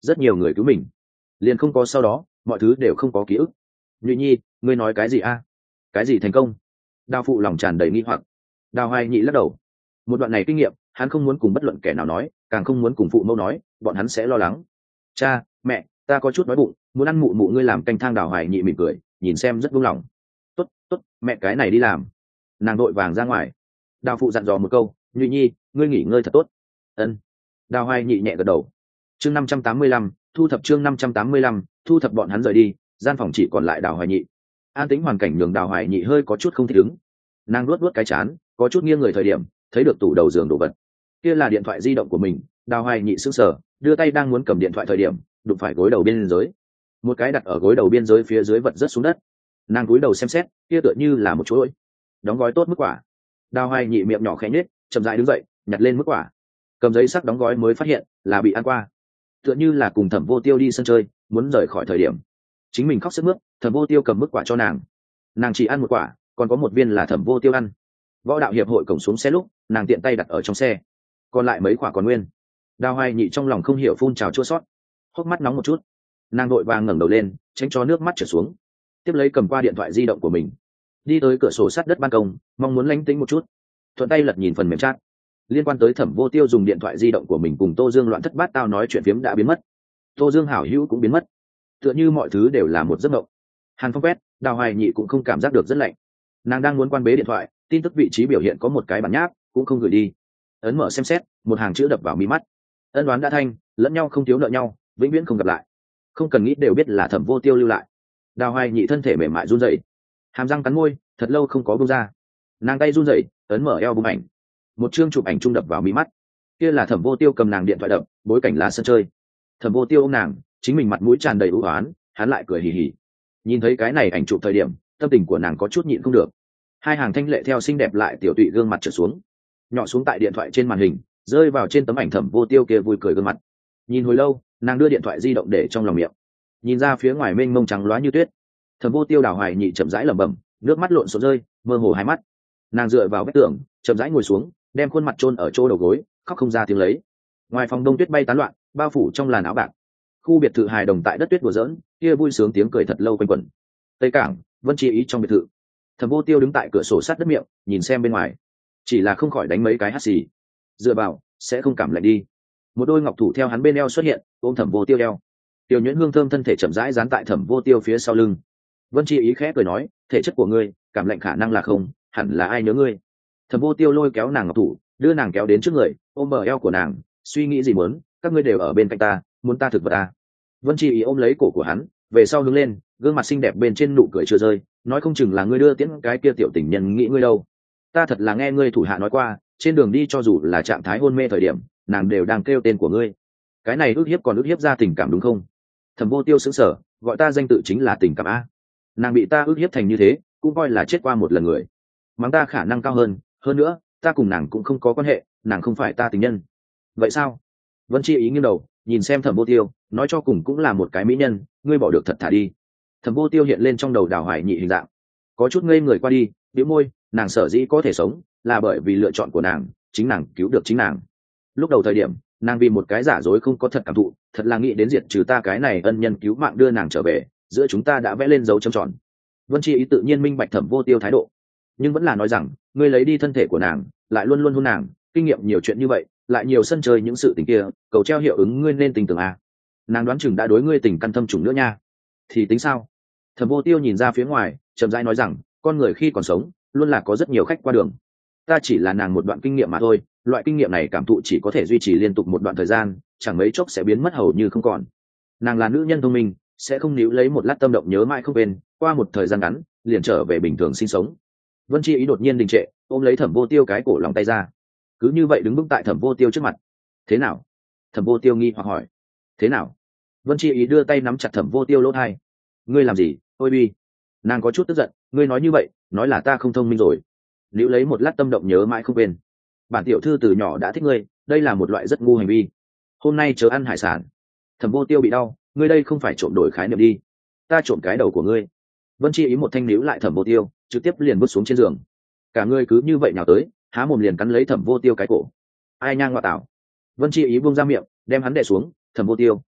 rất nhiều người cứu mình, liền không có sau đó mọi thứ đều không có ký ức. Nhụy nhi, ngươi nói cái gì a? Cái gì thành công? Đào phụ lòng tràn đầy nghi hoặc. Đào hoài nhị lắc đầu. Một đoạn này kinh nghiệm hắn không muốn cùng bất luận kẻ nào nói, càng không muốn cùng phụ mẫu nói, bọn hắn sẽ lo lắng. Cha mẹ, ta có chút đói bụng, muốn ăn mụ mụ ngươi làm canh thang. Đào hoài nhị mỉm cười, nhìn xem rất buông lòng. Tốt tốt, mẹ cái này đi làm. Nàng đội vàng ra ngoài. Đào phụ dặn dò một câu, Nhụy nhi, ngươi nghỉ ngơi thật tốt. Ân. Đào hoài nhị nhẹ gật đầu. Chương năm trăm tám mươi lăm, thu thập chương năm trăm tám mươi lăm, thu thập. Bọn hắn rời đi, gian phòng chỉ còn lại Đào hoài nhị. An tĩnh hoàn cảnh nhường Đào hoài nhị hơi có chút không thích ứng. Nàng luốt luốt cái chán, có chút nghiêng người thời điểm thấy được tủ đầu giường đồ vật, kia là điện thoại di động của mình. Đào hoài nhị sững sờ, đưa tay đang muốn cầm điện thoại thời điểm đụng phải gối đầu biên giới, một cái đặt ở gối đầu biên giới phía dưới vật rớt xuống đất. Nàng cúi đầu xem xét, kia tựa như là một chuỗi đóng gói tốt mức quả. Đào hoài nhị miệng nhỏ khẽ nhếch, chậm rãi đứng dậy nhặt lên mức quả, cầm giấy sắc đóng gói mới phát hiện là bị ăn qua. Tựa như là cùng Thẩm Vô Tiêu đi sân chơi, muốn rời khỏi thời điểm chính mình khóc sướt mướt, Thẩm Vô Tiêu cầm mức quả cho nàng, nàng chỉ ăn một quả, còn có một viên là Thẩm Vô Tiêu ăn. Võ đạo hiệp hội cổng xuống xe lúc nàng tiện tay đặt ở trong xe, còn lại mấy quả còn nguyên. Đào hoài nhị trong lòng không hiểu phun trào chua sót, hốc mắt nóng một chút. Nàng vội vàng ngẩng đầu lên tránh cho nước mắt trở xuống, tiếp lấy cầm qua điện thoại di động của mình, đi tới cửa sổ sát đất ban công, mong muốn lánh tĩnh một chút, thuận tay lật nhìn phần mềm chat liên quan tới Thẩm Vô Tiêu dùng điện thoại di động của mình cùng Tô Dương loạn thất bát tao nói chuyện phiếm đã biến mất, Tô Dương hảo hữu cũng biến mất, tựa như mọi thứ đều là một giấc mộng. Hàn Phong quét, Đào hoài nhị cũng không cảm giác được rất lạnh. Nàng đang muốn quan bế điện thoại, tin tức vị trí biểu hiện có một cái bản nháp cũng không gửi đi, ấn mở xem xét, một hàng chữ đập vào mi mắt: ân đoán đã thanh, lẫn nhau không thiếu nợ nhau, vĩnh viễn không gặp lại. Không cần nghĩ đều biết là Thẩm Vô Tiêu lưu lại. Đào hoài nhị thân thể mềm mại run rẩy, hàm răng cắn môi, thật lâu không có buông ra. Nàng tay run rẩy ấn mở eo bung ảnh, một chương chụp ảnh trung đập vào mi mắt. Kia là Thẩm Vô Tiêu cầm nàng điện thoại đập, bối cảnh là sân chơi. Thẩm Vô Tiêu ôm nàng, chính mình mặt mũi tràn đầy ưu oán, hắn lại cười hì hì. Nhìn thấy cái này ảnh chụp thời điểm, tâm tình của nàng có chút nhịn không được. Hai hàng thanh lệ theo xinh đẹp lại tiểu tụy gương mặt trở xuống, nhỏ xuống tại điện thoại trên màn hình, rơi vào trên tấm ảnh Thẩm Vô Tiêu kia vui cười gương mặt. Nhìn hồi lâu, nàng đưa điện thoại di động để trong lòng miệng, nhìn ra phía ngoài mênh mông trắng loá như tuyết. Thẩm Vô Tiêu Đào hoài nhị chậm rãi lẩm bẩm, nước mắt lộn xộn rơi, mơ hồ hai mắt. Nàng dựa vào vách tường, chậm rãi ngồi xuống, đem khuôn mặt chôn ở chỗ đầu gối, khóc không ra tiếng lấy. Ngoài phòng đông tuyết bay tán loạn, bao phủ trong làn áo bạc. Khu biệt thự hài đồng tại đất tuyết đùa giỡn, kia vui sướng tiếng cười thật lâu quanh quẩn. Tây Cảng, Vân Chi Ý trong biệt thự. Thẩm Vô Tiêu đứng tại cửa sổ sát đất miệng, nhìn xem bên ngoài, chỉ là không khỏi đánh mấy cái hắt xì. Dựa vào, sẽ không cảm lạnh đi. Một đôi ngọc thủ theo hắn bên eo xuất hiện, ôm Thẩm Vô Tiêu eo. Tiểu Nhuyễn hương thơm thân thể chậm rãi dán tại Thẩm Vô Tiêu phía sau lưng. Vân Chi Ý khẽ cười nói, thể chất của ngươi, cảm lạnh khả năng là không, hẳn là ai nhớ ngươi. Thẩm Vô Tiêu lôi kéo nàng ngọc thủ, đưa nàng kéo đến trước người, ôm bờ eo của nàng, suy nghĩ gì muốn, các ngươi đều ở bên cạnh ta, muốn ta thực vật ta. Vân Chi Ý ôm lấy cổ của hắn, về sau hướng lên, gương mặt xinh đẹp bên trên nụ cười chưa rơi, nói không chừng là ngươi đưa tiễn cái kia tiểu tình nhân nghĩ ngươi đâu. Ta thật là nghe ngươi thủ hạ nói qua, trên đường đi cho dù là trạng thái hôn mê thời điểm, nàng đều đang kêu tên của ngươi. Cái này ước hiếp còn ước hiếp ra tình cảm đúng không? Thẩm Vô Tiêu sững sờ, gọi ta danh tự chính là tình cảm a. Nàng bị ta ước hiếp thành như thế, cũng coi là chết qua một lần người. Mắng ta khả năng cao hơn, hơn nữa, ta cùng nàng cũng không có quan hệ, nàng không phải ta tình nhân. Vậy sao? Vân Chi Ý nghiêng đầu, nhìn xem Thẩm Vô Tiêu, nói cho cùng cũng là một cái mỹ nhân, ngươi bỏ được thật thả đi. Thẩm Vô Tiêu hiện lên trong đầu Đào hoài nhị hình dạng, có chút ngây người qua đi, bĩu môi, nàng sở dĩ có thể sống, là bởi vì lựa chọn của nàng, chính nàng cứu được chính nàng. Lúc đầu thời điểm, nàng vì một cái giả dối không có thật cảm thụ, thật là nghĩ đến diệt trừ ta cái này ân nhân cứu mạng đưa nàng trở về, giữa chúng ta đã vẽ lên dấu chấm tròn. Vân Chi Ý tự nhiên minh bạch Thẩm Vô Tiêu thái độ, nhưng vẫn là nói rằng, ngươi lấy đi thân thể của nàng, lại luôn luôn hôn nàng, kinh nghiệm nhiều chuyện như vậy, lại nhiều sân chơi những sự tình kia, cầu treo hiệu ứng ngươi nên tình tưởng à? Nàng đoán chừng đã đối ngươi tình căn thâm trùng nữa nha. Thì tính sao? Thẩm Vô Tiêu nhìn ra phía ngoài, chậm rãi nói rằng, con người khi còn sống, luôn là có rất nhiều khách qua đường. Ta chỉ là nàng một đoạn kinh nghiệm mà thôi, loại kinh nghiệm này cảm thụ chỉ có thể duy trì liên tục một đoạn thời gian, chẳng mấy chốc sẽ biến mất hầu như không còn. Nàng là nữ nhân thông minh, sẽ không níu lấy một lát tâm động nhớ mãi không quên, qua một thời gian ngắn, liền trở về bình thường sinh sống. Vân Chi Ý đột nhiên đình trệ, ôm lấy Thẩm Vô Tiêu cái cổ lòng tay ra, cứ như vậy đứng vững tại Thẩm Vô Tiêu trước mặt. Thế nào? Thẩm Vô Tiêu nghi hoặc hỏi. Thế nào? Vân Chi Ý đưa tay nắm chặt Thẩm Vô Tiêu lỗ tai. Ngươi làm gì? Ôi bi. Nàng có chút tức giận, ngươi nói như vậy, nói là ta không thông minh rồi. Liễu lấy một lát tâm động nhớ mãi không quên. Bản tiểu thư từ nhỏ đã thích ngươi, đây là một loại rất ngu hành vi. Hôm nay chớ ăn hải sản. Thẩm Vô Tiêu bị đau, ngươi đây không phải trộm đổi khái niệm đi. Ta trộm cái đầu của ngươi. Vân Chi Ý một thanh níu lại Thẩm Vô Tiêu, trực tiếp liền bước xuống trên giường. Cả ngươi cứ như vậy nhào tới, há mồm liền cắn lấy Thẩm Vô Tiêu cái cổ. Ai nhang ngoại tảo. Vân Chi Ý buông ra miệng, đem hắn đè xuống. Thẩm Vô Tiêu,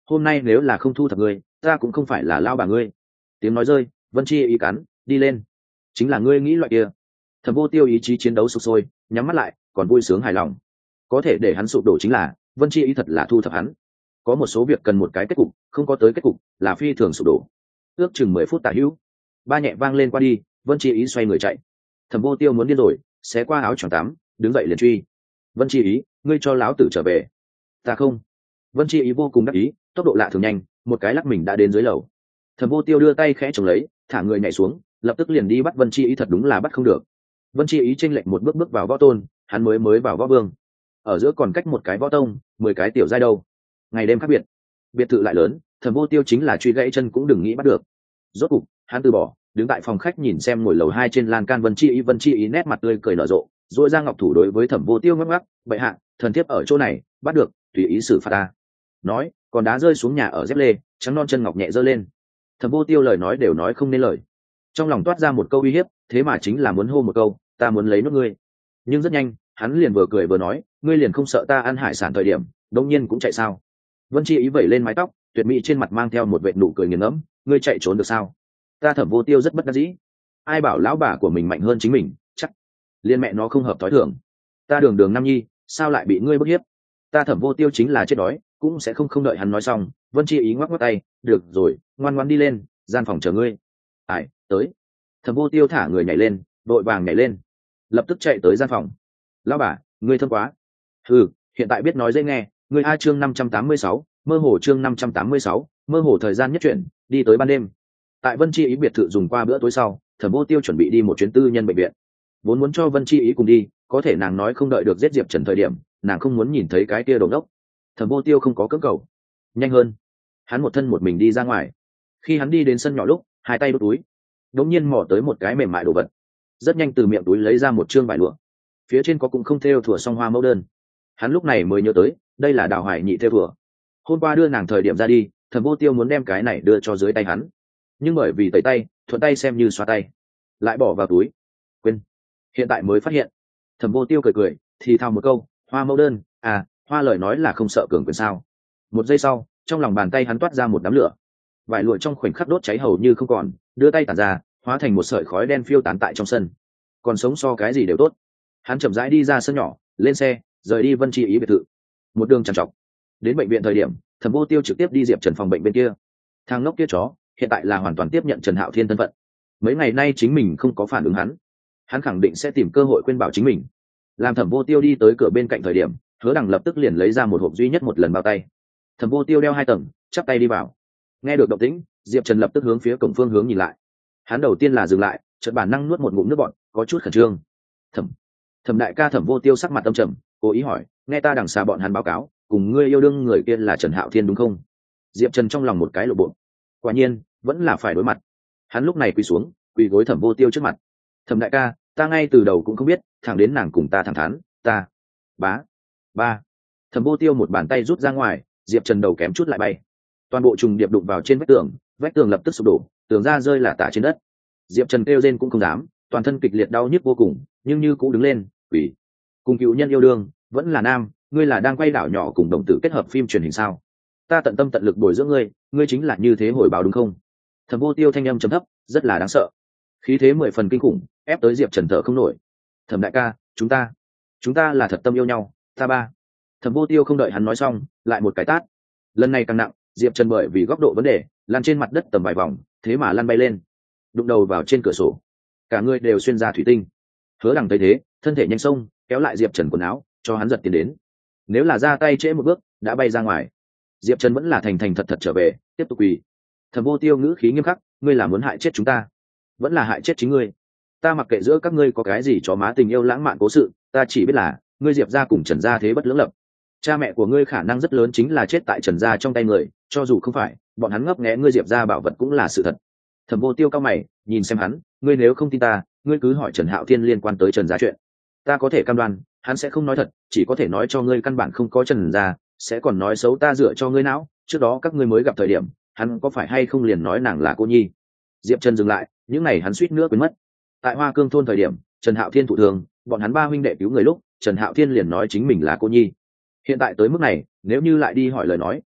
hôm nay nếu là không thu thập ngươi ta cũng không phải là lao bà ngươi. Tiếng nói rơi, Vân Chi ý cắn đi lên, chính là ngươi nghĩ loại kia. Thẩm Vô Tiêu ý chí chiến đấu sục sôi, nhắm mắt lại còn vui sướng hài lòng. Có thể để hắn sụp đổ chính là Vân Chi ý thật là thu thập hắn. Có một số việc cần một cái kết cục, không có tới kết cục là phi thường sụp đổ. Ước chừng mười phút tả hữu, ba nhẹ vang lên qua đi, Vân Chi ý xoay người chạy. Thẩm Vô Tiêu muốn điên rồi, xé qua áo choàng tắm, đứng dậy liền truy. Vân Chi ý, ngươi cho láo tử trở về. Ta không. Vân Chi ý vô cùng đắc ý, tốc độ lạ thường nhanh, một cái lắc mình đã đến dưới lầu. Thẩm Vô Tiêu đưa tay khẽ chống lấy, thả người nhảy xuống, lập tức liền đi bắt Vân Chi ý, thật đúng là bắt không được. Vân Chi ý chênh lệch một bước bước vào võ tôn, hắn mới mới vào võ vương, ở giữa còn cách một cái võ tông, mười cái tiểu giai đâu. Ngày đêm khác biệt, biệt thự lại lớn, Thẩm Vô Tiêu chính là truy gãy chân cũng đừng nghĩ bắt được. Rốt cục hắn từ bỏ, đứng tại phòng khách nhìn xem ngồi lầu hai trên lan can Vân Chi ý. Vân Chi ý nét mặt tươi cười nở rộ, duỗi ra ngọc thủ đối với Thẩm Vô Tiêu ngắc ngắc, bệ hạ, thần thiếp ở chỗ này, bắt được tùy ý xử phạt ta. Nói còn đá rơi xuống nhà ở dép lê, trắng non chân ngọc nhẹ giơ lên. Thẩm Vô Tiêu lời nói đều nói không nên lời, trong lòng toát ra một câu uy hiếp, thế mà chính là muốn hô một câu, ta muốn lấy nốt ngươi. Nhưng rất nhanh hắn liền vừa cười vừa nói, ngươi liền không sợ ta ăn hải sản thời điểm đông nhiên cũng chạy sao? Vân Chi ý vẩy lên mái tóc, tuyệt mỹ trên mặt mang theo một vệt nụ cười nghiền ngẫm, ngươi chạy trốn được sao? Ta Thẩm Vô Tiêu rất bất đắc dĩ, ai bảo lão bà của mình mạnh hơn chính mình, chắc liên mẹ nó không hợp thói thường. Ta đường đường nam nhi sao lại bị ngươi bức hiếp? Ta Thẩm Vô Tiêu chính là chết đói cũng sẽ không không đợi hắn nói xong, Vân Chi ý ngoắc ngoắc tay, được rồi, ngoan ngoãn đi lên, gian phòng chờ ngươi. Ai tới? Thẩm Vô Tiêu thả người nhảy lên, đội vàng nhảy lên, lập tức chạy tới gian phòng. Lão bà, ngươi thơm quá. Ừ, hiện tại biết nói dễ nghe, ngươi a chương năm trăm tám mươi sáu, mơ hồ chương năm trăm tám mươi sáu, mơ hồ thời gian nhất chuyển, đi tới ban đêm. Tại Vân Chi ý biệt thự dùng qua bữa tối sau, Thẩm Vô Tiêu chuẩn bị đi một chuyến tư nhân bệnh viện. Vốn muốn cho Vân Chi ý cùng đi, có thể nàng nói không đợi được giết Diệp Trần thời điểm, nàng không muốn nhìn thấy cái kia đồ đốc. Thẩm Vô Tiêu không có cưỡng cầu, nhanh hơn. Hắn một thân một mình đi ra ngoài. Khi hắn đi đến sân nhỏ lúc, hai tay đút túi, đột nhiên mò tới một cái mềm mại đồ vật. Rất nhanh từ miệng túi lấy ra một trương vải lụa, phía trên có cũng không thêu thủa song hoa mẫu đơn. Hắn lúc này mới nhớ tới, đây là Đào Hải Nhị thêu thủa. Hôm qua đưa nàng thời điểm ra đi, Thẩm Vô Tiêu muốn đem cái này đưa cho dưới tay hắn, nhưng bởi vì tẩy tay, thuận tay xem như xoa tay, lại bỏ vào túi, quên. Hiện tại mới phát hiện. Thẩm Vô Tiêu cười cười, thì thào một câu, hoa mẫu đơn, à, hoa lời nói là không sợ cường quyền sao? Một giây sau, trong lòng bàn tay hắn toát ra một đám lửa, vải lụa trong khoảnh khắc đốt cháy hầu như không còn, đưa tay tản ra, hóa thành một sợi khói đen phiêu tán tại trong sân. Còn sống so cái gì đều tốt. Hắn chậm rãi đi ra sân nhỏ, lên xe, rời đi Vân Chi ý biệt thự. Một đường trằn trọc, đến bệnh viện thời điểm, Thẩm Vô Tiêu trực tiếp đi Diệp Trần phòng bệnh bên kia. Thằng ngốc kia chó, hiện tại là hoàn toàn tiếp nhận Trần Hạo Thiên thân phận. Mấy ngày nay chính mình không có phản ứng hắn, hắn khẳng định sẽ tìm cơ hội khuyên bảo chính mình. Làm Thẩm Vô Tiêu đi tới cửa bên cạnh thời điểm, Hứa Đằng lập tức liền lấy ra một hộp duy nhất một lần bao tay. Thẩm Vô Tiêu đeo hai tầng, chắp tay đi vào. Nghe được động tĩnh, Diệp Trần lập tức hướng phía cổng phương hướng nhìn lại. Hắn đầu tiên là dừng lại, chợt bản năng nuốt một ngụm nước bọt, có chút khẩn trương. Thẩm, Thẩm đại ca. Thẩm Vô Tiêu sắc mặt âm trầm, cố ý hỏi, nghe ta đằng xa bọn hắn báo cáo, cùng ngươi yêu đương người kia là Trần Hạo Thiên đúng không? Diệp Trần trong lòng một cái lộ bộ, quả nhiên vẫn là phải đối mặt. Hắn lúc này quỳ xuống, quỳ gối Thẩm Vô Tiêu trước mặt. Thẩm đại ca, ta ngay từ đầu cũng không biết, thẳng đến nàng cùng ta thẳng thắn, ta bá ba. Thẩm Vô Tiêu một bàn tay rút ra ngoài, Diệp Trần đầu kém chút lại bay, toàn bộ trùng điệp đụng vào trên vách tường, vách tường lập tức sụp đổ, tường ra rơi là tả trên đất. Diệp Trần kêu rên cũng không dám, toàn thân kịch liệt đau nhức vô cùng, nhưng như cũ đứng lên, quỷ. Cùng cựu nhân yêu đương, vẫn là nam, ngươi là đang quay đảo nhỏ cùng đồng tử kết hợp phim truyền hình sao? Ta tận tâm tận lực bồi dưỡng ngươi, ngươi chính là như thế hồi báo đúng không? Thẩm Vô Tiêu thanh âm trầm thấp, rất là đáng sợ, khí thế mười phần kinh khủng, ép tới Diệp Trần thở không nổi. Thẩm đại ca, chúng ta, chúng ta là thật tâm yêu nhau, ta ba. Thẩm Vô Tiêu không đợi hắn nói xong, lại một cái tát. Lần này càng nặng, Diệp Trần bởi vì góc độ vấn đề, lăn trên mặt đất tầm vài vòng, thế mà lăn bay lên, đụng đầu vào trên cửa sổ, cả người đều xuyên ra thủy tinh. Hứa Đằng thấy thế, thân thể nhanh xông, kéo lại Diệp Trần quần áo, cho hắn giật tiến đến. Nếu là ra tay trễ một bước, đã bay ra ngoài. Diệp Trần vẫn là thành thành thật thật trở về, tiếp tục quỳ. Thẩm Vô Tiêu ngữ khí nghiêm khắc, ngươi là muốn hại chết chúng ta, vẫn là hại chết chính ngươi. Ta mặc kệ giữa các ngươi có cái gì chó má tình yêu lãng mạn cố sự, ta chỉ biết là ngươi Diệp gia cùng Trần gia thế bất lưỡng lập. Cha mẹ của ngươi khả năng rất lớn chính là chết tại Trần gia trong tay người, cho dù không phải, bọn hắn ngấp nghé ngươi Diệp gia bảo vật cũng là sự thật. Thẩm Vô Tiêu cao mày, nhìn xem hắn, ngươi nếu không tin ta, ngươi cứ hỏi Trần Hạo Thiên liên quan tới Trần gia chuyện. Ta có thể cam đoan, hắn sẽ không nói thật, chỉ có thể nói cho ngươi căn bản không có Trần gia, sẽ còn nói xấu ta dựa cho ngươi não. Trước đó các ngươi mới gặp thời điểm, hắn có phải hay không liền nói nàng là cô nhi? Diệp Trần dừng lại, những này hắn suýt nữa quên mất. Tại Hoa Cương thôn thời điểm, Trần Hạo Thiên thụ thương, bọn hắn ba huynh đệ cứu người lúc, Trần Hạo Thiên liền nói chính mình là cô nhi. Hiện tại tới mức này, nếu như lại đi hỏi lời nói,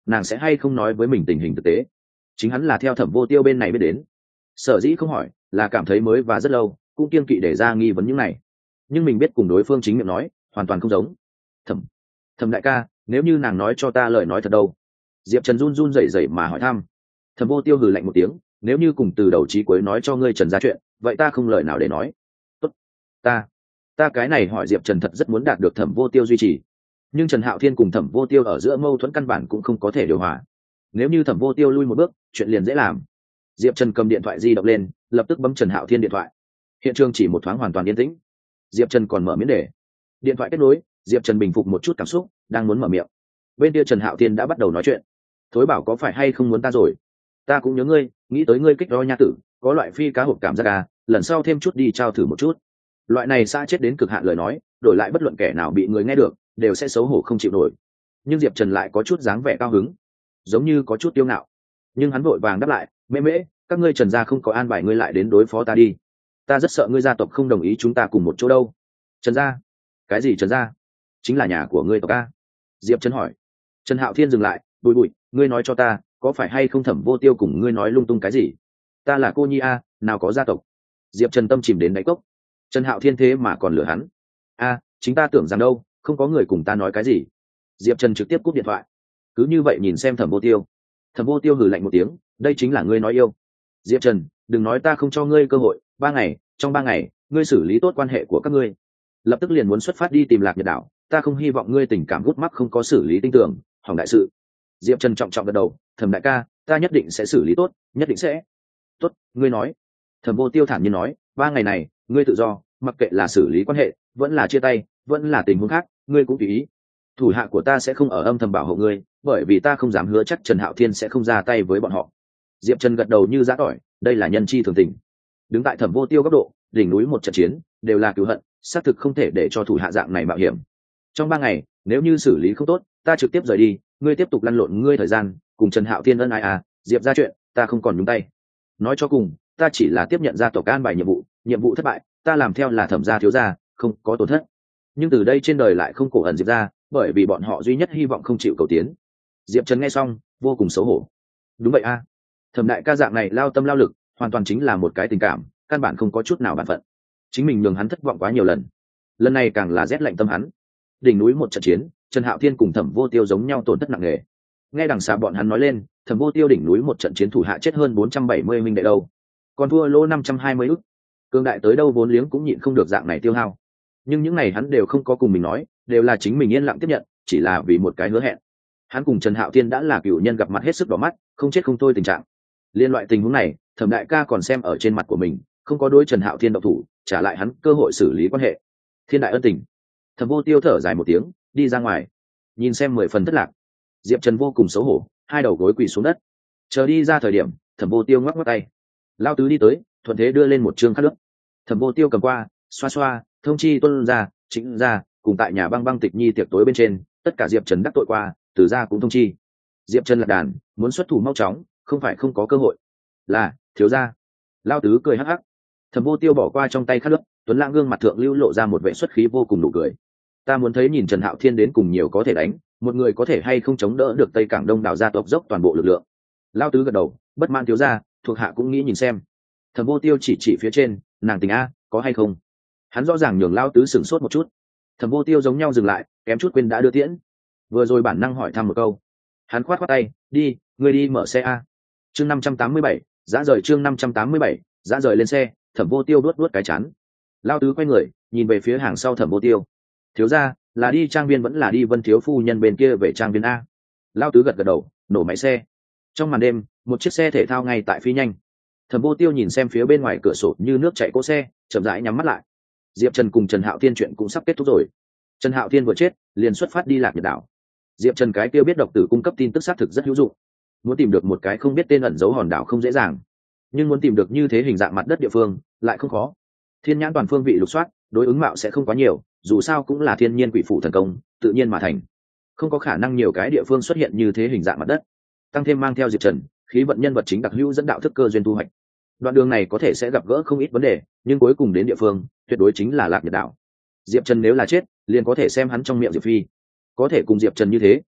nàng sẽ hay không nói với mình tình hình thực tế. Chính hắn là theo Thẩm Vô Tiêu bên này biết đến, sở dĩ không hỏi là cảm thấy mới và rất lâu, cũng kiên kỵ để ra nghi vấn những này. Nhưng mình biết cùng đối phương chính miệng nói hoàn toàn không giống. Thẩm Thẩm đại ca, nếu như nàng nói cho ta lời nói thật đâu? Diệp Trần run run rẩy rẩy mà hỏi thăm. Thẩm Vô Tiêu hừ lạnh một tiếng, nếu như cùng từ đầu chí cuối nói cho ngươi Trần ra chuyện, vậy ta không lời nào để nói. Tốt, ta ta cái này hỏi Diệp Trần thật rất muốn đạt được Thẩm Vô Tiêu duy trì, nhưng Trần Hạo Thiên cùng Thẩm Vô Tiêu ở giữa mâu thuẫn căn bản cũng không có thể điều hòa. Nếu như Thẩm Vô Tiêu lui một bước, chuyện liền dễ làm. Diệp Trần cầm điện thoại di động lên, lập tức bấm Trần Hạo Thiên điện thoại. Hiện trường chỉ một thoáng hoàn toàn yên tĩnh. Diệp Trần còn mở miễn đề. Điện thoại kết nối, Diệp Trần bình phục một chút cảm xúc, đang muốn mở miệng. Bên kia Trần Hạo Thiên đã bắt đầu nói chuyện. Thối bảo có phải hay không muốn ta rồi? Ta cũng nhớ ngươi, nghĩ tới ngươi kích đó nha tử, có loại phi cá hộp cảm giác à, lần sau thêm chút đi trao thử một chút. Loại này xa chết đến cực hạn lời nói, đổi lại bất luận kẻ nào bị người nghe được, đều sẽ xấu hổ không chịu nổi. Nhưng Diệp Trần lại có chút dáng vẻ cao hứng, giống như có chút kiêu ngạo. Nhưng hắn vội vàng đáp lại, mễ mễ, các ngươi Trần gia không có an bài ngươi lại đến đối phó ta đi. Ta rất sợ ngươi gia tộc không đồng ý chúng ta cùng một chỗ đâu. Trần gia? Cái gì Trần gia? Chính là nhà của ngươi tộc a? Diệp Trần hỏi. Trần Hạo Thiên dừng lại, bùi bùi, ngươi nói cho ta, có phải hay không Thẩm Vô Tiêu cùng ngươi nói lung tung cái gì? Ta là cô nhi a, nào có gia tộc. Diệp Trần tâm chìm đến đáy cốc. Trần Hạo Thiên thế mà còn lừa hắn. A, chính ta tưởng rằng đâu, không có người cùng ta nói cái gì. Diệp Trần trực tiếp cúp điện thoại. Cứ như vậy nhìn xem Thẩm Vô Tiêu. Thẩm Vô Tiêu hừ lạnh một tiếng, đây chính là ngươi nói yêu. Diệp Trần, đừng nói ta không cho ngươi cơ hội, ba ngày, trong ba ngày, ngươi xử lý tốt quan hệ của các ngươi. Lập tức liền muốn xuất phát đi tìm Lạc Nhật đảo, ta không hy vọng ngươi tình cảm gút mắc không có xử lý tinh tường, hỏng đại sự. Diệp Trần trọng trọng gật đầu, Thẩm đại ca, ta nhất định sẽ xử lý tốt, nhất định sẽ. Tốt, ngươi nói. Thẩm Vô Tiêu thản nhiên nói, ba ngày này, ngươi tự do, mặc kệ là xử lý quan hệ, vẫn là chia tay, vẫn là tình huống khác, ngươi cũng tùy ý. Thủ hạ của ta sẽ không ở âm thầm bảo hộ ngươi, bởi vì ta không dám hứa chắc Trần Hạo Thiên sẽ không ra tay với bọn họ. Diệp Trần gật đầu như giã tỏi, đây là nhân chi thường tình. Đứng tại Thẩm Vô Tiêu góc độ, đỉnh núi một trận chiến, đều là cứu hận, xác thực không thể để cho thủ hạ dạng này mạo hiểm. Trong ba ngày, nếu như xử lý không tốt, ta trực tiếp rời đi, ngươi tiếp tục lăn lộn ngươi thời gian, cùng Trần Hạo Thiên ân ai à, Diệp ra chuyện, ta không còn nhúng tay. Nói cho cùng, ta chỉ là tiếp nhận ra tộc an bài nhiệm vụ, nhiệm vụ thất bại, ta làm theo là Thẩm gia thiếu gia, không có tổn thất. Nhưng từ đây trên đời lại không cổ ẩn Diệp ra, bởi vì bọn họ duy nhất hy vọng không chịu cầu tiến. Diệp Trần nghe xong, vô cùng xấu hổ. Đúng vậy a, à. Thẩm đại ca dạng này lao tâm lao lực, hoàn toàn chính là một cái tình cảm, căn bản không có chút nào bản phận. Chính mình nhường hắn thất vọng quá nhiều lần, lần này càng là rét lạnh tâm hắn. Đỉnh núi một trận chiến, Trần Hạo Thiên cùng Thẩm Vô Tiêu giống nhau tổn thất nặng nề. Nghe đằng xa bọn hắn nói lên, Thẩm Vô Tiêu đỉnh núi một trận chiến thủ hạ chết hơn bốn trăm bảy mươi minh đệ đâu, còn thua lỗ năm trăm hai mươi ức. Cương đại tới đâu vốn liếng cũng nhịn không được dạng này tiêu hao. Nhưng những này hắn đều không có cùng mình nói, đều là chính mình yên lặng tiếp nhận, chỉ là vì một cái hứa hẹn. Hắn cùng Trần Hạo Thiên đã là cựu nhân gặp mặt hết sức đỏ mắt, không chết không thôi tình trạng. Liên loại tình huống này, Thẩm đại ca còn xem ở trên mặt của mình, không có đối Trần Hạo Thiên động thủ, trả lại hắn cơ hội xử lý quan hệ. Thiên đại ân tình. Thẩm Vô Tiêu thở dài một tiếng, đi ra ngoài, nhìn xem mười phần thất lạc. Diệp Trần vô cùng xấu hổ, hai đầu gối quỳ xuống đất. Chờ đi ra thời điểm, Thẩm Vô Tiêu ngoắc ngoắc tay. Lao tứ đi tới, thuận thế đưa lên một trương khát nước. Thẩm Vô Tiêu cầm qua, xoa xoa, thông chi tuân ra, chính ra, cùng tại nhà băng băng tịch nhi tiệc tối bên trên, tất cả Diệp Trần đắc tội qua, từ ra cũng thông chi. Diệp Trần lạc đàn, muốn xuất thủ mau chóng, không phải không có cơ hội. Là, thiếu gia. Lao tứ cười hắc hắc. Thẩm Vô Tiêu bỏ qua trong tay khát nước, tuấn lãng gương mặt thượng lưu lộ ra một vẻ xuất khí vô cùng nụ cười. Ta muốn thấy nhìn Trần Hạo Thiên đến cùng nhiều có thể đánh, một người có thể hay không chống đỡ được Tây Cảng Đông đảo gia tộc dốc toàn bộ lực lượng. Lao tứ gật đầu, bất mãn thiếu gia, thuộc hạ cũng nghĩ nhìn xem. Thẩm Vô Tiêu chỉ chỉ phía trên, nàng tình a, có hay không? Hắn rõ ràng nhường Lao tứ sửng sốt một chút. Thẩm Vô Tiêu giống nhau dừng lại, kém chút quên đã đưa tiễn. Vừa rồi bản năng hỏi thăm một câu. Hắn khoát khoát tay, đi, ngươi đi mở xe a. Chương năm trăm tám mươi bảy, dã rời chương năm trăm tám mươi bảy, dã rời lên xe. Thẩm Vô Tiêu đuốt đuốt cái chán. Lao tứ quay người, nhìn về phía hàng sau Thẩm Vô Tiêu. Thiếu gia, là đi trang viên vẫn là đi Vân thiếu phu nhân bên kia về trang viên a? Lao tứ gật gật đầu, nổ máy xe. Trong màn đêm, một chiếc xe thể thao ngay tại phi nhanh. Thẩm Vô Tiêu nhìn xem phía bên ngoài cửa sổ như nước chảy cỗ xe, chậm rãi nhắm mắt lại. Diệp Trần cùng Trần Hạo Thiên chuyện cũng sắp kết thúc rồi. Trần Hạo Thiên vừa chết, liền xuất phát đi Lạc Nhật đảo. Diệp Trần cái kia biết độc tử cung cấp tin tức xác thực rất hữu dụng. Muốn tìm được một cái không biết tên ẩn giấu hòn đảo không dễ dàng, nhưng muốn tìm được như thế hình dạng mặt đất địa phương lại không khó. Thiên nhãn toàn phương vị lục soát, đối ứng mạo sẽ không quá nhiều, dù sao cũng là thiên nhiên quỷ phủ thần công, tự nhiên mà thành, không có khả năng nhiều cái địa phương xuất hiện như thế hình dạng mặt đất. Tăng thêm mang theo Diệp Trần, khí vận nhân vật chính đặc hữu dẫn đạo thức cơ duyên thu hoạch. Đoạn đường này có thể sẽ gặp gỡ không ít vấn đề, nhưng cuối cùng đến địa phương tuyệt đối chính là Lạc Nhật đảo. Diệp Trần nếu là chết, liền có thể xem hắn trong miệng Diệp Phi. Có thể cùng Diệp Trần như thế,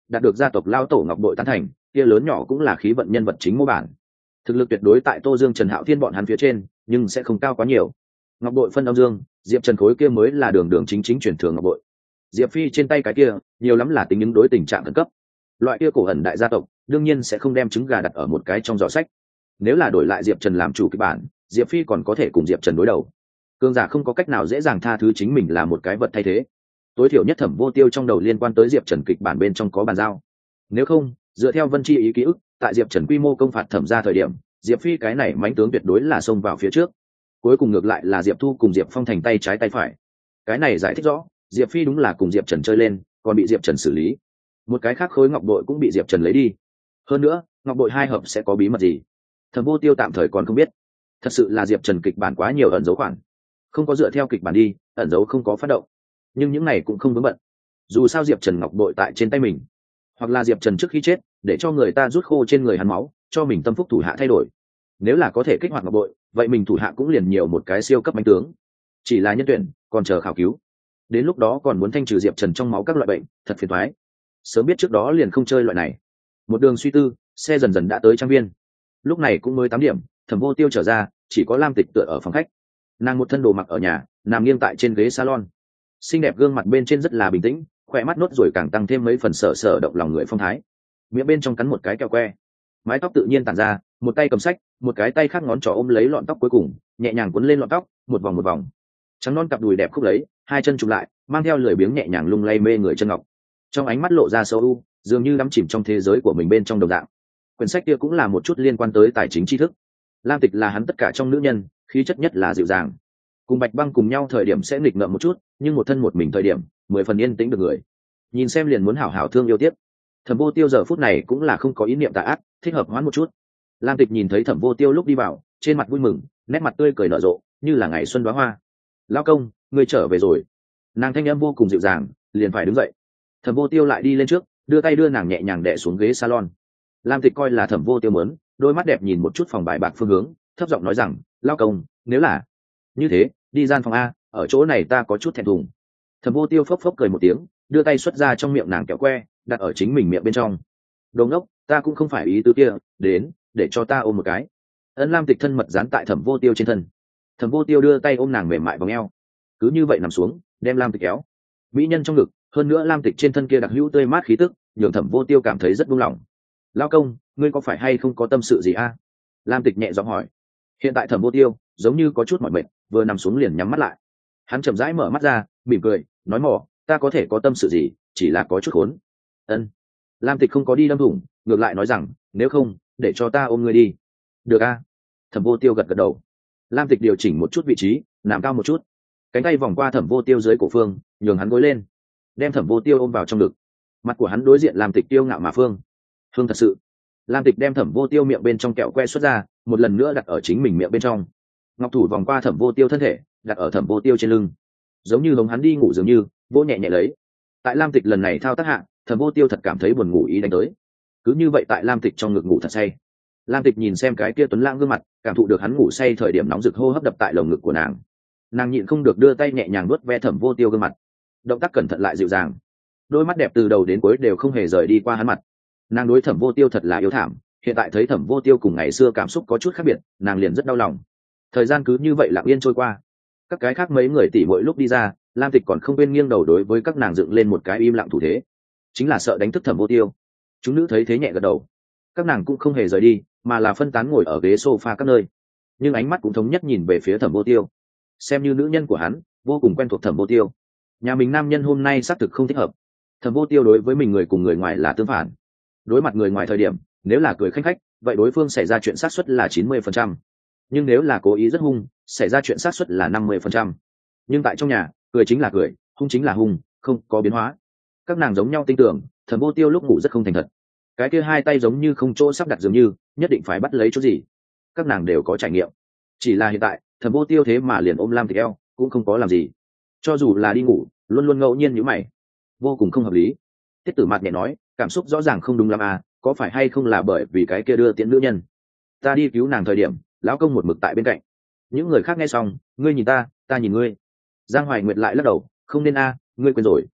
đạt được gia tộc lao tổ ngọc bội tán thành, kia lớn nhỏ cũng là khí vận nhân vật chính mô bản. Thực lực tuyệt đối tại Tô Dương Trần Hạo Thiên bọn hắn phía trên, nhưng sẽ không cao quá nhiều. Ngọc bội phân âm dương, Diệp Trần khối kia mới là đường đường chính chính truyền thừa ngọc bội. Diệp Phi trên tay cái kia, nhiều lắm là tính ứng đối tình trạng khẩn cấp. Loại kia cổ ẩn đại gia tộc, đương nhiên sẽ không đem trứng gà đặt ở một cái trong giỏ sách. Nếu là đổi lại Diệp Trần làm chủ kịch bản, Diệp Phi còn có thể cùng Diệp Trần đối đầu. Cường giả không có cách nào dễ dàng tha thứ chính mình là một cái vật thay thế. Tối thiểu nhất Thẩm Vô Tiêu trong đầu liên quan tới Diệp Trần kịch bản bên trong có bàn giao. Nếu không, dựa theo Vân Chi ý ký ức, tại Diệp Trần quy mô công phạt Thẩm ra thời điểm, Diệp Phi cái này mãnh tướng tuyệt đối là xông vào phía trước. Cuối cùng ngược lại là Diệp Thu cùng Diệp Phong thành tay trái tay phải. Cái này giải thích rõ, Diệp Phi đúng là cùng Diệp Trần chơi lên, còn bị Diệp Trần xử lý. Một cái khác khối ngọc bội cũng bị Diệp Trần lấy đi. Hơn nữa, ngọc bội hai hợp sẽ có bí mật gì? Thẩm Vô Tiêu tạm thời còn không biết. Thật sự là Diệp Trần kịch bản quá nhiều ẩn dấu khoản, không có dựa theo kịch bản đi, ẩn dấu không có phát động. Nhưng những này cũng không vướng bận. Dù sao Diệp Trần ngọc bội tại trên tay mình, hoặc là Diệp Trần trước khi chết, để cho người ta rút khô trên người hắn máu, cho mình tâm phúc thủ hạ thay đổi. Nếu là có thể kích hoạt ngọc bội, vậy mình thủ hạ cũng liền nhiều một cái siêu cấp mãnh tướng. Chỉ là nhân tuyển, còn chờ khảo cứu. Đến lúc đó còn muốn thanh trừ Diệp Trần trong máu các loại bệnh, thật phiền toái. Sớm biết trước đó liền không chơi loại này. Một đường suy tư, xe dần dần đã tới trang viên. Lúc này cũng mới tám điểm, Thẩm Vô Tiêu trở ra, chỉ có Lam Tịch tựa ở phòng khách. Nàng một thân đồ mặc ở nhà, nằm nghiêng tại trên ghế salon. Xinh đẹp gương mặt bên trên rất là bình tĩnh, khỏe mắt nốt rồi càng tăng thêm mấy phần sở sở động lòng người phong thái. Miệng bên trong cắn một cái kẹo que, mái tóc tự nhiên tản ra, một tay cầm sách, một cái tay khác ngón trỏ ôm lấy lọn tóc cuối cùng, nhẹ nhàng cuốn lên lọn tóc, một vòng một vòng. Trắng non cặp đùi đẹp khúc lấy, hai chân chụp lại, mang theo lười biếng nhẹ nhàng lung lay mê người chân ngọc. Trong ánh mắt lộ ra sâu u, dường như đắm chìm trong thế giới của mình bên trong đồng dạng. Quyển sách kia cũng là một chút liên quan tới tài chính tri thức. Lam Tịch là hắn tất cả trong nữ nhân, khí chất nhất là dịu dàng. Cùng Bạch Băng cùng nhau thời điểm sẽ nghịch ngợm một chút, nhưng một thân một mình thời điểm, mười phần yên tĩnh được người. Nhìn xem liền muốn hảo hảo thương yêu tiếp. Thẩm Vô Tiêu giờ phút này cũng là không có ý niệm tà ác, thích hợp hoãn một chút. Lam Tịch nhìn thấy Thẩm Vô Tiêu lúc đi vào, trên mặt vui mừng, nét mặt tươi cười nở rộ, như là ngày xuân đóa hoa. "Lão công, ngươi trở về rồi." Nàng thanh âm vô cùng dịu dàng, liền phải đứng dậy. Thẩm Vô Tiêu lại đi lên trước, đưa tay đưa nàng nhẹ nhàng đè xuống ghế salon. Lam Tịch coi là Thẩm Vô Tiêu muốn, đôi mắt đẹp nhìn một chút phòng bài bạc phương hướng, thấp giọng nói rằng, "Lão công, nếu là như thế, đi gian phòng a, ở chỗ này ta có chút thẹn thùng." Thẩm Vô Tiêu phốc phốc cười một tiếng, đưa tay xuất ra trong miệng nàng kẹo que, đặt ở chính mình miệng bên trong. "Đồ ngốc, ta cũng không phải ý tứ kia, đến, để cho ta ôm một cái." Ân Lam Tịch thân mật dán tại Thẩm Vô Tiêu trên thân. Thẩm Vô Tiêu đưa tay ôm nàng mềm mại vòng eo, cứ như vậy nằm xuống, đem Lam Tịch kéo. Mỹ nhân trong ngực, hơn nữa Lam Tịch trên thân kia đặc hữu tươi mát khí tức, nhường Thẩm Vô Tiêu cảm thấy rất buông lỏng. "Lão công, ngươi có phải hay không có tâm sự gì a?" Lam Tịch nhẹ giọng hỏi. Hiện tại Thẩm Vô Tiêu giống như có chút mỏi mệt, vừa nằm xuống liền nhắm mắt lại. Hắn chậm rãi mở mắt ra, mỉm cười, nói mỏ, "Ta có thể có tâm sự gì, chỉ là có chút khốn." Ân. Lam Tịch không có đi đâm thủng, ngược lại nói rằng, "Nếu không, để cho ta ôm ngươi đi." "Được a." Thẩm Vô Tiêu gật gật đầu. Lam Tịch điều chỉnh một chút vị trí, nằm cao một chút, cánh tay vòng qua Thẩm Vô Tiêu dưới cổ phương, nhường hắn gối lên, đem Thẩm Vô Tiêu ôm vào trong ngực. Mặt của hắn đối diện Lam Tịch tiêu ngạo mà phương. Phương thật sự. Lam Tịch đem Thẩm Vô Tiêu miệng bên trong kẹo que xuất ra, một lần nữa đặt ở chính mình miệng bên trong. Ngọc thủ vòng qua Thẩm Vô Tiêu thân thể, đặt ở Thẩm Vô Tiêu trên lưng, giống như hống hắn đi ngủ dường như, vỗ nhẹ nhẹ lấy. Tại Lam Tịch lần này thao tác hạ, Thẩm Vô Tiêu thật cảm thấy buồn ngủ ý đánh tới. Cứ như vậy tại Lam Tịch trong ngực ngủ thật say. Lam Tịch nhìn xem cái kia tuấn lãng gương mặt, cảm thụ được hắn ngủ say thời điểm nóng rực hô hấp đập tại lồng ngực của nàng. Nàng nhịn không được đưa tay nhẹ nhàng nuốt ve Thẩm Vô Tiêu gương mặt, động tác cẩn thận lại dịu dàng, đôi mắt đẹp từ đầu đến cuối đều không hề rời đi qua hắn mặt. Nàng đối Thẩm Vô Tiêu thật là yêu thảm, hiện tại thấy Thẩm Vô Tiêu cùng ngày xưa cảm xúc có chút khác biệt, nàng liền rất đau lòng. Thời gian cứ như vậy lặng yên trôi qua. Các cái khác mấy người tỉ mỗi lúc đi ra, Lam Tịch còn không quên nghiêng đầu đối với các nàng dựng lên một cái im lặng thủ thế, chính là sợ đánh thức Thẩm Vô Tiêu. Chúng nữ thấy thế nhẹ gật đầu, các nàng cũng không hề rời đi, mà là phân tán ngồi ở ghế sofa các nơi, nhưng ánh mắt cũng thống nhất nhìn về phía Thẩm Vô Tiêu. Xem như nữ nhân của hắn, vô cùng quen thuộc Thẩm Vô Tiêu. Nhà mình nam nhân hôm nay xác thực không thích hợp. Thẩm Vô Tiêu đối với mình người cùng người ngoài là tương phản. Đối mặt người ngoài thời điểm, nếu là cười khanh khách, vậy đối phương xảy ra chuyện xác suất là chín mươi phần trăm. Nhưng nếu là cố ý rất hung, xảy ra chuyện xác suất là năm mươi phần trăm. Nhưng tại trong nhà, cười chính là cười, hung chính là hung, không có biến hóa. Các nàng giống nhau tin tưởng, Thẩm Vô Tiêu lúc ngủ rất không thành thật. Cái kia hai tay giống như không chỗ sắp đặt dường như, nhất định phải bắt lấy chỗ gì. Các nàng đều có trải nghiệm. Chỉ là hiện tại, Thẩm Vô Tiêu thế mà liền ôm Lam Tịch eo, cũng không có làm gì. Cho dù là đi ngủ, luôn luôn ngẫu nhiên nhíu mày, vô cùng không hợp lý. Tiết Tử Mạt nhẹ nói, cảm xúc rõ ràng không đúng lắm à, có phải hay không là bởi vì cái kia đưa tiễn nữ nhân. Ta đi cứu nàng thời điểm, lão công một mực tại bên cạnh. Những người khác nghe xong, ngươi nhìn ta, ta nhìn ngươi. Giang Hoài Nguyệt lại lắc đầu, không nên a, ngươi quên rồi.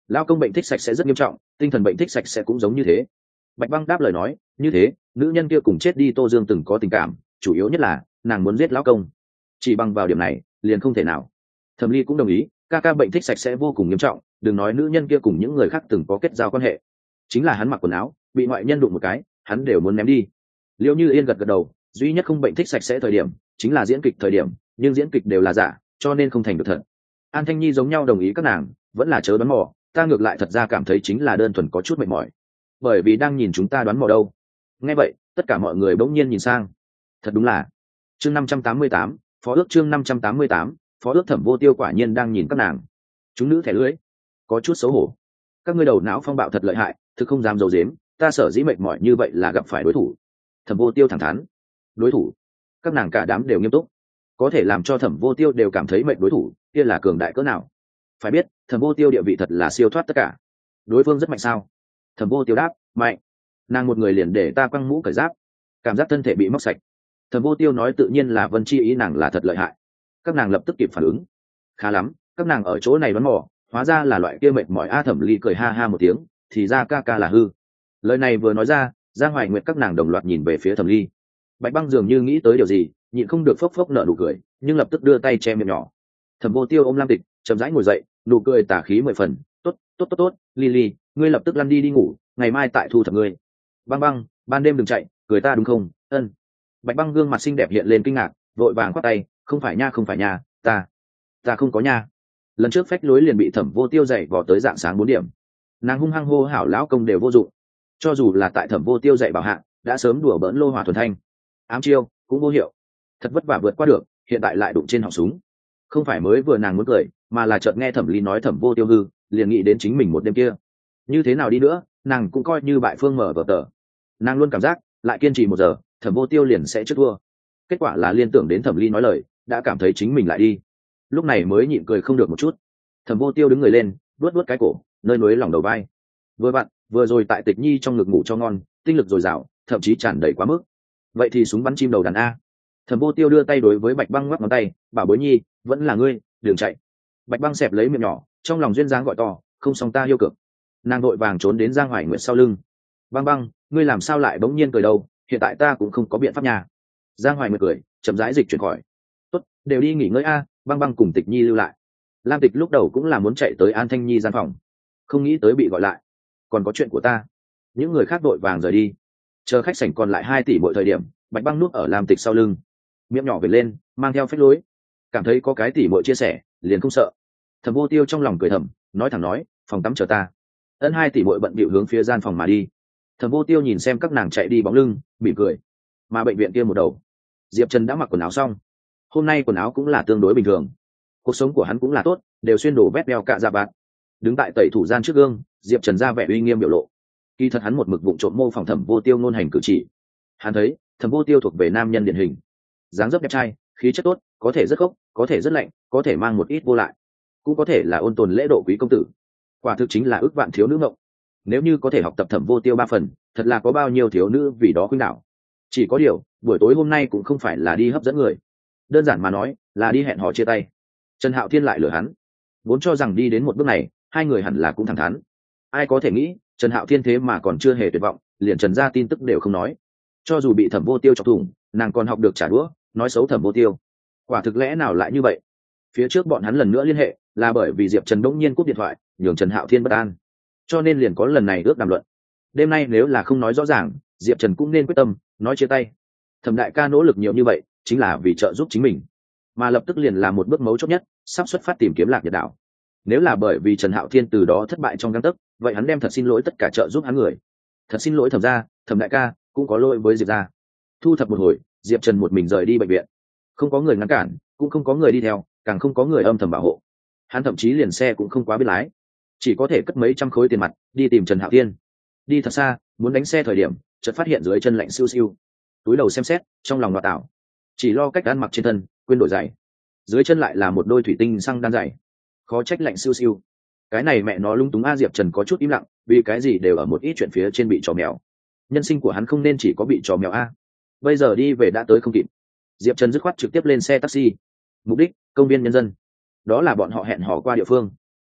Lao công bệnh thích sạch sẽ rất nghiêm trọng, tinh thần bệnh thích sạch sẽ cũng giống như thế. Bạch Băng đáp lời nói, như thế nữ nhân kia cùng chết đi Tô Dương từng có tình cảm, chủ yếu nhất là nàng muốn giết lão công, chỉ bằng vào điểm này liền không thể nào. Thẩm Ly cũng đồng ý, ca ca bệnh thích sạch sẽ vô cùng nghiêm trọng, đừng nói nữ nhân kia cùng những người khác từng có kết giao quan hệ, chính là hắn mặc quần áo bị ngoại nhân đụng một cái hắn đều muốn ném đi. Liễu Như Yên gật gật đầu, duy nhất không bệnh thích sạch sẽ thời điểm chính là diễn kịch thời điểm, nhưng diễn kịch đều là giả, cho nên không thành được thật. An Thanh Nhi giống nhau đồng ý các nàng, vẫn là chớ đoán mò, ta ngược lại thật ra cảm thấy chính là đơn thuần có chút mệt mỏi, bởi vì đang nhìn chúng ta đoán mò đâu. Nghe vậy tất cả mọi người bỗng nhiên nhìn sang. Thật đúng là chương năm trăm tám mươi tám, phó ước chương năm trăm tám mươi tám, phó ước Thẩm Vô Tiêu quả nhiên đang nhìn các nàng. Chúng nữ thẻ lưỡi có chút xấu hổ. Các ngươi đầu não phong bạo thật lợi hại, thực không dám giấu giếm, ta sở dĩ mệt mỏi như vậy là gặp phải đối thủ. Thẩm Vô Tiêu thẳng thắn. Đối thủ? Các nàng cả đám đều nghiêm túc. Có thể làm cho Thẩm Vô Tiêu đều cảm thấy mệt đối thủ, kia là cường đại cỡ nào? Phải biết Thẩm Vô Tiêu địa vị thật là siêu thoát tất cả. Đối phương rất mạnh sao? Thẩm Vô Tiêu đáp, mạnh. Nàng một người liền để ta quăng mũ cởi giáp, cảm giác thân thể bị móc sạch. Thẩm Vô Tiêu nói tự nhiên là Vân Chi ý nàng là thật lợi hại. Các nàng lập tức kịp phản ứng. Khá lắm, các nàng ở chỗ này đoán mò, hóa ra là loại kia mệt mỏi. A Thẩm Ly cười ha ha một tiếng, thì ra ca ca là hư. Lời này vừa nói ra, Giang Hoài Nguyệt các nàng đồng loạt nhìn về phía Thẩm Ly. Bạch Băng dường như nghĩ tới điều gì, nhịn không được phốc phốc nở nụ cười, nhưng lập tức đưa tay che miệng nhỏ. Thẩm Vô Tiêu ôm Lam Tịch, chậm rãi ngồi dậy, nụ cười tà khí mười phần. Tốt, tốt tốt tốt, Ly Ly, ngươi lập tức lăn đi đi ngủ, ngày mai tại thu thập ngươi. Băng Băng, ban đêm đừng chạy, cười ta đúng không? Ân. Bạch Băng gương mặt xinh đẹp hiện lên kinh ngạc, vội vàng quát tay, không phải nha, không phải nha, ta, ta không có nha. Lần trước phách lối liền bị Thẩm Vô Tiêu dạy vò tới dạng sáng bốn điểm. Nàng hung hăng hô hảo lão công đều vô dụng, cho dù là tại Thẩm Vô Tiêu dạy bảo hạ, đã sớm đùa bỡn lô hỏa thuần thanh, ám chiêu cũng vô hiệu, thật vất vả vượt qua được, hiện tại lại đụng trên họng súng. Không phải mới vừa nàng muốn cười, mà là chợt nghe Thẩm Ly nói Thẩm Vô Tiêu hư, liền nghĩ đến chính mình một đêm kia. Như thế nào đi nữa, nàng cũng coi như bại phương mở vở tờ. Nàng luôn cảm giác lại kiên trì một giờ, Thẩm Vô Tiêu liền sẽ trước thua. Kết quả là liên tưởng đến Thẩm Ly nói lời, đã cảm thấy chính mình lại đi. Lúc này mới nhịn cười không được một chút. Thẩm Vô Tiêu đứng người lên, vuốt vuốt cái cổ, nơi núi lòng đầu vai. Vừa vặn, vừa rồi tại Tịch Nhi trong ngực ngủ cho ngon, tinh lực dồi dào, thậm chí tràn đầy quá mức. Vậy thì súng bắn chim đầu đàn a. Thẩm Vô Tiêu đưa tay đối với Bạch Băng ngoắc ngón tay, bảo bối nhi, vẫn là ngươi, đừng chạy. Bạch Băng xẹp lấy miệng nhỏ, trong lòng duyên dáng gọi to, không xong ta yêu cực. Nàng vội vàng trốn đến Giang Hoài Nguyệt sau lưng. Băng Băng, ngươi làm sao lại bỗng nhiên cười đâu? Hiện tại ta cũng không có biện pháp nhà. Giang Hoài Nguyệt cười, chậm rãi dịch chuyển khỏi. Tốt, đều đi nghỉ ngơi a. Băng Băng cùng Tịch Nhi lưu lại. Lam Tịch lúc đầu cũng là muốn chạy tới An Thanh Nhi gian phòng, không nghĩ tới bị gọi lại. Còn có chuyện của ta. Những người khác vội vàng rời đi. Chờ khách sảnh còn lại hai tỷ mỗi thời điểm, Bạch Băng nuốt ở Lam Tịch sau lưng, miệng nhỏ về lên, mang theo phách lối, cảm thấy có cái tỷ mỗi chia sẻ, liền không sợ. Thẩm Vô Tiêu trong lòng cười thầm, nói thẳng nói, phòng tắm chờ ta. Ân hai tỷ mỗi bận bịu hướng phía gian phòng mà đi. Thẩm Vô Tiêu nhìn xem các nàng chạy đi bóng lưng, mỉm cười. Mà bệnh viện kia một đầu, Diệp Trần đã mặc quần áo xong. Hôm nay quần áo cũng là tương đối bình thường, cuộc sống của hắn cũng là tốt, đều xuyên đồ vét đeo cạ dạ bạt. Đứng tại tẩy thủ gian trước gương, Diệp Trần ra vẻ uy nghiêm biểu lộ. Kỳ thật hắn một mực vụng trộm mô phỏng Thẩm Vô Tiêu ngôn hành cử chỉ. Hắn thấy Thẩm Vô Tiêu thuộc về nam nhân điển hình, dáng dấp đẹp trai, khí chất tốt, có thể rất gốc, có thể rất lạnh, có thể mang một ít vô lại, cũng có thể là ôn tồn lễ độ quý công tử. Quả thực chính là ước vạn thiếu nữ ngộng. Nếu như có thể học tập Thẩm Vô Tiêu ba phần, thật là có bao nhiêu thiếu nữ vì đó khuynh đảo. Chỉ có điều, buổi tối hôm nay cũng không phải là đi hấp dẫn người, đơn giản mà nói là đi hẹn hò chia tay. Trần Hạo Thiên lại lừa hắn, vốn cho rằng đi đến một bước này hai người hẳn là cũng thẳng thắn. Ai có thể nghĩ Trần Hạo Thiên thế mà còn chưa hề tuyệt vọng, liền Trần ra tin tức đều không nói. Cho dù bị Thẩm Vô Tiêu chọc thủng, nàng còn học được trả đũa, nói xấu Thẩm Vô Tiêu. Quả thực lẽ nào lại như vậy? Phía trước bọn hắn lần nữa liên hệ là bởi vì Diệp Trần đống nhiên cúp điện thoại, nhường Trần Hạo Thiên bất an, cho nên liền có lần này ước đàm luận. Đêm nay nếu là không nói rõ ràng, Diệp Trần cũng nên quyết tâm nói chia tay. Thẩm đại ca nỗ lực nhiều như vậy chính là vì trợ giúp chính mình, mà lập tức liền là một bước mấu chốt nhất, sắp xuất phát tìm kiếm Lạc Nhật Đảo. Nếu là bởi vì Trần Hạo Thiên từ đó thất bại trong gang tấc, vậy hắn đem thật xin lỗi tất cả trợ giúp hắn người. Thật xin lỗi Thẩm gia, Thẩm đại ca, cũng có lỗi với Diệp gia. Thu thập một hồi, Diệp Trần một mình rời đi bệnh viện, không có người ngăn cản, cũng không có người đi theo, càng không có người âm thầm bảo hộ. Hắn thậm chí liền xe cũng không quá biết lái, chỉ có thể cất mấy trăm khối tiền mặt đi tìm Trần Hạo Thiên. Đi thật xa, muốn đánh xe thời điểm chợt phát hiện dưới chân lạnh siêu siêu, túi đầu xem xét, trong lòng loạn tảo, chỉ lo cách ăn mặc trên thân quên đổi giày, dưới chân lại là một đôi thủy tinh xăng đan giày, khó trách lạnh siêu siêu. Cái này mẹ nó lung túng a. Diệp Trần có chút im lặng, vì cái gì đều ở một ít chuyện phía trên bị trò mèo. Nhân sinh của hắn không nên chỉ có bị trò mèo a. Bây giờ đi về đã tới không kịp, Diệp Trần dứt khoát trực tiếp lên xe taxi. Mục đích công viên nhân dân, đó là bọn họ hẹn hò qua địa phương.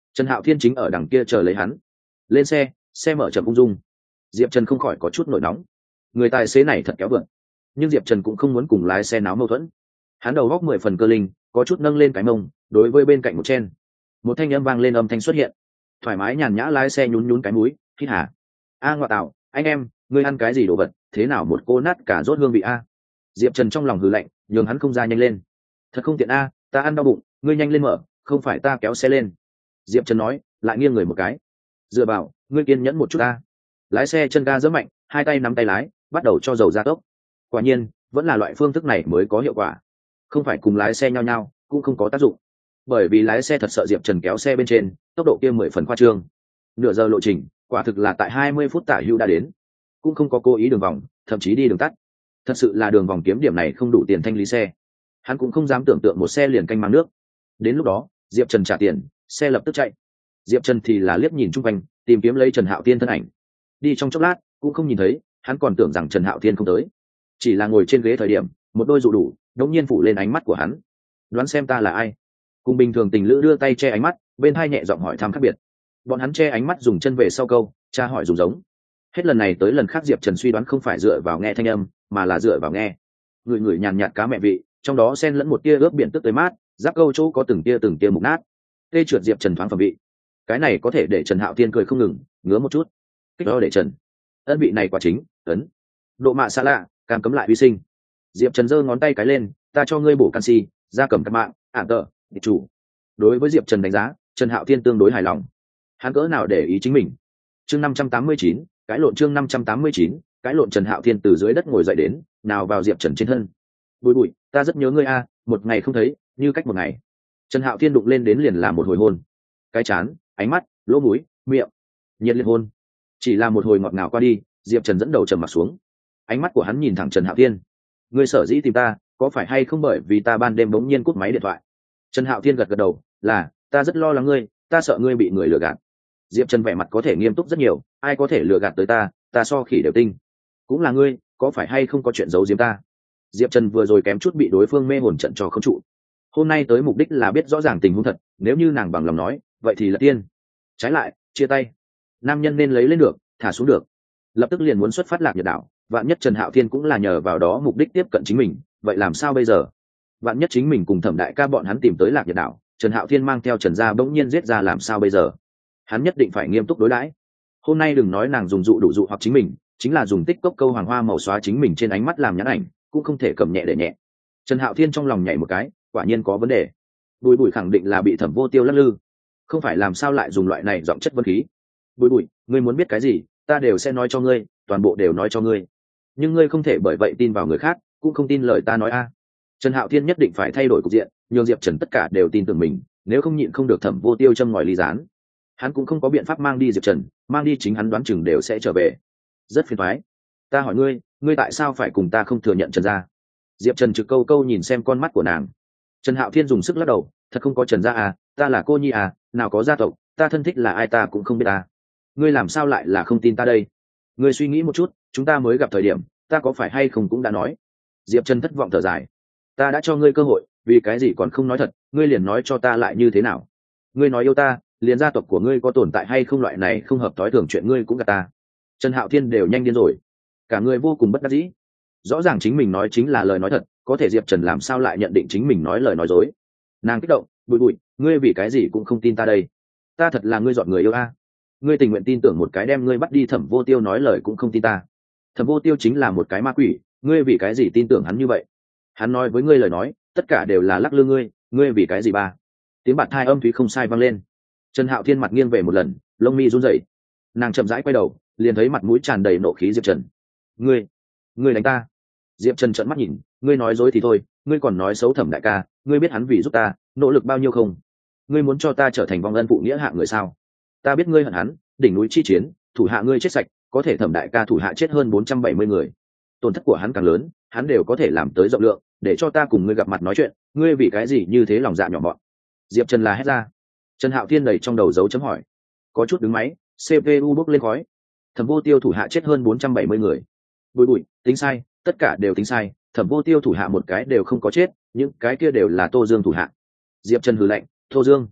Trần Hạo Thiên chính ở đằng kia chờ lấy hắn. Lên xe, xe mở chậm ung dung. Diệp Trần không khỏi có chút nổi nóng. Người tài xế này thật kéo vượn. Nhưng Diệp Trần cũng không muốn cùng lái xe náo mâu thuẫn. Hắn đầu góc mười phần cơ linh, có chút nâng lên cái mông, đối với bên cạnh một chen. Một thanh âm vang lên, âm thanh xuất hiện. Thoải mái nhàn nhã lái xe nhún nhún cái mũi, hít hả. A ngoại tạo, anh em, ngươi ăn cái gì đồ vật, thế nào một cô nát cả rốt hương vị a? Diệp Trần trong lòng hừ lạnh, nhường hắn không ra nhanh lên. Thật không tiện a, ta ăn đau bụng, ngươi nhanh lên mở, không phải ta kéo xe lên. Diệp Trần nói, lại nghiêng người một cái. Dựa vào, ngươi kiên nhẫn một chút a. Lái xe chân ga giẫm mạnh, hai tay nắm tay lái, bắt đầu cho dầu ra tốc. Quả nhiên, vẫn là loại phương thức này mới có hiệu quả. Không phải cùng lái xe nhau nhau, cũng không có tác dụng. Bởi vì lái xe thật sợ Diệp Trần kéo xe bên trên, tốc độ kia mười phần khoa trương. Nửa giờ lộ trình, quả thực là tại hai mươi phút tả hữu đã đến. Cũng không có cố ý đường vòng, thậm chí đi đường tắt. Thật sự là đường vòng kiếm điểm này không đủ tiền thanh lý xe. Hắn cũng không dám tưởng tượng một xe liền canh mang nước. Đến lúc đó, Diệp Trần trả tiền, xe lập tức chạy. Diệp Trần thì là liếc nhìn chung quanh, tìm kiếm lấy Trần Hạo Thiên thân ảnh. Đi trong chốc lát, cũng không nhìn thấy, hắn còn tưởng rằng Trần Hạo Thiên không tới. Chỉ là ngồi trên ghế thời điểm, một đôi dụ đủ, đống nhiên phủ lên ánh mắt của hắn. Đoán xem ta là ai? Cùng bình thường tình lữ đưa tay che ánh mắt, bên hai nhẹ giọng hỏi thăm khác biệt. Bọn hắn che ánh mắt dùng chân về sau câu, cha hỏi dùng giống. Hết lần này tới lần khác Diệp Trần suy đoán không phải dựa vào nghe thanh âm, mà là dựa vào nghe. Người người nhàn nhạt cá mẹ vị, trong đó xen lẫn một tia ướp biển tức tới mát, giáp câu chỗ có từng tia từng tia mục nát. Tê trượt Diệp Trần thoáng phẩm vị. Cái này có thể để Trần Hạo Thiên cười không ngừng, ngứa một chút. Kích đó để Trần. Ân vị này quả chính, ấn. Độ mạ xa lạ, cam cấm lại uy sinh. Diệp Trần giơ ngón tay cái lên, ta cho ngươi bổ canxi, ra cầm các mạng, ản tờ, địch chủ. Đối với Diệp Trần đánh giá, Trần Hạo Thiên tương đối hài lòng. Hắn cỡ nào để ý chính mình. Chương năm trăm tám mươi chín, cái lộn chương năm trăm tám mươi chín, cái lộn Trần Hạo Thiên từ dưới đất ngồi dậy đến, nào vào Diệp Trần trên thân. Bùi bùi, ta rất nhớ ngươi a, một ngày không thấy, như cách một ngày. Trần Hạo Thiên đụng lên đến liền là một hồi hôn. Cái chán, ánh mắt, lỗ mũi, miệng, nhiệt liệt hôn. Chỉ là một hồi ngọt ngào qua đi, Diệp Trần dẫn đầu trầm mặt xuống. Ánh mắt của hắn nhìn thẳng Trần Hạo Thiên. Ngươi sở dĩ tìm ta, có phải hay không bởi vì ta ban đêm bỗng nhiên cúp máy điện thoại? Trần Hạo Thiên gật gật đầu, là, ta rất lo lắng ngươi, ta sợ ngươi bị người lừa gạt. Diệp Trần vẻ mặt có thể nghiêm túc rất nhiều, ai có thể lừa gạt tới ta, ta so khỉ đều tinh. Cũng là ngươi, có phải hay không có chuyện giấu giếm ta? Diệp Trần vừa rồi kém chút bị đối phương mê hồn trận cho không trụ. Hôm nay tới mục đích là biết rõ ràng tình huống thật, nếu như nàng bằng lòng nói, vậy thì là tiên. Trái lại, chia tay. Nam nhân nên lấy lên được, thả xuống được. Lập tức liền muốn xuất phát Lạc Nhật đảo, vạn nhất Trần Hạo Thiên cũng là nhờ vào đó mục đích tiếp cận chính mình, vậy làm sao bây giờ? Vạn nhất chính mình cùng Thẩm đại ca bọn hắn tìm tới Lạc Nhật đảo, Trần Hạo Thiên mang theo Trần gia bỗng nhiên giết ra làm sao bây giờ? Hắn nhất định phải nghiêm túc đối đãi. Hôm nay đừng nói nàng dùng dụ đủ dụ hoặc chính mình, chính là dùng tích cốc câu hoàng hoa màu xóa chính mình trên ánh mắt làm nhãn ảnh, cũng không thể cầm nhẹ để nhẹ. Trần Hạo Thiên trong lòng nhảy một cái, quả nhiên có vấn đề. Bùi Bùi khẳng định là bị Thẩm Vô Tiêu lắc lư, không phải làm sao lại dùng loại này giọng chất vân khí. Bùi Bùi, ngươi muốn biết cái gì, ta đều sẽ nói cho ngươi, toàn bộ đều nói cho ngươi. Nhưng ngươi không thể bởi vậy tin vào người khác, cũng không tin lời ta nói a. Trần Hạo Thiên nhất định phải thay đổi cục diện, nhường Diệp Trần tất cả đều tin tưởng mình, nếu không nhịn không được Thẩm Vô Tiêu châm ngòi ly gián. Hắn cũng không có biện pháp mang đi Diệp Trần, mang đi chính hắn đoán chừng đều sẽ trở về. Rất phiền toái. Ta hỏi ngươi, ngươi tại sao phải cùng ta không thừa nhận Trần gia? Diệp Trần trực câu câu nhìn xem con mắt của nàng. Trần Hạo Thiên dùng sức lắc đầu, thật không có Trần gia à, ta là cô nhi à, nào có gia tộc, ta thân thích là ai ta cũng không biết ta. Ngươi làm sao lại là không tin ta đây? Ngươi suy nghĩ một chút, chúng ta mới gặp thời điểm, ta có phải hay không cũng đã nói. Diệp Trần thất vọng thở dài. Ta đã cho ngươi cơ hội, vì cái gì còn không nói thật, ngươi liền nói cho ta lại như thế nào? Ngươi nói yêu ta, liền gia tộc của ngươi có tồn tại hay không loại này không hợp thói thường chuyện ngươi cũng gạt ta. Trần Hạo Thiên đều nhanh điên rồi, cả người vô cùng bất đắc dĩ. Rõ ràng chính mình nói chính là lời nói thật, có thể Diệp Trần làm sao lại nhận định chính mình nói lời nói dối? Nàng kích động, Bùi Bùi, ngươi vì cái gì cũng không tin ta đây? Ta thật là ngươi dọn người yêu a. Ngươi tình nguyện tin tưởng một cái đem ngươi bắt đi Thẩm Vô Tiêu nói lời cũng không tin ta. Thẩm Vô Tiêu chính là một cái ma quỷ, ngươi vì cái gì tin tưởng hắn như vậy? Hắn nói với ngươi lời nói, tất cả đều là lắc lư ngươi, ngươi vì cái gì ba? Tiếng bạt thai âm thúy không sai vang lên. Trần Hạo Thiên mặt nghiêng về một lần, lông mi run rẩy. Nàng chậm rãi quay đầu, liền thấy mặt mũi tràn đầy nộ khí Diệp Trần. Ngươi, ngươi đánh ta? Diệp Trần trợn mắt nhìn, ngươi nói dối thì thôi, ngươi còn nói xấu Thẩm đại ca, ngươi biết hắn vì giúp ta, nỗ lực bao nhiêu không? Ngươi muốn cho ta trở thành vong ân phụ nghĩa hạng người sao? Ta biết ngươi hận hắn, đỉnh núi chi chiến, thủ hạ ngươi chết sạch, có thể Thẩm đại ca thủ hạ chết hơn bốn trăm bảy mươi người. Tổn thất của hắn càng lớn, hắn đều có thể làm tới rộng lượng, để cho ta cùng ngươi gặp mặt nói chuyện, ngươi vì cái gì như thế lòng dạ nhỏ mọn? Diệp Trần là hét ra. Trần Hạo Thiên đầy trong đầu dấu chấm hỏi, có chút đứng máy, xê pê u bốc lên khói. Thẩm Vô Tiêu thủ hạ chết hơn bốn trăm bảy mươi người. Bùi Bùi, tính sai, tất cả đều tính sai, Thẩm Vô Tiêu thủ hạ một cái đều không có chết, những cái kia đều là Tô Dương thủ hạ. Diệp Trần hừ lạnh, Tô Dương?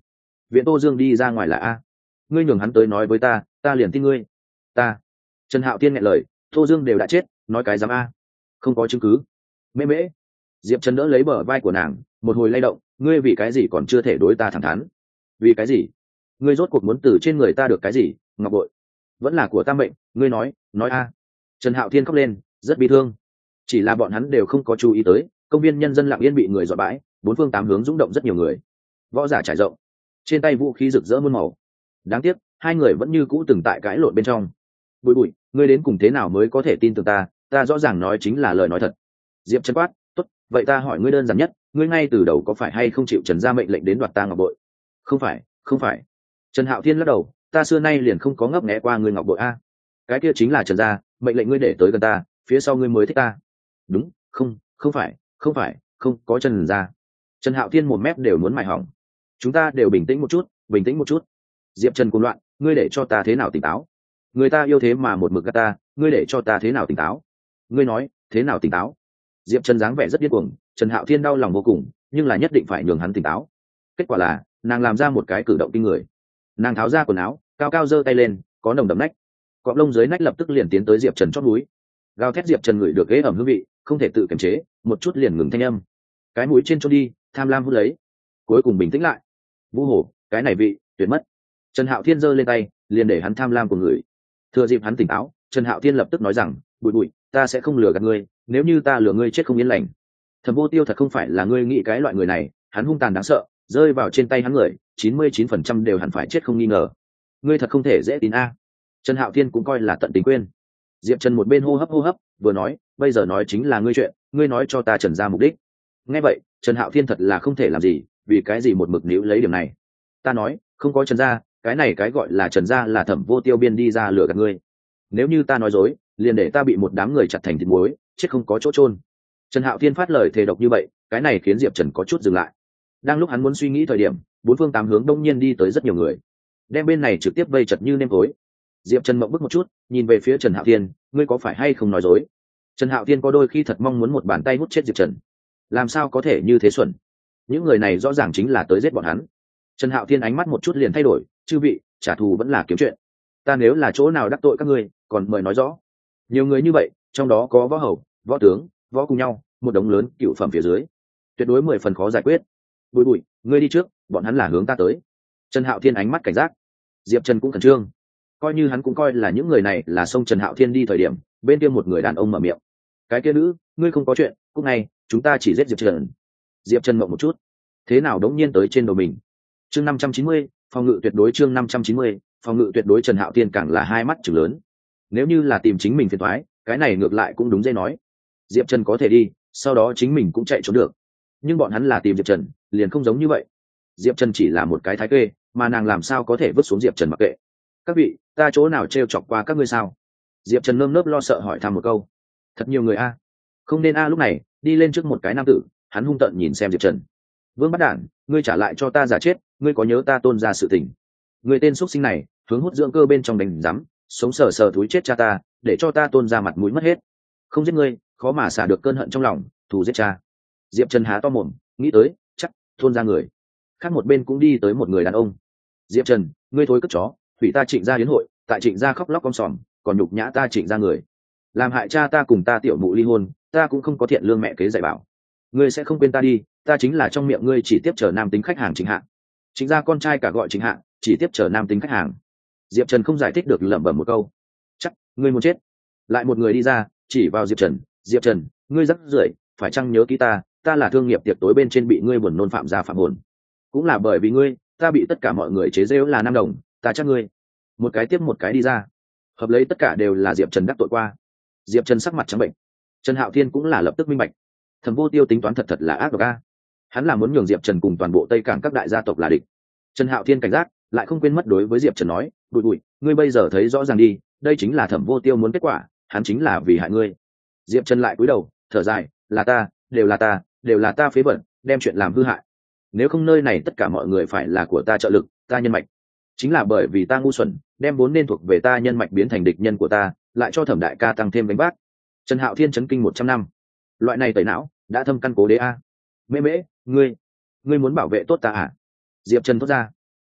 viện Tô Dương đi ra ngoài là a. Ngươi nhường hắn tới nói với ta, ta liền tin ngươi. Ta. Trần Hạo Thiên nghẹn lời, Tô Dương đều đã chết, nói cái dám a. Không có chứng cứ. Mễ mễ. Diệp Trần đỡ lấy bờ vai của nàng, một hồi lay động, ngươi vì cái gì còn chưa thể đối ta thẳng thắn? Vì cái gì? Ngươi rốt cuộc muốn từ trên người ta được cái gì? Ngọc bội vẫn là của ta mệnh, ngươi nói, nói a. Trần Hạo Thiên khóc lên, rất bi thương. Chỉ là bọn hắn đều không có chú ý tới, công viên nhân dân lặng yên bị người dọa bãi, bốn phương tám hướng dũng động rất nhiều người. Võ giả trải rộng, trên tay vũ khí rực rỡ muôn màu. Đáng tiếc, hai người vẫn như cũ từng tại cãi lộn bên trong. Bụi bụi, ngươi đến cùng thế nào mới có thể tin tưởng ta? Ta rõ ràng nói chính là lời nói thật. Diệp Trần quát, tốt, vậy ta hỏi ngươi đơn giản nhất, ngươi ngay từ đầu có phải hay không chịu Trần gia mệnh lệnh đến đoạt ta ngọc bội? Không phải, không phải. Trần Hạo Thiên lắc đầu, ta xưa nay liền không có ngấp nghé qua ngươi ngọc bội a. Cái kia chính là Trần gia mệnh lệnh ngươi để tới gần ta, phía sau ngươi mới thích ta. Đúng, không, không phải, không phải, không có Trần gia. Trần Hạo Thiên một mép đều muốn mài hỏng. Chúng ta đều bình tĩnh một chút, bình tĩnh một chút. Diệp Trần cuồng loạn, ngươi để cho ta thế nào tỉnh táo? Người ta yêu thế mà một mực gạt ta, ngươi để cho ta thế nào tỉnh táo? Ngươi nói, thế nào tỉnh táo? Diệp Trần dáng vẻ rất điên cuồng, Trần Hạo Thiên đau lòng vô cùng, nhưng là nhất định phải nhường hắn tỉnh táo. Kết quả là, nàng làm ra một cái cử động kinh người. Nàng tháo ra quần áo, cao cao giơ tay lên, có nồng đậm nách. Cọp lông dưới nách lập tức liền tiến tới Diệp Trần chót núi. Gào thét Diệp Trần ngửi được ghế ẩm hương vị, không thể tự kiềm chế, một chút liền ngừng thanh âm. Cái mũi trên trôn đi, tham lam hút lấy. Cuối cùng bình tĩnh lại. Vũ hổ, cái này vị, tuyệt mất. Trần Hạo Thiên giơ lên tay, liền để hắn tham lam của người. Thừa dịp hắn tỉnh táo, Trần Hạo Thiên lập tức nói rằng, bụi bụi, ta sẽ không lừa gạt ngươi, nếu như ta lừa ngươi chết không yên lành. Thẩm Vô Tiêu thật không phải là ngươi nghĩ cái loại người này, hắn hung tàn đáng sợ, rơi vào trên tay hắn người, chín mươi chín phần trăm đều hẳn phải chết không nghi ngờ. Ngươi thật không thể dễ tin a. Trần Hạo Thiên cũng coi là tận tình quên. Diệp Trần một bên hô hấp hô hấp, vừa nói, bây giờ nói chính là ngươi chuyện, ngươi nói cho ta Trần gia mục đích. Nghe vậy, Trần Hạo Thiên thật là không thể làm gì, vì cái gì một mực níu lấy điểm này. Ta nói, không có Trần gia, cái này cái gọi là Trần gia là Thẩm Vô Tiêu biên đi ra lừa gạt ngươi. Nếu như ta nói dối, liền để ta bị một đám người chặt thành thịt muối, chết không có chỗ chôn. Trần Hạo Thiên phát lời thề độc như vậy, cái này khiến Diệp Trần có chút dừng lại. Đang lúc hắn muốn suy nghĩ thời điểm, bốn phương tám hướng đông nhiên đi tới rất nhiều người, đem bên này trực tiếp vây chật như nêm tối. Diệp Trần mộng bức một chút, nhìn về phía Trần Hạo Thiên, ngươi có phải hay không nói dối? Trần Hạo Thiên có đôi khi thật mong muốn một bàn tay hút chết Diệp Trần. Làm sao có thể như thế xuẩn? Những người này rõ ràng chính là tới giết bọn hắn. Trần Hạo Thiên ánh mắt một chút liền thay đổi, chư vị, trả thù vẫn là kiếm chuyện. Ta nếu là chỗ nào đắc tội các ngươi, còn mời nói rõ. Nhiều người như vậy, trong đó có võ hầu, võ tướng, võ cùng nhau, một đống lớn cựu phẩm phía dưới, tuyệt đối mười phần khó giải quyết. Bùi bùi, ngươi đi trước, bọn hắn là hướng ta tới. Trần Hạo Thiên ánh mắt cảnh giác. Diệp Trần cũng khẩn trương, coi như hắn cũng coi là những người này là xông Trần Hạo Thiên đi thời điểm, bên kia một người đàn ông mở miệng, cái kia nữ, ngươi không có chuyện, cúc này, chúng ta chỉ giết Diệp Trần. Diệp Trần mộng một chút, thế nào đống nhiên tới trên đầu mình. Chương năm trăm chín mươi, phòng ngự tuyệt đối. Chương năm trăm chín mươi, phòng ngự tuyệt đối. Trần Hạo Thiên càng là hai mắt trừng lớn. Nếu như là tìm chính mình phiền toái, cái này ngược lại cũng đúng dễ nói. Diệp Trần có thể đi, sau đó chính mình cũng chạy trốn được. Nhưng bọn hắn là tìm Diệp Trần, liền không giống như vậy. Diệp Trần chỉ là một cái thái kê, mà nàng làm sao có thể vứt xuống Diệp Trần mặc kệ. Các vị, ta chỗ nào trêu chọc qua các ngươi sao? Diệp Trần nơm nớp lo sợ hỏi thăm một câu. Thật nhiều người a. Không nên a. Lúc này đi lên trước một cái nam tử, hắn hung tợn nhìn xem Diệp Trần. Vương Bắt Đản, ngươi trả lại cho ta giả chết, ngươi có nhớ ta Tôn gia sự tình? Ngươi tên xuất sinh này, hướng hút dưỡng cơ bên trong đánh rắm, sống sờ sờ thúi chết cha ta, để cho ta Tôn gia mặt mũi mất hết. Không giết ngươi, khó mà xả được cơn hận trong lòng, thù giết cha. Diệp Trần há to mồm, nghĩ tới, chắc Tôn gia người. Khác một bên cũng đi tới một người đàn ông. Diệp Trần, ngươi thối cất chó, hủy ta Trịnh gia yến hội, tại Trịnh gia khóc lóc om sòm, còn nhục nhã ta Trịnh gia người, làm hại cha ta cùng ta tiểu mụ ly hôn, ta cũng không có thiện lương mẹ kế dạy bảo. Ngươi sẽ không quên ta đi, ta chính là trong miệng ngươi chỉ tiếp chờ nam tính khách hàng Trịnh Hạ. Trịnh gia con trai cả gọi Trịnh Hạ, chỉ tiếp chờ nam tính khách hàng. Diệp Trần không giải thích được, lẩm bẩm một câu, chắc ngươi muốn chết. Lại một người đi ra, chỉ vào Diệp Trần, Diệp Trần, ngươi rắc rưởi, phải chăng nhớ kỹ ta, ta là thương nghiệp tiệc tối bên trên bị ngươi buồn nôn phạm gia phạm hồn, cũng là bởi vì ngươi, ta bị tất cả mọi người chế giễu là nam đồng, ta chắc ngươi. Một cái tiếp một cái đi ra, hợp lấy tất cả đều là Diệp Trần đắc tội qua. Diệp Trần sắc mặt trắng bệnh. Trần Hạo Thiên cũng là lập tức minh bạch, Thẩm Vô Tiêu tính toán thật thật là ác độc a. Hắn là muốn nhường Diệp Trần cùng toàn bộ Tây Cảng các đại gia tộc là địch. Trần Hạo Thiên cảnh giác, lại không quên mất đối với Diệp Trần nói, bụi bụi, ngươi bây giờ thấy rõ ràng đi, đây chính là Thẩm Vô Tiêu muốn kết quả, hắn chính là vì hại ngươi. Diệp Trần lại cúi đầu, thở dài, là ta, đều là ta, đều là ta phế bẩn, đem chuyện làm hư hại. Nếu không nơi này tất cả mọi người phải là của ta trợ lực, ta nhân mạch. Chính là bởi vì ta ngu xuẩn, đem vốn nên thuộc về ta nhân mạch biến thành địch nhân của ta, lại cho Thẩm đại ca tăng thêm đánh bác. Trần Hạo Thiên chấn kinh một trăm năm. Loại này tẩy não, đã thâm căn cố đế a. Mễ mễ, ngươi, ngươi muốn bảo vệ tốt ta à? Diệp Trần thốt ra.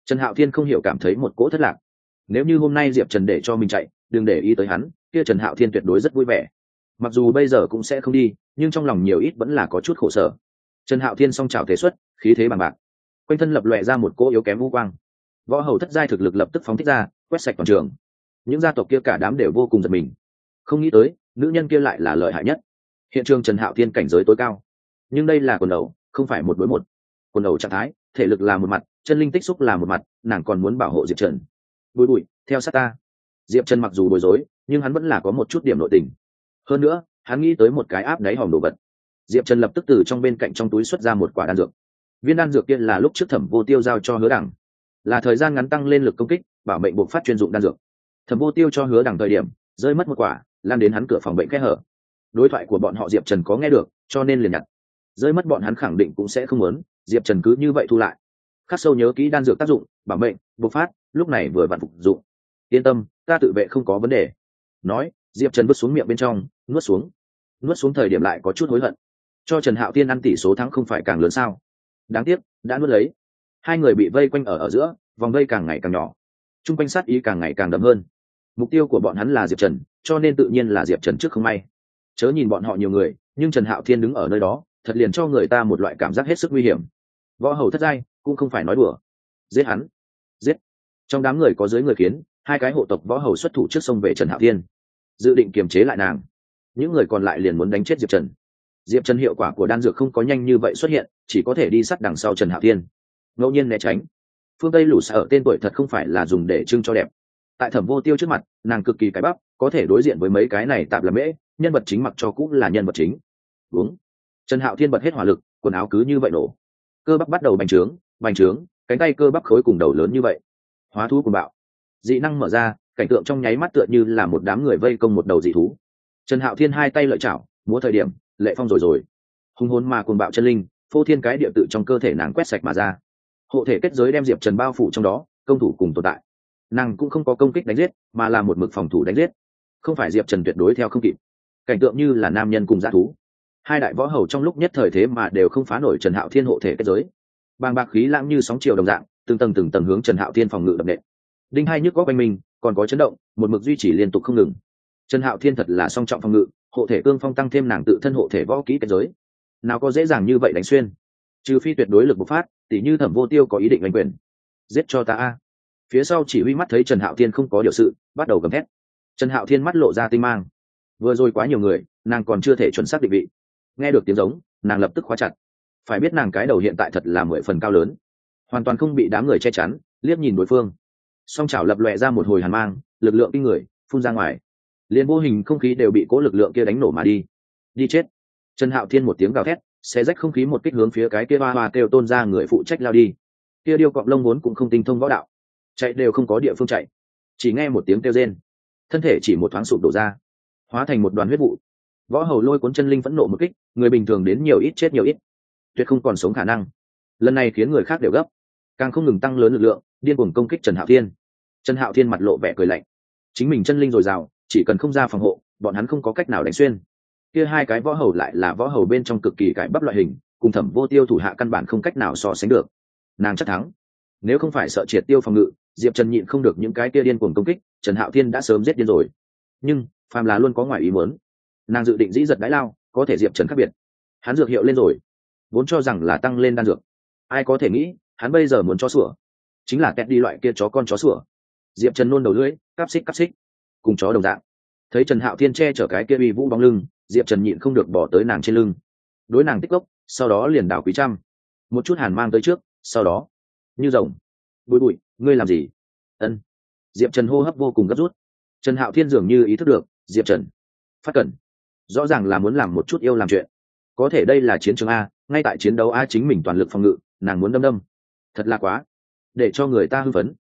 Trần Hạo Thiên không hiểu cảm thấy một cỗ thất lạc. Nếu như hôm nay Diệp Trần để cho mình chạy, đừng để ý tới hắn, kia Trần Hạo Thiên tuyệt đối rất vui vẻ. Mặc dù bây giờ cũng sẽ không đi, nhưng trong lòng nhiều ít vẫn là có chút khổ sở. Trần Hạo Thiên song trào thể xuất, khí thế bằng bạc, quanh thân lập lòe ra một cỗ yếu kém vũ quang. Võ hầu thất giai thực lực lập tức phóng thích ra, quét sạch toàn trường. Những gia tộc kia cả đám đều vô cùng giật mình, không nghĩ tới nữ nhân kia lại là lợi hại nhất. Hiện trường Trần Hạo Thiên cảnh giới tối cao, nhưng đây là quần đầu, không phải một đối một. Quần đầu trạng thái, thể lực là một mặt, chân linh tích xúc là một mặt, nàng còn muốn bảo hộ Diệp Trần. Bùi bùi, theo sát ta. Diệp Trần mặc dù bối rối, nhưng hắn vẫn là có một chút điểm nội tình. Hơn nữa, hắn nghĩ tới một cái áp đáy hòm đồ vật. Diệp Trần lập tức từ trong bên cạnh trong túi xuất ra một quả đan dược. Viên đan dược kia là lúc trước Thẩm Vô Tiêu giao cho Hứa Đằng, là thời gian ngắn tăng lên lực công kích, bảo mệnh bộc phát chuyên dụng đan dược. Thẩm Vô Tiêu cho Hứa Đằng thời điểm, rơi mất một quả, lan đến hắn cửa phòng bệnh kẽ hở. Đối thoại của bọn họ Diệp Trần có nghe được, cho nên liền nhặt. Rơi mất bọn hắn khẳng định cũng sẽ không muốn, Diệp Trần cứ như vậy thu lại. Khắc sâu nhớ kỹ đan dược tác dụng, bảo mệnh, bộc phát, lúc này vừa vặn phục dụng. Yên tâm, ta tự vệ không có vấn đề. Nói, Diệp Trần vứt xuống miệng bên trong, nuốt xuống. Nuốt xuống thời điểm lại có chút hối hận. Cho Trần Hạo Thiên ăn tỷ số thắng không phải càng lớn sao? Đáng tiếc, đã nuốt lấy. Hai người bị vây quanh ở ở giữa, vòng vây càng ngày càng nhỏ. Trung quanh sát ý càng ngày càng đậm hơn. Mục tiêu của bọn hắn là Diệp Trần, cho nên tự nhiên là Diệp Trần trước không may. Chớ nhìn bọn họ nhiều người, nhưng Trần Hạo Thiên đứng ở nơi đó, thật liền cho người ta một loại cảm giác hết sức nguy hiểm. Võ hầu thất giai, cũng không phải nói đùa. Giết hắn, giết. Trong đám người có dưới người kiến, hai cái hộ tộc võ hầu xuất thủ trước sông về Trần Hạo Thiên, dự định kiềm chế lại nàng. Những người còn lại liền muốn đánh chết Diệp Trần. Diệp Trần hiệu quả của đan dược không có nhanh như vậy xuất hiện, chỉ có thể đi sát đằng sau Trần Hạo Thiên, ngẫu nhiên né tránh. Phương Tây lũ sở tên tuổi thật không phải là dùng để trưng cho đẹp. Tại Thẩm Vô Tiêu trước mặt, nàng cực kỳ cái bắp, có thể đối diện với mấy cái này tạm là mễ, nhân vật chính mặc cho cũng là nhân vật chính. Đúng. Trần Hạo Thiên bật hết hỏa lực, quần áo cứ như vậy nổ. Cơ bắp bắt đầu bành trướng, bành trướng, cánh tay cơ bắp khối cùng đầu lớn như vậy. Hóa thú cuồng bạo. Dị năng mở ra, cảnh tượng trong nháy mắt tựa như là một đám người vây công một đầu dị thú. Trần Hạo Thiên hai tay lợi chảo, múa thời điểm, lệ phong rồi rồi. Hung hồn mà cuồng bạo chân linh, phô thiên cái địa tự trong cơ thể nàng quét sạch mà ra. Hộ thể kết giới đem Diệp Trần bao phủ trong đó, công thủ cùng tồn tại. Nàng cũng không có công kích đánh giết, mà là một mực phòng thủ đánh giết. Không phải Diệp Trần tuyệt đối theo không kịp. Cảnh tượng như là nam nhân cùng dã thú. Hai đại võ hầu trong lúc nhất thời thế mà đều không phá nổi Trần Hạo Thiên hộ thể kết giới. Bàng bạc khí lãng như sóng chiều đồng dạng, từng tầng từng tầng hướng Trần Hạo Thiên phòng ngự đập nện. Đinh hai nhức góc quanh mình, còn có chấn động, một mực duy trì liên tục không ngừng. Trần Hạo Thiên thật là song trọng phòng ngự, hộ thể cương phong tăng thêm nàng tự thân hộ thể võ kỹ kết giới. Nào có dễ dàng như vậy đánh xuyên. Trừ phi tuyệt đối lực bộc phát, tỉ như Thẩm Vô Tiêu có ý định đánh quyền. Giết cho ta a. Phía sau chỉ huy mắt thấy Trần Hạo Thiên không có điều sự, bắt đầu gầm thét. Trần Hạo Thiên mắt lộ ra tinh mang. Vừa rồi quá nhiều người, nàng còn chưa thể chuẩn xác định vị. Nghe được tiếng giống, nàng lập tức khóa chặt. Phải biết nàng cái đầu hiện tại thật là mười phần cao lớn, hoàn toàn không bị đám người che chắn, liếc nhìn đối phương. Song chảo lập lòe ra một hồi hàn mang, lực lượng kinh người phun ra ngoài, liền vô hình không khí đều bị cố lực lượng kia đánh nổ mà đi. Đi chết. Trần Hạo Thiên một tiếng gào thét, xé rách không khí một kích hướng phía cái kia hoa hoa kêu tôn ra người phụ trách lao đi. Kia điêu cọp lông vốn cũng không tinh thông võ đạo, chạy đều không có địa phương chạy, chỉ nghe một tiếng kêu rên, thân thể chỉ một thoáng sụp đổ ra, hóa thành một đoàn huyết vụ. Võ hầu lôi cuốn chân linh phẫn nộ một kích, người bình thường đến nhiều ít chết nhiều ít, tuyệt không còn sống khả năng. Lần này khiến người khác đều gấp, càng không ngừng tăng lớn lực lượng, điên cuồng công kích Trần Hạo Thiên. Trần Hạo Thiên mặt lộ vẻ cười lạnh, chính mình chân linh dồi dào, chỉ cần không ra phòng hộ, bọn hắn không có cách nào đánh xuyên. Kia hai cái võ hầu lại là võ hầu bên trong cực kỳ cải bắp loại hình, cùng Thẩm Vô Tiêu thủ hạ căn bản không cách nào so sánh được. Nàng chắc thắng. Nếu không phải sợ triệt tiêu phòng ngự, Diệp Trần nhịn không được những cái kia điên cuồng công kích, Trần Hạo Thiên đã sớm giết điên rồi. Nhưng phàm là luôn có ngoài ý muốn, nàng dự định dĩ giật đái lao, có thể Diệp Trần khác biệt. Hắn dược hiệu lên rồi, vốn cho rằng là tăng lên đan dược, ai có thể nghĩ hắn bây giờ muốn chó sủa, chính là tẹt đi loại kia chó con chó sủa. Diệp Trần nôn đầu lưỡi, cắp xích cắp xích, cùng chó đồng dạng. Thấy Trần Hạo Thiên che chở cái kia uy vũ bóng lưng, Diệp Trần nhịn không được bỏ tới nàng trên lưng, đối nàng tích cốc, sau đó liền đảo quý trăm, một chút hàn mang tới trước, sau đó như rồng. Bụi bụi, ngươi làm gì? Ân. Diệp Trần hô hấp vô cùng gấp rút. Trần Hạo Thiên dường như ý thức được, Diệp Trần phát cẩn, rõ ràng là muốn làm một chút yêu làm chuyện. Có thể đây là chiến trường a, ngay tại chiến đấu a chính mình toàn lực phòng ngự, nàng muốn đâm đâm, thật là quá để cho người ta hư vấn.